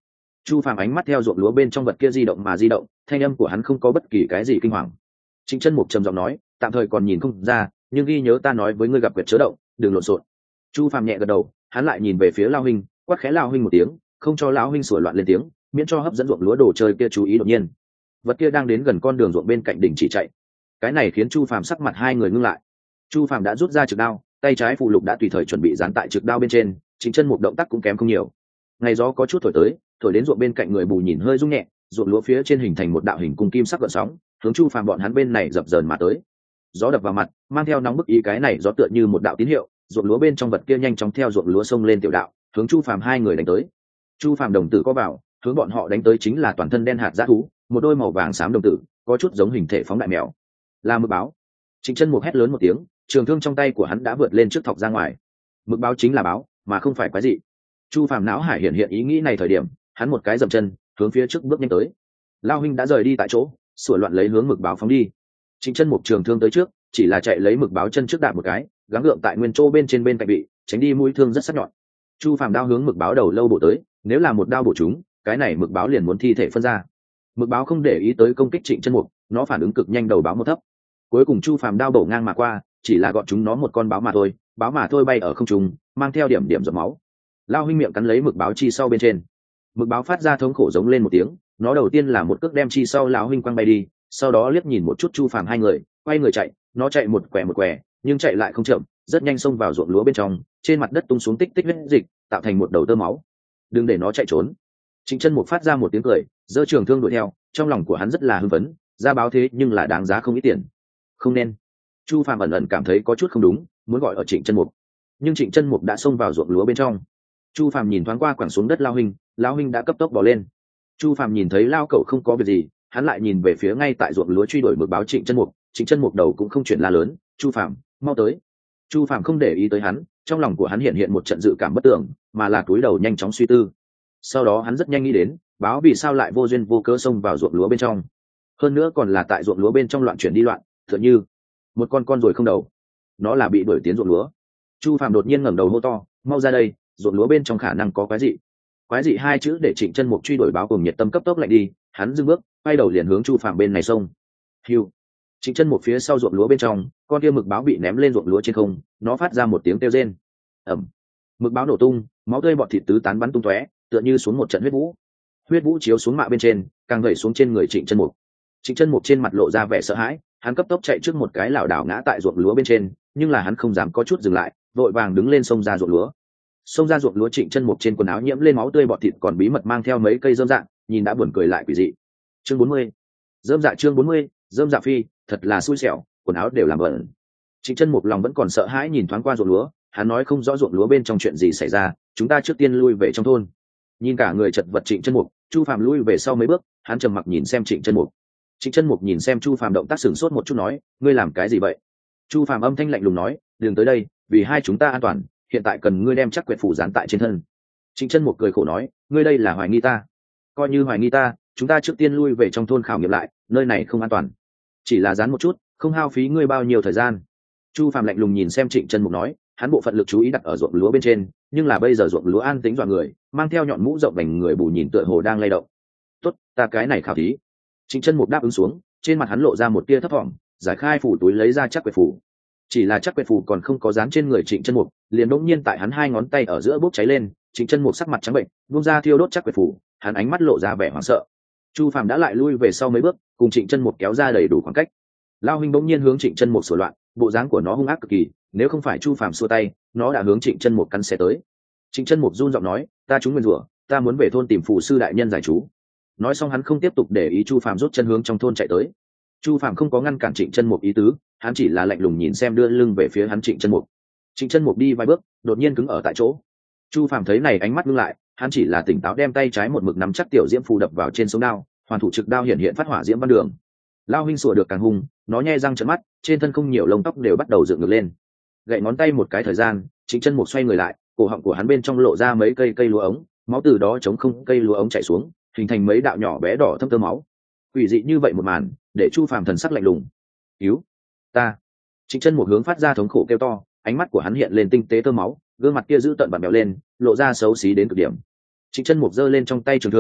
Chu Phàm ánh mắt theo ruộng lúa bên trong vật kia di động mà di động, thanh âm của hắn không có bất kỳ cái gì kinh hoàng. Trịnh Chân Mục trầm giọng nói, tạm thời còn nhìn không ra, nhưng ghi nhớ ta nói với ngươi gặp quyệt chớ động, đừng lộn xộn. Chu Phàm nhẹ gật đầu, hắn lại nhìn về phía Lão huynh, quát khẽ Lão huynh một tiếng, không cho Lão huynh sủa loạn lên tiếng, miễn cho hấp dẫn ruộng lúa đồ chơi kia chú ý đột nhiên. Vật kia đang đến gần con đường ruộng bên cạnh đỉnh chỉ chạy. Cái này khiến Chu Phàm sắc mặt hai người ngưng lại. Chu Phàm đã rút ra trực đao, tay trái phụ lục đã tùy thời chuẩn bị dán tại trực đao bên trên, Trịnh Chân Mục động tác cũng kém không nhiều. Ngày gió có chút thổi tới, thổi đến ruộng bên cạnh người bù nhìn hơi rung nhẹ, ruộng lúa phía trên hình thành một đạo hình cung kim sắc gợn sóng, hướng Chu Phàm bọn hắn bên này dập dờn mà tới. Gió đập vào mặt, mang theo nóng bức ý, cái này gió tựa như một đạo tín hiệu, ruộng lúa bên trong vật kia nhanh chóng theo ruộng lúa xông lên tiểu đạo, hướng Chu Phàm hai người đánh tới. Chu Phàm đồng tử có bảo, hướng bọn họ đánh tới chính là toàn thân đen hạt dã thú, một đôi màu vàng xám đồng tử, có chút giống hình thể phóng đại mèo. Là mực báo. Trịnh Chân Mục hét lớn một tiếng, trường thương trong tay của hắn đã vượt lên trước thọc ra ngoài. Mực báo chính là báo, mà không phải quái dị. Chu Phàm não hải hiện hiện ý nghĩ này thời điểm, hắn một cái dậm chân, hướng phía trước bước nhanh tới. Lao huynh đã rời đi tại chỗ, sủa loạn lấy hướng mực báo phóng đi. Trịnh Chân Mục trường thương tới trước, chỉ là chạy lấy mực báo chân trước đạp một cái, gắng gượng tại nguyên chỗ bên trên bên cạnh bị, tránh đi mũi thương rất sắc nhọn. Chu Phàm đao hướng mực báo đầu lâu bổ tới, nếu là một đao bổ trúng, cái này mực báo liền muốn thi thể phân ra. Mực báo không để ý tới công kích Trịnh Chân Mục, nó phản ứng cực nhanh, đầu báo một thấp. Cuối cùng Chu Phàm đao bổ ngang mà qua, chỉ là gọn chúng nó một con báo mà thôi, báo mà thôi bay ở không trung, mang theo điểm điểm giọt máu. Lao huynh miệng cắn lấy mực báo chi sau bên trên. Mực báo phát ra thống khổ giống lên một tiếng, nó đầu tiên là một cước đem chi sau lão huynh quăng bay đi, sau đó liếc nhìn một chút Chu Phàm hai người, quay người chạy. Nó chạy một quẻ, nhưng chạy lại không chậm, rất nhanh xông vào ruộng lúa bên trong, trên mặt đất tung xuống tích tích huyết dịch, tạo thành một đầu tơ máu. Đừng để nó chạy trốn. Trịnh Chân Mục phát ra một tiếng cười, giơ trường thương đuổi theo, trong lòng của hắn rất là hưng phấn, ra báo thế nhưng là đáng giá không ít tiền. Không nên. Chu Phàm ẩn ẩn cảm thấy có chút không đúng, muốn gọi ở Trịnh Chân Mục, nhưng Trịnh Chân Mục đã xông vào ruộng lúa bên trong. Chu Phàm nhìn thoáng qua quẳng xuống đất Lão huynh đã cấp tốc bò lên. Chu Phàm nhìn thấy Lao cậu không có việc gì, hắn lại nhìn về phía ngay tại ruộng lúa truy đuổi mực báo Trịnh Chân Mục. Trịnh Chân Mục đầu cũng không chuyển la lớn, Chu Phàm mau tới. Chu Phàm không để ý tới hắn, trong lòng của hắn hiện một trận dự cảm bất tưởng, mà là cúi đầu nhanh chóng suy tư. Sau đó hắn rất nhanh nghĩ đến, báo vì sao lại vô duyên vô cớ xông vào ruộng lúa bên trong, hơn nữa còn là tại ruộng lúa bên trong loạn chuyển đi loạn, tựa như một con ruồi không đầu. Nó là bị đuổi tiến ruộng lúa. Chu Phàm đột nhiên ngẩng đầu hô to, mau ra đây, ruộng lúa bên trong khả năng có quái dị. Quái dị hai chữ để Trịnh Chân Mục truy đuổi báo cùng nhiệt tâm cấp tốc lạnh đi, hắn dừng bước, quay đầu liền hướng Chu Phàm bên này xông. Hiu. Trịnh Chân Mục phía sau ruộng lúa bên trong, con kia mực báo bị ném lên ruộng lúa trên không, nó phát ra một tiếng kêu rên. Ầm. Mực báo nổ tung, máu tươi bọt thịt tứ tán bắn tung tóe, tựa như xuống một trận huyết vũ. Huyết vũ chiếu xuống mạ bên trên, càng vẩy xuống trên người Trịnh Chân Mục. Trịnh Chân Mục trên mặt lộ ra vẻ sợ hãi, hắn cấp tốc chạy trước một cái lảo đảo ngã tại ruộng lúa bên trên, nhưng là hắn không dám có chút dừng lại, vội vàng đứng lên xông ra ruộng lúa. Xông ra ruộng lúa, Trịnh Chân Mục trên quần áo nhiễm lên máu tươi bọt thịt, còn bí mật mang theo mấy cây rơm dạ, nhìn đã buồn cười lại quỷ dị. Chương 40. Rơm dạ. Chương 40. Rơm dạ phi, thật là xui xẻo, quần áo đều làm bẩn. Trịnh Chân Mục lòng vẫn còn sợ hãi nhìn thoáng qua ruộng lúa, hắn nói không rõ ruộng lúa bên trong chuyện gì xảy ra, chúng ta trước tiên lui về trong thôn. Nhìn cả người chật vật Trịnh Chân Mục, Chu Phàm lui về sau mấy bước, hắn trầm mặc nhìn xem Trịnh Chân Mục. Trịnh Chân Mục nhìn xem Chu Phàm động tác sửng sốt một chút, nói, ngươi làm cái gì vậy? Chu Phàm âm thanh lạnh lùng nói, đừng tới đây, vì hai chúng ta an toàn, hiện tại cần ngươi đem chắc quyệt phủ dán tại trên thân. Trịnh Chân Mục cười khổ nói, ngươi đây là hoài nghi ta. Coi như hoài nghi ta, chúng ta trước tiên lui về trong thôn khảo nghiệm lại, nơi này không an toàn. Chỉ là dán một chút, không hao phí ngươi bao nhiêu thời gian. Chu Phàm lạnh lùng nhìn xem Trịnh Chân Mục nói, hắn bộ phận lực chú ý đặt ở ruộng lúa bên trên, nhưng là bây giờ ruộng lúa an tĩnh dọa người, mang theo nhọn mũ rộng vành người bù nhìn tựa hồ đang lay động. Tốt, ta cái này khảo thí. Trịnh Chân Mục đáp ứng xuống, trên mặt hắn lộ ra một tia thấp thỏm, giải khai phủ túi lấy ra chắc quyệt phủ. Chỉ là chắc quyệt phủ còn không có dán trên người Trịnh Chân Mục, liền đột nhiên tại hắn hai ngón tay ở giữa bốc cháy lên, Trịnh Chân Mục sắc mặt trắng bệnh, buông ra thiêu đốt chắc quyệt phủ, hắn ánh mắt lộ ra vẻ hoảng sợ. Chu Phàm đã lại lui về sau mấy bước, cùng Trịnh Chân Mục kéo ra đầy đủ khoảng cách. Lao huynh bỗng nhiên hướng Trịnh Chân Mục sửa loạn, bộ dáng của nó hung ác cực kỳ, nếu không phải Chu Phàm xua tay, nó đã hướng Trịnh Chân Mục cắn xé tới. Trịnh Chân Mục run giọng nói, ta trúng nguyên rủa, ta muốn về thôn tìm phù sư đại nhân giải chú. Nói xong hắn không tiếp tục để ý Chu Phàm rút chân hướng trong thôn chạy tới. Chu Phàm không có ngăn cản Trịnh Chân Mục ý tứ, hắn chỉ là lạnh lùng nhìn xem đưa lưng về phía hắn Trịnh Chân Mục. Trịnh Chân Mục đi vài bước, đột nhiên cứng ở tại chỗ. Chu Phàm thấy này ánh mắt ngưng lại, hắn chỉ là tỉnh táo đem tay trái một mực nắm chắc tiểu diễm phù đập vào trên sống đao, hoàn thủ trực đao hiện phát hỏa diễm văn đường. Lao huynh sủa được càng hung, nó nhe răng trợn mắt, trên thân không nhiều lông tóc đều bắt đầu dựng ngược lên. Gậy ngón tay một cái thời gian, Trịnh Chân Mục xoay người lại, cổ họng của hắn bên trong lộ ra mấy cây lúa ống, máu từ đó chống không cây lúa ống chảy xuống, hình thành mấy đạo nhỏ bé đỏ thâm tơ máu. Quỷ dị như vậy một màn, để Chu Phàm thần sắc lạnh lùng. "Cứu ta!" Trịnh Chân Mục hướng phát ra thống khổ kêu to, ánh mắt của hắn hiện lên tinh tế tơ máu, gương mặt kia giữ tận bặm bèo lên, lộ ra xấu xí đến cực điểm. Trịnh Chân Mục giơ lên trong tay trường thương,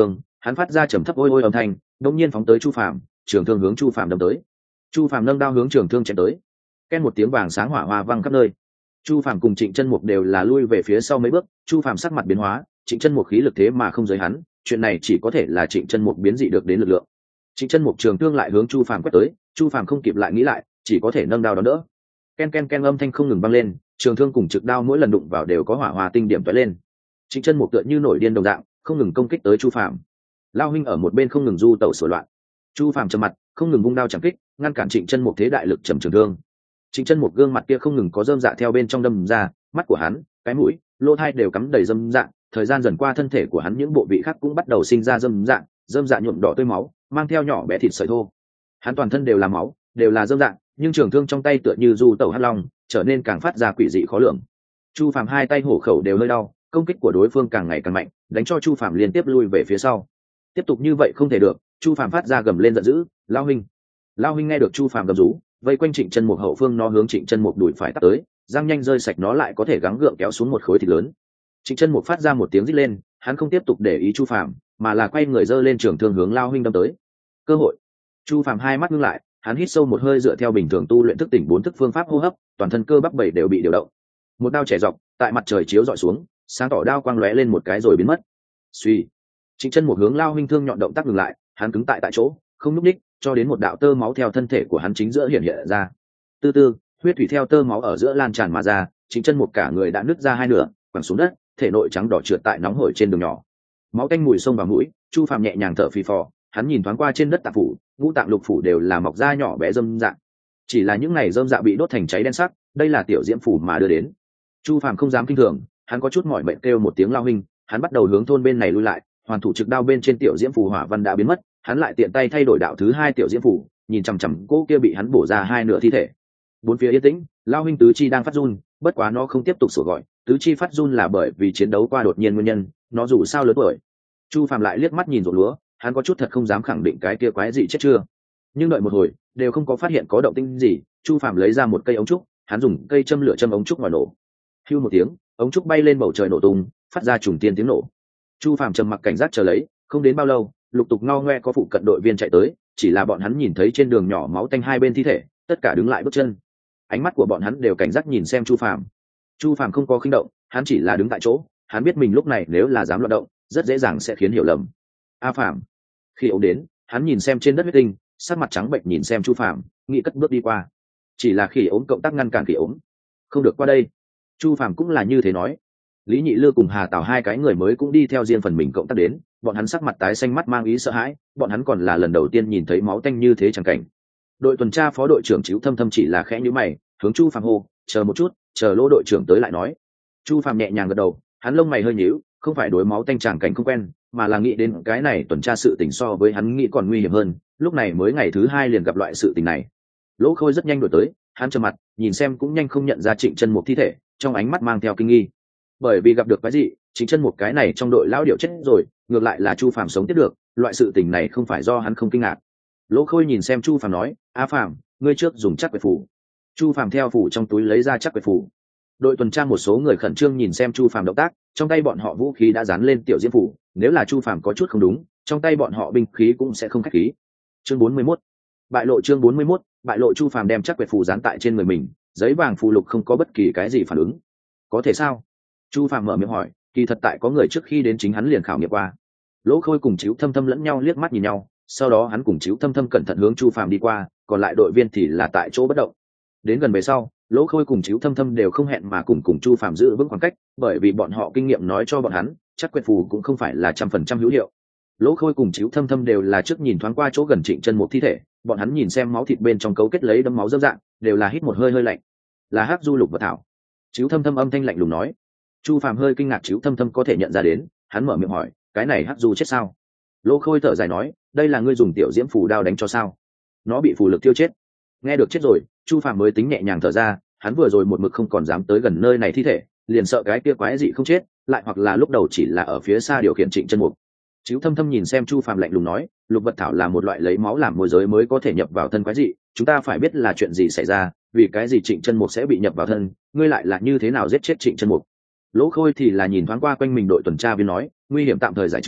hắn phát ra trầm thấp ôi ôi âm thanh, đống nhiên phóng tới Chu Phàm, trường thương hướng Chu Phàm đâm tới. Chu Phàm nâng đao hướng trường thương chém tới, ken một tiếng vàng sáng hỏa hoa văng khắp nơi. Chu Phàm cùng Trịnh Chân Mục đều là lui về phía sau mấy bước. Chu Phàm sắc mặt biến hóa, Trịnh Chân Mục khí lực thế mà không giới hắn, chuyện này chỉ có thể là Trịnh Chân Mục biến dị được đến lực lượng. Trịnh Chân Mục trường thương lại hướng Chu Phàm quét tới, Chu Phàm không kịp lại nghĩ lại, chỉ có thể nâng đao đón đỡ. Ken ken ken âm thanh không ngừng vang lên, trường thương cùng trực đao mỗi lần đụng vào đều có hỏa hoa tinh điểm tóe lên. Trịnh Chân Mục tựa như nổi điên đồng dạng, không ngừng công kích tới Chu Phàm. Lao huynh ở một bên không ngừng du tẩu sổ loạn. Chu Phàm trầm mặt, không ngừng vung đao chẳng kích, ngăn cản Trịnh Chân Mục thế đại lực trầm trường thương. Trịnh Chân Mục gương mặt kia không ngừng có rơm dạ theo bên trong đâm ra, mắt của hắn, cái mũi, lỗ tai đều cắm đầy rơm dạ, thời gian dần qua thân thể của hắn những bộ vị khác cũng bắt đầu sinh ra rơm dạ nhuộm đỏ tươi máu, mang theo nhỏ bé thịt sợi thô. Hắn toàn thân đều là máu, đều là rơm dạ, nhưng trường thương trong tay tựa như du tẩu hắc long, trở nên càng phát ra quỷ dị khó lường. Chu Phàm hai tay hổ khẩu đều hơi đau, công kích của đối phương càng ngày càng mạnh, đánh cho Chu Phàm liên tiếp lui về phía sau. Tiếp tục như vậy không thể được, Chu Phàm phát ra gầm lên giận dữ, Lao huynh. Lao huynh nghe được Chu Phàm gầm rú, vây quanh Trịnh Chân Mục hậu phương, nó hướng Trịnh Chân Mục đuổi phải tắt tới, răng nhanh rơi sạch nó lại có thể gắng gượng kéo xuống một khối thịt lớn. Trịnh Chân Mục phát ra một tiếng rít lên, hắn không tiếp tục để ý Chu Phàm, mà là quay người giơ lên trường thương hướng Lao huynh đâm tới. Cơ hội. Chu Phàm hai mắt ngưng lại, hắn hít sâu một hơi dựa theo bình thường tu luyện thức tỉnh bốn thức phương pháp hô hấp, toàn thân cơ bắp bảy đều bị điều động. Một đao chẻ dọc, tại mặt trời chiếu dọi xuống, sáng tỏ đao quang lóe lên một cái rồi biến mất. Suy. Trịnh Chân Mục hướng Lao huynh thương nhọn động tác ngừng lại, hắn cứng tại chỗ, không nhúc nhích, cho đến một đạo tơ máu theo thân thể của hắn chính giữa hiện hiện ra. Từ từ, huyết thủy theo tơ máu ở giữa lan tràn mà ra, Trịnh Chân Mục cả người đã nứt ra hai nửa, quẳng xuống đất, thể nội trắng đỏ trượt tại nóng hổi trên đường nhỏ. Máu tanh mùi sông vào mũi, Chu Phàm nhẹ nhàng thở phì phò, hắn nhìn thoáng qua trên đất tạng phủ, ngũ tạng lục phủ đều là mọc da nhỏ bé rơm dạ. Chỉ là những này rơm dạ bị đốt thành cháy đen sắc, đây là tiểu diễm phủ mà đưa đến. Chu Phàm không dám kinh thường, hắn có chút mỏi mệt kêu một tiếng Lao huynh, hắn bắt đầu hướng thôn bên này lui lại, hoàn thủ trực đao bên trên tiểu diễm phủ hỏa văn đã biến mất, hắn lại tiện tay thay đổi đạo thứ hai tiểu diễm phủ, nhìn chằm chằm cô kia bị hắn bổ ra hai nửa thi thể. Bốn phía yên tĩnh, Lao huynh tứ chi đang phát run, bất quá nó không tiếp tục sủa gọi, tứ chi phát run là bởi vì chiến đấu qua đột nhiên nguyên nhân, nó dù sao lớn tuổi. Chu Phàm lại liếc mắt nhìn ruộng lúa, hắn có chút thật không dám khẳng định cái kia quái dị chết chưa, nhưng đợi một hồi đều không có phát hiện có động tĩnh gì. Chu Phàm lấy ra một cây ống trúc, hắn dùng cây châm lửa châm ống trúc ngoài nổ. Hưu một tiếng, ống trúc bay lên bầu trời nổ tung, phát ra trùng tiên tiếng nổ. Chu Phàm trầm mặc cảnh giác chờ lấy, không đến bao lâu, lục tục ngao ngoe có phụ cận đội viên chạy tới, chỉ là bọn hắn nhìn thấy trên đường nhỏ máu tanh hai bên thi thể, tất cả đứng lại bước chân. Ánh mắt của bọn hắn đều cảnh giác nhìn xem Chu Phàm. Chu Phàm không có khinh động, hắn chỉ là đứng tại chỗ, hắn biết mình lúc này nếu là dám loạn động, rất dễ dàng sẽ khiến hiểu lầm. A Phàm. Khi ông đến, hắn nhìn xem trên đất huyết tinh, sắc mặt trắng bệnh nhìn xem Chu Phàm, nghĩ cất bước đi qua. Chỉ là khi ốm cộng tác ngăn cản khi ốm, không được qua đây. Chu Phàm cũng là như thế nói. Lý Nhị Lư cùng Hà Tào hai cái người mới cũng đi theo riêng phần mình cộng tác đến, bọn hắn sắc mặt tái xanh, mắt mang ý sợ hãi, bọn hắn còn là lần đầu tiên nhìn thấy máu tanh như thế chẳng cảnh. Đội tuần tra phó đội trưởng Chíu Thâm Thâm chỉ là khẽ nhíu mày, hướng Chu Phàm hô, chờ một chút, chờ Lỗ đội trưởng tới lại nói. Chu Phàm nhẹ nhàng gật đầu, hắn lông mày hơi nhíu, không phải đối máu tanh chẳng cảnh không quen, mà là nghĩ đến cái này tuần tra sự tình so với hắn nghĩ còn nguy hiểm hơn, lúc này mới ngày thứ hai liền gặp loại sự tình này. Lỗ Khôi rất nhanh đổi tới, hắn trầm mặt, nhìn xem cũng nhanh không nhận ra Trịnh Chân Mục thi thể, trong ánh mắt mang theo kinh nghi. Bởi vì gặp được cái gì, Trịnh Chân Mục cái này trong đội lão điệu chết rồi, ngược lại là Chu Phàm sống tiếp được, loại sự tình này không phải do hắn không kinh ngạc. Lỗ Khôi nhìn xem Chu Phàm nói, "A Phàm, ngươi trước dùng chắc quệt phủ." Chu Phàm theo phủ trong túi lấy ra chắc quệt phủ. Đội tuần tra một số người khẩn trương nhìn xem Chu Phàm động tác, trong tay bọn họ vũ khí đã dán lên tiểu diễm phủ, nếu là Chu Phàm có chút không đúng, trong tay bọn họ binh khí cũng sẽ không khách khí. Chương 41. Bại lộ. Chương 41. Bại lộ. Chu Phàm đem chắc quệt phủ dán tại trên người mình, giấy vàng phù lục không có bất kỳ cái gì phản ứng. Có thể sao? Chu Phàm mở miệng hỏi, kỳ thật tại có người trước khi đến chính hắn liền khảo nghiệm qua. Lỗ Khôi cùng Chíu Thâm Thâm lẫn nhau liếc mắt nhìn nhau, sau đó hắn cùng Chíu Thâm Thâm cẩn thận hướng Chu Phàm đi qua, còn lại đội viên thì là tại chỗ bất động. Đến gần về sau, Lỗ Khôi cùng Chíu Thâm Thâm đều không hẹn mà cùng Chu Phàm giữ vững khoảng cách, bởi vì bọn họ kinh nghiệm nói cho bọn hắn, chắc quệt phù cũng không phải là 100% hữu hiệu. Lỗ Khôi cùng Chíu Thâm Thâm đều là trước nhìn thoáng qua chỗ gần Trịnh Chân Mục thi thể, bọn hắn nhìn xem máu thịt bên trong cấu kết lấy đấm máu dâm dạng, đều là hít một hơi hơi lạnh. Là hắc du lục vật thảo. Chíu Thâm Thâm âm thanh lạnh lùng nói. Chu Phàm hơi kinh ngạc Chíu Thâm Thâm có thể nhận ra đến, hắn mở miệng hỏi, cái này hắc du chết sao? Lỗ Khôi thở dài nói, đây là ngươi dùng tiểu diễm phù đao đánh cho sao? Nó bị phù lực tiêu chết. Nghe được chết rồi, Chu Phàm mới tính nhẹ nhàng thở ra, hắn vừa rồi một mực không còn dám tới gần nơi này thi thể, liền sợ cái kia quái dị không chết, lại hoặc là lúc đầu chỉ là ở phía xa điều khiển Trịnh Chân Mục. Chíu Thâm Thâm nhìn xem Chu Phàm lạnh lùng nói, lục vật thảo là một loại lấy máu làm môi giới mới có thể nhập vào thân quái dị, chúng ta phải biết là chuyện gì xảy ra, vì cái gì Trịnh Chân Mục sẽ bị nhập vào thân, ngươi lại là như thế nào giết chết Trịnh Chân Mục? Lỗ Khôi thì là nhìn thoáng qua quanh mình đội tuần tra viên nói, nguy hiểm tạm thời giải trừ,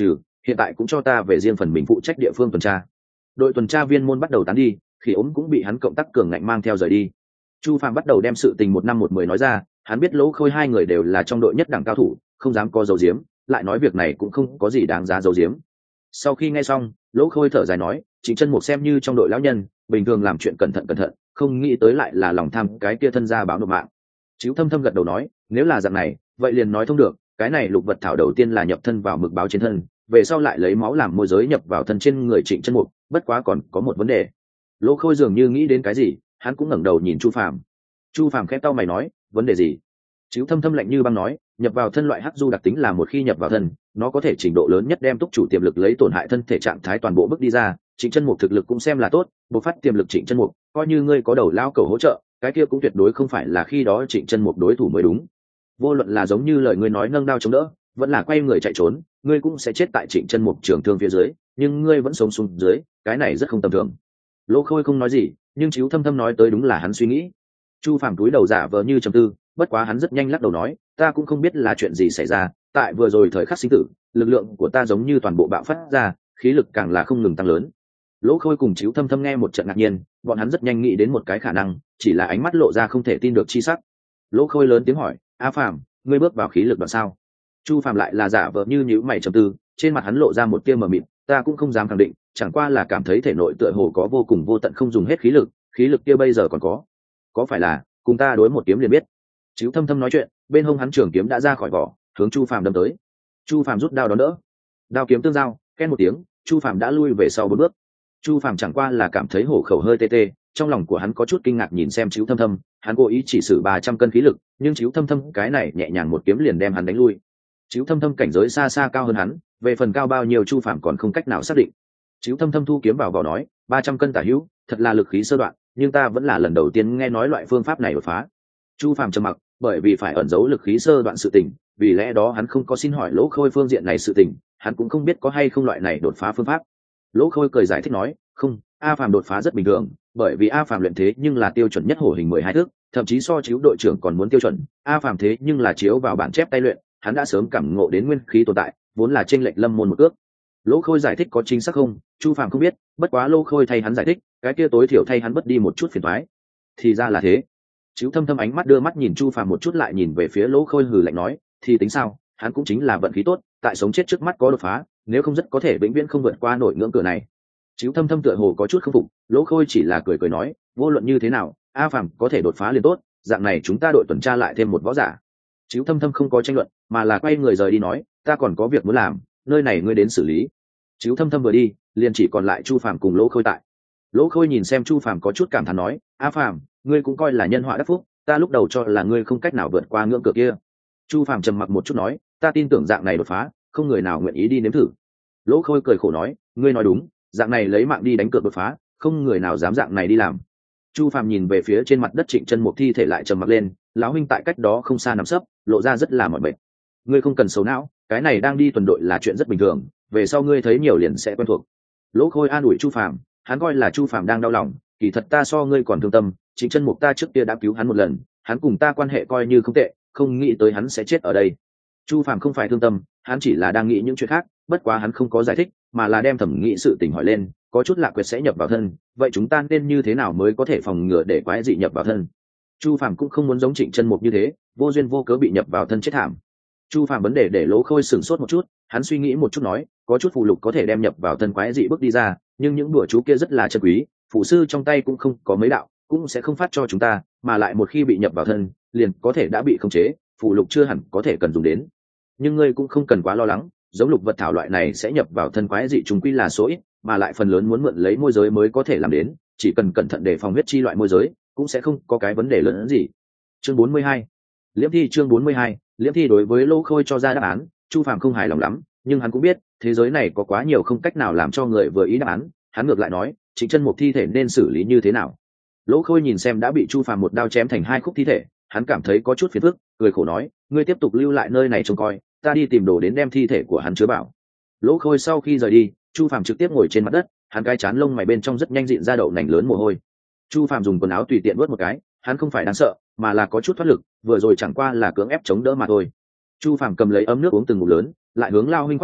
hiện tại cũng cho ta về riêng phần mình phụ trách địa phương tuần tra. Đội tuần tra viên môn bắt đầu tán đi, Khỉ ốm cũng bị hắn cộng tác cường ngạnh mang theo rời đi. Chu Phàm bắt đầu đem sự tình 1 năm 1 mười nói ra, hắn biết Lỗ Khôi hai người đều là trong đội nhất đẳng cao thủ, không dám có dấu diếm, lại nói việc này cũng không có gì đáng giá dấu diếm. Sau khi nghe xong, Lỗ Khôi thở dài nói, Trịnh Chân Mục xem như trong đội lão nhân, bình thường làm chuyện cẩn thận, không nghĩ tới lại là lòng tham cái kia thân gia báo nộp mạng. Chíu Thâm Thâm gật đầu nói, nếu là dạng này, vậy liền nói thông được, cái này lục vật thảo đầu tiên là nhập thân vào mực báo trên thân, về sau lại lấy máu làm môi giới nhập vào thân trên người Trịnh Chân Mục, bất quá còn có một vấn đề. Lỗ Khôi dường như nghĩ đến cái gì, hắn cũng ngẩng đầu nhìn Chu Phàm. Chu Phàm khẽ cau mày nói, vấn đề gì? Chíu Thâm Thâm lạnh như băng nói, nhập vào thân loại hắc du đặc tính là một khi nhập vào thân, nó có thể trình độ lớn nhất đem túc chủ tiềm lực lấy tổn hại thân thể trạng thái toàn bộ bước đi ra. Trịnh Chân Mục thực lực cũng xem là tốt, bộc phát tiềm lực Trịnh Chân Mục, coi như ngươi có đầu lao cầu hỗ trợ, cái kia cũng tuyệt đối không phải là khi đó Trịnh Chân Mục đối thủ mới đúng. Vô luận là giống như lời ngươi nói nâng đao chống đỡ, vẫn là quay người chạy trốn, ngươi cũng sẽ chết tại Trịnh Chân Mục trường thương phía dưới, nhưng ngươi vẫn sống xuống dưới, cái này rất không tầm thường. Lỗ Khôi không nói gì, nhưng Chíu Thâm Thâm nói tới đúng là hắn suy nghĩ. Chu Phàm túi đầu giả vờ như trầm tư, bất quá hắn rất nhanh lắc đầu nói, ta cũng không biết là chuyện gì xảy ra, tại vừa rồi thời khắc sinh tử, lực lượng của ta giống như toàn bộ bạo phát ra, khí lực càng là không ngừng tăng lớn. Lỗ Khôi cùng Chíu Thâm Thâm nghe một trận ngạc nhiên, bọn hắn rất nhanh nghĩ đến một cái khả năng, chỉ là ánh mắt lộ ra không thể tin được chi sắc. Lỗ Khôi lớn tiếng hỏi, A Phàm, ngươi bước vào khí lực đoạn sao? Chu Phàm lại là giả vờ như nhíu mày trầm tư, trên mặt hắn lộ ra một tia mờ mịt, ta cũng không dám khẳng định, chẳng qua là cảm thấy thể nội tựa hồ có vô cùng vô tận không dùng hết khí lực kia bây giờ còn có phải là cùng ta đối một kiếm liền biết. Chíu Thâm Thâm nói chuyện, bên hông hắn trường kiếm đã ra khỏi vỏ, hướng Chu Phàm đâm tới. Chu Phàm rút đao đón đỡ, đao kiếm tương giao, ken một tiếng, Chu Phàm đã lui về sau 4 bước. Chu Phàm chẳng qua là cảm thấy hổ khẩu hơi tê tê, trong lòng của hắn có chút kinh ngạc nhìn xem Chíu Thâm Thâm, hắn cố ý chỉ sử 300 cân khí lực, nhưng Chíu Thâm Thâm cái này nhẹ nhàng một kiếm liền đem hắn đánh lui. Chíu Thâm Thâm cảnh giới xa xa cao hơn hắn, về phần cao bao nhiêu Chu Phàm còn không cách nào xác định. Chíu Thâm Thâm thu kiếm vào vỏ nói, 300 cân tả hữu, thật là lực khí sơ đoạn, nhưng ta vẫn là lần đầu tiên nghe nói loại phương pháp này đột phá. Chu Phàm trầm mặc, bởi vì phải ẩn giấu lực khí sơ đoạn sự tình, vì lẽ đó hắn không có xin hỏi Lỗ Khôi phương diện này sự tình, hắn cũng không biết có hay không loại này đột phá phương pháp. Lỗ Khôi cười giải thích nói, không, A Phàm đột phá rất bình thường, bởi vì A Phàm luyện thế nhưng là tiêu chuẩn nhất hổ hình 12 thước, thậm chí so chiếu đội trưởng còn muốn tiêu chuẩn. A Phàm thế nhưng là chiếu vào bản chép tay luyện, hắn đã sớm cảm ngộ đến nguyên khí tồn tại, vốn là chênh lệch lâm môn một ước. Lỗ Khôi giải thích có chính xác không, Chu Phàm không biết, bất quá Lỗ Khôi thay hắn giải thích, cái kia tối thiểu thay hắn bất đi một chút phiền toái. Thì ra là thế. Chíu Thâm Thâm ánh mắt đưa mắt nhìn Chu Phàm một chút lại nhìn về phía Lỗ Khôi hừ lạnh nói, thì tính sao, hắn cũng chính là vận khí tốt, tại sống chết trước mắt có đột phá, nếu không rất có thể vĩnh viễn không vượt qua nổi ngưỡng cửa này. Chíu Thâm Thâm tựa hồ có chút không phục, Lỗ Khôi chỉ là cười cười nói, vô luận như thế nào, A Phàm có thể đột phá liền tốt, dạng này chúng ta đội tuần tra lại thêm một võ giả. Chíu Thâm Thâm không có tranh luận, mà là quay người rời đi nói, ta còn có việc muốn làm, nơi này ngươi đến xử lý. Chíu Thâm Thâm vừa đi, liền chỉ còn lại Chu Phàm cùng Lỗ Khôi tại. Lỗ Khôi nhìn xem Chu Phàm có chút cảm thán nói, A Phàm, ngươi cũng coi là nhân họa đắc phúc, ta lúc đầu cho là ngươi không cách nào vượt qua ngưỡng cửa kia. Chu Phàm trầm mặc một chút nói, ta tin tưởng dạng này đột phá, không người nào nguyện ý đi nếm thử. Lỗ Khôi cười khổ nói, ngươi nói đúng, dạng này lấy mạng đi đánh cược đột phá, không người nào dám dạng này đi làm. Chu Phàm nhìn về phía trên mặt đất Trịnh Chân Mục thi thể lại trầm mặc lên, lão huynh tại cách đó không xa nằm sấp, lộ ra rất là mỏi mệt. Ngươi không cần xấu não, cái này đang đi tuần đội là chuyện rất bình thường, về sau ngươi thấy nhiều liền sẽ quen thuộc. Lỗ Khôi an ủi Chu Phàm, hắn coi là Chu Phàm đang đau lòng, kỳ thật ta so ngươi còn thương tâm, Trịnh Chân Mục ta trước kia đã cứu hắn một lần, hắn cùng ta quan hệ coi như không tệ, không nghĩ tới hắn sẽ chết ở đây. Chu Phàm không phải thương tâm, hắn chỉ là đang nghĩ những chuyện khác, bất quá hắn không có giải thích, mà là đem thẩm nghĩ sự tình hỏi lên, có chút lạ quyệt sẽ nhập vào thân, vậy chúng ta nên như thế nào mới có thể phòng ngừa để quái dị nhập vào thân? Chu Phàm cũng không muốn giống Trịnh Chân Mục như thế, vô duyên vô cớ bị nhập vào thân chết thảm. Chu Phàm vấn đề để Lỗ Khôi sửng sốt một chút, hắn suy nghĩ một chút nói, có chút phù lục có thể đem nhập vào thân quái dị bước đi ra, nhưng những đùa chú kia rất là chân quý, phụ sư trong tay cũng không có mấy đạo, cũng sẽ không phát cho chúng ta, mà lại một khi bị nhập vào thân, liền có thể đã bị khống chế, phù lục chưa hẳn có thể cần dùng đến. Nhưng ngươi cũng không cần quá lo lắng, giống lục vật thảo loại này sẽ nhập vào thân quái dị trùng quy là số ít, mà lại phần lớn muốn mượn lấy môi giới mới có thể làm đến, chỉ cần cẩn thận đề phòng huyết chi loại môi giới, cũng sẽ không có cái vấn đề lớn hơn gì. Chương 42. Liễm Thi chương 42, Liễm Thi đối với Lỗ Khôi cho ra đáp án, Chu Phàm không hài lòng lắm, nhưng hắn cũng biết, thế giới này có quá nhiều không cách nào làm cho người vừa ý đáp án, hắn ngược lại nói, Trịnh Chân Mục thi thể nên xử lý như thế nào? Lỗ Khôi nhìn xem đã bị Chu Phàm một đao chém thành 2 khúc thi thể, hắn cảm thấy có chút phiền phức, cười khổ nói, ngươi tiếp tục lưu lại nơi này trông coi, ta đi tìm đồ đến đem thi thể của hắn chứa bảo. Lỗ Khôi sau khi rời đi, Chu Phàm trực tiếp ngồi trên mặt đất, hắn cái chán lông mày bên trong rất nhanh dịn ra đậu nành lớn mồ hôi. Chu Phàm dùng quần áo tùy tiện vớt một cái, hắn không phải đáng sợ, mà là có chút thoát lực, vừa rồi chẳng qua là cưỡng ép chống đỡ mà thôi. Chu Phàm cầm lấy ấm nước uống từng ngụm lớn, lại hướng Lao huynh quát tay,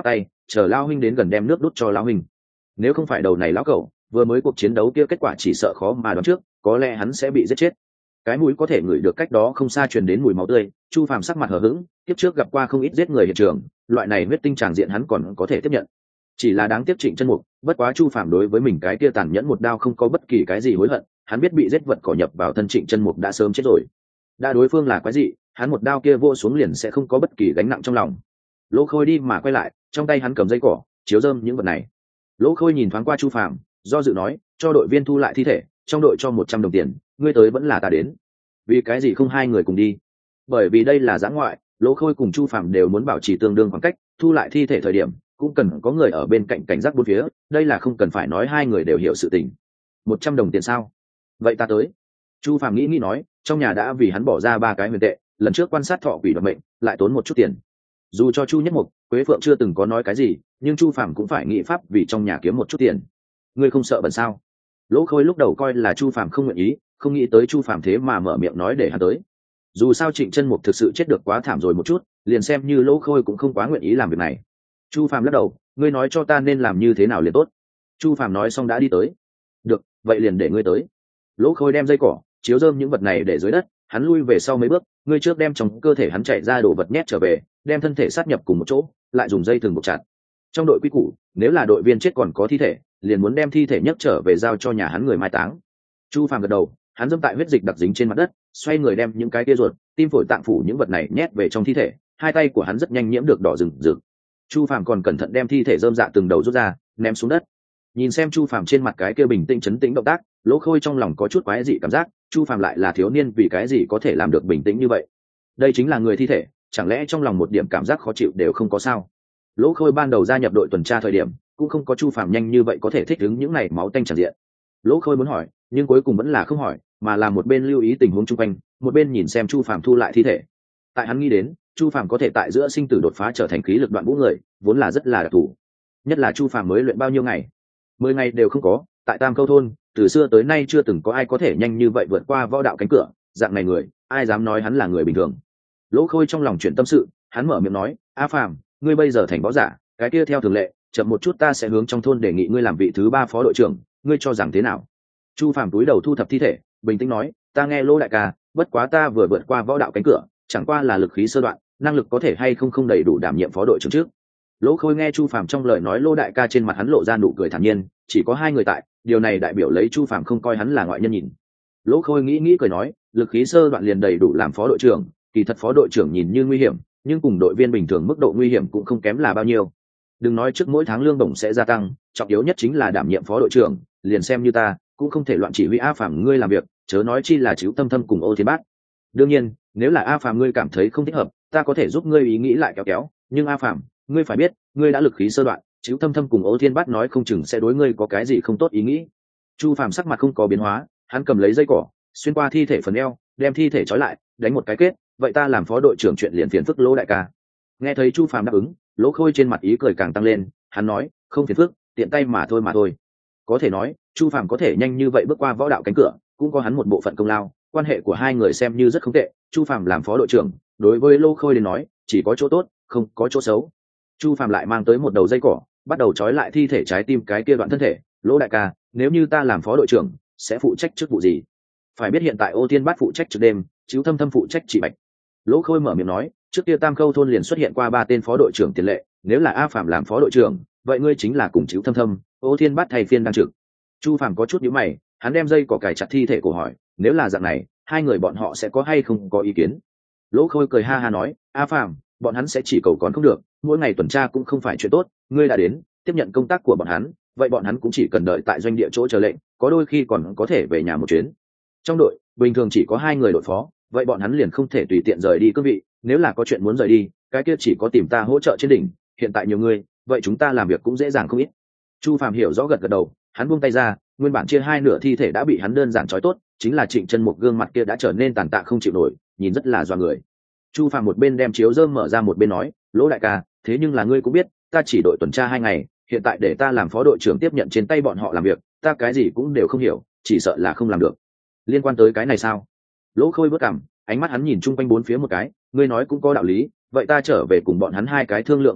chờ lao huynh đến gần đem nước đút cho lao huynh. Nếu không phải đầu này lão cẩu, vừa mới cuộc chiến đấu kia kết quả chỉ sợ khó mà đoán trước, có lẽ hắn sẽ bị giết chết. Cái mũi có thể ngửi được cách đó không xa truyền đến mùi máu tươi. Chu Phàm sắc mặt hờ hững, tiếp trước gặp qua không ít giết người hiện trường, loại này huyết tinh tràng diện hắn còn có thể tiếp nhận. Chỉ là đáng tiếc Trịnh Chân Mục, bất quá Chu Phàm đối với mình cái kia tàn nhẫn một đao không có bất kỳ cái gì hối hận, hắn biết bị giết vật cỏ nhập vào thân Trịnh Chân Mục đã sớm chết rồi. Đã đối phương là quái dị, hắn một đao kia vô xuống liền sẽ không có bất kỳ gánh nặng trong lòng. Lỗ Khôi đi mà quay lại, trong tay hắn cầm dây cỏ, chiếu rơm những vật này. Lỗ Khôi nhìn thoáng qua Chu Phàm, do dự nói, cho đội viên thu lại thi thể, trong đội cho 100 đồng tiền, ngươi tới vẫn là ta đến. Vì cái gì không hai người cùng đi? Bởi vì đây là giã ngoại, Lỗ Khôi cùng Chu Phàm đều muốn bảo trì tương đương khoảng cách, thu lại thi thể thời điểm cũng cần có người ở bên cạnh cảnh giác bốn phía, đây là không cần phải nói hai người đều hiểu sự tình. 100 đồng tiền sao? Vậy ta tới. Chu Phàm nghĩ nói, trong nhà đã vì hắn bỏ ra 3 cái huyền tệ, lần trước quan sát thọ quỷ đoạt mệnh, lại tốn một chút tiền. Dù cho Chu Nhất Mục, Quế Phượng chưa từng có nói cái gì, nhưng Chu Phàm cũng phải nghĩ pháp vì trong nhà kiếm một chút tiền. Ngươi không sợ bẩn sao? Lỗ Khôi lúc đầu coi là Chu Phàm không nguyện ý, không nghĩ tới Chu Phàm thế mà mở miệng nói để hắn tới. Dù sao Trịnh Chân Mục thực sự chết được quá thảm rồi một chút, liền xem như Lỗ Khôi cũng không quá nguyện ý làm việc này. Chu Phàm lắc đầu, ngươi nói cho ta nên làm như thế nào liền tốt. Chu Phàm nói xong đã đi tới. Được, vậy liền để ngươi tới. Lỗ Khôi đem dây cỏ, chiếu rơm những vật này để dưới đất, hắn lui về sau mấy bước, ngươi trước đem trong cơ thể hắn chạy ra đồ vật nhét trở về, đem thân thể sát nhập cùng một chỗ, lại dùng dây thừng buộc chặt. Trong đội quy củ, nếu là đội viên chết còn có thi thể, liền muốn đem thi thể nhấc trở về giao cho nhà hắn người mai táng. Chu Phàm gật đầu, hắn dẫm tại huyết dịch đặc dính trên mặt đất, xoay người đem những cái tia ruột, tim phổi tạng phủ những vật này nhét về trong thi thể, hai tay của hắn rất nhanh nhiễm được đỏ rừng rực. Chu Phàm còn cẩn thận đem thi thể rơm dạ từng đầu rút ra, ném xuống đất. Nhìn xem Chu Phàm trên mặt cái kia bình tĩnh trấn tĩnh động tác, Lỗ Khôi trong lòng có chút quái dị cảm giác, Chu Phàm lại là thiếu niên vì cái gì có thể làm được bình tĩnh như vậy? Đây chính là người thi thể, chẳng lẽ trong lòng một điểm cảm giác khó chịu đều không có sao? Lỗ Khôi ban đầu gia nhập đội tuần tra thời điểm, cũng không có Chu Phàm nhanh như vậy có thể thích ứng những này máu tanh tràn diện. Lỗ Khôi muốn hỏi, nhưng cuối cùng vẫn là không hỏi, mà là một bên lưu ý tình huống chung quanh, một bên nhìn xem Chu Phàm thu lại thi thể. Tại hắn nghĩ đến, Chu Phàm có thể tại giữa sinh tử đột phá trở thành khí lực đoạn vũ người, vốn là rất là đặc thù. Nhất là Chu Phàm mới luyện bao nhiêu ngày? 10 ngày đều không có, tại Tam Câu thôn, từ xưa tới nay chưa từng có ai có thể nhanh như vậy vượt qua võ đạo cánh cửa, dạng này người, ai dám nói hắn là người bình thường. Lỗ Khôi trong lòng chuyển tâm sự, hắn mở miệng nói, "A Phàm, ngươi bây giờ thành võ giả, cái kia theo thường lệ, chậm một chút ta sẽ hướng trong thôn đề nghị ngươi làm vị thứ 3 phó đội trưởng, ngươi cho rằng thế nào?" Chu Phàm túi đầu thu thập thi thể, bình tĩnh nói, "Ta nghe Lỗ đại ca, bất quá ta vừa vượt qua võ đạo cánh cửa, chẳng qua là lực khí sơ đoạn, năng lực có thể hay không đầy đủ đảm nhiệm phó đội trưởng trước." Lỗ Khôi nghe Chu Phàm trong lời nói Lỗ đại ca, trên mặt hắn lộ ra nụ cười thản nhiên, chỉ có hai người tại, điều này đại biểu lấy Chu Phàm không coi hắn là ngoại nhân nhìn. Lỗ Khôi nghĩ cười nói, lực khí sơ đoạn liền đầy đủ làm phó đội trưởng, kỳ thật phó đội trưởng nhìn như nguy hiểm, nhưng cùng đội viên bình thường mức độ nguy hiểm cũng không kém là bao nhiêu. Đừng nói trước mỗi tháng lương bổng sẽ gia tăng, trọng yếu nhất chính là đảm nhiệm phó đội trưởng, liền xem như ta, cũng không thể loạn chỉ huy A Phàm ngươi làm việc, chớ nói chi là Chữ Tâm Thâm cùng Ô Thiên Bát. Đương nhiên, nếu là A Phàm ngươi cảm thấy không thích hợp, ta có thể giúp ngươi ý nghĩ lại kéo, nhưng A Phàm, ngươi phải biết, ngươi đã lực khí sơ đoạn, Chữ Tâm Thâm cùng Ô Thiên Bát nói không chừng sẽ đối ngươi có cái gì không tốt ý nghĩ. Chu Phàm sắc mặt không có biến hóa, hắn cầm lấy dây cỏ, xuyên qua thi thể phần eo, đem thi thể trói lại, đánh một cái kết, vậy ta làm phó đội trưởng chuyện liền phiền phức Lỗ đại ca. Nghe thấy Chu Phàm đáp ứng, Lỗ Khôi trên mặt ý cười càng tăng lên, hắn nói, không phiền phức, tiện tay mà thôi. Có thể nói, Chu Phàm có thể nhanh như vậy bước qua võ đạo cánh cửa, cũng có hắn một bộ phận công lao, quan hệ của hai người xem như rất không tệ. Chu Phàm làm phó đội trưởng, đối với Lỗ Khôi đến nói, chỉ có chỗ tốt, không có chỗ xấu. Chu Phàm lại mang tới một đầu dây cỏ, bắt đầu trói lại thi thể trái tim cái kia đoạn thân thể. Lỗ đại ca, nếu như ta làm phó đội trưởng, sẽ phụ trách chức vụ gì? Phải biết hiện tại Ô Thiên Bát phụ trách trực đêm, Chữ Thâm Thâm phụ trách trị bạch. Lỗ Khôi mở miệng nói, trước kia Tam Khâu thôn liền xuất hiện qua 3 tên phó đội trưởng tiền lệ, nếu là A Phàm làm phó đội trưởng, vậy ngươi chính là cùng Chữ Thâm Thâm, Ô Thiên Bát thay phiên đang trực. Chu Phàm có chút nhíu mày, hắn đem dây cỏ cài chặt thi thể của hỏi, nếu là dạng này, hai người bọn họ sẽ có hay không có ý kiến? Lỗ Khôi cười ha ha nói, A Phàm, bọn hắn sẽ chỉ cầu còn không được, mỗi ngày tuần tra cũng không phải chuyện tốt, ngươi đã đến, tiếp nhận công tác của bọn hắn, vậy bọn hắn cũng chỉ cần đợi tại doanh địa chỗ chờ lệnh, có đôi khi còn có thể về nhà một chuyến. Trong đội bình thường chỉ có 2 người đội phó, vậy bọn hắn liền không thể tùy tiện rời đi cương vị, nếu là có chuyện muốn rời đi, cái kia chỉ có tìm ta hỗ trợ trên đỉnh, hiện tại nhiều người, vậy chúng ta làm việc cũng dễ dàng không ít. Chu Phàm hiểu rõ gật gật đầu, hắn buông tay ra, nguyên bản chia 2 nửa thi thể đã bị hắn đơn giản trói tốt, chính là Trịnh Chân Mục gương mặt kia đã trở nên tàn tạ không chịu nổi, nhìn rất là doa người. Chu Phàm một bên đem chiếu rơm mở ra một bên nói, Lỗ đại ca, thế nhưng là ngươi cũng biết, ta chỉ đội tuần tra 2 ngày, hiện tại để ta làm phó đội trưởng tiếp nhận trên tay bọn họ làm việc, ta cái gì cũng đều không hiểu, chỉ sợ là không làm được. Liên quan tới cái này sao? Lỗ Khôi vớt cằm, ánh mắt hắn nhìn chung quanh bốn phía một cái, ngươi nói cũng có đạo lý, vậy ta trở về cùng bọn hắn 2 cái thương lượng một chút,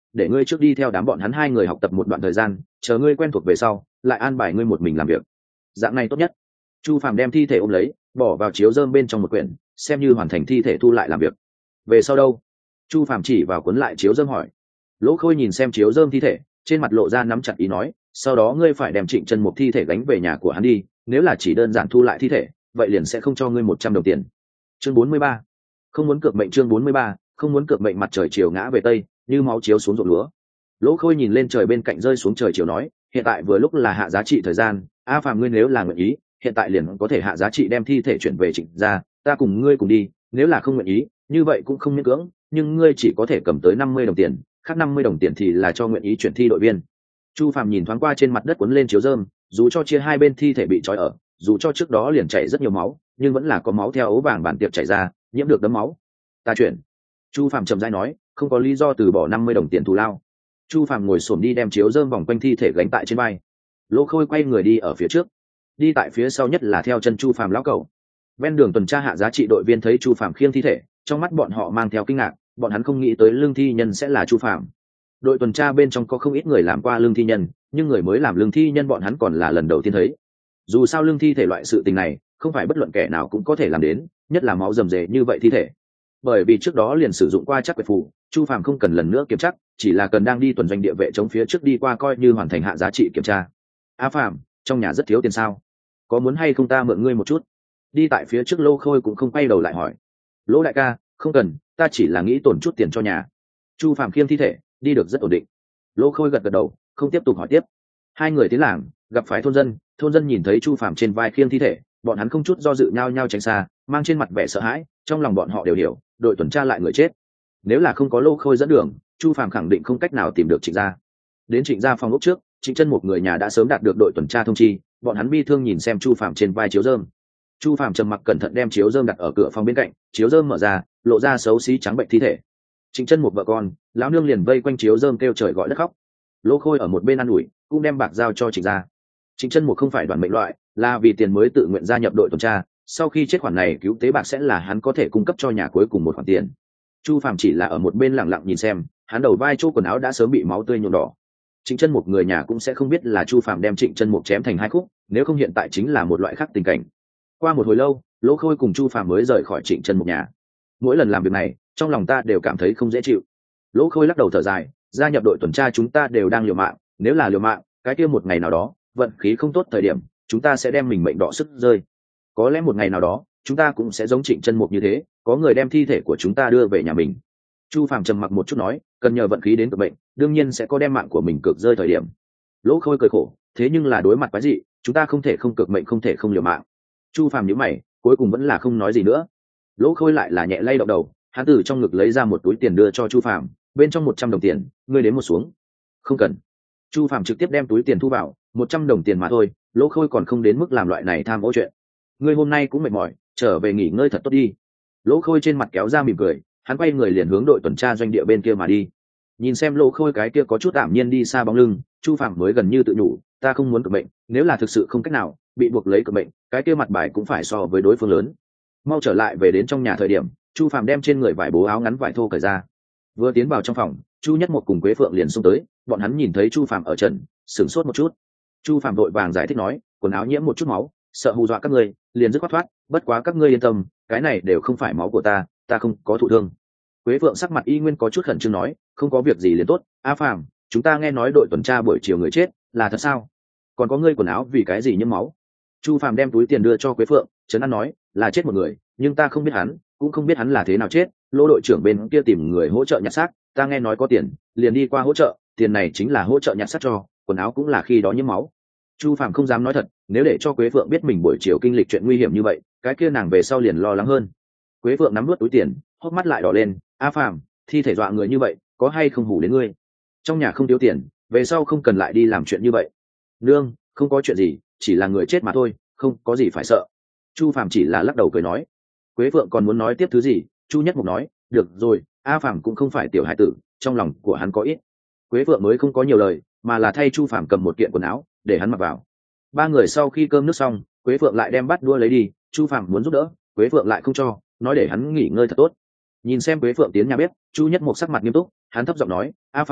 để ngươi trước đi theo đám bọn hắn hai người học tập một đoạn thời gian, chờ ngươi quen thuộc về sau lại an bài ngươi một mình làm việc, dạng này tốt nhất. Chu Phàm đem thi thể ôm lấy, bỏ vào chiếu rơm bên trong một quyển, xem như hoàn thành thi thể thu lại làm việc. Về sau đâu? Chu Phàm chỉ vào cuốn lại chiếu rơm hỏi. Lỗ Khôi nhìn xem chiếu rơm thi thể, trên mặt lộ ra nắm chặt ý nói, sau đó ngươi phải đem Trịnh Chân Mục thi thể gánh về nhà của hắn đi, nếu là chỉ đơn giản thu lại thi thể, vậy liền sẽ không cho ngươi 100 đồng tiền. Chương 43. Không muốn cược mệnh. Chương 43. Không muốn cược mệnh. Mặt trời chiều ngã về tây, như máu chiếu xuống ruộng lúa. Lỗ Khôi nhìn lên trời bên cạnh rơi xuống trời chiều nói, hiện tại vừa lúc là hạ giá trị thời gian, A Phàm ngươi nếu là nguyện ý, hiện tại liền có thể hạ giá trị đem thi thể chuyển về Trịnh gia, ta cùng ngươi cùng đi, nếu là không nguyện ý, như vậy cũng không miễn cưỡng, nhưng ngươi chỉ có thể cầm tới 50 đồng tiền, khác 50 đồng tiền thì là cho nguyện ý chuyển thi đội viên. Chu Phàm nhìn thoáng qua trên mặt đất cuốn lên chiếu rơm, dù cho chia hai bên thi thể bị trói ở, dù cho trước đó liền chảy rất nhiều máu, nhưng vẫn là có máu theo ấu vàng bản tiệp chảy ra, nhiễm được đấm máu. Ta chuyển. Chu Phàm chậm rãi nói, không có lý do từ bỏ 50 đồng tiền thù lao. Chu Phàm ngồi xổm đi đem chiếu rơm vòng quanh thi thể gánh tại trên vai. Lỗ Khôi quay người đi ở phía trước, đi tại phía sau nhất là theo chân Chu Phàm lão cẩu. Ven đường tuần tra hạ giá trị đội viên thấy Chu Phàm khiêng thi thể, trong mắt bọn họ mang theo kinh ngạc, bọn hắn không nghĩ tới lương thi nhân sẽ là Chu Phàm. Đội tuần tra bên trong có không ít người làm qua lương thi nhân, nhưng người mới làm lương thi nhân bọn hắn còn là lần đầu tiên thấy. Dù sao lương thi thể loại sự tình này không phải bất luận kẻ nào cũng có thể làm đến, nhất là máu rầm rề như vậy thi thể. Bởi vì trước đó liền sử dụng qua chắc quệt phù, Chu Phàm không cần lần nữa kiểm tra, chỉ là cần đang đi tuần doanh địa vệ chống phía trước đi qua coi như hoàn thành hạ giá trị kiểm tra. A Phàm, trong nhà rất thiếu tiền sao? Có muốn hay không ta mượn ngươi một chút? Đi tại phía trước Lô Khôi cũng không quay đầu lại hỏi. Lỗ đại ca, không cần, ta chỉ là nghĩ tổn chút tiền cho nhà. Chu Phàm khiêng thi thể, đi được rất ổn định. Lô Khôi gật gật đầu, không tiếp tục hỏi tiếp. Hai người tiến làng, gặp phải thôn dân nhìn thấy Chu Phàm trên vai khiêng thi thể, bọn hắn không chút do dự nhau nhau tránh xa, mang trên mặt vẻ sợ hãi, trong lòng bọn họ đều hiểu, đội tuần tra lại người chết. Nếu là không có Lô Khôi dẫn đường, Chu Phàm khẳng định không cách nào tìm được Trịnh gia. Đến Trịnh gia phòng ốc trước, Trịnh Chân một người nhà đã sớm đạt được đội tuần tra thông chi, bọn hắn bi thương nhìn xem Chu Phàm trên vai chiếu rơm. Chu Phàm trầm mặc cẩn thận đem chiếu rơm đặt ở cửa phòng bên cạnh, chiếu rơm mở ra, lộ ra xấu xí trắng bệnh thi thể. Trịnh Chân một vợ con, lão nương liền vây quanh chiếu rơm kêu trời gọi đất khóc. Lỗ Khôi ở một bên ăn ủi, cũng đem bạc giao cho Trịnh gia. Trịnh Chân một không phải đoàn mệnh loại, là vì tiền mới tự nguyện gia nhập đội tuần tra, sau khi chết khoản này cứu tế bạc sẽ là hắn có thể cung cấp cho nhà cuối cùng một khoản tiền. Chu Phàm chỉ là ở một bên lặng lặng nhìn xem, hắn đầu vai chỗ quần áo đã sớm bị máu tươi nhuộm đỏ. Trịnh Chân một người nhà cũng sẽ không biết là Chu Phàm đem Trịnh Chân một chém thành hai khúc, nếu không hiện tại chính là một loại khác tình cảnh. Qua một hồi lâu, Lỗ Khôi cùng Chu Phàm mới rời khỏi Trịnh Chân một nhà. Mỗi lần làm việc này, trong lòng ta đều cảm thấy không dễ chịu. Lỗ Khôi lắc đầu thở dài, gia nhập đội tuần tra chúng ta đều đang liều mạng, nếu là liều mạng, cái kia một ngày nào đó, vận khí không tốt thời điểm, chúng ta sẽ đem mình mệnh đỏ sức rơi. Có lẽ một ngày nào đó, chúng ta cũng sẽ giống Trịnh Chân một như thế, có người đem thi thể của chúng ta đưa về nhà mình. Chu Phàm trầm mặc một chút nói, cần nhờ vận khí đến cực bệnh, đương nhiên sẽ có đem mạng của mình cực rơi thời điểm. Lỗ Khôi cười khổ, thế nhưng là đối mặt quái dị, chúng ta không thể không cực mệnh, không thể không liều mạng. Chu Phàm nhíu mày, cuối cùng vẫn là không nói gì nữa. Lỗ Khôi lại là nhẹ lay động đầu, hắn từ trong ngực lấy ra một túi tiền đưa cho Chu Phàm, bên trong 100 đồng tiền, ngươi đếm một xuống. Không cần. Chu Phàm trực tiếp đem túi tiền thu vào, 100 đồng tiền mà thôi, Lỗ Khôi còn không đến mức làm loại này tham ô chuyện. Ngươi hôm nay cũng mệt mỏi, trở về nghỉ ngơi thật tốt đi. Lỗ Khôi trên mặt kéo ra mỉm cười, hắn quay người liền hướng đội tuần tra doanh địa bên kia mà đi. Nhìn xem Lỗ Khôi cái kia có chút tạm nhiên đi xa bóng lưng, Chu Phàm mới gần như tự nhủ, ta không muốn cực bệnh, nếu là thực sự không cách nào, bị buộc lấy cực bệnh, cái kia mặt bài cũng phải so với đối phương lớn. Mau trở lại về đến trong nhà thời điểm, Chu Phàm đem trên người vải bố áo ngắn vải thô cởi ra. Vừa tiến vào trong phòng, Chu Nhất Một cùng Quế Phượng liền xông tới, bọn hắn nhìn thấy Chu Phàm ở trần, sửng sốt một chút. Chu Phàm vội vàng giải thích nói, quần áo nhiễm một chút máu, sợ hù dọa các ngươi, liền dứt khoát thoát, bất quá các ngươi yên tâm, cái này đều không phải máu của ta không có thụ thương. Quế Phượng sắc mặt y nguyên có chút khẩn trương nói, không có việc gì liền tốt. A Phàm, chúng ta nghe nói đội tuần tra buổi chiều người chết, là thật sao? Còn có ngươi quần áo vì cái gì nhiễm máu? Chu Phàm đem túi tiền đưa cho Quế Phượng, trấn an nói, là chết một người, nhưng ta không biết hắn, cũng không biết hắn là thế nào chết. Lỗ đội trưởng bên kia tìm người hỗ trợ nhặt xác, ta nghe nói có tiền, liền đi qua hỗ trợ, tiền này chính là hỗ trợ nhặt xác cho, quần áo cũng là khi đó nhiễm máu. Chu Phàm không dám nói thật, nếu để cho Quế Phượng biết mình buổi chiều kinh lịch chuyện nguy hiểm như vậy, cái kia nàng về sau liền lo lắng hơn. Quế Phượng nắm nuốt túi tiền, hốc mắt lại đỏ lên, A Phàm, thi thể dọa người như vậy, có hay không hù đến ngươi? Trong nhà không thiếu tiền, về sau không cần lại đi làm chuyện như vậy. Nương, không có chuyện gì, chỉ là người chết mà thôi, không có gì phải sợ. Chu Phàm chỉ là lắc đầu cười nói. Quế Phượng còn muốn nói tiếp thứ gì, Chu Nhất Mục nói, được rồi, A Phàm cũng không phải tiểu hải tử, trong lòng của hắn có ít. Quế Phượng mới không có nhiều lời, mà là thay Chu Phàm cầm một kiện quần áo để hắn mặc vào. Ba người sau khi cơm nước xong, Quế Phượng lại đem bát đũa lấy đi, Chu Phàm muốn giúp đỡ, Quế Phượng lại không cho, nói để hắn nghỉ ngơi thật tốt. Nhìn xem Quế Phượng tiến nhà bếp, Chu Nhất Mục sắc mặt nghiêm túc, hắn thấp giọng nói, A Phàm,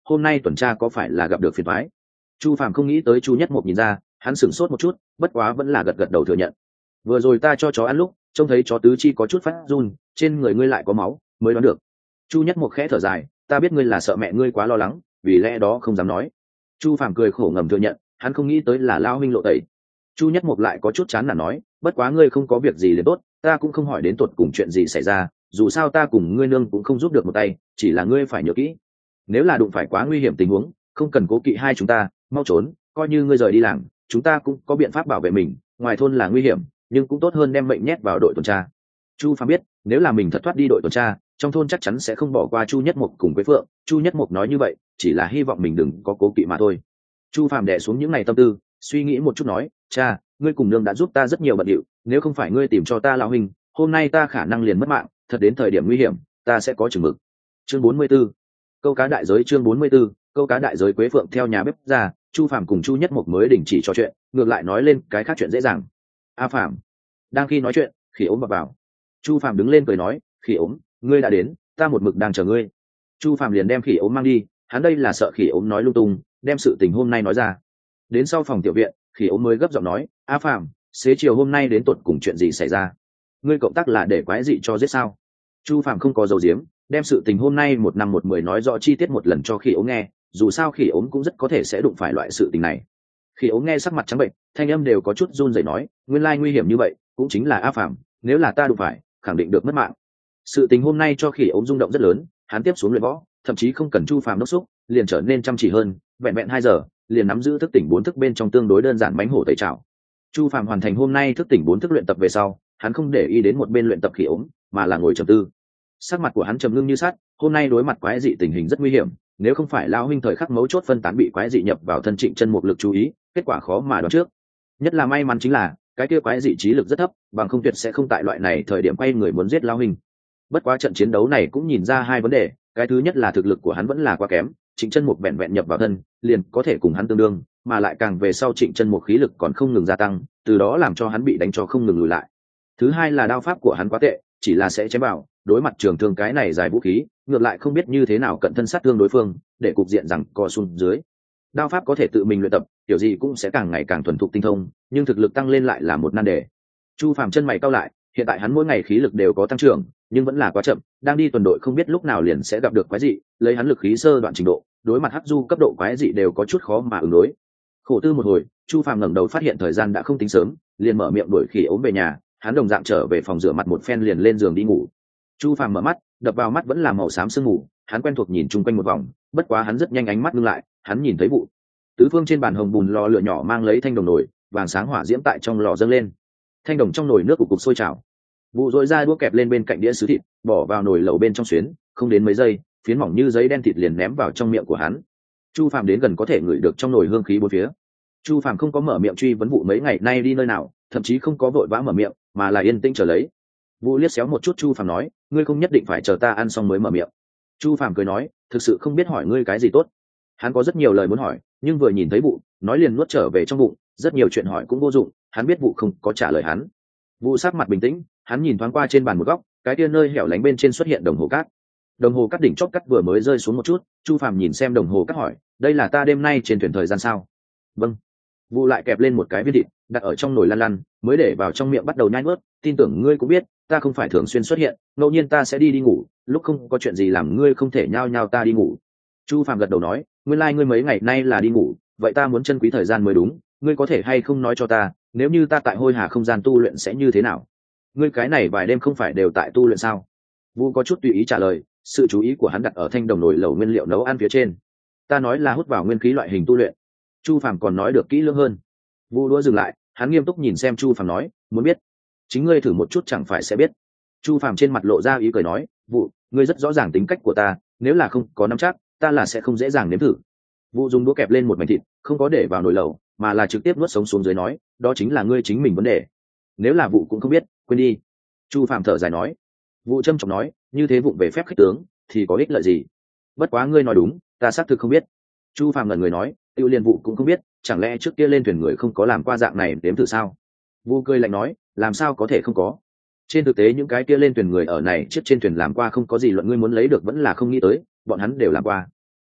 hôm nay tuần tra có phải là gặp được phiền thoái? Chu Phàm không nghĩ tới Chu Nhất Mộc nhìn ra, hắn sửng sốt một chút, bất quá vẫn là gật gật đầu thừa nhận. Vừa rồi ta cho chó ăn lúc trông thấy chó tứ chi có chút phát run, trên người ngươi lại có máu, mới đoán được. Chu Nhất Mộc khẽ thở dài, ta biết ngươi là sợ mẹ ngươi quá lo lắng, vì lẽ đó không dám nói. Chu Phàm cười khổ ngầm thừa nhận, hắn không nghĩ tới là lao huynh lộ tẩy. Chu Nhất Mộc lại có chút chán nản nói, bất quá ngươi không có việc gì liền tốt, ta cũng không hỏi đến tột cùng chuyện gì xảy ra, dù sao ta cùng ngươi nương cũng không giúp được một tay, chỉ là ngươi phải nhớ kỹ, nếu là đụng phải quá nguy hiểm tình huống, không cần cố kỵ hai chúng ta, mau trốn, coi như ngươi rời đi làng, chúng ta cũng có biện pháp bảo vệ mình, ngoài thôn là nguy hiểm, nhưng cũng tốt hơn đem mệnh nhét vào đội tuần tra. Chu Phàm biết, nếu là mình thật thoát đi đội tuần tra, trong thôn chắc chắn sẽ không bỏ qua Chu Nhất Mộc cùng Quế Phượng. Chu Nhất Mộc nói như vậy, chỉ là hy vọng mình đừng có cố kỵ mà thôi. Chu Phàm đè xuống những ngày tâm tư, suy nghĩ một chút nói, cha, ngươi cùng nương đã giúp ta rất nhiều bận điệu, nếu không phải ngươi tìm cho ta lão huynh, hôm nay ta khả năng liền mất mạng, thật đến thời điểm nguy hiểm, ta sẽ có chừng mực. Chương 44, câu cá đại giới. Chương 44, câu cá đại giới. Quế Phượng theo nhà bếp ra, Chu Phàm cùng Chu Nhất Mộc mới đình chỉ trò chuyện, ngược lại nói lên cái khác chuyện dễ dàng. A Phàm, đang khi nói chuyện, Khỉ Ốm vào. Chu Phàm đứng lên cười nói, Khỉ Ốm, ngươi đã đến, ta một mực đang chờ ngươi. Chu Phàm liền đem Khỉ Ốm mang đi, hắn đây là sợ Khỉ Ốm nói lung tung, đem sự tình hôm nay nói ra. Đến sau phòng tiểu viện, Khỉ Ốm mới gấp giọng nói, A Phàm, xế chiều hôm nay đến tột cùng chuyện gì xảy ra? Ngươi cộng tác là để quái dị cho giết sao? Chu Phàm không có dầu diếm, đem sự tình hôm nay 1 năm 1 mười nói rõ chi tiết một lần cho Khỉ Ốm nghe, dù sao Khỉ Ốm cũng rất có thể sẽ đụng phải loại sự tình này. Khỉ Ốm nghe sắc mặt trắng bệnh, thanh âm đều có chút run rẩy nói, nguyên lai nguy hiểm như vậy, cũng chính là A Phàm, nếu là ta đụng phải, khẳng định được mất mạng. Sự tình hôm nay cho Khỉ Ốm rung động rất lớn, hắn tiếp xuống luyện võ, thậm chí không cần Chu Phàm đốc xúc, liền trở nên chăm chỉ hơn, vẹn vẹn 2 giờ, liền nắm giữ thức tỉnh 4 thức bên trong tương đối đơn giản bánh hổ tẩy trảo. Chu Phàm hoàn thành hôm nay thức tỉnh 4 thức luyện tập về sau, hắn không để ý đến một bên luyện tập Khỉ Ốm, mà là ngồi trầm tư. Sắc mặt của hắn trầm ngưng như sắt, hôm nay đối mặt quái dị tình hình rất nguy hiểm, nếu không phải lão huynh thời khắc mấu chốt phân tán bị quái dị nhập vào thân Trịnh Chân một lực chú ý, kết quả khó mà đoán trước. Nhất là may mắn chính là, cái kia quái dị trí lực rất thấp, bằng không tuyệt sẽ không tại loại này thời điểm quay người muốn giết lão huynh. Bất quá trận chiến đấu này cũng nhìn ra hai vấn đề, cái thứ nhất là thực lực của hắn vẫn là quá kém, Trịnh Chân một vẹn vẹn nhập vào thân, liền có thể cùng hắn tương đương, mà lại càng về sau Trịnh Chân một khí lực còn không ngừng gia tăng, từ đó làm cho hắn bị đánh cho không ngừng lùi lại. Thứ hai là đao pháp của hắn quá tệ, chỉ là sẽ chém vào, đối mặt trường thương cái này dài vũ khí, ngược lại không biết như thế nào cận thân sát thương đối phương, để cục diện rằng co xuống dưới. Đao pháp có thể tự mình luyện tập, kiểu gì cũng sẽ càng ngày càng thuần thục tinh thông, nhưng thực lực tăng lên lại là một nan đề. Chu Phàm chân mày cau lại, hiện tại hắn mỗi ngày khí lực đều có tăng trưởng, nhưng vẫn là quá chậm, đang đi tuần đội không biết lúc nào liền sẽ gặp được quái dị, lấy hắn lực khí sơ đoạn trình độ, đối mặt hắc du cấp độ quái dị đều có chút khó mà ứng đối. Khổ tư một hồi, Chu Phàm ngẩng đầu phát hiện thời gian đã không tính sớm, liền mở miệng đuổi Khỉ Ốm về nhà, hắn đồng dạng trở về phòng rửa mặt một phen liền lên giường đi ngủ. Chu Phàm mở mắt, đập vào mắt vẫn là màu xám sương mù, hắn quen thuộc nhìn chung quanh một vòng, bất quá hắn rất nhanh ánh mắt ngưng lại, hắn nhìn thấy vụ tứ phương trên bàn hồng bùn lò lửa nhỏ mang lấy thanh đồng nồi, vàng sáng hỏa diễm tại trong lò dâng lên, thanh đồng trong nồi nước cục cục sôi trào. Vụ dội ra đũa kẹp lên bên cạnh đĩa sứ thịt, bỏ vào nồi lẩu bên trong xuyến, không đến mấy giây, phiến mỏng như giấy đen thịt liền ném vào trong miệng của hắn. Chu Phàm đến gần có thể ngửi được trong nồi hương khí bốn phía. Chu Phàm không có mở miệng truy vấn vụ mấy ngày nay đi nơi nào, thậm chí không có vội vã mở miệng, mà là yên tĩnh chờ lấy. Vụ liếc xéo một chút Chu Phàm nói, ngươi không nhất định phải chờ ta ăn xong mới mở miệng. Chu Phàm cười nói, thực sự không biết hỏi ngươi cái gì tốt. Hắn có rất nhiều lời muốn hỏi, nhưng vừa nhìn thấy vụ, nói liền nuốt trở về trong bụng, rất nhiều chuyện hỏi cũng vô dụng, hắn biết vụ không có trả lời hắn. Vụ sắc mặt bình tĩnh, hắn nhìn thoáng qua trên bàn một góc, cái kia nơi hẻo lánh bên trên xuất hiện đồng hồ cát. Đồng hồ cát đỉnh chóp cắt vừa mới rơi xuống một chút, Chu Phàm nhìn xem đồng hồ cát hỏi, đây là ta đêm nay trên thuyền thời gian sao? Vâng. Vụ lại kẹp lên một cái viên thịt, đặt ở trong nồi lăn lăn, mới để vào trong miệng bắt đầu nhai nuốt, tin tưởng ngươi cũng biết, ta không phải thường xuyên xuất hiện, ngẫu nhiên ta sẽ đi ngủ, lúc không có chuyện gì làm ngươi không thể nhao nhao ta đi ngủ. Chu Phàm gật đầu nói, nguyên lai ngươi mấy ngày nay là đi ngủ, vậy ta muốn trân quý thời gian mới đúng, ngươi có thể hay không nói cho ta, nếu như ta tại Hôi Hà không gian tu luyện sẽ như thế nào? Ngươi cái này vài đêm không phải đều tại tu luyện sao? Vu có chút tùy ý trả lời, sự chú ý của hắn đặt ở thanh đồng nồi lẩu nguyên liệu nấu ăn phía trên. Ta nói là hút vào nguyên khí loại hình tu luyện. Chu Phàm còn nói được kỹ lưỡng hơn. Vu đũa dừng lại, hắn nghiêm túc nhìn xem Chu Phàm nói, muốn biết, chính ngươi thử một chút chẳng phải sẽ biết. Chu Phàm trên mặt lộ ra ý cười nói, Vu, ngươi rất rõ ràng tính cách của ta, nếu là không có nắm chắc, ta là sẽ không dễ dàng nếm thử. Vu dùng đũa kẹp lên một mảnh thịt, không có để vào nồi lẩu, mà là trực tiếp nuốt sống xuống dưới nói, đó chính là ngươi chính mình vấn đề. Nếu là Vu cũng không biết, quên đi. Chu Phàm thở dài nói. Vu trâm trọng nói, như thế vụng về phép khích tướng, thì có ích lợi gì? Bất quá ngươi nói đúng, ta xác thực không biết. Chu Phàm ngẩn người nói, tiêu liên Vụ cũng không biết, chẳng lẽ trước kia lên thuyền người không có làm qua dạng này đếm thử sao? Vu cười lạnh nói, làm sao có thể không có? Trên thực tế những cái kia lên thuyền người ở này trước trên thuyền làm qua không có gì luận, ngươi muốn lấy được vẫn là không nghĩ tới, bọn hắn đều làm qua.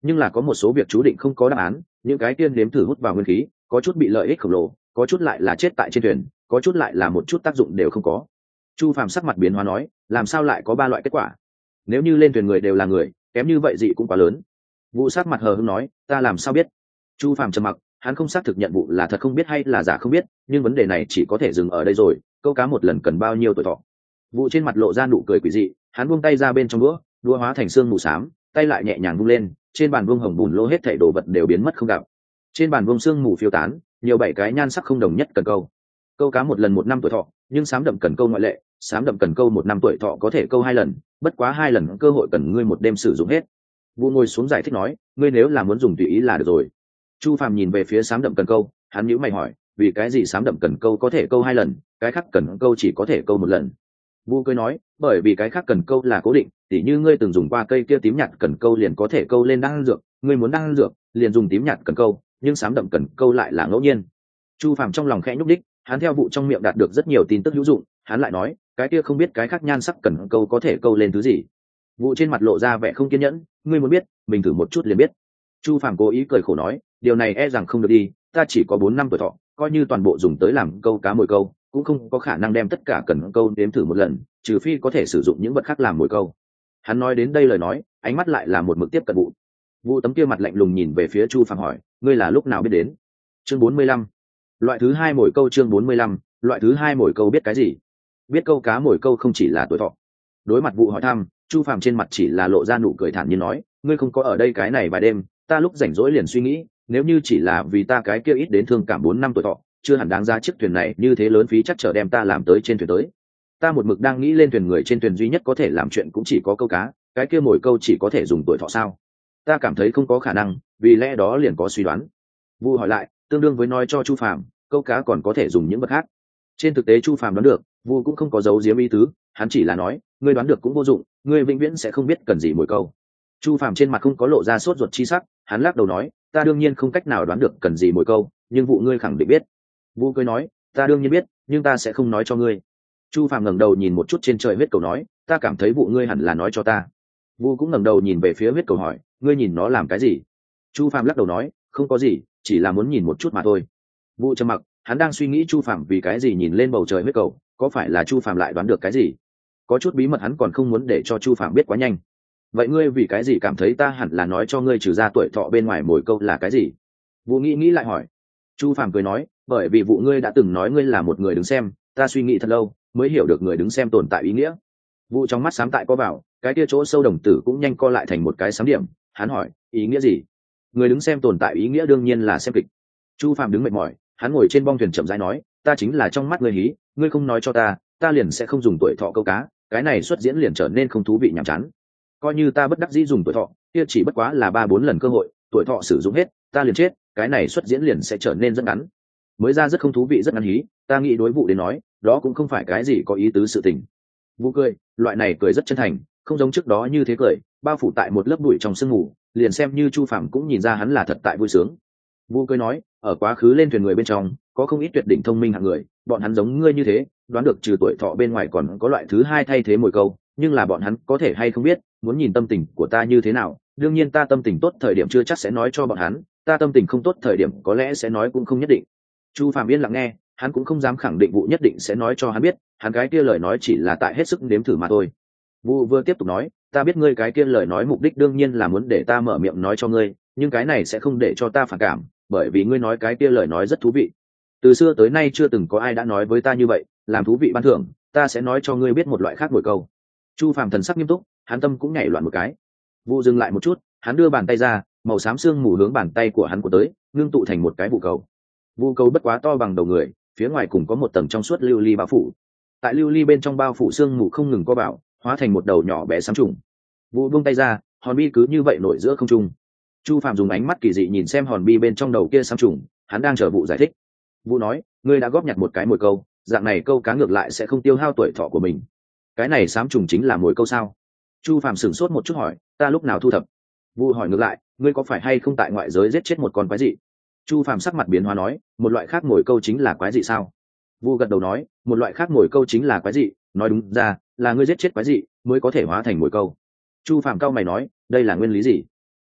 nhưng là có một số việc chú định không có đáp án, những cái tiên nếm thử hút vào nguyên khí, có chút bị lợi ích khổng lồ, có chút lại là chết tại trên thuyền, có chút lại là một chút tác dụng đều không có. Chu Phàm sắc mặt biến hóa nói, làm sao lại có ba loại kết quả? Nếu như lên thuyền người đều là người, kém như vậy dị cũng quá lớn. Vụ sắc mặt hờ hững nói, ta làm sao biết? Chu Phàm trầm mặc, hắn không xác thực nhận vụ là thật không biết hay là giả không biết, nhưng vấn đề này chỉ có thể dừng ở đây rồi. Câu cá một lần cần bao nhiêu tuổi thọ? Vụ trên mặt lộ ra nụ cười quỷ dị, hắn buông tay ra bên trong đũa, đũa hóa thành xương mù xám, tay lại nhẹ nhàng vung lên, trên bàn vuông hồng bùn lô hết thảy đồ vật đều biến mất không gặp. Trên bàn vuông xương mù phiêu tán, nhiều bảy cái nhan sắc không đồng nhất cần câu. Câu cá một lần 1 năm tuổi thọ, nhưng xám đậm cần câu ngoại lệ, xám đậm cần câu 1 năm tuổi thọ có thể câu 2 lần, bất quá 2 lần cơ hội cần ngươi một đêm sử dụng hết. Vu ngồi xuống giải thích nói, ngươi nếu là muốn dùng tùy ý là được rồi. Chu Phàm nhìn về phía xám đậm cần câu, hắn nhíu mày hỏi, vì cái gì xám đậm cần câu có thể câu 2 lần, cái khác cần câu chỉ có thể câu 1 lần? Vu cười nói, bởi vì cái khác cần câu là cố định, tỉ như ngươi từng dùng qua cây kia tím nhạt cần câu liền có thể câu lên đan dược, ngươi muốn đan dược liền dùng tím nhạt cần câu, nhưng xám đậm cần câu lại là ngẫu nhiên. Chu Phàm trong lòng khẽ nhúc đích, hắn theo vụ trong miệng đạt được rất nhiều tin tức hữu dụng, hắn lại nói, cái kia không biết cái khác nhan sắc cần câu có thể câu lên thứ gì. Vụ trên mặt lộ ra vẻ không kiên nhẫn, ngươi muốn biết, mình thử một chút liền biết. Chu Phàm cố ý cười khổ nói, điều này e rằng không được đi, ta chỉ có 4 năm tuổi thọ, coi như toàn bộ dùng tới làm câu cá mồi câu, cũng không có khả năng đem tất cả cần câu đếm thử một lần, trừ phi có thể sử dụng những vật khác làm mồi câu. Hắn nói đến đây lời nói, ánh mắt lại là một mực tiếp cận vụ. Vụ tấm kia mặt lạnh lùng nhìn về phía Chu Phàm hỏi, ngươi là lúc nào biết đến? Chương 45. Loại thứ 2 mồi câu. Chương 45. Loại thứ 2 mồi câu biết cái gì? Biết câu cá mồi câu không chỉ là tuổi thọ. Đối mặt vụ hỏi thăm, Chu Phàm trên mặt chỉ là lộ ra nụ cười thản nhiên nói, ngươi không có ở đây cái này vài đêm, ta lúc rảnh rỗi liền suy nghĩ, nếu như chỉ là vì ta cái kia ít đến thương cảm 4 năm tuổi thọ, chưa hẳn đáng giá chiếc thuyền này như thế lớn phí chắc trở đem ta làm tới trên thuyền tới. Ta một mực đang nghĩ lên thuyền người trên thuyền duy nhất có thể làm chuyện cũng chỉ có câu cá, cái kia mồi câu chỉ có thể dùng tuổi thọ sao? Ta cảm thấy không có khả năng, vì lẽ đó liền có suy đoán. Vu hỏi lại, tương đương với nói cho Chu Phàm, câu cá còn có thể dùng những vật khác. Trên thực tế Chu Phàm đoán được, Vu cũng không có giấu giếm ý tứ, hắn chỉ là nói, ngươi đoán được cũng vô dụng, ngươi vĩnh viễn sẽ không biết cần gì mồi câu. Chu Phàm trên mặt không có lộ ra sốt ruột chi sắc, hắn lắc đầu nói, ta đương nhiên không cách nào đoán được cần gì mồi câu, nhưng vụ ngươi khẳng định biết. Vu cười nói, ta đương nhiên biết, nhưng ta sẽ không nói cho ngươi. Chu Phàm ngẩng đầu nhìn một chút trên trời huyết cầu nói, ta cảm thấy vụ ngươi hẳn là nói cho ta. Vu cũng ngẩng đầu nhìn về phía huyết cầu hỏi, ngươi nhìn nó làm cái gì? Chu Phàm lắc đầu nói, không có gì, chỉ là muốn nhìn một chút mà thôi. Vu trầm mặc, hắn đang suy nghĩ Chu Phàm vì cái gì nhìn lên bầu trời huyết cầu, có phải là Chu Phàm lại đoán được cái gì? Có chút bí mật hắn còn không muốn để cho Chu Phàm biết quá nhanh. Vậy ngươi vì cái gì cảm thấy ta hẳn là nói cho ngươi trừ ra tuổi thọ bên ngoài mồi câu là cái gì? Vu nghĩ lại hỏi. Chu Phàm cười nói, bởi vì vụ ngươi đã từng nói ngươi là một người đứng xem, ta suy nghĩ thật lâu mới hiểu được người đứng xem tồn tại ý nghĩa. Vụ trong mắt sáng tại có vào, cái kia chỗ sâu đồng tử cũng nhanh co lại thành một cái sám điểm. Hắn hỏi, ý nghĩa gì? Người đứng xem tồn tại ý nghĩa đương nhiên là xem kịch. Chu Phàm đứng mệt mỏi, hắn ngồi trên bong thuyền chậm rãi nói, ta chính là trong mắt ngươi hí, ngươi không nói cho ta, ta liền sẽ không dùng tuổi thọ câu cá, cái này xuất diễn liền trở nên không thú vị nhàm chán. Coi như ta bất đắc dĩ dùng tuổi thọ, kia chỉ bất quá là 3-4 lần cơ hội, tuổi thọ sử dụng hết, ta liền chết, cái này xuất diễn liền sẽ trở nên rất ngắn. Mới ra rất không thú vị rất ngắn hí, ta nghĩ đối vụ đến nói, đó cũng không phải cái gì có ý tứ sự tình. Vụ cười, loại này cười rất chân thành, không giống trước đó như thế cười, bao phủ tại một lớp bụi trong sương mù, liền xem như Chu Phàm cũng nhìn ra hắn là thật tại vui sướng. Vu cười nói, ở quá khứ lên thuyền người bên trong, có không ít tuyệt đỉnh thông minh hạng người, bọn hắn giống ngươi như thế, đoán được trừ tuổi thọ bên ngoài còn có loại thứ 2 thay thế mồi câu, nhưng là bọn hắn có thể hay không biết, muốn nhìn tâm tình của ta như thế nào, đương nhiên ta tâm tình tốt thời điểm chưa chắc sẽ nói cho bọn hắn, ta tâm tình không tốt thời điểm có lẽ sẽ nói cũng không nhất định. Chu Phàm yên lặng nghe, hắn cũng không dám khẳng định vụ nhất định sẽ nói cho hắn biết, hắn cái kia lời nói chỉ là tại hết sức nếm thử mà thôi. Vu vừa tiếp tục nói, ta biết ngươi cái kia lời nói mục đích đương nhiên là muốn để ta mở miệng nói cho ngươi, nhưng cái này sẽ không để cho ta phản cảm, bởi vì ngươi nói cái kia lời nói rất thú vị. Từ xưa tới nay chưa từng có ai đã nói với ta như vậy, làm thú vị ban thưởng, ta sẽ nói cho ngươi biết một loại khác mồi câu. Chu Phàm thần sắc nghiêm túc, hắn tâm cũng nhảy loạn một cái. Vu dừng lại một chút, hắn đưa bàn tay ra, màu xám sương mù hướng bàn tay của hắn của tới, ngưng tụ thành một cái vụ cầu. Vụ cầu bất quá to bằng đầu người, phía ngoài cùng có một tầng trong suốt lưu ly bao phủ. Tại lưu ly bên trong bao phủ sương mù không ngừng co vào, hóa thành một đầu nhỏ bé xám trùng. Vụ buông tay ra, hòn bi cứ như vậy nổi giữa không trung. Chu Phàm dùng ánh mắt kỳ dị nhìn xem hòn bi bên trong đầu kia xám trùng, hắn đang chờ vụ giải thích. Vụ nói, ngươi đã góp nhặt một cái mồi câu, dạng này câu cá ngược lại sẽ không tiêu hao tuổi thọ của mình. Cái này xám trùng chính là mồi câu sao? Chu Phàm sửng sốt một chút hỏi, ta lúc nào thu thập? Vụ hỏi ngược lại, ngươi có phải hay không tại ngoại giới giết chết một con quái dị? Chu Phàm sắc mặt biến hóa nói, một loại khác mồi câu chính là quái dị sao? Vu gật đầu nói, một loại khác mồi câu chính là quái dị, nói đúng ra là ngươi giết chết quái dị mới có thể hóa thành mồi câu. Chu Phàm cau mày nói, đây là nguyên lý gì?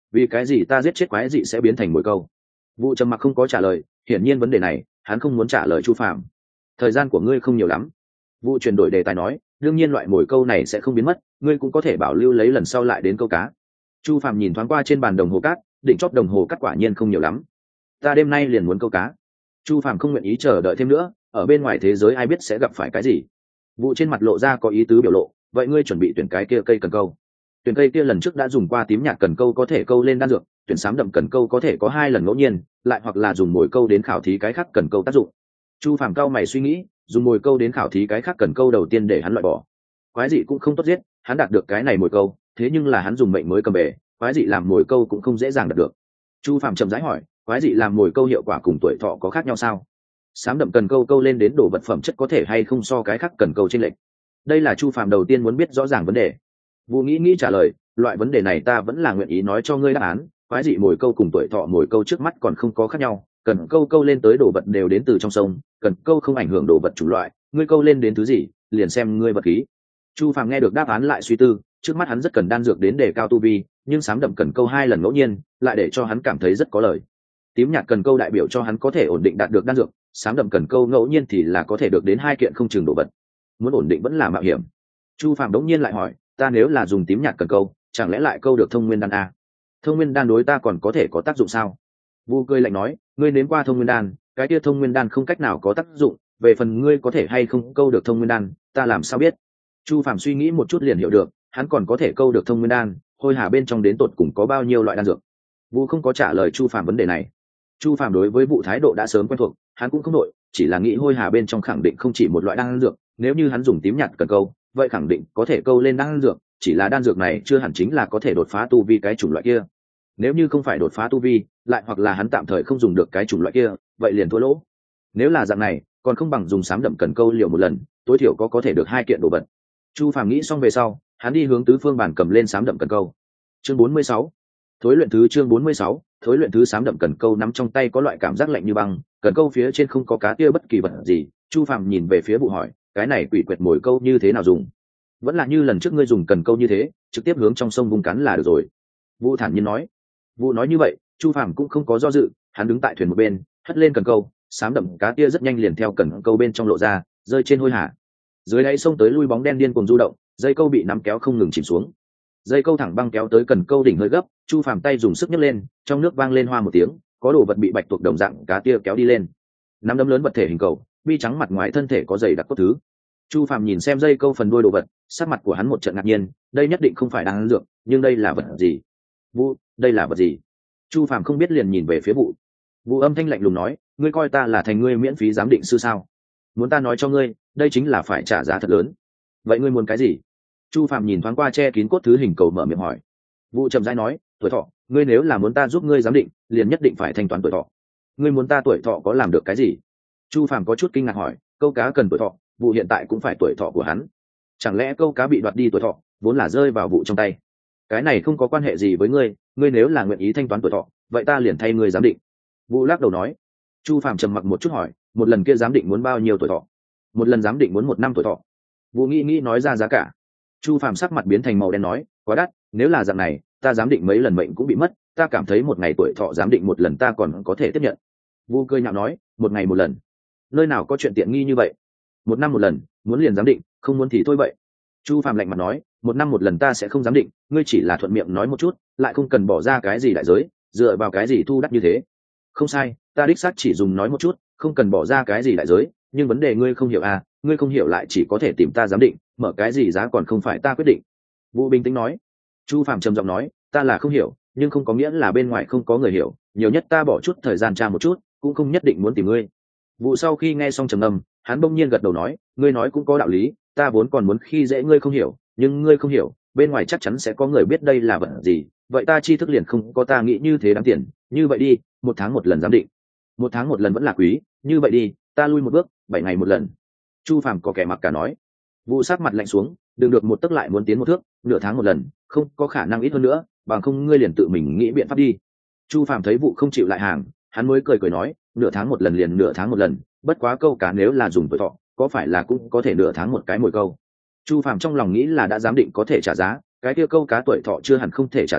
vì cái gì ta giết chết quái dị sẽ biến thành mồi câu? Vụ trầm mặc không có trả lời, hiển nhiên vấn đề này hắn không muốn trả lời Chu Phàm. Thời gian của ngươi không nhiều lắm. Vụ chuyển đổi đề tài nói, đương nhiên loại mồi câu này sẽ không biến mất, ngươi cũng có thể bảo lưu lấy lần sau lại đến câu cá. Chu Phàm nhìn thoáng qua trên bàn đồng hồ cát, định chóp đồng hồ cát quả nhiên không nhiều lắm. Ta đêm nay liền muốn câu cá. Chu Phàm không nguyện ý chờ đợi thêm nữa, ở bên ngoài thế giới ai biết sẽ gặp phải cái gì. Vụ trên mặt lộ ra có ý tứ biểu lộ, vậy ngươi chuẩn bị tuyển cái kia cây cần câu. Tuyển cây kia lần trước đã dùng qua tím nhạt cần câu có thể câu lên đan dược, tuyển xám đậm cần câu có thể có 2 lần ngẫu nhiên, lại hoặc là dùng mồi câu đến khảo thí cái khác cần câu tác dụng. Chu Phàm cao mày suy nghĩ, dùng mồi câu đến khảo thí cái khác cần câu đầu tiên để hắn loại bỏ. Quái dị cũng không tốt giết, hắn đạt được cái này mồi câu, thế nhưng là hắn dùng mệnh mới cầm bể, quái dị làm mồi câu cũng không dễ dàng đạt được. Chu Phàm chậm rãi hỏi, quái dị làm mồi câu hiệu quả cùng tuổi thọ có khác nhau sao? Xám đậm cần câu câu lên đến đồ vật phẩm chất có thể hay không so cái khác cần câu chênh lệch? Đây là Chu Phàm đầu tiên muốn biết rõ ràng vấn đề. Vũ nghĩ trả lời, loại vấn đề này ta vẫn là nguyện ý nói cho ngươi đáp án. Quái dị mồi câu cùng tuổi thọ mồi câu trước mắt còn không có khác nhau, cần câu câu lên tới đồ vật đều đến từ trong sông, cần câu không ảnh hưởng đồ vật chủng loại, ngươi câu lên đến thứ gì liền xem ngươi vật khí. Chu Phàm nghe được đáp án lại suy tư, trước mắt hắn rất cần đan dược đến để cao tu vi, nhưng xám đậm cần câu 2 lần ngẫu nhiên lại để cho hắn cảm thấy rất có lời. Tím nhạt cần câu đại biểu cho hắn có thể ổn định đạt được đan dược, xám đậm cần câu ngẫu nhiên thì là có thể được đến 2 kiện không chừng đồ vật. Muốn ổn định vẫn là mạo hiểm. Chu Phàm đống nhiên lại hỏi, ta nếu là dùng tím nhạt cần câu, chẳng lẽ lại câu được thông nguyên đan a? Thông nguyên đan đối ta còn có thể có tác dụng sao? Vu cười lạnh nói, ngươi nếm qua thông nguyên đan, cái kia thông nguyên đan không cách nào có tác dụng, về phần ngươi có thể hay không câu được thông nguyên đan, ta làm sao biết? Chu Phàm suy nghĩ một chút liền hiểu được, hắn còn có thể câu được thông nguyên đan, hôi hà bên trong đến tột cùng có bao nhiêu loại đan dược. Vu không có trả lời Chu Phàm vấn đề này. Chu Phàm đối với vụ thái độ đã sớm quen thuộc, hắn cũng không đội, chỉ là nghĩ hôi hà bên trong khẳng định không chỉ một loại đan dược, nếu như hắn dùng tím nhạt cần câu, vậy khẳng định có thể câu lên đan dược, chỉ là đan dược này chưa hẳn chính là có thể đột phá tu vi cái chủng loại kia. Nếu như không phải đột phá tu vi, lại hoặc là hắn tạm thời không dùng được cái chủng loại kia, vậy liền thua lỗ. Nếu là dạng này, còn không bằng dùng xám đậm cần câu liều một lần, tối thiểu có thể được 2 kiện đồ vật. Chu Phàm nghĩ xong về sau, hắn đi hướng tứ phương bản cầm lên xám đậm cần câu. Chương 46. Thối luyện thứ chương 46, thối luyện thứ xám đậm cần câu nắm trong tay có loại cảm giác lạnh như băng, cần câu phía trên không có cá tia bất kỳ vật gì. Chu Phàm nhìn về phía vụ hỏi, cái này quỷ quyệt mồi câu như thế nào dùng? Vẫn là như lần trước ngươi dùng cần câu như thế, trực tiếp hướng trong sông vung cắn là được rồi. Vũ thản nhiên nói. Vũ nói như vậy, Chu Phàm cũng không có do dự, hắn đứng tại thuyền một bên, hất lên cần câu, xám đậm cá tia rất nhanh liền theo cần câu bên trong lộ ra, rơi trên hôi hà. Dưới đáy sông tới lui bóng đen điên cuồng du động, dây câu bị nắm kéo không ngừng chìm xuống. Dây câu thẳng băng kéo tới cần câu đỉnh hơi gấp, Chu Phàm tay dùng sức nhấc lên, trong nước vang lên hoa một tiếng, có đồ vật bị bạch tuộc đồng dạng cá tia kéo đi lên. Nắm đấm lớn vật thể hình cầu, bi trắng mặt ngoài thân thể có dày đặc cốt thứ. Chu Phàm nhìn xem dây câu phần đuôi đồ vật, sắc mặt của hắn một trận ngạc nhiên, đây nhất định không phải đan dược, nhưng đây là vật gì? Vũ, đây là vật gì? Chu Phàm không biết liền nhìn về phía Vũ. Vũ âm thanh lạnh lùng nói, ngươi coi ta là thành ngươi miễn phí giám định sư sao? Muốn ta nói cho ngươi, đây chính là phải trả giá thật lớn. Vậy ngươi muốn cái gì? Chu Phàm nhìn thoáng qua che kín cốt thứ hình cầu mở miệng hỏi. Vũ chậm rãi nói, tuổi thọ, ngươi nếu là muốn ta giúp ngươi giám định, liền nhất định phải thanh toán tuổi thọ. Ngươi muốn ta tuổi thọ có làm được cái gì? Chu Phàm có chút kinh ngạc hỏi, câu cá cần tuổi thọ, Vụ hiện tại cũng phải tuổi thọ của hắn, chẳng lẽ câu cá bị đoạt đi tuổi thọ vốn là rơi vào Vụ trong tay? Cái này không có quan hệ gì với ngươi, ngươi nếu là nguyện ý thanh toán tuổi thọ, vậy ta liền thay ngươi giám định. Vụ lắc đầu nói. Chu Phàm trầm mặc một chút hỏi, một lần kia giám định muốn bao nhiêu tuổi thọ? Một lần giám định muốn 1 năm tuổi thọ. Vụ nghĩ nói ra giá cả. Chu Phàm sắc mặt biến thành màu đen nói, quá đắt, nếu là dạng này, ta giám định mấy lần mệnh cũng bị mất, ta cảm thấy 1 ngày tuổi thọ giám định 1 lần ta còn có thể tiếp nhận. Vu cười nhạo nói, 1 ngày 1 lần, nơi nào có chuyện tiện nghi như vậy? 1 năm 1 lần, muốn liền giám định, không muốn thì thôi vậy. Chu Phàm lạnh mặt nói, 1 năm 1 lần ta sẽ không giám định, ngươi chỉ là thuận miệng nói một chút, lại không cần bỏ ra cái gì đại giới, dựa vào cái gì thu đắt như thế? Không sai, ta đích xác chỉ dùng nói một chút, không cần bỏ ra cái gì đại giới, nhưng vấn đề ngươi không hiểu à, ngươi không hiểu lại chỉ có thể tìm ta giám định, mở cái gì giá còn không phải ta quyết định. Vũ bình tĩnh nói. Chu Phàm trầm giọng nói, ta là không hiểu, nhưng không có nghĩa là bên ngoài không có người hiểu, nhiều nhất ta bỏ chút thời gian tra một chút, cũng không nhất định muốn tìm ngươi. Vũ sau khi nghe xong trầm ngâm, hắn bỗng nhiên gật đầu nói, ngươi nói cũng có đạo lý, ta vốn còn muốn khi dễ ngươi không hiểu, nhưng ngươi không hiểu, bên ngoài chắc chắn sẽ có người biết đây là vật gì, vậy ta tri thức liền không có ta nghĩ như thế đáng tiền, như vậy đi, 1 tháng 1 lần giám định. 1 tháng 1 lần vẫn là quý, như vậy đi, ta lui một bước, 7 ngày 1 lần. Chu Phàm có kẻ mặc cả nói. Vũ sát mặt lạnh xuống, đừng được 1 tấc lại muốn tiến 1 thước, nửa tháng 1 lần, không có khả năng ít hơn nữa, bằng không ngươi liền tự mình nghĩ biện pháp đi. Chu Phàm thấy Vũ không chịu lại hàng, hắn mới cười nói, nửa tháng 1 lần liền nửa tháng 1 lần, bất quá câu cá nếu là dùng tuổi thọ, có phải là cũng có thể nửa tháng 1 cái mồi câu? Chu Phàm trong lòng nghĩ là đã giám định có thể trả giá, cái kia câu cá tuổi thọ chưa hẳn không thể trả giá,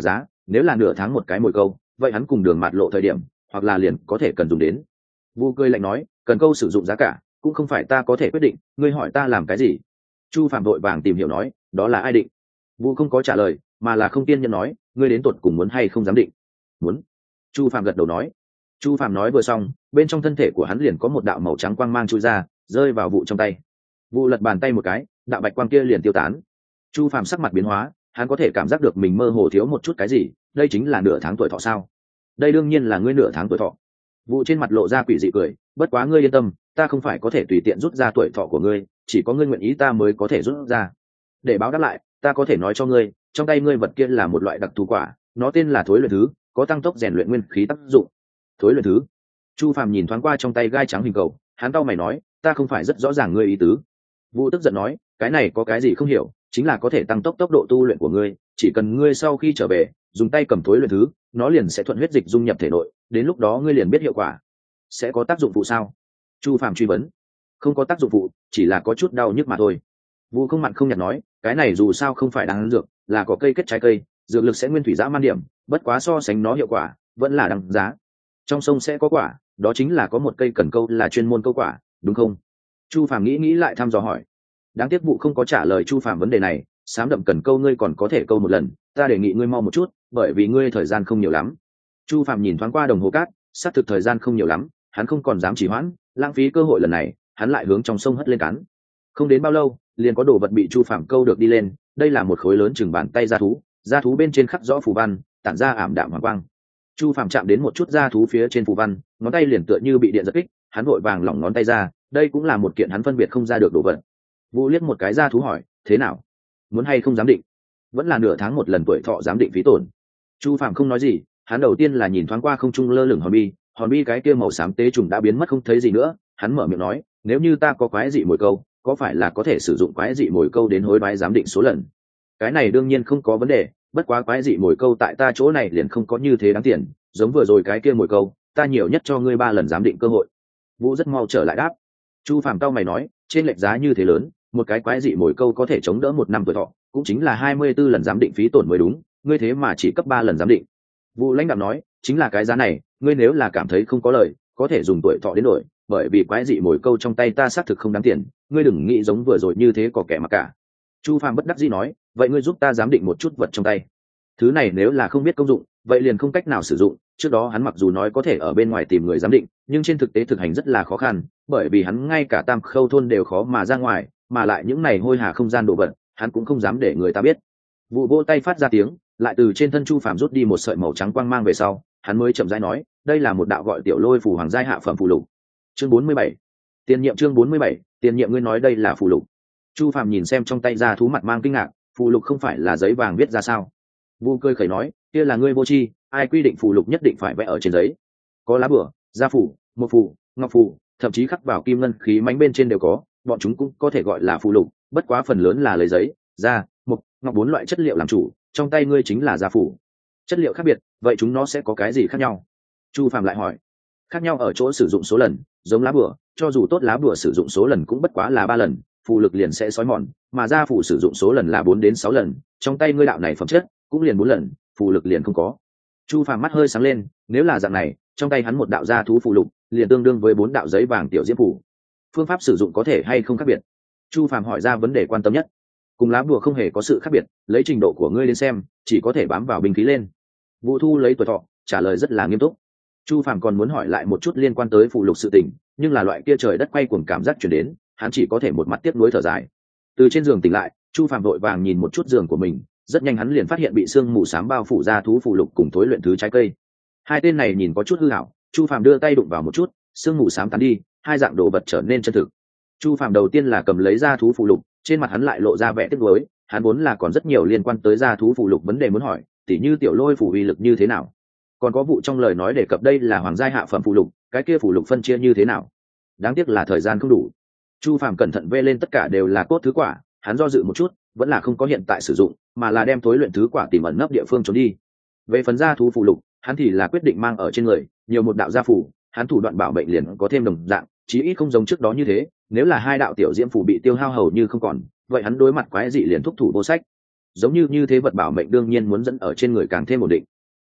nếu là nửa tháng một cái mồi câu vậy hắn cùng Đường Mạt Lộ thời điểm hoặc là liền có thể cần dùng đến. Vu cười lạnh nói, cần câu sử dụng giá cả cũng không phải ta có thể quyết định, ngươi hỏi ta làm cái gì? Chu Phạm vội vàng tìm hiểu nói, đó là ai định? Vu không có trả lời, mà là không kiên nhẫn nói, ngươi đến tột cùng muốn hay không dám định? Muốn. Chu Phạm gật đầu nói. Chu Phạm nói vừa xong, bên trong thân thể của hắn liền có một đạo màu trắng quang mang chui ra, rơi vào Vu trong tay. Vu lật bàn tay một cái, đạo bạch quang kia liền tiêu tán. Chu Phạm sắc mặt biến hóa, hắn có thể cảm giác được mình mơ hồ thiếu một chút cái gì, đây chính là nửa tháng tuổi thọ sao? Đây đương nhiên là ngươi nửa tháng tuổi thọ. Vu trên mặt lộ ra quỷ dị cười, bất quá ngươi yên tâm, ta không phải có thể tùy tiện rút ra tuổi thọ của ngươi, chỉ có ngươi nguyện ý ta mới có thể rút ra. Để báo đáp lại, ta có thể nói cho ngươi, trong tay ngươi vật kia là một loại đặc thù quả, nó tên là thối luyện thứ, có tăng tốc rèn luyện nguyên khí tác dụng. Thối luyện thứ? Chu Phàm nhìn thoáng qua trong tay gai trắng hình cầu, hắn cau mày nói, ta không phải rất rõ ràng ngươi ý tứ. Vu tức giận nói, cái này có cái gì không hiểu, chính là có thể tăng tốc tốc độ tu luyện của ngươi, chỉ cần ngươi sau khi trở về, dùng tay cầm thối luyện thứ, nó liền sẽ thuận huyết dịch dung nhập thể nội, đến lúc đó ngươi liền biết hiệu quả. Sẽ có tác dụng phụ sao? Chu Phàm truy vấn. Không có tác dụng phụ, chỉ là có chút đau nhức mà thôi. Vu không mặn không nhạt nói, cái này dù sao không phải đáng dược, là có cây kết trái cây, dược lực sẽ nguyên thủy dã man điểm, bất quá so sánh nó hiệu quả, vẫn là đáng giá. Trong sông sẽ có quả, đó chính là có một cây cần câu là chuyên môn câu quả, đúng không? Chu Phàm nghĩ lại thăm dò hỏi. Đáng tiếc Vu không có trả lời Chu Phàm vấn đề này, sám đậm cần câu ngươi còn có thể câu một lần, ta đề nghị ngươi mau một chút, bởi vì ngươi thời gian không nhiều lắm. Chu Phàm nhìn thoáng qua đồng hồ cát, xác thực thời gian không nhiều lắm, hắn không còn dám trì hoãn, lãng phí cơ hội lần này, hắn lại hướng trong sông hất lên cán. Không đến bao lâu, liền có đồ vật bị Chu Phàm câu được đi lên, đây là một khối lớn chừng bàn tay da thú bên trên khắc rõ phù văn, tản ra ảm đạm hoàng quang. Chu Phàm chạm đến một chút da thú phía trên phù văn, ngón tay liền tựa như bị điện giật kích, hắn vội vàng lỏng ngón tay ra, đây cũng là một kiện hắn phân biệt không ra được đồ vật. Vũ liếc một cái da thú hỏi, thế nào? Muốn hay không giám định? Vẫn là nửa tháng một lần tuổi thọ giám định phí tổn. Chu Phàm không nói gì, hắn đầu tiên là nhìn thoáng qua không trung lơ lửng hòn bi cái kia màu xám tế trùng đã biến mất không thấy gì nữa, hắn mở miệng nói, nếu như ta có quái dị mồi câu, có phải là có thể sử dụng quái dị mồi câu đến hối đoái giám định số lần? Cái này đương nhiên không có vấn đề, bất quá quái dị mồi câu tại ta chỗ này liền không có như thế đáng tiền, giống vừa rồi cái kia mồi câu, ta nhiều nhất cho ngươi 3 lần giám định cơ hội. Vũ rất mau trở lại đáp. Chu Phàm cau mày nói, trên lệch giá như thế lớn, một cái quái dị mồi câu có thể chống đỡ 1 năm tuổi thọ, cũng chính là 24 lần giám định phí tổn mới đúng, ngươi thế mà chỉ cấp 3 lần giám định. Vũ lãnh đạo nói, chính là cái giá này, ngươi nếu là cảm thấy không có lời, có thể dùng tuổi thọ đến đổi, bởi vì quái dị mồi câu trong tay ta xác thực không đáng tiền, ngươi đừng nghĩ giống vừa rồi như thế có kẻ mà cả. Chu Phàm bất đắc dĩ nói, vậy ngươi giúp ta giám định một chút vật trong tay. Thứ này nếu là không biết công dụng, vậy liền không cách nào sử dụng. Trước đó hắn mặc dù nói có thể ở bên ngoài tìm người giám định, nhưng trên thực tế thực hành rất là khó khăn, bởi vì hắn ngay cả Tam Khâu thôn đều khó mà ra ngoài, mà lại những này hôi hà không gian đồ vật, hắn cũng không dám để người ta biết. Vụ vỗ tay phát ra tiếng, lại từ trên thân Chu Phàm rút đi một sợi màu trắng quang mang về sau, hắn mới chậm rãi nói, đây là một đạo gọi Tiểu Lôi phù hoàng giai hạ phẩm phù lục. Chương 47. Tiền nhiệm chương 47, tiền nhiệm ngươi nói đây là phù lục. Chu Phàm nhìn xem trong tay ra thú mặt mang kinh ngạc, phù lục không phải là giấy vàng viết ra sao? Vu cười khẩy nói, kia là ngươi vô tri, ai quy định phù lục nhất định phải vẽ ở trên giấy? Có lá bửa, gia phủ, một phù, ngọc phù, thậm chí khắc vào kim ngân khí mánh bên trên đều có, bọn chúng cũng có thể gọi là phù lục, bất quá phần lớn là lấy giấy, da, mộc, ngọc 4 loại chất liệu làm chủ, trong tay ngươi chính là gia phủ. Chất liệu khác biệt, vậy chúng nó sẽ có cái gì khác nhau? Chu Phàm lại hỏi. Khác nhau ở chỗ sử dụng số lần, giống lá bửa, cho dù tốt lá bửa sử dụng số lần cũng bất quá là 3 lần, phù lực liền sẽ xói mòn, mà gia phủ sử dụng số lần là 4 đến 6 lần, trong tay ngươi đạo này phẩm chất cũng liền 4 lần, phù lực liền không có. Chu Phàm mắt hơi sáng lên, nếu là dạng này, trong tay hắn một đạo gia thú phù lục, liền tương đương với 4 đạo giấy vàng tiểu diễm phù. Phương pháp sử dụng có thể hay không khác biệt? Chu Phàm hỏi ra vấn đề quan tâm nhất. Cùng lá bùa không hề có sự khác biệt, lấy trình độ của ngươi đến xem, chỉ có thể bám vào binh khí lên. Vũ Thu lấy tuổi thọ, trả lời rất là nghiêm túc. Chu Phàm còn muốn hỏi lại một chút liên quan tới phù lục sự tình, nhưng là loại kia trời đất quay cuồng cảm giác truyền đến, hắn chỉ có thể một mặt tiếc nuối thở dài. Từ trên giường tỉnh lại, Chu Phàm vội vàng nhìn một chút giường của mình, rất nhanh hắn liền phát hiện bị sương mù xám bao phủ ra thú phù lục cùng thối luyện thứ trái cây. Hai tên này nhìn có chút hư ảo, Chu Phàm đưa tay đụng vào một chút, sương mù xám tán đi, hai dạng đồ vật trở nên chân thực. Chu Phàm đầu tiên là cầm lấy ra thú phù lục, trên mặt hắn lại lộ ra vẻ tiếc nuối, hắn vốn là còn rất nhiều liên quan tới ra thú phù lục vấn đề muốn hỏi, tỉ như tiểu lôi phù uy lực như thế nào, còn có vụ trong lời nói đề cập đây là hoàng giai hạ phẩm phù lục, cái kia phù lục phân chia như thế nào. Đáng tiếc là thời gian không đủ. Chu Phàm cẩn thận vê lên tất cả đều là cốt thứ quả, hắn do dự một chút, vẫn là không có hiện tại sử dụng, mà là đem thối luyện thứ quả tìm ẩn nấp địa phương trốn đi. Về phần gia thú phù lục, hắn thì là quyết định mang ở trên người, nhiều một đạo gia phù, hắn thủ đoạn bảo mệnh liền có thêm đồng dạng, chí ít không giống trước đó như thế, nếu là hai đạo tiểu diễm phù bị tiêu hao hầu như không còn, vậy hắn đối mặt quái dị liền thúc thủ vô sách. Giống như thế vật bảo mệnh đương nhiên muốn dẫn ở trên người càng thêm ổn định.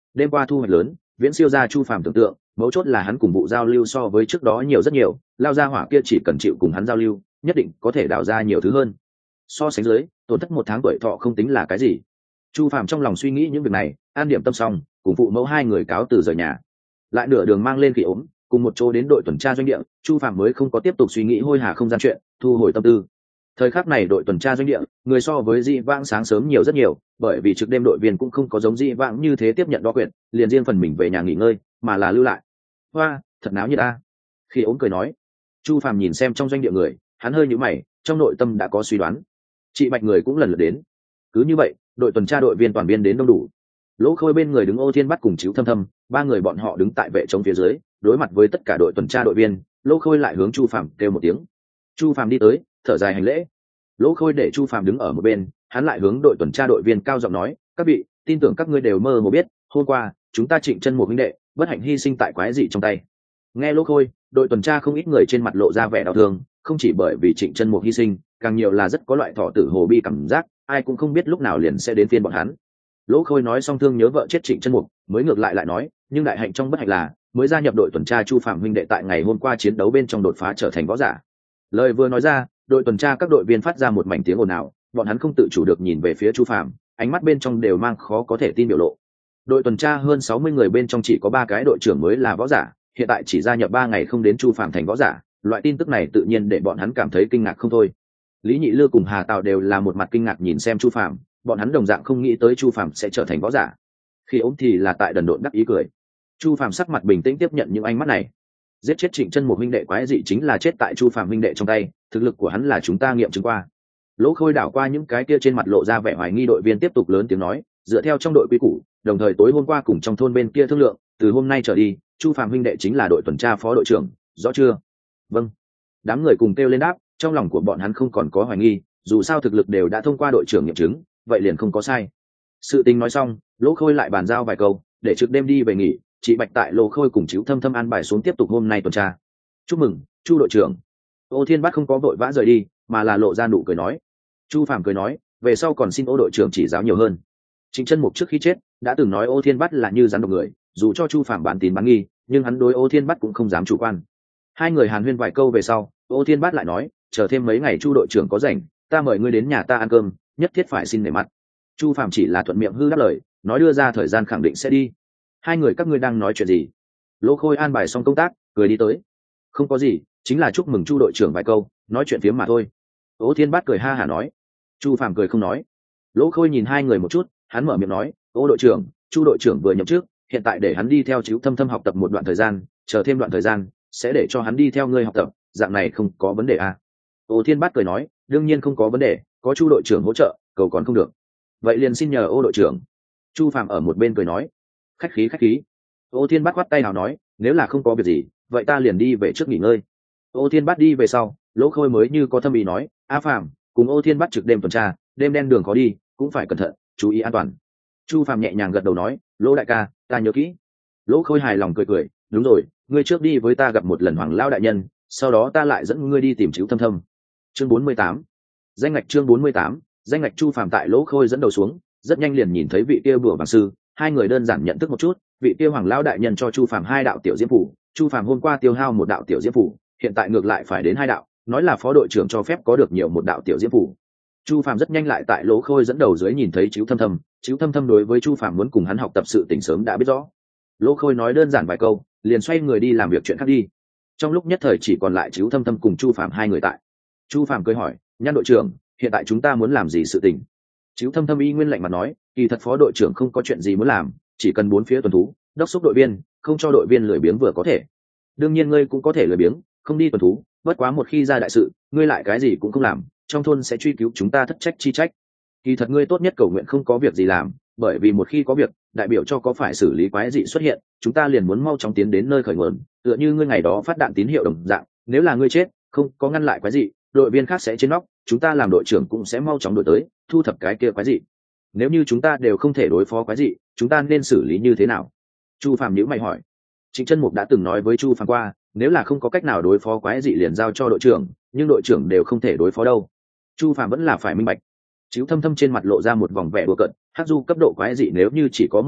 đêm qua thu hoạch lớn viễn siêu ra Chu Phàm tưởng tượng, mấu chốt là hắn cùng vụ giao lưu so với trước đó nhiều rất nhiều, lao ra hỏa kia chỉ cần chịu cùng hắn giao lưu nhất định có thể đào ra nhiều thứ hơn. So sánh dưới tổn thất 1 tháng tuổi thọ không tính là cái gì. Chu Phàm trong lòng suy nghĩ những việc này, an điểm tâm xong cùng phụ mẫu hai người cáo từ rời nhà, lại nửa đường mang lên Khỉ ốm cùng một chỗ đến đội tuần tra doanh địa. Chu Phàm mới không có tiếp tục suy nghĩ hôi hà không gian chuyện, thu hồi tâm tư. Thời khắc này đội tuần tra doanh địa người so với dị vãng sáng sớm nhiều rất nhiều, bởi vì trực đêm đội viên cũng không có giống dị vãng như thế tiếp nhận đo quyền liền riêng phần mình về nhà nghỉ ngơi, mà là lưu lại. Hoa, thật náo như ta. Khi ốm cười nói. Chu Phàm nhìn xem trong doanh địa người, hắn hơi nhíu mày, trong nội tâm đã có suy đoán. Chị Bạch người cũng lần lượt đến. Cứ như vậy đội tuần tra đội viên toàn viên đến đông đủ. Lỗ Khôi bên người đứng Ô Thiên Bắt cùng Chíu Thâm Thâm, ba người bọn họ đứng tại vệ trống phía dưới, đối mặt với tất cả đội tuần tra đội viên. Lỗ Khôi lại hướng Chu Phàm kêu một tiếng. Chu Phàm đi tới, thở dài hành lễ. Lỗ Khôi để Chu Phàm đứng ở một bên, hắn lại hướng đội tuần tra đội viên cao giọng nói, các vị, tin tưởng các ngươi đều mơ hồ biết, hôm qua chúng ta Trịnh Chân một huynh đệ bất hạnh hy sinh tại quái dị trong tay. Nghe Lỗ Khôi, đội tuần tra không ít người trên mặt lộ ra vẻ đau thương, không chỉ bởi vì Trịnh Chân một hy sinh, càng nhiều là rất có loại thọ tử hồ bi cảm giác, ai cũng không biết lúc nào liền sẽ đến phiên bọn hắn. Lỗ Khôi nói xong thương nhớ vợ chết Trịnh Chân Mục, mới ngược lại nói, nhưng đại hạnh trong bất hạnh là mới gia nhập đội tuần tra Chu Phạm huynh đệ tại ngày hôm qua chiến đấu bên trong đột phá trở thành võ giả. Lời vừa nói ra, đội tuần tra các đội viên phát ra một mảnh tiếng ồn ào, bọn hắn không tự chủ được nhìn về phía Chu Phạm, ánh mắt bên trong đều mang khó có thể tin biểu lộ. Đội tuần tra hơn 60 người bên trong chỉ có 3 cái đội trưởng mới là võ giả, hiện tại chỉ gia nhập 3 ngày không đến Chu Phạm thành võ giả, loại tin tức này tự nhiên để bọn hắn cảm thấy kinh ngạc không thôi. Lý Nhị Lư cùng Hà Tào đều là một mặt kinh ngạc nhìn xem Chu Phạm, bọn hắn đồng dạng không nghĩ tới Chu Phạm sẽ trở thành võ giả. Khi ốm thì là tại đần độn đắc ý cười. Chu Phạm sắc mặt bình tĩnh tiếp nhận những ánh mắt này. Giết chết Trịnh Chân một huynh đệ quái dị chính là chết tại Chu Phạm huynh đệ trong tay, thực lực của hắn là chúng ta nghiệm chứng qua. Lỗ Khôi đảo qua những cái kia trên mặt lộ ra vẻ hoài nghi đội viên tiếp tục lớn tiếng nói, dựa theo trong đội quy củ, đồng thời tối hôm qua cùng trong thôn bên kia thương lượng, từ hôm nay trở đi, Chu Phạm huynh đệ chính là đội tuần tra phó đội trưởng, rõ chưa? Vâng. Đám người cùng kêu lên đáp, trong lòng của bọn hắn không còn có hoài nghi, dù sao thực lực đều đã thông qua đội trưởng nghiệm chứng, vậy liền không có sai. Sự tình nói xong, Lỗ Khôi lại bàn giao vài câu, để trực đêm đi về nghỉ. Chị Bạch tại Lỗ Khôi cùng Chíu Thâm Thâm an bài xuống tiếp tục hôm nay tuần tra. Chúc mừng Chu đội trưởng. Ô Thiên Bát không có vội vã rời đi, mà là lộ ra nụ cười nói. Chu Phàm cười nói, về sau còn xin Ô đội trưởng chỉ giáo nhiều hơn. Trịnh Chân Mục trước khi chết đã từng nói Ô Thiên Bát là như rắn độc người, dù cho Chu Phàm bán tín bán nghi, nhưng hắn đối Ô Thiên Bát cũng không dám chủ quan. Hai người hàn huyên vài câu về sau, Ô Thiên Bát lại nói, chờ thêm mấy ngày Chu đội trưởng có rảnh, ta mời ngươi đến nhà ta ăn cơm, nhất thiết phải xin nể mặt. Chu Phàm chỉ là thuận miệng hư đáp lời, nói đưa ra thời gian khẳng định sẽ đi. Hai người các ngươi đang nói chuyện gì? Lỗ Khôi an bài xong công tác, cười đi tới. Không có gì, chính là chúc mừng Chu đội trưởng vài câu, nói chuyện phiếm mà thôi. Ô Thiên Bát cười ha hả nói. Chu Phàm cười không nói. Lỗ Khôi nhìn hai người một chút, hắn mở miệng nói, ô đội trưởng, Chu đội trưởng vừa nhậm chức, hiện tại để hắn đi theo Chíu Thâm Thâm học tập một đoạn thời gian, chờ thêm đoạn thời gian sẽ để cho hắn đi theo ngươi học tập, dạng này không có vấn đề à? Ô Thiên Bát cười nói, đương nhiên không có vấn đề, có Chu đội trưởng hỗ trợ, cầu còn không được. Vậy liền xin nhờ ô đội trưởng. Chu Phàm ở một bên cười nói, khách khí khách khí. Ô Thiên Bát khoát tay nào nói, nếu là không có việc gì, vậy ta liền đi về trước nghỉ ngơi. Ô Thiên Bát đi về sau, Lỗ Khôi mới như có thâm ý nói, A Phàm, cùng Ô Thiên Bát trực đêm tuần tra, đêm đen đường khó đi, cũng phải cẩn thận, chú ý an toàn. Chu Phàm nhẹ nhàng gật đầu nói, Lỗ đại ca, ta nhớ kỹ. Lỗ Khôi hài lòng cười cười, đúng rồi, ngươi trước đi với ta gặp một lần Hoàng lão đại nhân, sau đó ta lại dẫn ngươi đi tìm Chíu Thâm Thâm. Chương 48. Danh ngạch chương 48, danh ngạch. Chu Phàm tại Lỗ Khôi dẫn đầu xuống, rất nhanh liền nhìn thấy vị kia bùa vàng sư, hai người đơn giản nhận thức một chút, vị kia Hoàng lão đại nhân cho Chu Phàm 2 đạo tiểu diễm phủ, Chu Phàm hôm qua tiêu hao 1 đạo tiểu diễm phủ, hiện tại ngược lại phải đến 2 đạo, nói là phó đội trưởng cho phép có được nhiều 1 đạo tiểu diễm phủ. Chu Phàm rất nhanh lại tại Lỗ Khôi dẫn đầu dưới nhìn thấy Chíu Thâm Thâm, Chíu Thâm Thâm đối với Chu Phàm muốn cùng hắn học tập sự tình sớm đã biết rõ. Lỗ Khôi nói đơn giản vài câu, liền xoay người đi làm việc chuyện khác đi. Trong lúc nhất thời chỉ còn lại Chíu Thâm Thâm cùng Chu Phàm hai người tại. Chu Phàm cười hỏi, Nhan đội trưởng, hiện tại chúng ta muốn làm gì sự tình? Chíu Thâm Thâm y nguyên lạnh mặt nói, kỳ thật phó đội trưởng không có chuyện gì muốn làm, chỉ cần 4 phía tuần thú, đốc thúc đội viên, không cho đội viên lười biếng vừa có thể. Đương nhiên ngươi cũng có thể lười biếng, không đi tuần thú, bất quá một khi ra đại sự, ngươi lại cái gì cũng không làm, trong thôn sẽ truy cứu chúng ta thất trách chi trách. Kỳ thật ngươi tốt nhất cầu nguyện không có việc gì làm, bởi vì một khi có việc, đại biểu cho có phải xử lý quái dị xuất hiện, chúng ta liền muốn mau chóng tiến đến nơi khởi nguồn, tựa như ngươi ngày đó phát đạn tín hiệu đồng dạng, nếu là ngươi chết, không có ngăn lại quái dị, đội viên khác sẽ trên nóc, chúng ta làm đội trưởng cũng sẽ mau chóng đuổi tới, thu thập cái kia quái dị. Nếu như chúng ta đều không thể đối phó quái dị, chúng ta nên xử lý như thế nào? Chu Phàm nhíu mày hỏi. Trịnh Chân Mục đã từng nói với Chu Phàm qua, nếu là không có cách nào đối phó quái dị liền giao cho đội trưởng, nhưng đội trưởng đều không thể đối phó đâu. Chu Phàm vẫn là phải minh bạch. Chíu Thâm Thâm trên mặt lộ ra một vòng vẻ đùa cợt, hắc du cấp độ quái dị nếu như chỉ có một cái,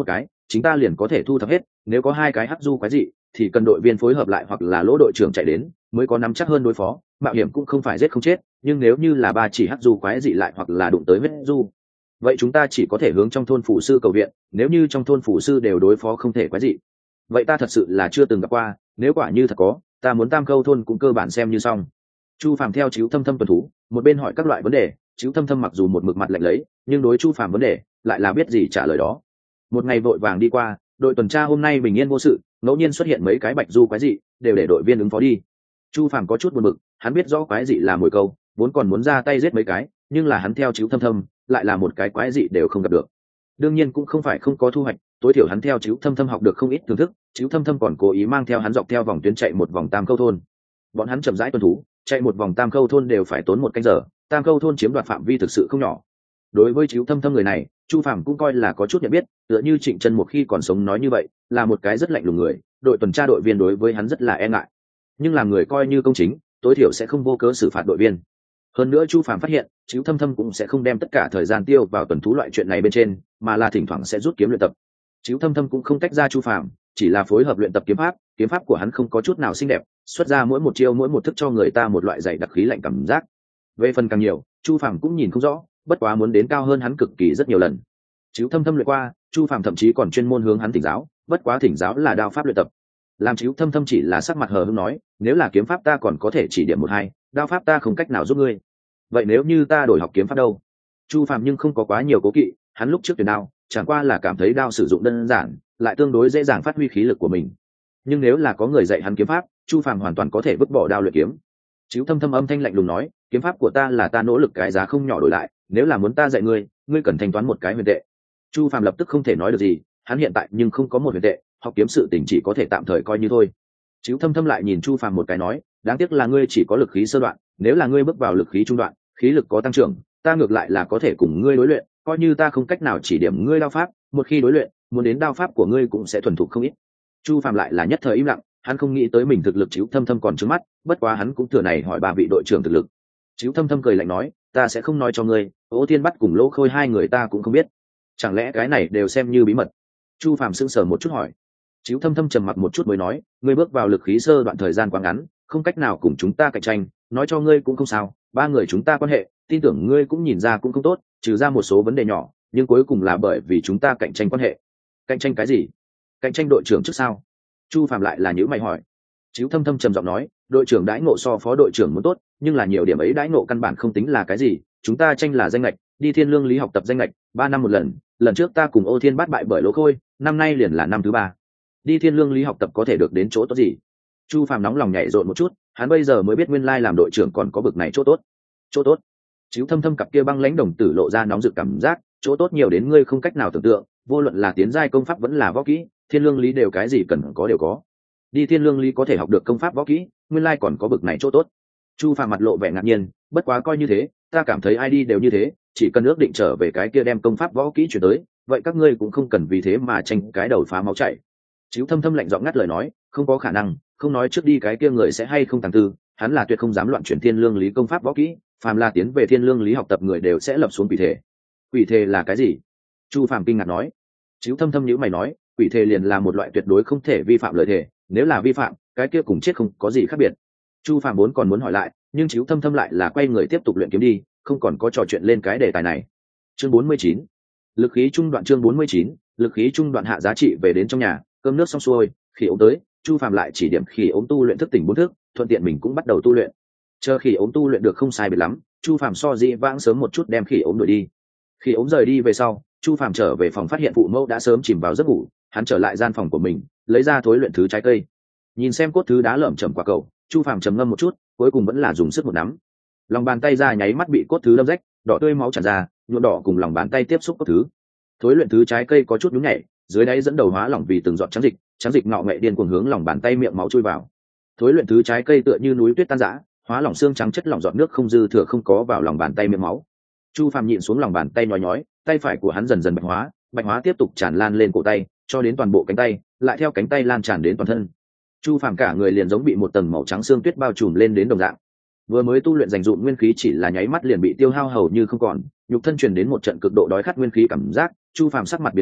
chúng ta liền có thể thu thập hết, nếu có hai cái hắc du quái dị thì cần đội viên phối hợp lại hoặc là lỗ đội trưởng chạy đến mới có nắm chắc hơn đối phó. Mạo hiểm cũng không phải giết không chết, nhưng nếu như là ba chỉ hắc du quái dị lại hoặc là đụng tới huyết du, vậy chúng ta chỉ có thể hướng trong thôn phủ sư cầu viện. Nếu như trong thôn phủ sư đều đối phó không thể quái dị, vậy ta thật sự là chưa từng gặp qua. Nếu quả như thật có, ta muốn Tam Câu thôn cũng cơ bản xem như xong. Chu Phàm theo Chíu Thâm Thâm tuần thú, một bên hỏi các loại vấn đề. Chíu Thâm Thâm mặc dù một mực mặt lạnh lấy, nhưng đối Chu Phàm vấn đề lại là biết gì trả lời đó. Một ngày vội vàng đi qua, đội tuần tra hôm nay bình yên vô sự, ngẫu nhiên xuất hiện mấy cái bạch du quái dị, đều để đội viên ứng phó đi. Chu Phàm có chút buồn bực, hắn biết rõ quái dị là mồi câu, vốn còn muốn ra tay giết mấy cái, nhưng là hắn theo Chíu Thâm Thâm, lại là một cái quái dị đều không gặp được. Đương nhiên cũng không phải không có thu hoạch, tối thiểu hắn theo Chíu Thâm Thâm học được không ít thưởng thức. Chíu Thâm Thâm còn cố ý mang theo hắn dọc theo vòng tuyến chạy một vòng Tam Câu thôn. Bọn hắn chậm rãi tuần thú, chạy một vòng Tam Câu thôn đều phải tốn 1 canh giờ. Tam Câu thôn chiếm đoạt phạm vi thực sự không nhỏ. Đối với Chíu Thâm Thâm người này, Chu Phàm cũng coi là có chút nhận biết, tựa như Trịnh Chân một khi còn sống nói như vậy, là một cái rất lạnh lùng người, đội tuần tra đội viên đối với hắn rất là e ngại. Nhưng làm người coi như công chính, tối thiểu sẽ không vô cớ xử phạt đội viên. Hơn nữa Chu Phàm phát hiện, Chíu Thâm Thâm cũng sẽ không đem tất cả thời gian tiêu vào tuần thú loại chuyện này bên trên, mà là thỉnh thoảng sẽ rút kiếm luyện tập. Chíu Thâm Thâm cũng không tách ra Chu Phàm, chỉ là phối hợp luyện tập kiếm pháp của hắn không có chút nào xinh đẹp, xuất ra mỗi một chiêu mỗi một thức cho người ta một loại dày đặc khí lạnh cảm giác. Về phần càng nhiều, Chu Phàm cũng nhìn không rõ, bất quá muốn đến cao hơn hắn cực kỳ rất nhiều lần. Chíu Thâm Thâm luyện qua, Chu Phàm thậm chí còn chuyên môn hướng hắn thỉnh giáo, bất quá thỉnh giáo là đao pháp luyện tập. Làm Chíu Thâm Thâm chỉ là sắc mặt hờ hững nói, nếu là kiếm pháp ta còn có thể chỉ điểm một hai, đao pháp ta không cách nào giúp ngươi. Vậy nếu như ta đổi học kiếm pháp đâu? Chu Phàm nhưng không có quá nhiều cố kỵ, hắn lúc trước tuyển đao, chẳng qua là cảm thấy đao sử dụng đơn giản, lại tương đối dễ dàng phát huy khí lực của mình. Nhưng nếu là có người dạy hắn kiếm pháp, Chu Phàm hoàn toàn có thể vứt bỏ đao luyện kiếm. Chíu Thâm Thâm âm thanh lạnh lùng nói, kiếm pháp của ta là ta nỗ lực cái giá không nhỏ đổi lại, nếu là muốn ta dạy ngươi, ngươi cần thanh toán một cái huyền tệ. Chu Phàm lập tức không thể nói được gì, hắn hiện tại nhưng không có một huyền tệ, học kiếm sự tình chỉ có thể tạm thời coi như thôi. Chíu Thâm Thâm lại nhìn Chu Phàm một cái nói, đáng tiếc là ngươi chỉ có lực khí sơ đoạn, nếu là ngươi bước vào lực khí trung đoạn, khí lực có tăng trưởng, ta ngược lại là có thể cùng ngươi đối luyện, coi như ta không cách nào chỉ điểm ngươi đao pháp, một khi đối luyện, muốn đến đao pháp của ngươi cũng sẽ thuần thục không ít. Chu Phàm lại là nhất thời im lặng, hắn không nghĩ tới mình thực lực Chíu Thâm Thâm còn trước mắt, bất quá hắn cũng thừa này hỏi ba vị đội trưởng thực lực. Chíu Thâm Thâm cười lạnh nói, ta sẽ không nói cho ngươi, Ô Thiên Bắt cùng Lỗ Khôi hai người ta cũng không biết, chẳng lẽ cái này đều xem như bí mật? Chu Phàm sững sờ một chút hỏi. Chíu Thâm Thâm trầm mặc một chút mới nói, ngươi bước vào lực khí sơ đoạn thời gian quá ngắn, không cách nào cùng chúng ta cạnh tranh, nói cho ngươi cũng không sao, ba người chúng ta quan hệ, tin tưởng ngươi cũng nhìn ra cũng không tốt, trừ ra một số vấn đề nhỏ, nhưng cuối cùng là bởi vì chúng ta cạnh tranh quan hệ. Cạnh tranh cái gì? Cạnh tranh đội trưởng trước sao? Chu Phàm lại là nhíu mày hỏi. Chíu Thâm Thâm trầm giọng nói, đội trưởng đãi ngộ so phó đội trưởng muốn tốt, nhưng là nhiều điểm ấy đãi ngộ căn bản không tính là cái gì, chúng ta tranh là danh lệch, đi Thiên Lương Lý học tập danh lệch, 3 năm một lần, lần trước ta cùng Ô Thiên Bát bại bởi Lỗ Khôi, năm nay liền là năm thứ 3. Đi Thiên Lương Lý học tập có thể được đến chỗ tốt gì? Chu Phàm nóng lòng nhảy rộn một chút, hắn bây giờ mới biết nguyên lai làm đội trưởng còn có bực này chỗ tốt. Chỗ tốt? Chíu Thâm Thâm cặp kia băng lãnh đồng tử lộ ra nóng rực cảm giác, chỗ tốt nhiều đến ngươi không cách nào tưởng tượng, vô luận là tiến giai công pháp vẫn là võ kỹ, Thiên Lương Lý đều cái gì cần có đều có. Đi Thiên Lương Lý có thể học được công pháp võ kỹ, nguyên lai còn có bực này chỗ tốt. Chu Phàm mặt lộ vẻ ngạc nhiên, bất quá coi như thế, ta cảm thấy ai đi đều như thế, chỉ cần ước định trở về cái kia đem công pháp võ kỹ chuyển tới, vậy các ngươi cũng không cần vì thế mà tranh cái đầu phá máu chảy. Chíu Thâm Thâm lạnh giọng ngắt lời nói, không có khả năng, không nói trước đi cái kia người sẽ hay không tàng tư, hắn là tuyệt không dám loạn chuyển Thiên Lương Lý công pháp võ kỹ, phàm là tiến về Thiên Lương Lý học tập người đều sẽ lập xuống quỷ thể. Quỷ thể là cái gì? Chu Phàm kinh ngạc nói. Chíu Thâm Thâm nhíu mày nói, quỷ thể liền là một loại tuyệt đối không thể vi phạm lời thể, nếu là vi phạm, cái kia cùng chết không có gì khác biệt. Chu Phàm vốn còn muốn hỏi lại, nhưng Chíu Thâm Thâm lại là quay người tiếp tục luyện kiếm đi, không còn có trò chuyện lên cái đề tài này. Chương 49, lực khí trung đoạn. Chương 49, lực khí trung đoạn. Hạ giá trị về đến trong nhà, cơm nước xong xuôi, Khỉ ốm tới, Chu Phàm lại chỉ điểm Khỉ ốm tu luyện thức tỉnh 4 thức, thuận tiện mình cũng bắt đầu tu luyện. Chờ Khỉ ốm tu luyện được không sai biệt lắm, Chu Phàm so dĩ vãng sớm một chút đem Khỉ ốm đuổi đi. Khỉ ốm rời đi về sau, Chu Phàm trở về phòng phát hiện phụ mẫu đã sớm chìm vào giấc ngủ, hắn trở lại gian phòng của mình, lấy ra thối luyện thứ trái cây. Nhìn xem cốt thứ đá lởm chởm quả cầu, Chu Phàm trầm ngâm một chút, cuối cùng vẫn là dùng sức một nắm. Lòng bàn tay ra nháy mắt bị cốt thứ đâm rách, đỏ tươi máu tràn ra, nhuộm đỏ cùng lòng bàn tay tiếp xúc cốt thứ. Thối luyện thứ trái cây có chút nhún nhảy, dưới đáy dẫn đầu hóa lỏng vì từng giọt trắng dịch ngọ nghệ điên cuồng hướng lòng bàn tay miệng máu chui vào. Thối luyện thứ trái cây tựa như núi tuyết tan rã, hóa lỏng xương trắng chất lỏng giọt nước không dư thừa không có vào lòng bàn tay miệng máu. Chu Phàm nhịn xuống lòng bàn tay nhói nhói, tay phải của hắn dần dần bạch hóa tiếp tục tràn lan lên cổ tay, cho đến toàn bộ cánh tay, lại theo cánh tay lan tràn đến toàn thân. Chu Phàm cả người liền giống bị một tầng màu trắng xương tuyết bao trùm lên đến đồng dạng. Vừa mới tu luyện dành dụm nguyên khí chỉ là nháy mắt liền bị tiêu hao hầu như không còn, nhục thân truyền đến một trận cực độ đói khát nguyên khí cảm giác, Chu Phàm sắc mặt biến hóa,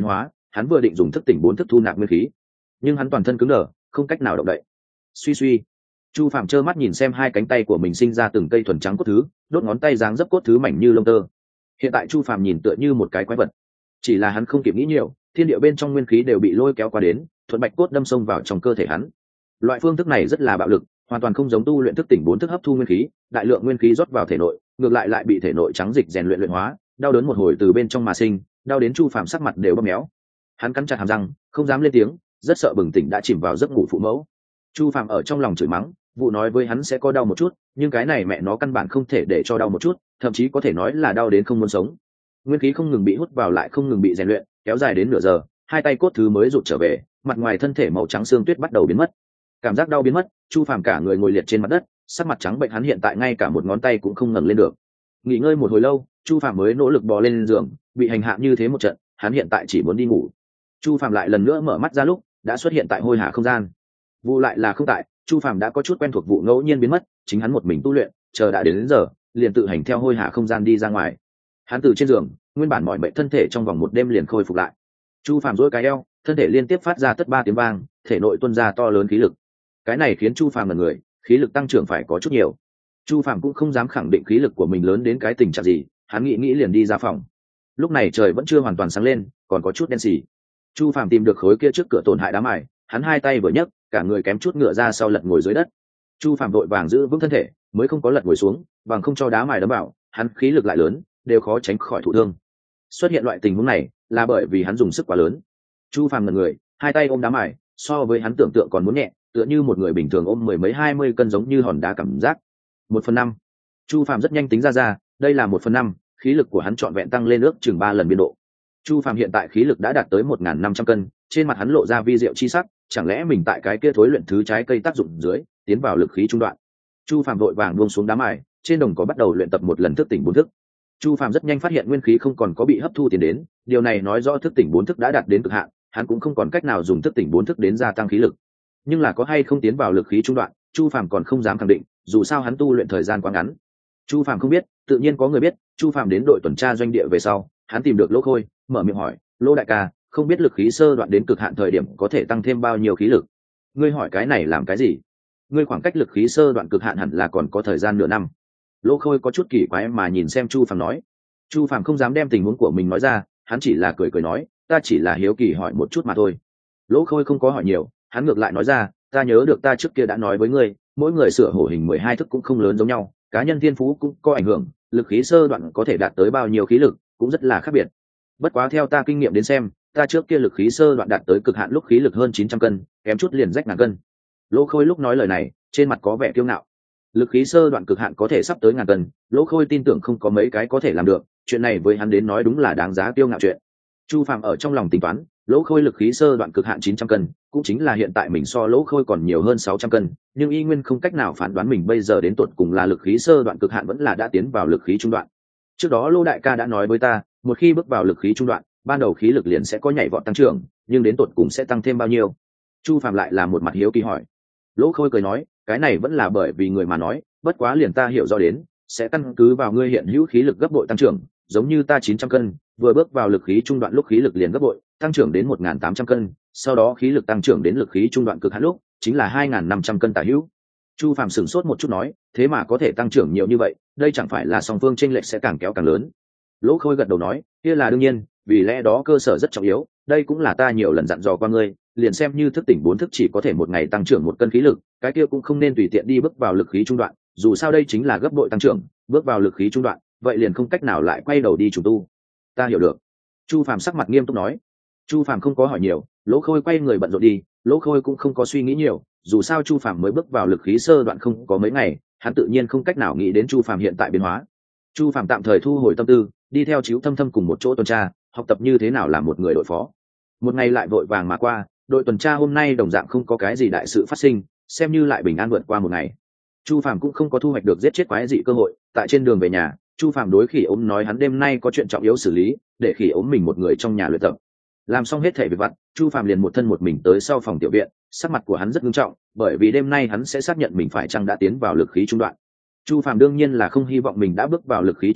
hắn vừa định dùng thức tỉnh 4 thức thu nạp nguyên khí, nhưng hắn toàn thân cứng đờ, không cách nào động đậy. Suy suy, Chu Phàm trơ mắt nhìn xem hai cánh tay của mình sinh ra từng cây thuần trắng cốt thứ, đốt ngón tay dáng dấp cốt thứ mảnh như lông tơ. Hiện tại Chu Phàm nhìn tựa như một cái quái vật, chỉ là hắn không kịp nghĩ nhiều, thiên địa bên trong nguyên khí đều bị lôi kéo qua đến, thuận bạch cốt đâm xông vào trong cơ thể hắn. Loại phương thức này rất là bạo lực, hoàn toàn không giống tu luyện thức tỉnh 4 thức hấp thu nguyên khí, đại lượng nguyên khí rót vào thể nội, ngược lại bị thể nội trắng dịch rèn luyện luyện hóa, đau đớn một hồi từ bên trong mà sinh, đau đến Chu Phàm sắc mặt đều bầm méo. Hắn cắn chặt hàm răng, không dám lên tiếng, rất sợ bừng tỉnh đã chìm vào giấc ngủ phụ mẫu. Chu Phàm ở trong lòng chửi mắng, vụ nói với hắn sẽ có đau một chút, nhưng cái này mẹ nó căn bản không thể để cho đau một chút, thậm chí có thể nói là đau đến không muốn sống. Nguyên khí không ngừng bị hút vào lại không ngừng bị rèn luyện, kéo dài đến nửa giờ, hai tay cốt thứ mới rụt trở về, mặt ngoài thân thể màu trắng xương tuyết bắt đầu biến mất. Cảm giác đau biến mất, Chu Phàm cả người ngồi liệt trên mặt đất, sắc mặt trắng bệnh, hắn hiện tại ngay cả một ngón tay cũng không ngẩng lên được. Nghỉ ngơi một hồi lâu, Chu Phàm mới nỗ lực bò lên giường, bị hành hạ như thế một trận, hắn hiện tại chỉ muốn đi ngủ. Chu Phàm lại lần nữa mở mắt ra lúc, đã xuất hiện tại hôi hà không gian. Vụ lại là không tại, Chu Phàm đã có chút quen thuộc vụ ngẫu nhiên biến mất, chính hắn một mình tu luyện, chờ đã đến giờ, liền tự hành theo hôi hà không gian đi ra ngoài. Hắn từ trên giường, nguyên bản mỏi mệt thân thể trong vòng một đêm liền khôi phục lại. Chu Phàm duỗi cái eo, thân thể liên tiếp phát ra tất 3 tiếng vang, thể nội tuôn ra to lớn khí lực. Cái này khiến Chu Phàm ngẩn người, khí lực tăng trưởng phải có chút nhiều. Chu Phàm cũng không dám khẳng định khí lực của mình lớn đến cái tình trạng gì, hắn nghĩ liền đi ra phòng. Lúc này trời vẫn chưa hoàn toàn sáng lên, còn có chút đen sì. Chu Phàm tìm được khối kia trước cửa tổn hại đá mài, hắn hai tay vừa nhấc, cả người kém chút ngựa ra sau lật ngồi dưới đất. Chu Phàm vội vàng giữ vững thân thể, mới không có lật ngồi xuống, bằng không cho đá mài đấm vào, hắn khí lực lại lớn, đều khó tránh khỏi thụ thương. Xuất hiện loại tình huống này là bởi vì hắn dùng sức quá lớn. Chu Phàm ngẩn người, hai tay ôm đá mài, so với hắn tưởng tượng còn muốn nhẹ, tựa như một người bình thường ôm 10 mấy 20 cân giống như hòn đá cảm giác. 1/5. Chu Phàm rất nhanh tính ra, đây là 1/5, khí lực của hắn trọn vẹn tăng lên ước chừng 3 lần biên độ. Chu Phàm hiện tại khí lực đã đạt tới 1.500 cân, trên mặt hắn lộ ra vi diệu chi sắc, chẳng lẽ mình tại cái kia thối luyện thứ trái cây tác dụng dưới, tiến vào lực khí trung đoạn. Chu Phàm vội vàng buông xuống đá mài, trên đồng có bắt đầu luyện tập một lần thức tỉnh 4 thức. Chu Phàm rất nhanh phát hiện nguyên khí không còn có bị hấp thu tiến đến, điều này nói rõ thức tỉnh 4 thức đã đạt đến cực hạn, hắn cũng không còn cách nào dùng thức tỉnh 4 thức đến gia tăng khí lực. Nhưng là có hay không tiến vào lực khí trung đoạn, Chu Phàm còn không dám khẳng định, dù sao hắn tu luyện thời gian quá ngắn. Chu Phàm không biết, tự nhiên có người biết. Chu Phàm đến đội tuần tra doanh địa về sau, hắn tìm được Lỗ Khôi, mở miệng hỏi, Lỗ đại ca, không biết lực khí sơ đoạn đến cực hạn thời điểm có thể tăng thêm bao nhiêu khí lực? Ngươi hỏi cái này làm cái gì? Ngươi khoảng cách lực khí sơ đoạn cực hạn hẳn là còn có thời gian nửa năm. Lỗ Khôi có chút kỳ quái mà nhìn xem Chu Phàm nói. Chu Phàm không dám đem tình huống của mình nói ra, hắn chỉ là cười nói, ta chỉ là hiếu kỳ hỏi một chút mà thôi. Lỗ Khôi không có hỏi nhiều, hắn ngược lại nói ra, ta nhớ được ta trước kia đã nói với ngươi, mỗi người sửa hổ hình 12 thức cũng không lớn giống nhau, cá nhân thiên phú cũng có ảnh hưởng, lực khí sơ đoạn có thể đạt tới bao nhiêu khí lực cũng rất là khác biệt. Bất quá theo ta kinh nghiệm đến xem, ta trước kia lực khí sơ đoạn đạt tới cực hạn lúc khí lực hơn 900 cân, kém chút liền rách ngàn cân. Lỗ Khôi lúc nói lời này, trên mặt có vẻ kiêu ngạo. Lực khí sơ đoạn cực hạn có thể sắp tới ngàn cân, Lỗ Khôi tin tưởng không có mấy cái có thể làm được, chuyện này với hắn đến nói đúng là đáng giá kiêu ngạo chuyện. Chu Phàm ở trong lòng tính toán, Lỗ Khôi lực khí sơ đoạn cực hạn 900 cân, cũng chính là hiện tại mình so Lỗ Khôi còn nhiều hơn 600 cân, nhưng y nguyên không cách nào phán đoán mình bây giờ đến tột cùng là lực khí sơ đoạn cực hạn vẫn là đã tiến vào lực khí trung đoạn. Trước đó Lỗ đại ca đã nói với ta, một khi bước vào lực khí trung đoạn, ban đầu khí lực liền sẽ có nhảy vọt tăng trưởng, nhưng đến tột cùng sẽ tăng thêm bao nhiêu? Chu Phàm lại là một mặt hiếu kỳ hỏi. Lỗ Khôi cười nói, cái này vẫn là bởi vì người mà nói, bất quá liền ta hiểu rõ đến, sẽ căn cứ vào ngươi hiện hữu khí lực gấp bội tăng trưởng, giống như ta 900 cân, vừa bước vào lực khí trung đoạn lúc khí lực liền gấp bội, tăng trưởng đến 1.800 cân, sau đó khí lực tăng trưởng đến lực khí trung đoạn cực hạn lúc, chính là 2.500 cân tả hữu. Chu Phàm sửng sốt một chút nói, thế mà có thể tăng trưởng nhiều như vậy, đây chẳng phải là song phương chênh lệch sẽ càng kéo càng lớn. Lỗ Khôi gật đầu nói, kia là đương nhiên, vì lẽ đó cơ sở rất trọng yếu, đây cũng là ta nhiều lần dặn dò qua ngươi, liền xem như thức tỉnh 4 thức chỉ có thể một ngày tăng trưởng 1 cân khí lực, cái kia cũng không nên tùy tiện đi bước vào lực khí trung đoạn, dù sao đây chính là gấp bội tăng trưởng, bước vào lực khí trung đoạn, vậy liền không cách nào lại quay đầu đi trùng tu. Ta hiểu được. Chu Phàm sắc mặt nghiêm túc nói. Chu Phàm không có hỏi nhiều, Lỗ Khôi quay người bận rộn đi, Lỗ Khôi cũng không có suy nghĩ nhiều, dù sao Chu Phàm mới bước vào lực khí sơ đoạn không có mấy ngày, hắn tự nhiên không cách nào nghĩ đến Chu Phàm hiện tại biến hóa. Chu Phàm tạm thời thu hồi tâm tư, đi theo Chíu Thâm Thâm cùng một chỗ tuần tra, học tập như thế nào làm một người đội phó. Một ngày lại vội vàng mà qua, đội tuần tra hôm nay đồng dạng không có cái gì đại sự phát sinh, xem như lại bình an vượt qua một ngày. Chu Phàm cũng không có thu hoạch được giết chết quái dị cơ hội, tại trên đường về nhà, Chu Phàm đối Khỉ Ốm nói hắn đêm nay có chuyện trọng yếu xử lý, để Khỉ Ốm mình một người trong nhà luyện tập. Làm xong hết thảy việc vặt, Chu Phàm liền một thân một mình tới sau phòng tiểu viện, sắc mặt của hắn rất nghiêm trọng, bởi vì đêm nay hắn sẽ xác nhận mình phải chăng đã tiến vào lực khí trung đoạn. Chu Phàm đương nhiên là không hy vọng mình đã bước vào lực khí trung đoạn,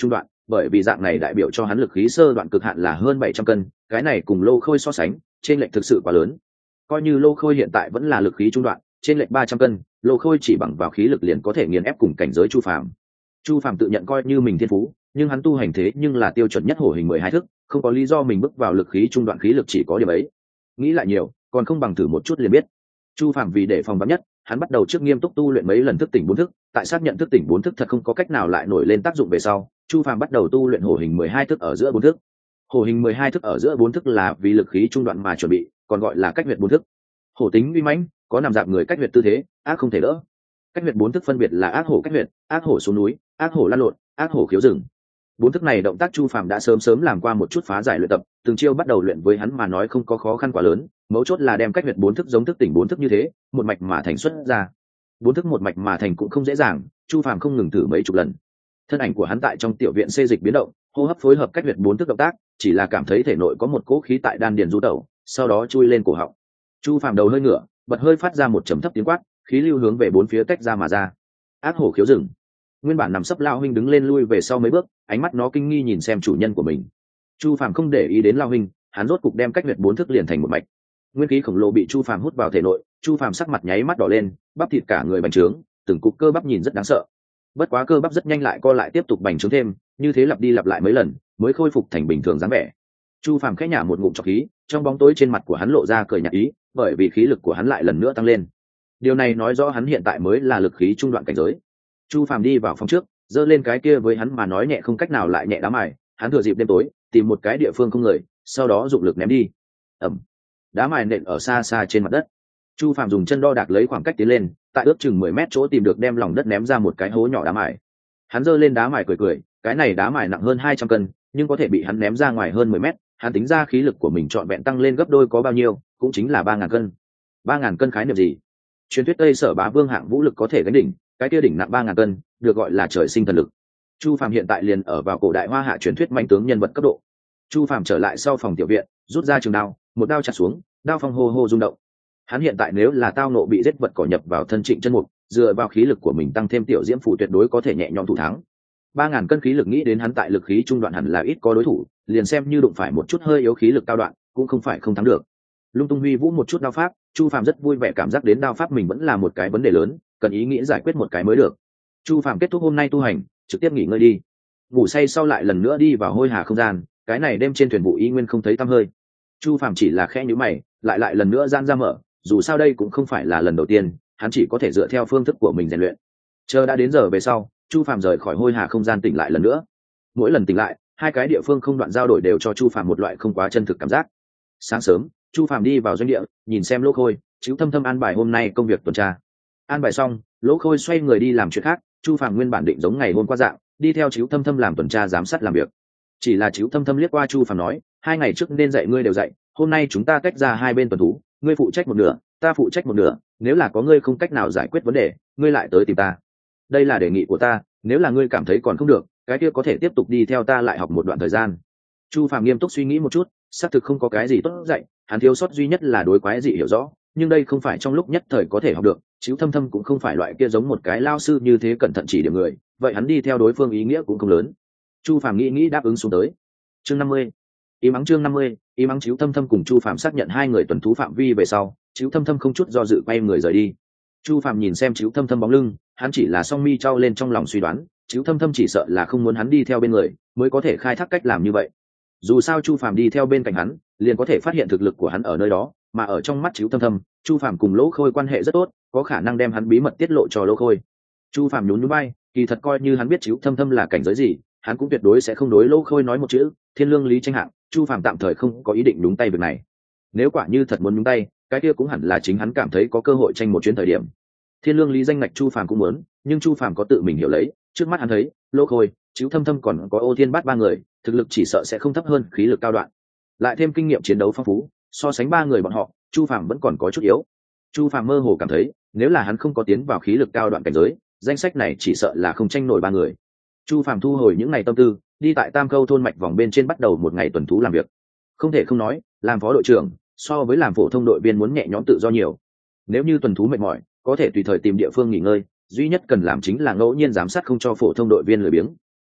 bởi vì dạng này đại biểu cho hắn lực khí sơ đoạn cực hạn là hơn 700 cân, cái này cùng Lô Khôi so sánh trên lệch thực sự quá lớn. Coi như Lô Khôi hiện tại vẫn là lực khí trung đoạn, trên lệch 300 cân, Lô Khôi chỉ bằng vào khí lực liền có thể nghiền ép cùng cảnh giới Chu Phàm. Chu Phàm tự nhận coi như mình thiên phú, nhưng hắn tu hành thế nhưng là tiêu chuẩn nhất hổ hình 12 thức, không có lý do mình bước vào lực khí trung đoạn khí lực chỉ có điểm ấy. Nghĩ lại nhiều, còn không bằng thử một chút liền biết. Chu Phàm vì để phòng vắn nhất, hắn bắt đầu trước nghiêm túc tu luyện mấy lần thức tỉnh 4 thức, tại xác nhận thức tỉnh 4 thức thật không có cách nào lại nổi lên tác dụng về sau, Chu Phàm bắt đầu tu luyện hổ hình 12 thức ở giữa 4 thức. Hổ hình 12 thức ở giữa 4 thức là vì lực khí trung đoạn mà chuẩn bị, còn gọi là cách huyệt 4 thức. Hổ tính uy mãnh, có nằm dạp người cách huyệt tư thế, ác không thể đỡ. Cách huyệt 4 thức phân biệt là ác hổ cách huyệt, ác hổ xuống núi, ác hổ lăn lộn, ác hổ khiếu rừng. 4 thức này động tác Chu Phàm đã sớm làm qua một chút phá giải luyện tập, từng chiêu bắt đầu luyện với hắn mà nói không có khó khăn quá lớn, mấu chốt là đem cách huyệt 4 thức giống thức tỉnh 4 thức như thế, một mạch mà thành xuất ra. 4 thức một mạch mà thành cũng không dễ dàng, Chu Phàm không ngừng thử mấy chục lần. Thân ảnh của hắn tại trong tiểu viện xê dịch biến động, hô hấp phối hợp cách huyệt 4 thức động tác, chỉ là cảm thấy thể nội có một cỗ khí tại đan điền du tẩu, sau đó chui lên cổ họng. Chu Phàm đầu hơi ngửa, bật hơi phát ra một trầm thấp tiếng quát, khí lưu hướng về bốn phía tách ra mà ra. Ác hổ khiếu rừng. Nguyên bản nằm sấp lao huynh đứng lên lui về sau mấy bước, ánh mắt nó kinh nghi nhìn xem chủ nhân của mình. Chu Phàm không để ý đến lao huynh, hắn rốt cục đem cách huyệt 4 thức liền thành một mạch. Nguyên khí khổng lồ bị Chu Phàm hút vào thể nội, Chu Phàm sắc mặt nháy mắt đỏ lên, bắp thịt cả người bành trướng, từng cục cơ bắp nhìn rất đáng sợ. Bất quá cơ bắp rất nhanh lại co lại tiếp tục bành trướng thêm, như thế lặp đi lặp lại mấy lần, mới khôi phục thành bình thường dáng vẻ. Chu Phàm khẽ nhả một ngụm trọc khí, trong bóng tối trên mặt của hắn lộ ra cười nhạt ý, bởi vì khí lực của hắn lại lần nữa tăng lên. Điều này nói rõ hắn hiện tại mới là lực khí trung đoạn cảnh giới. Chu Phàm đi vào phòng trước, giơ lên cái kia với hắn mà nói nhẹ không cách nào lại nhẹ đá mài, hắn thừa dịp đêm tối, tìm một cái địa phương không người, sau đó dụng lực ném đi. Ầm. Đá mài nện ở xa xa trên mặt đất. Chu Phàm dùng chân đo đạc lấy khoảng cách tiến lên, tại ước chừng 10 mét chỗ tìm được đem lòng đất ném ra một cái hố nhỏ đá mài. Hắn giơ lên đá mài cười cười, cái này đá mài nặng hơn 200 cân, nhưng có thể bị hắn ném ra ngoài hơn 10 mét, hắn tính ra khí lực của mình trọn vẹn tăng lên gấp đôi có bao nhiêu, cũng chính là 3000 cân. 3000 cân khái niệm gì? Truyền thuyết Tây Sở Bá Vương hạng vũ lực có thể gánh đỉnh, cái kia đỉnh nặng 3000 cân, được gọi là trời sinh thần lực. Chu Phàm hiện tại liền ở vào cổ đại Hoa Hạ truyền thuyết mãnh tướng nhân vật cấp độ. Chu Phàm trở lại sau phòng tiểu viện, rút ra trường đao, một đao chặt xuống, đao phong hô hô rung động. Hắn hiện tại nếu là tao nộ bị giết vật cỏ nhập vào thân Trịnh Chân Mục, dựa vào khí lực của mình tăng thêm tiểu diễm phủ tuyệt đối có thể nhẹ nhõm thủ thắng. 3000 cân khí lực nghĩ đến hắn tại lực khí trung đoạn hẳn là ít có đối thủ, liền xem như đụng phải một chút hơi yếu khí lực cao đoạn, cũng không phải không thắng được. Lung tung huy vũ một chút đao pháp, Chu Phàm rất vui vẻ cảm giác đến đao pháp mình vẫn là một cái vấn đề lớn, cần ý nghĩ giải quyết một cái mới được. Chu Phàm kết thúc hôm nay tu hành, trực tiếp nghỉ ngơi đi. Ngủ say sau lại lần nữa đi vào hôi hà không gian, cái này đêm trên thuyền vụ y nguyên không thấy tăm hơi. Chu Phàm chỉ là khẽ nhíu mày, lại lần nữa gian ra mở, dù sao đây cũng không phải là lần đầu tiên, hắn chỉ có thể dựa theo phương thức của mình rèn luyện. Chờ đã đến giờ về sau, Chu Phàm rời khỏi hôi hà không gian tỉnh lại lần nữa. Mỗi lần tỉnh lại, hai cái địa phương không đoạn giao đổi đều cho Chu Phàm một loại không quá chân thực cảm giác. Sáng sớm, Chu Phàm đi vào doanh địa, nhìn xem Lỗ Khôi, Chữ Thâm Thâm an bài hôm nay công việc tuần tra. An bài xong, Lỗ Khôi xoay người đi làm chuyện khác, Chu Phàm nguyên bản định giống ngày hôm qua dạng, đi theo Chữ Thâm Thâm làm tuần tra giám sát làm việc. Chỉ là Chữ Thâm Thâm liếc qua Chu Phàm nói, 2 ngày trước nên dạy ngươi đều dạy, hôm nay chúng ta tách ra hai bên tuần thú, ngươi phụ trách một nửa, ta phụ trách một nửa, nếu là có ngươi không cách nào giải quyết vấn đề, ngươi lại tới tìm ta. Đây là đề nghị của ta, nếu là ngươi cảm thấy còn không được, cái kia có thể tiếp tục đi theo ta lại học một đoạn thời gian. Chu Phàm nghiêm túc suy nghĩ một chút, xác thực không có cái gì tốt dạy, hắn thiếu sót duy nhất là đối quái dị hiểu rõ, nhưng đây không phải trong lúc nhất thời có thể học được. Chữ Thâm Thâm cũng không phải loại kia giống một cái lao sư như thế cẩn thận chỉ điểm người, vậy hắn đi theo đối phương ý nghĩa cũng không lớn. Chu Phàm nghĩ đáp ứng xuống tới. Chương 50. Chương 50, Chữ Thâm Thâm cùng Chu Phàm xác nhận hai người tuần thú phạm vi về sau, Chữ Thâm Thâm không chút do dự quay người rời đi. Chu Phàm nhìn xem Chữ Thâm Thâm bóng lưng, hắn chỉ là song mi trao lên trong lòng suy đoán, Chữ Thâm Thâm chỉ sợ là không muốn hắn đi theo bên người, mới có thể khai thác cách làm như vậy. Dù sao Chu Phàm đi theo bên cạnh hắn, liền có thể phát hiện thực lực của hắn ở nơi đó, mà ở trong mắt Chữ Thâm Thâm, Chu Phàm cùng Lỗ Khôi quan hệ rất tốt, có khả năng đem hắn bí mật tiết lộ cho Lỗ Khôi. Chu Phàm nhún nhún vai, kỳ thật coi như hắn biết Chữ Thâm Thâm là cảnh giới gì, hắn cũng tuyệt đối sẽ không đối Lỗ Khôi nói một chữ, thiên lương lý tranh hạng, Chu Phàm tạm thời không có ý định nhúng tay việc này. Nếu quả như thật muốn nhúng tay, cái kia cũng hẳn là chính hắn cảm thấy có cơ hội tranh một chuyến thời điểm. Thiên lương lý danh ngạch Chu Phàm cũng muốn, nhưng Chu Phàm có tự mình hiểu lấy, trước mắt hắn thấy, Lỗ Khôi, Chữ Thâm Thâm còn có Ô Thiên Bát ba người, thực lực chỉ sợ sẽ không thấp hơn khí lực cao đoạn. Lại thêm kinh nghiệm chiến đấu phong phú, so sánh ba người bọn họ, Chu Phàm vẫn còn có chút yếu. Chu Phàm mơ hồ cảm thấy, nếu là hắn không có tiến vào khí lực cao đoạn cảnh giới, danh sách này chỉ sợ là không tranh nổi ba người. Chu Phàm thu hồi những ngày tâm tư, đi tại Tam Khâu thôn mạch vòng bên trên bắt đầu một ngày tuần thú làm việc. Không thể không nói, làm phó đội trưởng so với làm phổ thông đội viên muốn nhẹ nhõm tự do nhiều. Nếu như tuần thú mệt mỏi, có thể tùy thời tìm địa phương nghỉ ngơi, duy nhất cần làm chính là ngẫu nhiên giám sát không cho phổ thông đội viên lười biếng.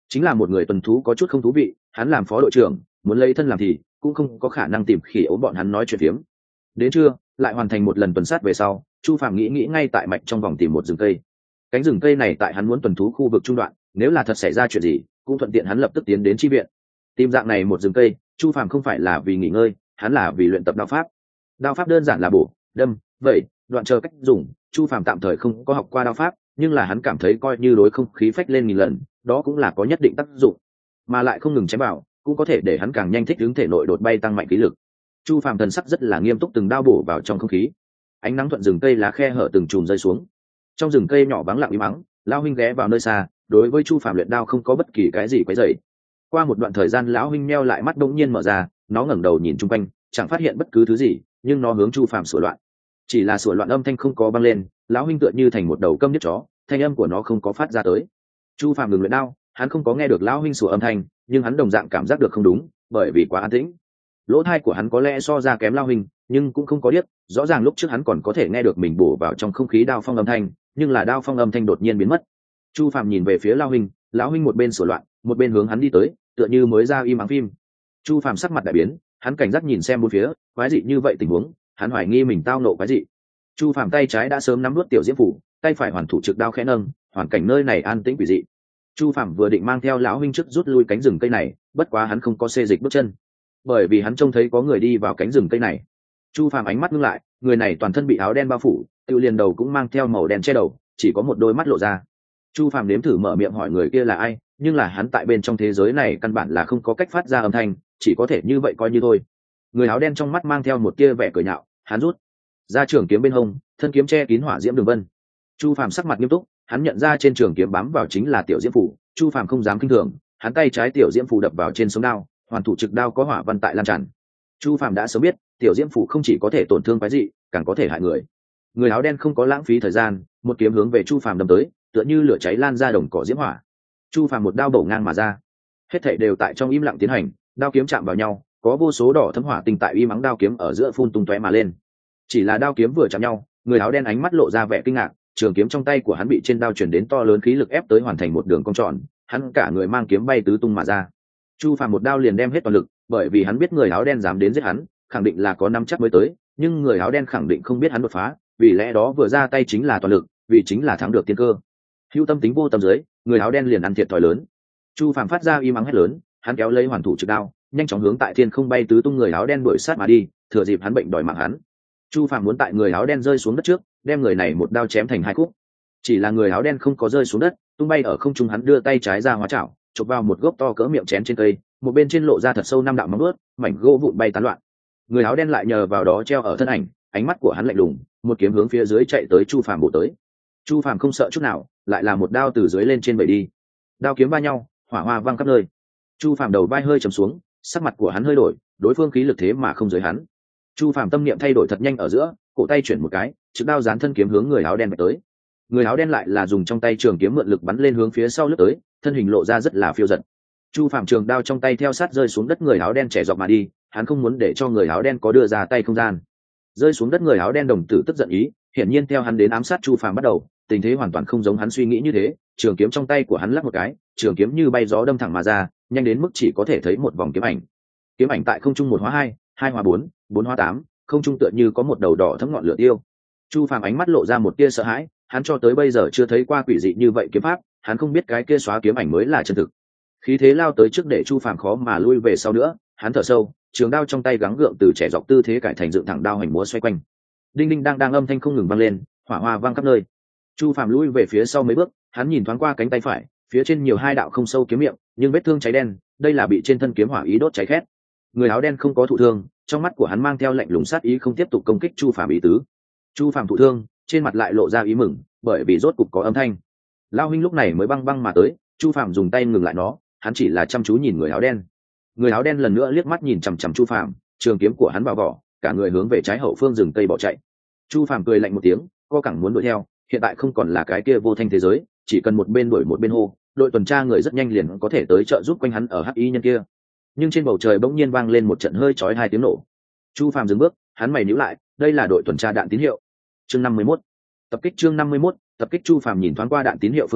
chính là một người tuần thú có chút không thú vị, hắn làm phó đội trưởng muốn lấy thân làm thì cũng không có khả năng tìm khỉ ốm bọn hắn nói chuyện phiếm. Đến trưa lại hoàn thành một lần tuần sát về sau, Chu Phàm nghĩ ngay tại mạch trong vòng tìm một rừng cây. Cánh rừng cây này tại hắn muốn tuần thú khu vực trung đoạn, nếu là thật xảy ra chuyện gì cũng thuận tiện hắn lập tức tiến đến chi viện. Tìm dạng này một rừng cây, Chu Phàm không phải là vì nghỉ ngơi, hắn là vì luyện tập đao pháp. Đao pháp đơn giản là bổ, đâm, vậy đoạn chờ cách dùng. Chu Phàm tạm thời không có học qua đao pháp, nhưng là hắn cảm thấy coi như đối không khí phách lên nghìn lần, đó cũng là có nhất định tác dụng, mà lại không ngừng chém vào cũng có thể để hắn càng nhanh thích ứng thể nội đột bay tăng mạnh khí lực. Chu Phàm thần sắc rất là nghiêm túc, từng đao bổ vào trong không khí. Ánh nắng thuận rừng cây lá khe hở từng chùm rơi xuống. Trong rừng cây nhỏ vắng lặng im mắng, lão huynh ghé vào nơi xa, đối với Chu Phàm luyện đao không có bất kỳ cái gì quấy rầy. Qua một đoạn thời gian, lão huynh meo lại mắt đột nhiên mở ra, nó ngẩng đầu nhìn chung quanh, chẳng phát hiện bất cứ thứ gì, nhưng nó hướng Chu Phàm sửa loạn. Chỉ là sửa loạn âm thanh không có vang lên, lão huynh tựa như thành một đầu câm điếc chó, thanh âm của nó không có phát ra tới. Chu Phàm ngừng luyện đao, hắn không có nghe được lão huynh sửa âm thanh, nhưng hắn đồng dạng cảm giác được không đúng, bởi vì quá an tĩnh. Lỗ tai của hắn có lẽ so ra kém lão huynh, nhưng cũng không có điếc, rõ ràng lúc trước hắn còn có thể nghe được mình bổ vào trong không khí đao phong âm thanh, nhưng là đao phong âm thanh đột nhiên biến mất. Chu Phàm nhìn về phía lão huynh một bên sửa loạn, một bên hướng hắn đi tới, tựa như mới ra im ắng phim. Chu Phàm sắc mặt đại biến, hắn cảnh giác nhìn xem bốn phía, quái dị như vậy tình huống, hắn hoài nghi mình tao nộ quái dị. Chu Phàm tay trái đã sớm nắm nuốt tiểu diễm phủ, tay phải hoàn thủ trực đao khẽ nâng, hoàn cảnh nơi này an tĩnh quỷ dị. Chu Phàm vừa định mang theo lão huynh trước rút lui cánh rừng cây này, bất quá hắn không có xê dịch bước chân, bởi vì hắn trông thấy có người đi vào cánh rừng cây này. Chu Phàm ánh mắt ngưng lại, người này toàn thân bị áo đen bao phủ, tiêu liền đầu cũng mang theo màu đen che đầu, chỉ có một đôi mắt lộ ra. Chu Phàm nếm thử mở miệng hỏi người kia là ai, nhưng là hắn tại bên trong thế giới này căn bản là không có cách phát ra âm thanh, chỉ có thể như vậy coi như thôi. Người áo đen trong mắt mang theo một tia vẻ cười nhạo, hắn rút ra trường kiếm bên hông, thân kiếm che kín hỏa diễm đường vân. Chu Phàm sắc mặt nghiêm túc, hắn nhận ra trên trường kiếm bám vào chính là tiểu diễm phủ. Chu Phàm không dám kinh thường, hắn tay trái tiểu diễm phủ đập vào trên sống đao, hoàn thủ trực đao có hỏa văn tại lan tràn. Chu Phàm đã sớm biết tiểu diễm phủ không chỉ có thể tổn thương quái dị, càng có thể hại người. Người áo đen không có lãng phí thời gian, một kiếm hướng về Chu Phàm đâm tới, tựa như lửa cháy lan ra đồng cỏ diễm hỏa. Chu Phàm một đao bổ ngang mà ra, hết thảy đều tại trong im lặng tiến hành, đao kiếm chạm vào nhau, có vô số đỏ thấm hỏa tinh tại im ắng đao kiếm ở giữa phun tung tóe mà lên. Chỉ là đao kiếm vừa chạm nhau, người áo đen ánh mắt lộ ra vẻ kinh ngạc, trường kiếm trong tay của hắn bị trên đao chuyển đến to lớn khí lực ép tới hoàn thành một đường cong tròn, hắn cả người mang kiếm bay tứ tung mà ra. Chu Phàm một đao liền đem hết toàn lực, bởi vì hắn biết người áo đen dám đến giết hắn, khẳng định là có nắm chắc mới tới, nhưng người áo đen khẳng định không biết hắn đột phá, vì lẽ đó vừa ra tay chính là toàn lực, vì chính là thắng được tiên cơ. Hữu tâm tính vô tâm dưới, người áo đen liền ăn thiệt thòi lớn. Chu Phàm phát ra im ắng hét lớn, hắn kéo lấy hoàn thủ trực đao, nhanh chóng hướng tại thiên không bay tứ tung người áo đen đuổi sát mà đi, thừa dịp hắn bệnh đòi mạng hắn. Chu Phàm muốn tại người áo đen rơi xuống đất trước, đem người này một đao chém thành hai khúc. Chỉ là người áo đen không có rơi xuống đất, tung bay ở không trung, hắn đưa tay trái ra hóa chảo, chụp vào một gốc to cỡ miệng chén trên cây, một bên trên lộ ra thật sâu năm đạo móng vuốt, mảnh gỗ vụn bay tán loạn. Người áo đen lại nhờ vào đó treo ở thân ảnh, ánh mắt của hắn lạnh lùng, một kiếm hướng phía dưới chạy tới Chu Phàm bổ tới. Chu Phàm không sợ chút nào, lại là một đao từ dưới lên trên bẩy đi. Đao kiếm va nhau, hỏa hoa vang khắp nơi. Chu Phàm đầu vai hơi trầm xuống, sắc mặt của hắn hơi đổi, đối phương khí lực thế mà không giới hắn. Chu Phàm tâm niệm thay đổi thật nhanh ở giữa, cổ tay chuyển một cái, trực đao dán thân kiếm hướng người áo đen bật tới. Người áo đen lại là dùng trong tay trường kiếm mượn lực bắn lên hướng phía sau lướt tới, thân hình lộ ra rất là phiêu dật. Chu Phàm trường đao trong tay theo sát rơi xuống đất, người áo đen trẻ dọc mà đi, hắn không muốn để cho người áo đen có đưa ra tay không gian. Rơi xuống đất người áo đen đồng tử tức giận ý, hiển nhiên theo hắn đến ám sát Chu Phàm bắt đầu, tình thế hoàn toàn không giống hắn suy nghĩ như thế. Trường kiếm trong tay của hắn lắc một cái, trường kiếm như bay gió đâm thẳng mà ra, nhanh đến mức chỉ có thể thấy một vòng kiếm ảnh. Kiếm ảnh tại không trung một hóa hai, hai hóa bốn, bốn hóa tám, không trung tựa như có một đầu đỏ thấm ngọn lửa tiêu. Chu Phàm ánh mắt lộ ra một tia sợ hãi, hắn cho tới bây giờ chưa thấy qua quỷ dị như vậy kiếm pháp, hắn không biết cái kia xóa kiếm ảnh mới là chân thực. Khí thế lao tới trước để Chu Phàm khó mà lui về sau nữa, hắn thở sâu, trường đao trong tay gắng gượng từ trẻ dọc tư thế cải thành dựng thẳng đao hành múa xoay quanh. Đinh đinh đang âm thanh không ngừng vang lên, hỏa hoa vang khắp nơi. Chu Phàm lui về phía sau mấy bước, hắn nhìn thoáng qua cánh tay phải, phía trên nhiều hai đạo không sâu kiếm miệng, nhưng vết thương cháy đen, đây là bị trên thân kiếm hỏa ý đốt cháy khét. Người áo đen không có thụ thương, trong mắt của hắn mang theo lạnh lùng sát ý, không tiếp tục công kích Chu Phàm ý tứ. Chu Phàm thụ thương, trên mặt lại lộ ra ý mừng, bởi vì rốt cục có âm thanh. Lao huynh lúc này mới băng băng mà tới, Chu Phàm dùng tay ngừng lại nó, hắn chỉ là chăm chú nhìn người áo đen. Người áo đen lần nữa liếc mắt nhìn chằm chằm Chu Phàm, trường kiếm của hắn vào vỏ, cả người hướng về trái hậu phương rừng cây bỏ chạy. Chu Phàm cười lạnh một tiếng, co cẳng muốn đuổi theo, hiện tại không còn là cái kia vô thanh thế giới, chỉ cần một bên đuổi một bên hô, đội tuần tra người rất nhanh liền có thể tới trợ giúp quanh hắn ở hắc y nhân kia. Nhưng trên bầu trời bỗng nhiên vang lên một trận hơi chói hai tiếng nổ. Chu Phàm dừng bước, hắn mày nhíu lại, đây là đội tuần tra đạn tín hiệu. Chương 51. Tập kích chương 51, tập kích. Chu Phàm nhìn thoáng qua đạn tín hiệu phương hướng,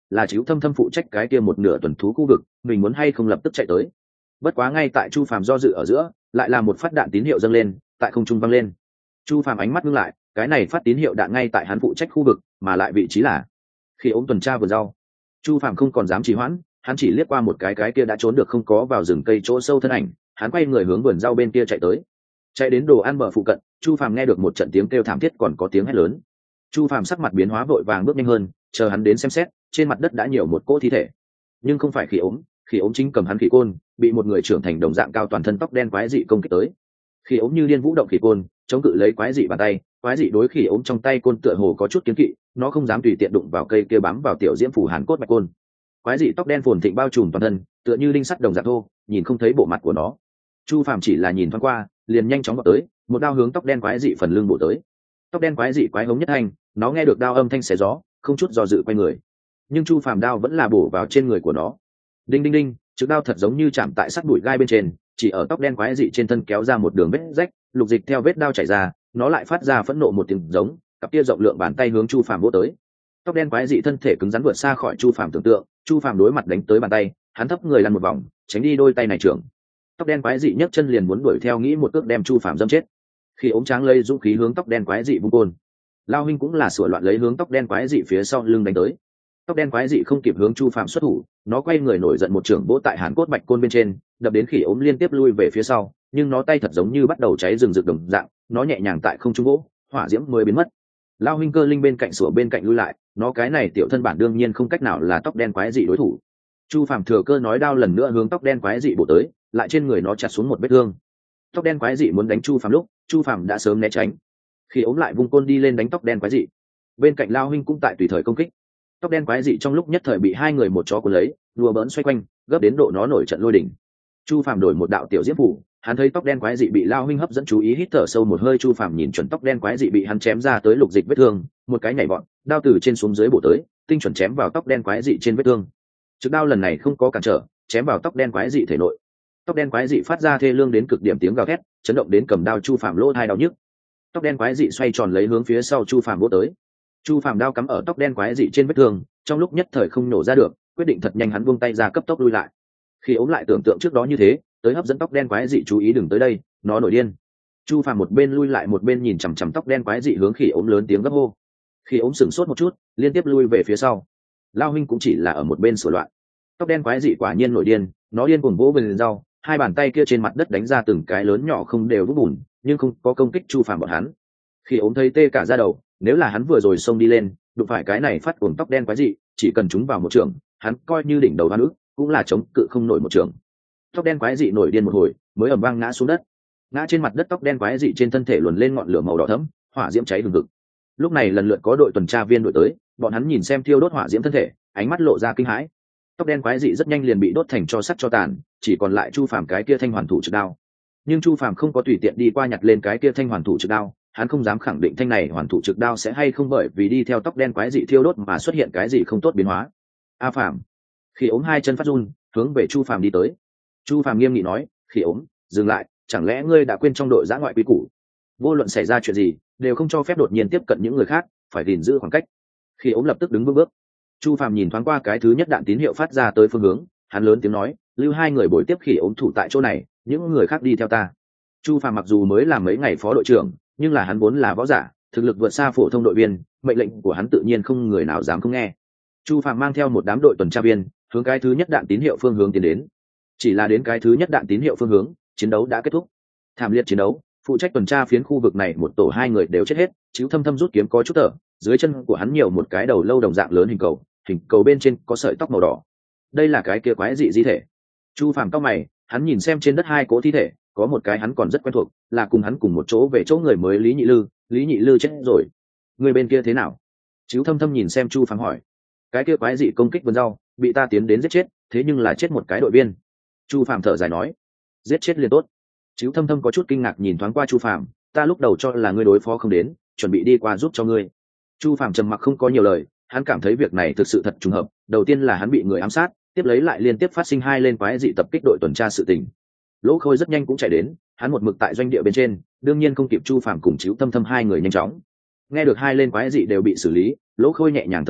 là Chíu Thâm Thâm phụ trách cái kia một nửa tuần thú khu vực, mình muốn hay không lập tức chạy tới. Bất quá ngay tại Chu Phàm do dự ở giữa, lại là một phát đạn tín hiệu dâng lên, tại không trung vang lên. Chu Phàm ánh mắt ngưng lại, cái này phát tín hiệu đạn ngay tại hắn phụ trách khu vực, mà lại vị trí là khi ống tuần tra vườn rau. Chu Phàm không còn dám trì hoãn, hắn chỉ liếc qua một cái kia đã trốn được không có vào rừng cây chỗ sâu thân ảnh, hắn quay người hướng vườn rau bên kia chạy tới. Chạy đến đồ ăn bờ phụ cận, Chu Phàm nghe được một trận tiếng kêu thảm thiết, còn có tiếng hét lớn. Chu Phàm sắc mặt biến hóa, vội vàng bước nhanh hơn, chờ hắn đến xem xét, trên mặt đất đã nhiều một cỗ thi thể, nhưng không phải khỉ ống chính cầm hắn khỉ côn, bị một người trưởng thành đồng dạng cao toàn thân tóc đen quái dị công kích tới. Khỉ ống như điên vũ động khỉ côn, chống cự lấy quái dị bàn tay, quái dị đối khỉ ống trong tay côn tựa hồ có chút kiến kỵ, nó không dám tùy tiện đụng vào cây kia bám vào tiểu diễm phủ hàn cốt bạch côn. Quái dị tóc đen phồn thịnh bao trùm toàn thân, tựa như đinh sắt đồng dạng thô, nhìn không thấy bộ mặt của nó. Chu Phàm chỉ là nhìn thoáng qua, liền nhanh chóng vọt tới, một đao hướng tóc đen quái dị phần lưng bổ tới. Tóc đen quái dị quái hống nhất hành, nó nghe được đao âm thanh xé gió, không chút do dự quay người, nhưng Chu Phàm đao vẫn là bổ vào trên người của nó. Đinh đinh đinh, trực đao thật giống như chạm tại sắt bụi gai bên trên, chỉ ở tóc đen quái dị trên thân kéo ra một đường vết rách, lục dịch theo vết đao chảy ra, nó lại phát ra phẫn nộ một tiếng giống, cặp kia rộng lượng bàn tay hướng Chu Phàm vỗ tới. Tóc đen quái dị thân thể cứng rắn vượt xa khỏi Chu Phàm tưởng tượng, Chu Phàm đối mặt đánh tới bàn tay, hắn thấp người lăn một vòng, tránh đi đôi tay này trưởng. Tóc đen quái dị nhấc chân liền muốn đuổi theo, nghĩ một cước đem Chu Phàm dâm chết. Khi ống tráng lấy dũng khí hướng tóc đen quái dị vung côn, Lao Huynh cũng là sửa loạn lấy hướng tóc đen quái dị phía sau lưng đánh tới. Tóc đen quái dị không kịp hướng Chu Phàm xuất thủ, nó quay người nổi giận một trưởng vỗ tại hàn cốt bạch côn bên trên, đập đến khỉ ốm liên tiếp lui về phía sau, nhưng nó tay thật giống như bắt đầu cháy rừng rực đồng dạng, nó nhẹ nhàng tại không trung vỗ, hỏa diễm mới biến mất. Lao Huynh cơ linh bên cạnh sủa bên cạnh lui lại, nó cái này tiểu thân bản đương nhiên không cách nào là tóc đen quái dị đối thủ. Chu Phàm thừa cơ nói đao lần nữa hướng tóc đen quái dị bổ tới, lại trên người nó chặt xuống một vết thương. Tóc đen quái dị muốn đánh Chu Phàm lúc, Chu Phàm đã sớm né tránh. Khi ốm lại vung côn đi lên đánh tóc đen quái dị, bên cạnh Lao Huynh cũng tại tùy thời công kích. Tóc đen quái dị trong lúc nhất thời bị hai người một chó cuốn lấy, đùa bỡn xoay quanh, gấp đến độ nó nổi trận lôi đỉnh. Chu Phàm đổi một đạo tiểu diễm phủ, hắn thấy tóc đen quái dị bị Lao Huynh hấp dẫn chú ý, hít thở sâu một hơi. Chu Phàm nhìn chuẩn tóc đen quái dị bị hắn chém ra tới lục dịch vết thương, một cái nhảy vọt, đao từ trên xuống dưới bổ tới, tinh chuẩn chém vào tóc đen quái dị trên vết thương. Trực đao lần này không có cản trở, chém vào tóc đen quái dị thể nội. Tóc đen quái dị phát ra thê lương đến cực điểm tiếng gào thét, chấn động đến cầm đao Chu Phàm lỗ tai đau nhức. Tóc đen quái dị xoay tròn lấy hướng phía sau Chu Phàm vỗ tới. Chu Phàm đao cắm ở tóc đen quái dị trên vết thương, trong lúc nhất thời không nổ ra được, quyết định thật nhanh, hắn buông tay ra cấp tốc lui lại. Khi ống lại tưởng tượng trước đó như thế, tới hấp dẫn tóc đen quái dị chú ý đừng tới đây, nó nổi điên. Chu Phàm một bên lui lại một bên nhìn chằm chằm tóc đen quái dị hướng Khi ống lớn tiếng gấp hô. Khi ống sửng sốt một chút, liên tiếp lui về phía sau. Lao Huynh cũng chỉ là ở một bên sửa loạn. Tóc đen quái dị quả nhiên nổi điên, nó điên cuồng vỗ vườn rau, hai bàn tay kia trên mặt đất đánh ra từng cái lớn nhỏ không đều vút bùn, nhưng không có công kích Chu Phàm bọn hắn. Khi ống thấy tê cả da đầu, nếu là hắn vừa rồi xông đi lên, đụng phải cái này phát cuồng tóc đen quái dị, chỉ cần chúng vào một trường, hắn coi như đỉnh đầu hoa nữ, cũng là chống cự không nổi một trường. Tóc đen quái dị nổi điên một hồi, mới ầm vang ngã xuống đất. Ngã trên mặt đất, tóc đen quái dị trên thân thể luồn lên ngọn lửa màu đỏ thẫm, hỏa diễm cháy hừng hực. Lúc này lần lượt có đội tuần tra viên đuổi tới, bọn hắn nhìn xem thiêu đốt hỏa diễm thân thể, ánh mắt lộ ra kinh hãi. Tóc đen quái dị rất nhanh liền bị đốt thành tro sắt cho tàn, chỉ còn lại Chu Phàm cái kia thanh hoàn thủ trực đao. Nhưng Chu Phàm không có tùy tiện đi qua nhặt lên cái kia thanh hoàn thủ trực đao, hắn không dám khẳng định thanh này hoàn thủ trực đao sẽ hay không bởi vì đi theo tóc đen quái dị thiêu đốt mà xuất hiện cái gì không tốt biến hóa. A Phàm. Khi ống hai chân phát run, hướng về Chu Phàm đi tới. Chu Phàm nghiêm nghị nói, "Khi ống, dừng lại, chẳng lẽ ngươi đã quên trong đội giã ngoại quy củ? Vô luận xảy ra chuyện gì, đều không cho phép đột nhiên tiếp cận những người khác, phải gìn giữ khoảng cách." Khi ống lập tức đứng vững bước. Chu Phàm nhìn thoáng qua cái thứ nhất đạn tín hiệu phát ra tới phương hướng, hắn lớn tiếng nói, "Lưu hai người bồi tiếp Khỉ ống thủ tại chỗ này, những người khác đi theo ta." Chu Phàm mặc dù mới làm mấy ngày phó đội trưởng, nhưng là hắn vốn là võ giả, thực lực vượt xa phổ thông đội viên, mệnh lệnh của hắn tự nhiên không người nào dám không nghe. Chu Phàm mang theo một đám đội tuần tra viên, hướng cái thứ nhất đạn tín hiệu phương hướng tiến đến. Chỉ là đến cái thứ nhất đạn tín hiệu phương hướng, chiến đấu đã kết thúc. Thảm liệt chiến đấu, phụ trách tuần tra phiến khu vực này một tổ hai người đều chết hết, Chíu Thâm Thâm rút kiếm có chút thở, dưới chân của hắn nhiều một cái đầu lâu đồng dạng lớn hình cầu bên trên có sợi tóc màu đỏ. Đây là cái kia quái dị di thể. Chu Phàm cau mày, hắn nhìn xem trên đất hai cỗ thi thể, có một cái hắn còn rất quen thuộc, là cùng hắn cùng một chỗ về chỗ người mới Lý Nhị Lư chết rồi. Người bên kia thế nào? Chíu Thâm Thâm nhìn xem Chu Phàm hỏi. Cái kia quái dị công kích vườn rau, bị ta tiến đến giết chết, thế nhưng là chết một cái đội viên. Chu Phàm thở dài nói, giết chết liền tốt. Chíu Thâm Thâm có chút kinh ngạc nhìn thoáng qua Chu Phàm, ta lúc đầu cho là ngươi đối phó không đến, chuẩn bị đi qua giúp cho ngươi. Chu Phàm trầm mặc không có nhiều lời, hắn cảm thấy việc này thực sự thật trùng hợp, đầu tiên là hắn bị người ám sát, tiếp lấy lại liên tiếp phát sinh hai lên quái dị tập kích đội tuần tra sự tình. Lỗ Khôi rất nhanh cũng chạy đến, hắn một mực tại doanh địa bên trên, đương nhiên không kịp Chu Phàm cùng Chíu Thâm Thâm hai người nhanh chóng. Nghe được hai lên quái dị đều bị xử lý, Lỗ Khôi nhẹ nhàng thở ra,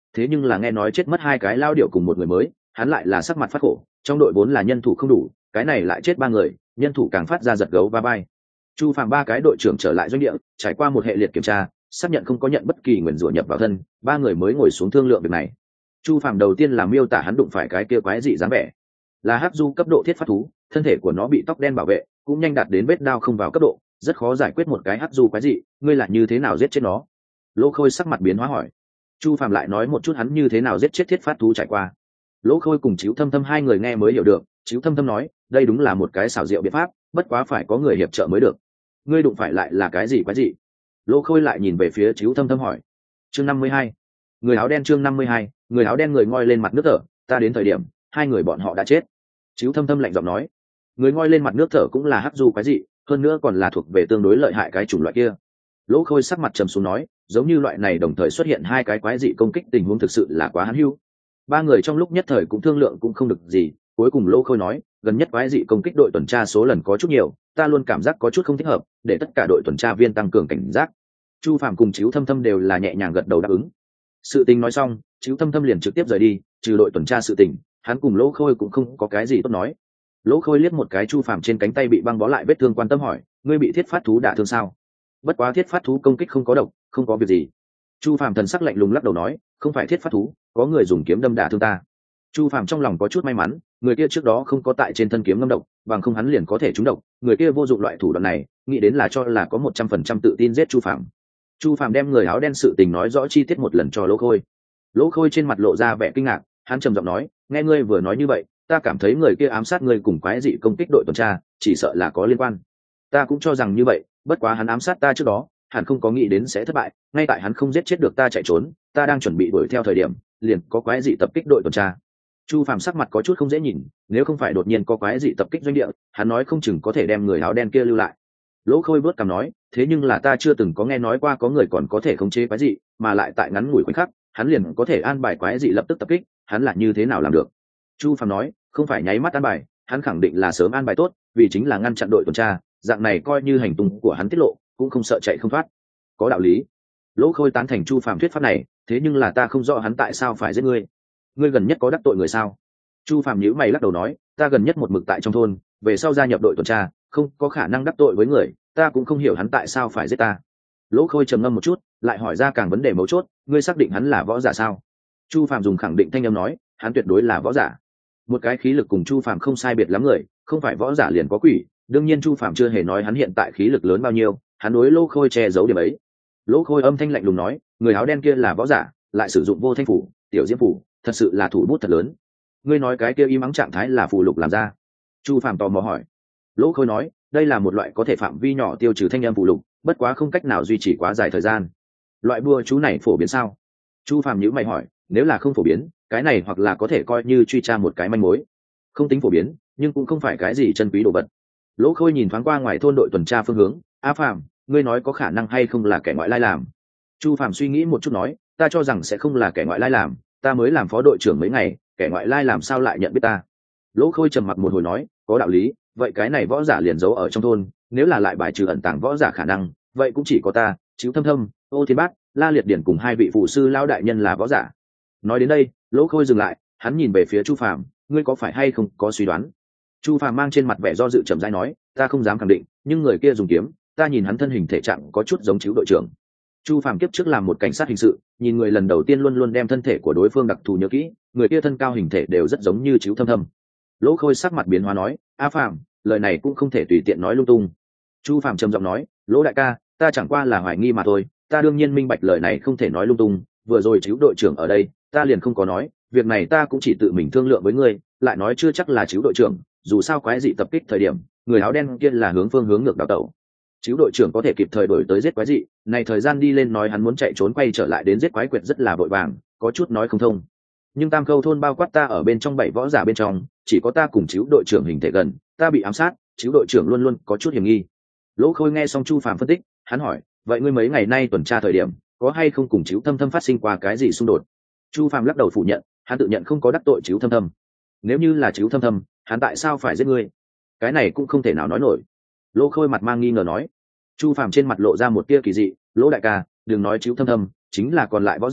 thế nhưng là nghe nói chết mất hai cái lao điệu cùng một người mới, hắn lại là sắc mặt phát khổ. Trong đội vốn là nhân thủ không đủ, cái này lại chết ba người, nhân thủ càng phát ra giật gấu va vai. Chu Phàm ba cái đội trưởng trở lại doanh địa, trải qua một hệ liệt kiểm tra, xác nhận không có nhận bất kỳ nguyền rủa nhập vào thân, ba người mới ngồi xuống thương lượng việc này. Chu Phàm đầu tiên là miêu tả hắn đụng phải cái kia quái dị dáng vẻ, là hắc du cấp độ thiết phát thú, thân thể của nó bị tóc đen bảo vệ, cũng nhanh đạt đến vết đao không vào cấp độ, rất khó giải quyết một cái hắc du quái dị. Ngươi là như thế nào giết chết nó? Lỗ Khôi sắc mặt biến hóa hỏi. Chu Phàm lại nói một chút hắn như thế nào giết chết thiết phát thú trải qua. Lỗ Khôi cùng Chíu Thâm Thâm hai người nghe mới hiểu được. Chíu Thâm Thâm nói, đây đúng là một cái xảo diệu biện pháp, bất quá phải có người hiệp trợ mới được. Ngươi đụng phải lại là cái gì quái dị? Lỗ Khôi lại nhìn về phía Chíu Thâm Thâm hỏi. Chương 52. Người áo đen. Chương 52. Người áo đen người ngoi lên mặt nước thở, ta đến thời điểm hai người bọn họ đã chết. Chíu Thâm Thâm lạnh giọng nói. Người ngoi lên mặt nước thở cũng là hắc du quái dị, hơn nữa còn là thuộc về tương đối lợi hại cái chủng loại kia. Lỗ Khôi sắc mặt trầm xuống nói, giống như loại này đồng thời xuất hiện hai cái quái dị công kích tình huống thực sự là quá hãn hữu. Ba người trong lúc nhất thời cũng thương lượng cũng không được gì, cuối cùng Lỗ Khôi nói, gần nhất quái dị công kích đội tuần tra số lần có chút nhiều, ta luôn cảm giác có chút không thích hợp, để tất cả đội tuần tra viên tăng cường cảnh giác. Chu Phàm cùng Chíu Thâm Thâm đều là nhẹ nhàng gật đầu đáp ứng. Sự tình nói xong, Chíu Thâm Thâm liền trực tiếp rời đi, trừ đội tuần tra sự tình, hắn cùng Lỗ Khôi cũng không có cái gì tốt nói. Lỗ Khôi liếc một cái Chu Phàm trên cánh tay bị băng bó lại vết thương, quan tâm hỏi, ngươi bị thiết phát thú đả thương sao? Bất quá thiết phát thú công kích không có độc, không có việc gì. Chu Phàm thần sắc lạnh lùng lắc đầu nói, không phải thiết phát thú, có người dùng kiếm đâm đả thương ta. Chu Phàm trong lòng có chút may mắn, người kia trước đó không có tại trên thân kiếm ngâm độc, bằng không hắn liền có thể trúng độc. Người kia vô dụng loại thủ đoạn này, nghĩ đến là cho là có 100% tự tin giết Chu Phàm. Chu Phàm đem người áo đen sự tình nói rõ chi tiết một lần cho Lỗ Khôi. Lỗ Khôi trên mặt lộ ra vẻ kinh ngạc, hắn trầm giọng nói, nghe ngươi vừa nói như vậy, ta cảm thấy người kia ám sát ngươi cùng quái dị công kích đội tuần tra, chỉ sợ là có liên quan. Ta cũng cho rằng như vậy, bất quá hắn ám sát ta trước đó, hẳn không có nghĩ đến sẽ thất bại, ngay tại hắn không giết chết được ta chạy trốn, ta đang chuẩn bị đuổi theo thời điểm, liền có quái dị tập kích đội tuần tra. Chu Phàm sắc mặt có chút không dễ nhìn, nếu không phải đột nhiên có quái dị tập kích doanh địa, hắn nói không chừng có thể đem người áo đen kia lưu lại. Lỗ Khôi vớt cằm nói, thế nhưng là ta chưa từng có nghe nói qua có người còn có thể khống chế quái dị, mà lại tại ngắn ngủi khoảnh khắc, hắn liền có thể an bài quái dị lập tức tập kích, hắn là như thế nào làm được? Chu Phàm nói, không phải nháy mắt an bài, hắn khẳng định là sớm an bài tốt, vì chính là ngăn chặn đội tuần tra, dạng này coi như hành tung của hắn tiết lộ, cũng không sợ chạy không thoát. Có đạo lý. Lỗ Khôi tán thành Chu Phàm thuyết pháp này, thế nhưng là ta không rõ hắn tại sao phải giết ngươi. Ngươi gần nhất có đắc tội người sao? Chu Phàm nhíu mày lắc đầu nói, ta gần nhất một mực tại trong thôn, về sau gia nhập đội tuần tra, không có khả năng đắc tội với người, ta cũng không hiểu hắn tại sao phải giết ta. Lỗ Khôi trầm ngâm một chút, lại hỏi ra càng vấn đề mấu chốt, ngươi xác định hắn là võ giả sao? Chu Phàm dùng khẳng định thanh âm nói, hắn tuyệt đối là võ giả. Một cái khí lực cùng Chu Phàm không sai biệt lắm người, không phải võ giả liền có quỷ. Đương nhiên Chu Phàm chưa hề nói hắn hiện tại khí lực lớn bao nhiêu, hắn đối Lỗ Khôi che giấu điểm ấy. Lỗ Khôi âm thanh lạnh lùng nói, người áo đen kia là võ giả, lại sử dụng vô thanh phủ, tiểu diễm phủ, thật sự là thủ bút thật lớn. Ngươi nói cái kia y mắng trạng thái là phù lục làm ra? Chu Phàm tò mò hỏi. Lỗ Khôi nói, đây là một loại có thể phạm vi nhỏ tiêu trừ thanh âm phù lục, bất quá không cách nào duy trì quá dài thời gian. Loại bùa chú này phổ biến sao? Chu Phàm nhíu mày hỏi, nếu là không phổ biến, cái này hoặc là có thể coi như truy tra một cái manh mối. Không tính phổ biến, nhưng cũng không phải cái gì chân quý đồ vật. Lỗ Khôi nhìn thoáng qua ngoài thôn đội tuần tra phương hướng, A Phàm, ngươi nói có khả năng hay không là kẻ ngoại lai làm? Chu Phàm suy nghĩ một chút nói, ta cho rằng sẽ không là kẻ ngoại lai làm, ta mới làm phó đội trưởng mấy ngày, kẻ ngoại lai làm sao lại nhận biết ta? Lỗ Khôi trầm mặc một hồi nói, có đạo lý, vậy cái này võ giả liền giấu ở trong thôn, nếu là lại bài trừ ẩn tàng võ giả khả năng, vậy cũng chỉ có ta, Chíu Thâm Thâm, Ô Thiên Bát, La Liệt Điển cùng hai vị phụ sư lão đại nhân là võ giả. Nói đến đây, Lỗ Khôi dừng lại, hắn nhìn về phía Chu Phàm, ngươi có phải hay không có suy đoán? Chu Phàm mang trên mặt vẻ do dự chậm rãi nói, ta không dám khẳng định, nhưng người kia dùng kiếm, ta nhìn hắn thân hình thể trạng có chút giống Chíu đội trưởng. Chu Phàm kiếp trước làm một cảnh sát hình sự, nhìn người lần đầu tiên luôn luôn đem thân thể của đối phương đặc thù nhớ kỹ, người kia thân cao hình thể đều rất giống như Chíu Thâm Thâm. Lỗ Khôi sắc mặt biến hóa nói, A Phàm, lời này cũng không thể tùy tiện nói lung tung. Chu Phàm trầm giọng nói, Lỗ đại ca, ta chẳng qua là hoài nghi mà thôi, ta đương nhiên minh bạch lời này không thể nói lung tung, vừa rồi Chíu đội trưởng ở đây, ta liền không có nói, việc này ta cũng chỉ tự mình thương lượng với ngươi, lại nói chưa chắc là Chíu đội trưởng, dù sao quái dị tập kích thời điểm, người áo đen kia là hướng phương hướng ngược đảo tẩu. Chíu đội trưởng có thể kịp thời đổi tới giết quái dị, này thời gian đi lên nói hắn muốn chạy trốn quay trở lại đến giết quái quyệt rất là vội vàng, có chút nói không thông. Nhưng Tam Khâu thôn bao quát ta ở bên trong 7 võ giả bên trong, chỉ có ta cùng Chíu đội trưởng hình thể gần, ta bị ám sát, Chíu đội trưởng luôn luôn có chút hiểm nghi. Lỗ Khôi nghe xong Chu Phàm phân tích, hắn hỏi, vậy ngươi mấy ngày nay tuần tra thời điểm, có hay không cùng Chíu Thâm Thâm phát sinh qua cái gì xung đột? Chu Phàm lắc đầu phủ nhận, hắn tự nhận không có đắc tội Chíu Thâm Thâm. Nếu như là Chíu Thâm Thâm, hắn tại sao phải giết ngươi? Cái này cũng không thể nào nói nổi. Lỗ Khôi mặt mang nghi ngờ nói. Chu Phàm trên mặt lộ ra một tia kỳ dị, Lỗ đại ca, đừng nói Chíu Thâm Thâm, chính là còn lại võ giả,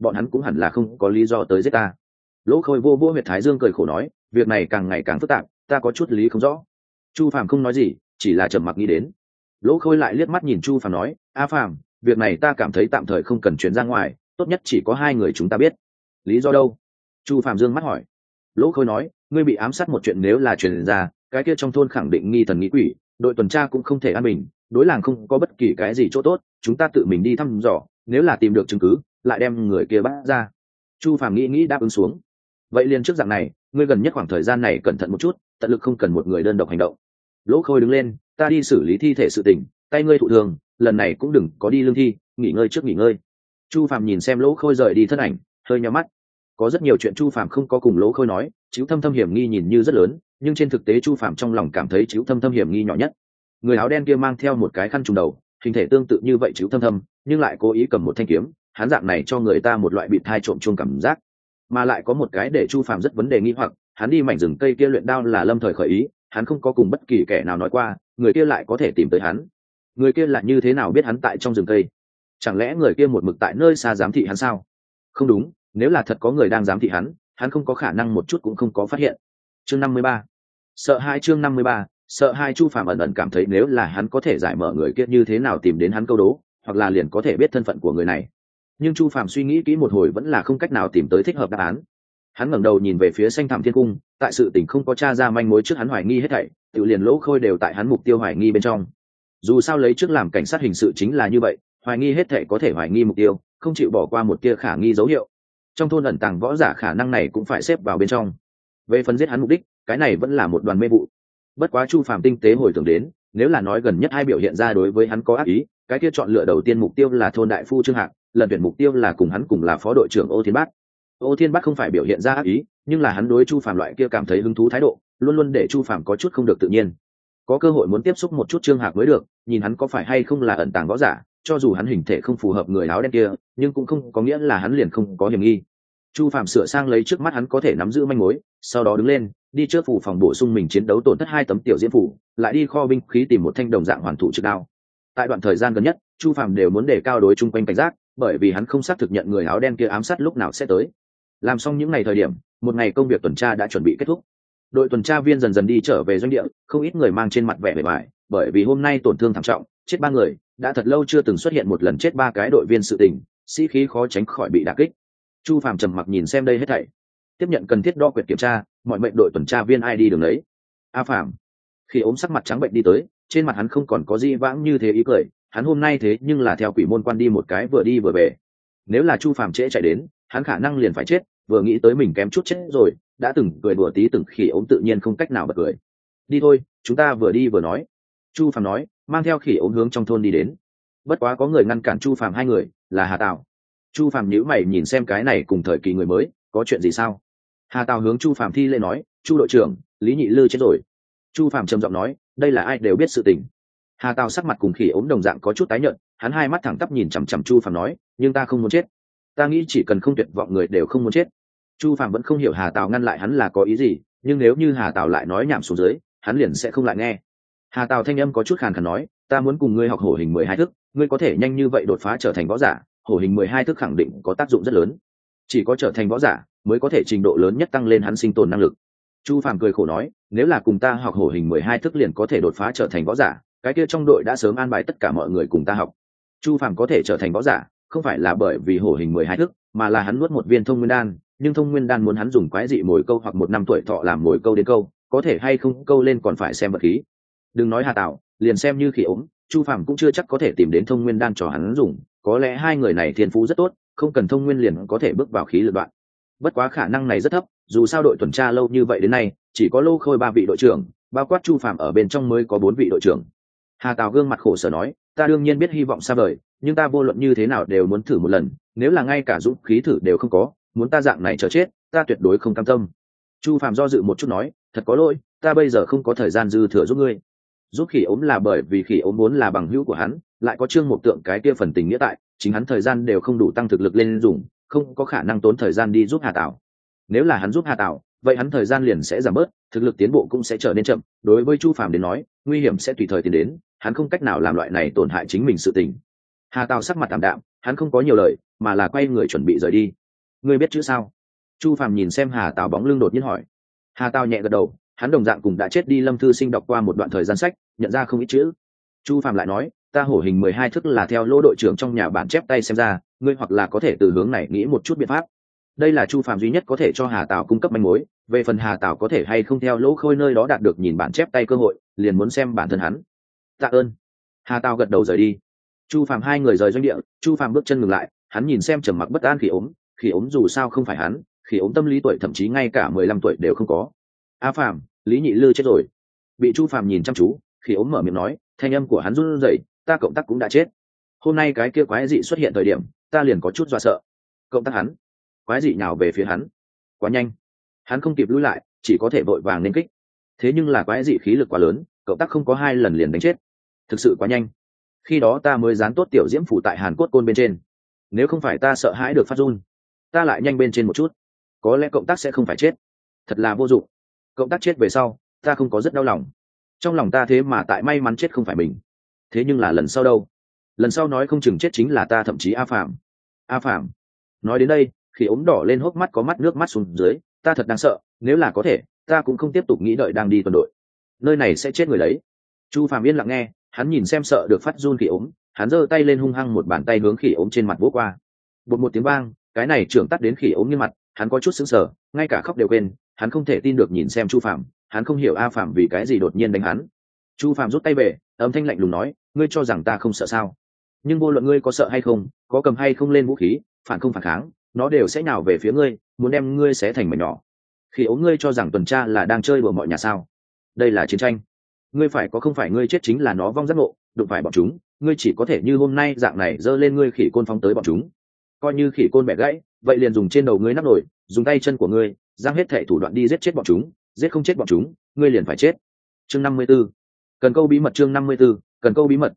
bọn hắn cũng hẳn là không có lý do tới giết ta. Lỗ Khôi vô vô huyệt thái dương cười khổ nói, việc này càng ngày càng phức tạp, ta có chút lý không rõ. Chu Phàm không nói gì, chỉ là trầm mặc nghĩ đến. Lỗ Khôi lại liếc mắt nhìn Chu Phàm nói, a Phàm, việc này ta cảm thấy tạm thời không cần truyền ra ngoài, tốt nhất chỉ có hai người chúng ta biết. Lý do đâu? Chu Phàm dương mắt hỏi. Lỗ Khôi nói, ngươi bị ám sát một chuyện nếu là truyền ra, cái kia trong thôn khẳng định nghi thần nghi quỷ, đội tuần tra cũng không thể an bình, đối làng không có bất kỳ cái gì chỗ tốt, chúng ta tự mình đi thăm dò, nếu là tìm được chứng cứ lại đem người kia bắt ra. Chu Phàm nghĩ nghĩ đáp ứng xuống. Vậy liền trước dạng này, ngươi gần nhất khoảng thời gian này cẩn thận một chút, tận lực không cần một người đơn độc hành động. Lỗ Khôi đứng lên, ta đi xử lý thi thể sự tình, tay ngươi thụ thường, lần này cũng đừng có đi lương thi, nghỉ ngơi trước nghỉ ngơi. Chu Phàm nhìn xem Lỗ Khôi rời đi thân ảnh, hơi nhíu mắt. Có rất nhiều chuyện Chu Phàm không có cùng Lỗ Khôi nói, Chíu Thâm Thâm hiểm nghi nhìn như rất lớn, nhưng trên thực tế Chu Phàm trong lòng cảm thấy Chíu Thâm Thâm hiểm nghi nhỏ nhất. Người áo đen kia mang theo một cái khăn trùm đầu, hình thể tương tự như vậy Chíu Thâm Thâm, nhưng lại cố ý cầm một thanh kiếm, hắn dạng này cho người ta một loại bị thai trộm chuông cảm giác. Mà lại có một cái để Chu Phàm rất vấn đề nghi hoặc, hắn đi mảnh rừng cây kia luyện đao là lâm thời khởi ý, hắn không có cùng bất kỳ kẻ nào nói qua, người kia lại có thể tìm tới hắn. Người kia là như thế nào biết hắn tại trong rừng cây? Chẳng lẽ người kia một mực tại nơi xa giám thị hắn sao? Không đúng, nếu là thật có người đang giám thị hắn không có khả năng một chút cũng không có phát hiện. Chương 53. Sợ hai chương 53, sợ hai. Chu Phàm ẩn ẩn cảm thấy nếu là hắn có thể giải mở người kia như thế nào tìm đến hắn câu đố, hoặc là liền có thể biết thân phận của người này. Nhưng Chu Phàm suy nghĩ kỹ một hồi vẫn là không cách nào tìm tới thích hợp đáp án. Hắn ngẩng đầu nhìn về phía xanh thẳm thiên cung, tại sự tình không có tra ra manh mối trước hắn hoài nghi hết thảy, tự liền Lỗ Khôi đều tại hắn mục tiêu hoài nghi bên trong. Dù sao lấy trước làm cảnh sát hình sự chính là như vậy, hoài nghi hết thảy có thể hoài nghi mục tiêu, không chịu bỏ qua một tia khả nghi dấu hiệu. Trong thôn ẩn tàng võ giả khả năng này cũng phải xếp vào bên trong. Về phần giết hắn mục đích, cái này vẫn là một đoàn mê vụ. Bất quá Chu Phàm tinh tế hồi tưởng đến, nếu là nói gần nhất hai biểu hiện ra đối với hắn có ác ý, cái kia chọn lựa đầu tiên mục tiêu là thôn đại phu Trương Hạc, lần tuyển mục tiêu là cùng hắn cùng là phó đội trưởng Ô Thiên Bát. Ô Thiên Bát không phải biểu hiện ra ác ý, nhưng là hắn đối Chu Phàm loại kia cảm thấy hứng thú thái độ, luôn luôn để Chu Phàm có chút không được tự nhiên. Có cơ hội muốn tiếp xúc một chút Trương Hạc mới được, nhìn hắn có phải hay không là ẩn tàng võ giả, cho dù hắn hình thể không phù hợp người áo đen kia, nhưng cũng không có nghĩa là hắn liền không có hiểm nghi. Chu Phàm sửa sang lấy trước mắt hắn có thể nắm giữ manh mối, sau đó đứng lên, đi trước phủ phòng bổ sung mình chiến đấu tổn thất 2 tấm tiểu diễn phủ, lại đi kho binh khí tìm một thanh đồng dạng hoàn thủ trực đao. Tại đoạn thời gian gần nhất, Chu Phàm đều muốn đề cao đối chung quanh cảnh giác, bởi vì hắn không xác thực nhận người áo đen kia ám sát lúc nào sẽ tới. Làm xong những ngày thời điểm, một ngày công việc tuần tra đã chuẩn bị kết thúc. Đội tuần tra viên dần dần đi trở về doanh địa, không ít người mang trên mặt vẻ bề bại, bởi vì hôm nay tổn thương thảm trọng, chết 3 người, đã thật lâu chưa từng xuất hiện một lần chết 3 cái đội viên sự tình, sĩ khí khó tránh khỏi bị đả kích. Chu Phàm trầm mặc nhìn xem đây hết thảy, tiếp nhận cần thiết đo quyệt kiểm tra, mọi mệnh đội tuần tra viên ai đi đường ấy. A Phàm, khi ốm sắc mặt trắng bệnh đi tới, trên mặt hắn không còn có gì vãng như thế ý cười, hắn hôm nay thế nhưng là theo quỷ môn quan đi một cái vừa đi vừa về. Nếu là Chu Phàm trễ chạy đến, hắn khả năng liền phải chết, vừa nghĩ tới mình kém chút chết rồi, đã từng cười đùa tí từng khỉ ốm tự nhiên không cách nào bật cười. Đi thôi, chúng ta vừa đi vừa nói. Chu Phàm nói, mang theo khỉ ốm hướng trong thôn đi đến. Bất quá có người ngăn cản Chu Phàm, 2 người, là Hà Tào. Chu Phàm nhíu mày nhìn xem cái này cùng thời kỳ người mới, có chuyện gì sao? Hà Tào hướng Chu Phàm thi lễ nói, Chu đội trưởng, Lý Nhị Lư chết rồi. Chu Phàm trầm giọng nói, đây là ai đều biết sự tình. Hà Tào sắc mặt cùng khỉ ốm đồng dạng có chút tái nhợt, hắn hai mắt thẳng tắp nhìn chằm chằm Chu Phàm nói, nhưng ta không muốn chết. Ta nghĩ chỉ cần không tuyệt vọng người đều không muốn chết. Chu Phàm vẫn không hiểu Hà Tào ngăn lại hắn là có ý gì, nhưng nếu như Hà Tào lại nói nhảm xuống dưới, hắn liền sẽ không lại nghe. Hà Tào thanh âm có chút khàn khàn nói, ta muốn cùng ngươi học hổ hình 12 thức, ngươi có thể nhanh như vậy đột phá trở thành võ giả, hổ hình 12 thức khẳng định có tác dụng rất lớn. Chỉ có trở thành võ giả mới có thể trình độ lớn nhất tăng lên hắn sinh tồn năng lực. Chu Phàm cười khổ nói, nếu là cùng ta học hổ hình 12 thức liền có thể đột phá trở thành võ giả, cái kia trong đội đã sớm an bài tất cả mọi người cùng ta học. Chu Phàm có thể trở thành võ giả, không phải là bởi vì hổ hình 12 thức, mà là hắn nuốt một viên thông nguyên đan, nhưng thông nguyên đan muốn hắn dùng quái dị mồi câu hoặc 1 năm tuổi thọ làm mồi câu đến câu, có thể hay không câu lên còn phải xem vật khí. Đừng nói Hà Tảo, liền xem như khỉ ốm, Chu Phàm cũng chưa chắc có thể tìm đến thông nguyên đan cho hắn dùng, có lẽ 2 người này thiên phú rất tốt, không cần thông nguyên liền có thể bước vào khí lực đoạn. Bất quá khả năng này rất thấp, dù sao đội tuần tra lâu như vậy đến nay, chỉ có Lô Khôi 3 vị đội trưởng, bao quát Chu Phàm ở bên trong mới có 4 vị đội trưởng. Hà Tào gương mặt khổ sở nói, ta đương nhiên biết hy vọng xa vời, nhưng ta vô luận như thế nào đều muốn thử một lần, nếu là ngay cả dũng khí thử đều không có, muốn ta dạng này chờ chết, ta tuyệt đối không cam tâm. Chu Phàm do dự một chút nói, thật có lỗi, ta bây giờ không có thời gian dư thừa giúp ngươi. Giúp khỉ ốm là bởi vì khỉ ốm muốn là bằng hữu của hắn, lại có Trương Mục Tượng cái kia phần tình nghĩa tại, chính hắn thời gian đều không đủ tăng thực lực lên dùng, không có khả năng tốn thời gian đi giúp Hà Tào. Nếu là hắn giúp Hà Tào, vậy hắn thời gian liền sẽ giảm bớt, thực lực tiến bộ cũng sẽ trở nên chậm, đối với Chu Phàm đến nói, nguy hiểm sẽ tùy thời tiến đến, hắn không cách nào làm loại này tổn hại chính mình sự tình. Hà Tào sắc mặt tạm đạm, hắn không có nhiều lời, mà là quay người chuẩn bị rời đi. Ngươi biết chữ sao? Chu Phàm nhìn xem Hà Tào bóng lưng đột nhiên hỏi. Hà Tào nhẹ gật đầu, hắn đồng dạng cùng đã chết đi Lâm thư sinh đọc qua một đoạn thời gian sách, nhận ra không ít chữ. Chu Phàm lại nói, ta hổ hình 12 thức là theo Lỗ đội trưởng trong nhà bản chép tay xem ra, ngươi hoặc là có thể từ hướng này nghĩ một chút biện pháp. Đây là Chu Phàm duy nhất có thể cho Hà Tào cung cấp manh mối, về phần Hà Tào có thể hay không theo Lỗ Khôi nơi đó đạt được nhìn bản chép tay cơ hội, liền muốn xem bản thân hắn. Tạ ơn. Hà Tào gật đầu rời đi. Chu Phàm hai người rời doanh địa, Chu Phàm bước chân ngừng lại, hắn nhìn xem trầm mặc bất an Khỉ ốm dù sao không phải hắn, Khỉ ốm tâm lý tuổi thậm chí ngay cả 15 tuổi đều không có. A Phàm, Lý Nhị Lư chết rồi. Bị Chu Phàm nhìn chăm chú, Khỉ ốm mở miệng nói, thanh âm của hắn run rẩy, ta cộng tác cũng đã chết. Hôm nay cái kia quái dị xuất hiện thời điểm, ta liền có chút dọa sợ. Cộng tác hắn, quái dị nhào về phía hắn, quá nhanh, hắn không kịp lùi lại, chỉ có thể vội vàng nên kích. Thế nhưng là quái dị khí lực quá lớn, cộng tác không có 2 lần liền đánh chết, thực sự quá nhanh. Khi đó ta mới dán tốt tiểu diễm phủ tại Hàn Cốt côn bên trên, nếu không phải ta sợ hãi được phát run, ta lại nhanh bên trên một chút, có lẽ cộng tác sẽ không phải chết. Thật là vô dụng, cộng tác chết về sau, ta không có rất đau lòng, trong lòng ta thế mà tại may mắn chết không phải mình. Thế nhưng là lần sau đâu? Lần sau nói không chừng chết chính là ta, thậm chí A Phàm. A Phàm. Nói đến đây, Khỉ ốm đỏ lên hốc mắt có mắt nước mắt xuống dưới, ta thật đáng sợ, nếu là có thể, ta cũng không tiếp tục nghĩ đợi đang đi tuần đội. Nơi này sẽ chết người đấy. Chu Phàm yên lặng nghe, hắn nhìn xem sợ được phát run Khỉ ốm, hắn giơ tay lên hung hăng một bàn tay hướng Khỉ ốm trên mặt vỗ qua. Bột một tiếng vang, cái này trưởng tắt đến Khỉ ốm như mặt, hắn có chút sững sờ, ngay cả khóc đều quên, hắn không thể tin được nhìn xem Chu Phàm, hắn không hiểu A Phàm vì cái gì đột nhiên đánh hắn. Chu Phàm rút tay về, âm thanh lạnh lùng nói, ngươi cho rằng ta không sợ sao? Nhưng vô luận ngươi có sợ hay không, có cầm hay không lên vũ khí, phản không phản kháng, nó đều sẽ nhào về phía ngươi, muốn đem ngươi xé thành mảnh nhỏ. Khi ốm, ngươi cho rằng tuần tra là đang chơi đùa mọi nhà sao? Đây là chiến tranh, ngươi phải có không phải ngươi chết chính là nó vong giác ngộ, đụng phải bọn chúng, ngươi chỉ có thể như hôm nay dạng này giơ lên ngươi khỉ côn phóng tới bọn chúng. Coi như khỉ côn bẻ gãy, vậy liền dùng trên đầu ngươi nắp nổi, dùng tay chân của ngươi, giang hết thể thủ đoạn đi giết chết bọn chúng, giết không chết bọn chúng, ngươi liền phải chết. Chương 54. Cần câu bí mật. Chương 54. Cần câu bí mật.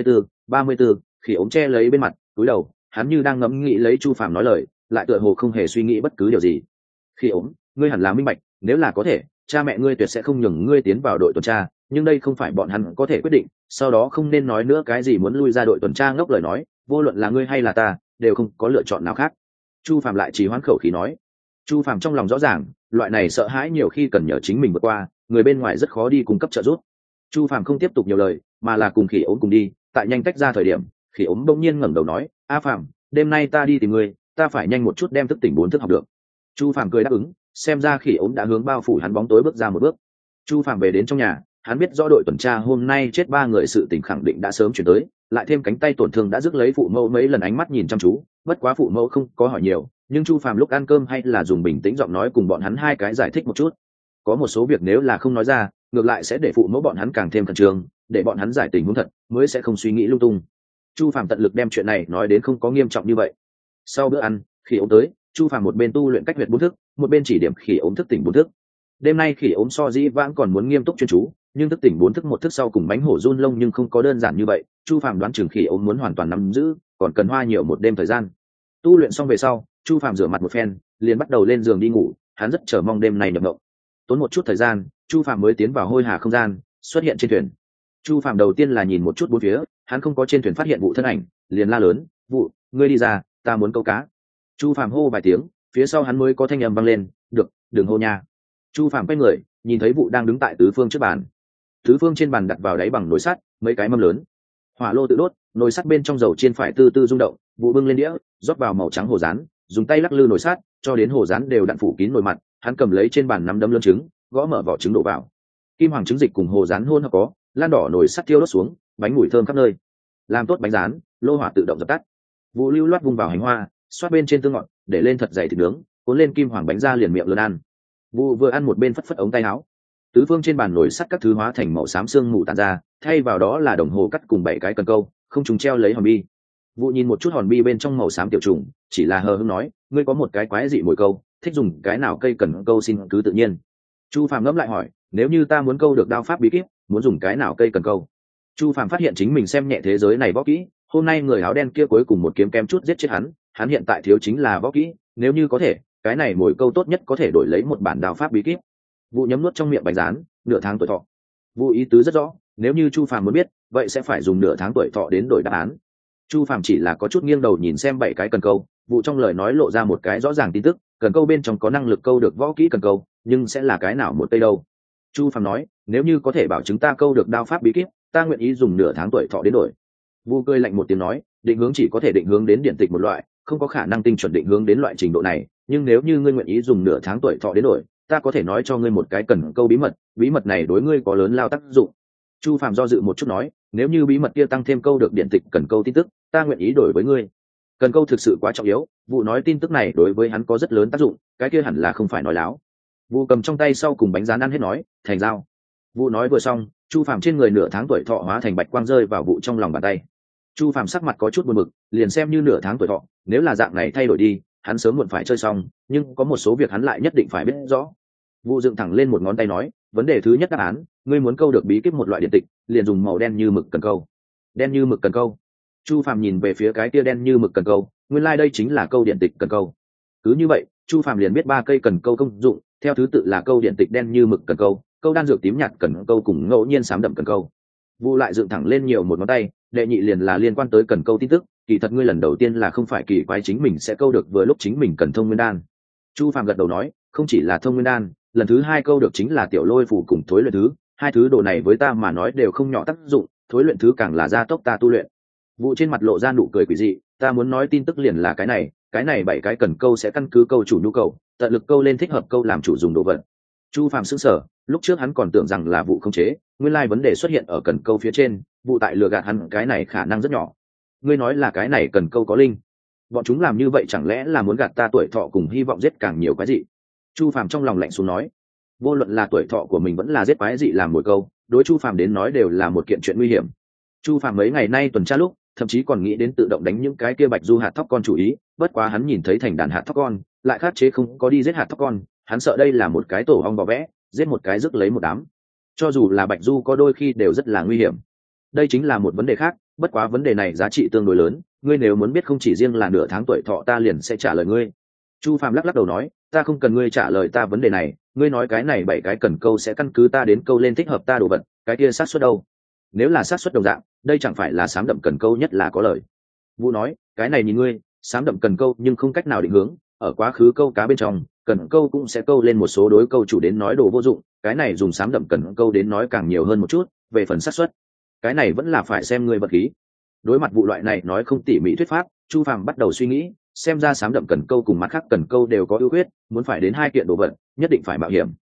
34. Khỉ ốm che lấy bên mặt, cúi đầu, hắn như đang ngẫm nghĩ lấy Chu Phàm nói lời, lại tựa hồ không hề suy nghĩ bất cứ điều gì. Khỉ ốm, ngươi hẳn là minh bạch, nếu là có thể, cha mẹ ngươi tuyệt sẽ không nhường ngươi tiến vào đội tuần tra, nhưng đây không phải bọn hắn có thể quyết định, sau đó không nên nói nữa cái gì muốn lui ra đội tuần tra ngốc lời nói, vô luận là ngươi hay là ta, đều không có lựa chọn nào khác. Chu Phàm lại trì hoãn khẩu khí nói. Chu Phàm trong lòng rõ ràng, loại này sợ hãi nhiều khi cần nhờ chính mình vượt qua, người bên ngoài rất khó đi cung cấp trợ giúp. Chu Phàm không tiếp tục nhiều lời, mà là cùng Khỉ ốm cùng đi. Tại nhanh tách ra thời điểm, Khỉ ốm bỗng nhiên ngẩng đầu nói, A Phàm, đêm nay ta đi tìm ngươi, ta phải nhanh một chút đem thức tỉnh 4 thức học được. Chu Phàm cười đáp ứng, xem ra Khỉ ốm đã hướng bao phủ hắn bóng tối bước ra một bước. Chu Phàm về đến trong nhà, hắn biết rõ đội tuần tra hôm nay chết 3 người sự tình khẳng định đã sớm chuyển tới, lại thêm cánh tay tổn thương đã rước lấy phụ mẫu mấy lần ánh mắt nhìn chăm chú, bất quá phụ mẫu không có hỏi nhiều, nhưng Chu Phàm lúc ăn cơm hay là dùng bình tĩnh giọng nói cùng bọn hắn hai cái giải thích một chút. Có một số việc nếu là không nói ra, ngược lại sẽ để phụ mẫu bọn hắn càng thêm khẩn trương, để bọn hắn giải tình huống thật, mới sẽ không suy nghĩ lung tung. Chu Phàm tận lực đem chuyện này nói đến không có nghiêm trọng như vậy. Sau bữa ăn, Khỉ ốm tới, Chu Phàm một bên tu luyện cách huyệt 4 thức, một bên chỉ điểm Khỉ ốm thức tỉnh 4 thức. Đêm nay Khỉ ốm so dĩ vãng còn muốn nghiêm túc chuyên chú, nhưng thức tỉnh 4 thức một thức sau cùng bánh hổ run lông nhưng không có đơn giản như vậy. Chu Phàm đoán chừng Khỉ ốm muốn hoàn toàn nắm giữ, còn cần hoa nhiều một đêm thời gian. Tu luyện xong về sau, Chu Phàm rửa mặt một phen, liền bắt đầu lên giường đi ngủ, hắn rất chờ mong đêm này nhập mộng. Tốn một chút thời gian, Chu Phàm mới tiến vào hôi hà không gian, xuất hiện trên thuyền. Chu Phàm đầu tiên là nhìn một chút bốn phía, hắn không có trên thuyền phát hiện Vụ thân ảnh, liền la lớn, "Vụ, ngươi đi ra, ta muốn câu cá." Chu Phàm hô vài tiếng, phía sau hắn mới có thanh âm vang lên, "Được, đừng hô nha." Chu Phàm quay người, nhìn thấy Vụ đang đứng tại tứ phương trước bàn. Tứ phương trên bàn đặt vào đáy bằng nồi sắt, mấy cái mâm lớn. Hỏa lô tự đốt, nồi sắt bên trong dầu chiên phải từ từ rung động, Vụ bưng lên đĩa, rót vào màu trắng hồ rán, dùng tay lắc lư nồi sắt, cho đến hồ rán đều đặn phủ kín nồi mặt, hắn cầm lấy trên bàn nắm đấm lớn trứng, gõ mở vỏ trứng đổ vào. Kim hoàng trứng dịch cùng hồ rán hôn hợp có, lan đỏ nồi sắt thiêu đốt xuống, bánh mùi thơm khắp nơi. Làm tốt bánh rán, lô hỏa tự động dập tắt. Vụ lưu loát vung vào hành hoa, xoát bên trên tương ngọt, để lên thật dày thịt nướng, cuốn lên kim hoàng bánh ra liền miệng lớn ăn. Vụ vừa ăn một bên phất phất ống tay áo. Tứ phương trên bàn nồi sắt các thứ hóa thành màu xám sương mù tàn ra, thay vào đó là đồng hồ cắt cùng 7 cái cần câu, không trùng treo lấy hòn bi. Vụ nhìn một chút hòn bi bên trong màu xám tiểu trùng, chỉ là hờ hững nói, ngươi có một cái quái dị mồi câu, thích dùng cái nào cây cần câu xin cứ tự nhiên. Chu Phàm ngẫm lại hỏi, nếu như ta muốn câu được đao pháp bí kíp, muốn dùng cái nào cây cần câu? Chu Phàm phát hiện chính mình xem nhẹ thế giới này võ kỹ, hôm nay người áo đen kia cuối cùng một kiếm kém chút giết chết hắn hiện tại thiếu chính là võ kỹ, nếu như có thể, cái này mồi câu tốt nhất có thể đổi lấy một bản đao pháp bí kíp. Vụ nhấm nuốt trong miệng bánh rán, nửa tháng tuổi thọ. Vụ ý tứ rất rõ, nếu như Chu Phàm muốn biết, vậy sẽ phải dùng nửa tháng tuổi thọ đến đổi đáp án. Chu Phàm chỉ là có chút nghiêng đầu nhìn xem 7 cái cần câu, vụ trong lời nói lộ ra một cái rõ ràng tin tức, cần câu bên trong có năng lực câu được võ kỹ cần câu, nhưng sẽ là cái nào một cây đâu? Chu Phàm nói, nếu như có thể bảo chúng ta câu được đao pháp bí kíp, ta nguyện ý dùng nửa tháng tuổi thọ đến đổi. Vu cười lạnh một tiếng nói, định hướng chỉ có thể định hướng đến điện tịch một loại, không có khả năng tinh chuẩn định hướng đến loại trình độ này, nhưng nếu như ngươi nguyện ý dùng nửa tháng tuổi thọ đến đổi, ta có thể nói cho ngươi một cái cần câu bí mật này đối ngươi có lớn lao tác dụng. Chu Phàm do dự một chút nói, nếu như bí mật kia tăng thêm câu được điện tịch cần câu tin tức, ta nguyện ý đổi với ngươi. Cần câu thực sự quá trọng yếu, vụ nói tin tức này đối với hắn có rất lớn tác dụng, cái kia hẳn là không phải nói láo. Vụ cầm trong tay sau cùng bánh rán ăn hết nói, thành giao. Vụ nói vừa xong, Chu Phàm trên người nửa tháng tuổi thọ hóa thành bạch quang rơi vào vụ trong lòng bàn tay. Chu Phàm sắc mặt có chút buồn bực, liền xem như nửa tháng tuổi thọ, nếu là dạng này thay đổi đi, hắn sớm muộn phải chơi xong, nhưng có một số việc hắn lại nhất định phải biết rõ. Vụ dựng thẳng lên một ngón tay nói, vấn đề thứ nhất đáp án, ngươi muốn câu được bí kíp một loại điện tịch, liền dùng màu đen như mực cần câu. Đen như mực cần câu. Chu Phàm nhìn về phía cái kia đen như mực cần câu, nguyên lai đây chính là câu điện tịch cần câu. Cứ như vậy, Chu Phàm liền biết 3 cây cần câu công dụng, theo thứ tự là câu điện tịch đen như mực cần câu, câu đan dược tím nhạt cần câu cùng ngẫu nhiên xám đậm cần câu. Vu lại dựng thẳng lên nhiều một ngón tay, đệ nhị liền là liên quan tới cần câu tin tức, kỳ thật ngươi lần đầu tiên là không phải kỳ quái chính mình sẽ câu được vừa lúc chính mình cần thông nguyên đan. Chu Phàm gật đầu nói, không chỉ là thông nguyên đan, lần thứ 2 câu được chính là tiểu lôi phù cùng thối luyện thứ, hai thứ đồ này với ta mà nói đều không nhỏ tác dụng, thối luyện thứ càng là gia tốc ta tu luyện. Vụ trên mặt lộ ra nụ cười quỷ dị, ta muốn nói tin tức liền là cái này 7 cái cần câu sẽ căn cứ câu chủ nhu cầu, tận lực câu lên thích hợp câu làm chủ dùng đồ vật. Chu Phàm sững sờ, lúc trước hắn còn tưởng rằng là vụ không chế, nguyên lai vấn đề xuất hiện ở cần câu phía trên, vụ tại lừa gạt hắn, cái này khả năng rất nhỏ. Ngươi nói là cái này cần câu có linh, bọn chúng làm như vậy chẳng lẽ là muốn gạt ta tuổi thọ cùng hy vọng giết càng nhiều cái gì? Chu Phàm trong lòng lạnh xuống nói, vô luận là tuổi thọ của mình vẫn là giết quái dị làm mồi câu, đối Chu Phàm đến nói đều là một kiện chuyện nguy hiểm. Chu Phàm mấy ngày nay tuần tra lúc, thậm chí còn nghĩ đến tự động đánh những cái kia bạch du hạt thóc con chủ ý, bất quá hắn nhìn thấy thành đàn hạt thóc con, lại khát chế không có đi giết hạt thóc con, hắn sợ đây là một cái tổ ong vò vẽ, giết một cái rước lấy một đám. Cho dù là bạch du có đôi khi đều rất là nguy hiểm. Đây chính là một vấn đề khác, bất quá vấn đề này giá trị tương đối lớn, ngươi nếu muốn biết không chỉ riêng là nửa tháng tuổi thọ ta liền sẽ trả lời ngươi. Chu Phàm lắc lắc đầu nói, ta không cần ngươi trả lời ta vấn đề này, ngươi nói cái này 7 cái cần câu sẽ căn cứ ta đến câu lên thích hợp ta đồ vật, cái kia xác suất đâu? Nếu là xác suất đồng dạng, đây chẳng phải là xám đậm cần câu nhất là có lời. Vũ nói, cái này nhìn ngươi, xám đậm cần câu nhưng không cách nào định hướng, ở quá khứ câu cá bên trong, cần câu cũng sẽ câu lên một số đối câu chủ đến nói đồ vô dụng, cái này dùng xám đậm cần câu đến nói càng nhiều hơn một chút, về phần xác suất, cái này vẫn là phải xem ngươi vật khí. Đối mặt vụ loại này nói không tỉ mỉ thuyết pháp, Chu Phàm bắt đầu suy nghĩ, xem ra xám đậm cần câu cùng mặt khác cần câu đều có ưu khuyết, muốn phải đến 2 kiện đồ vật, nhất định phải mạo hiểm.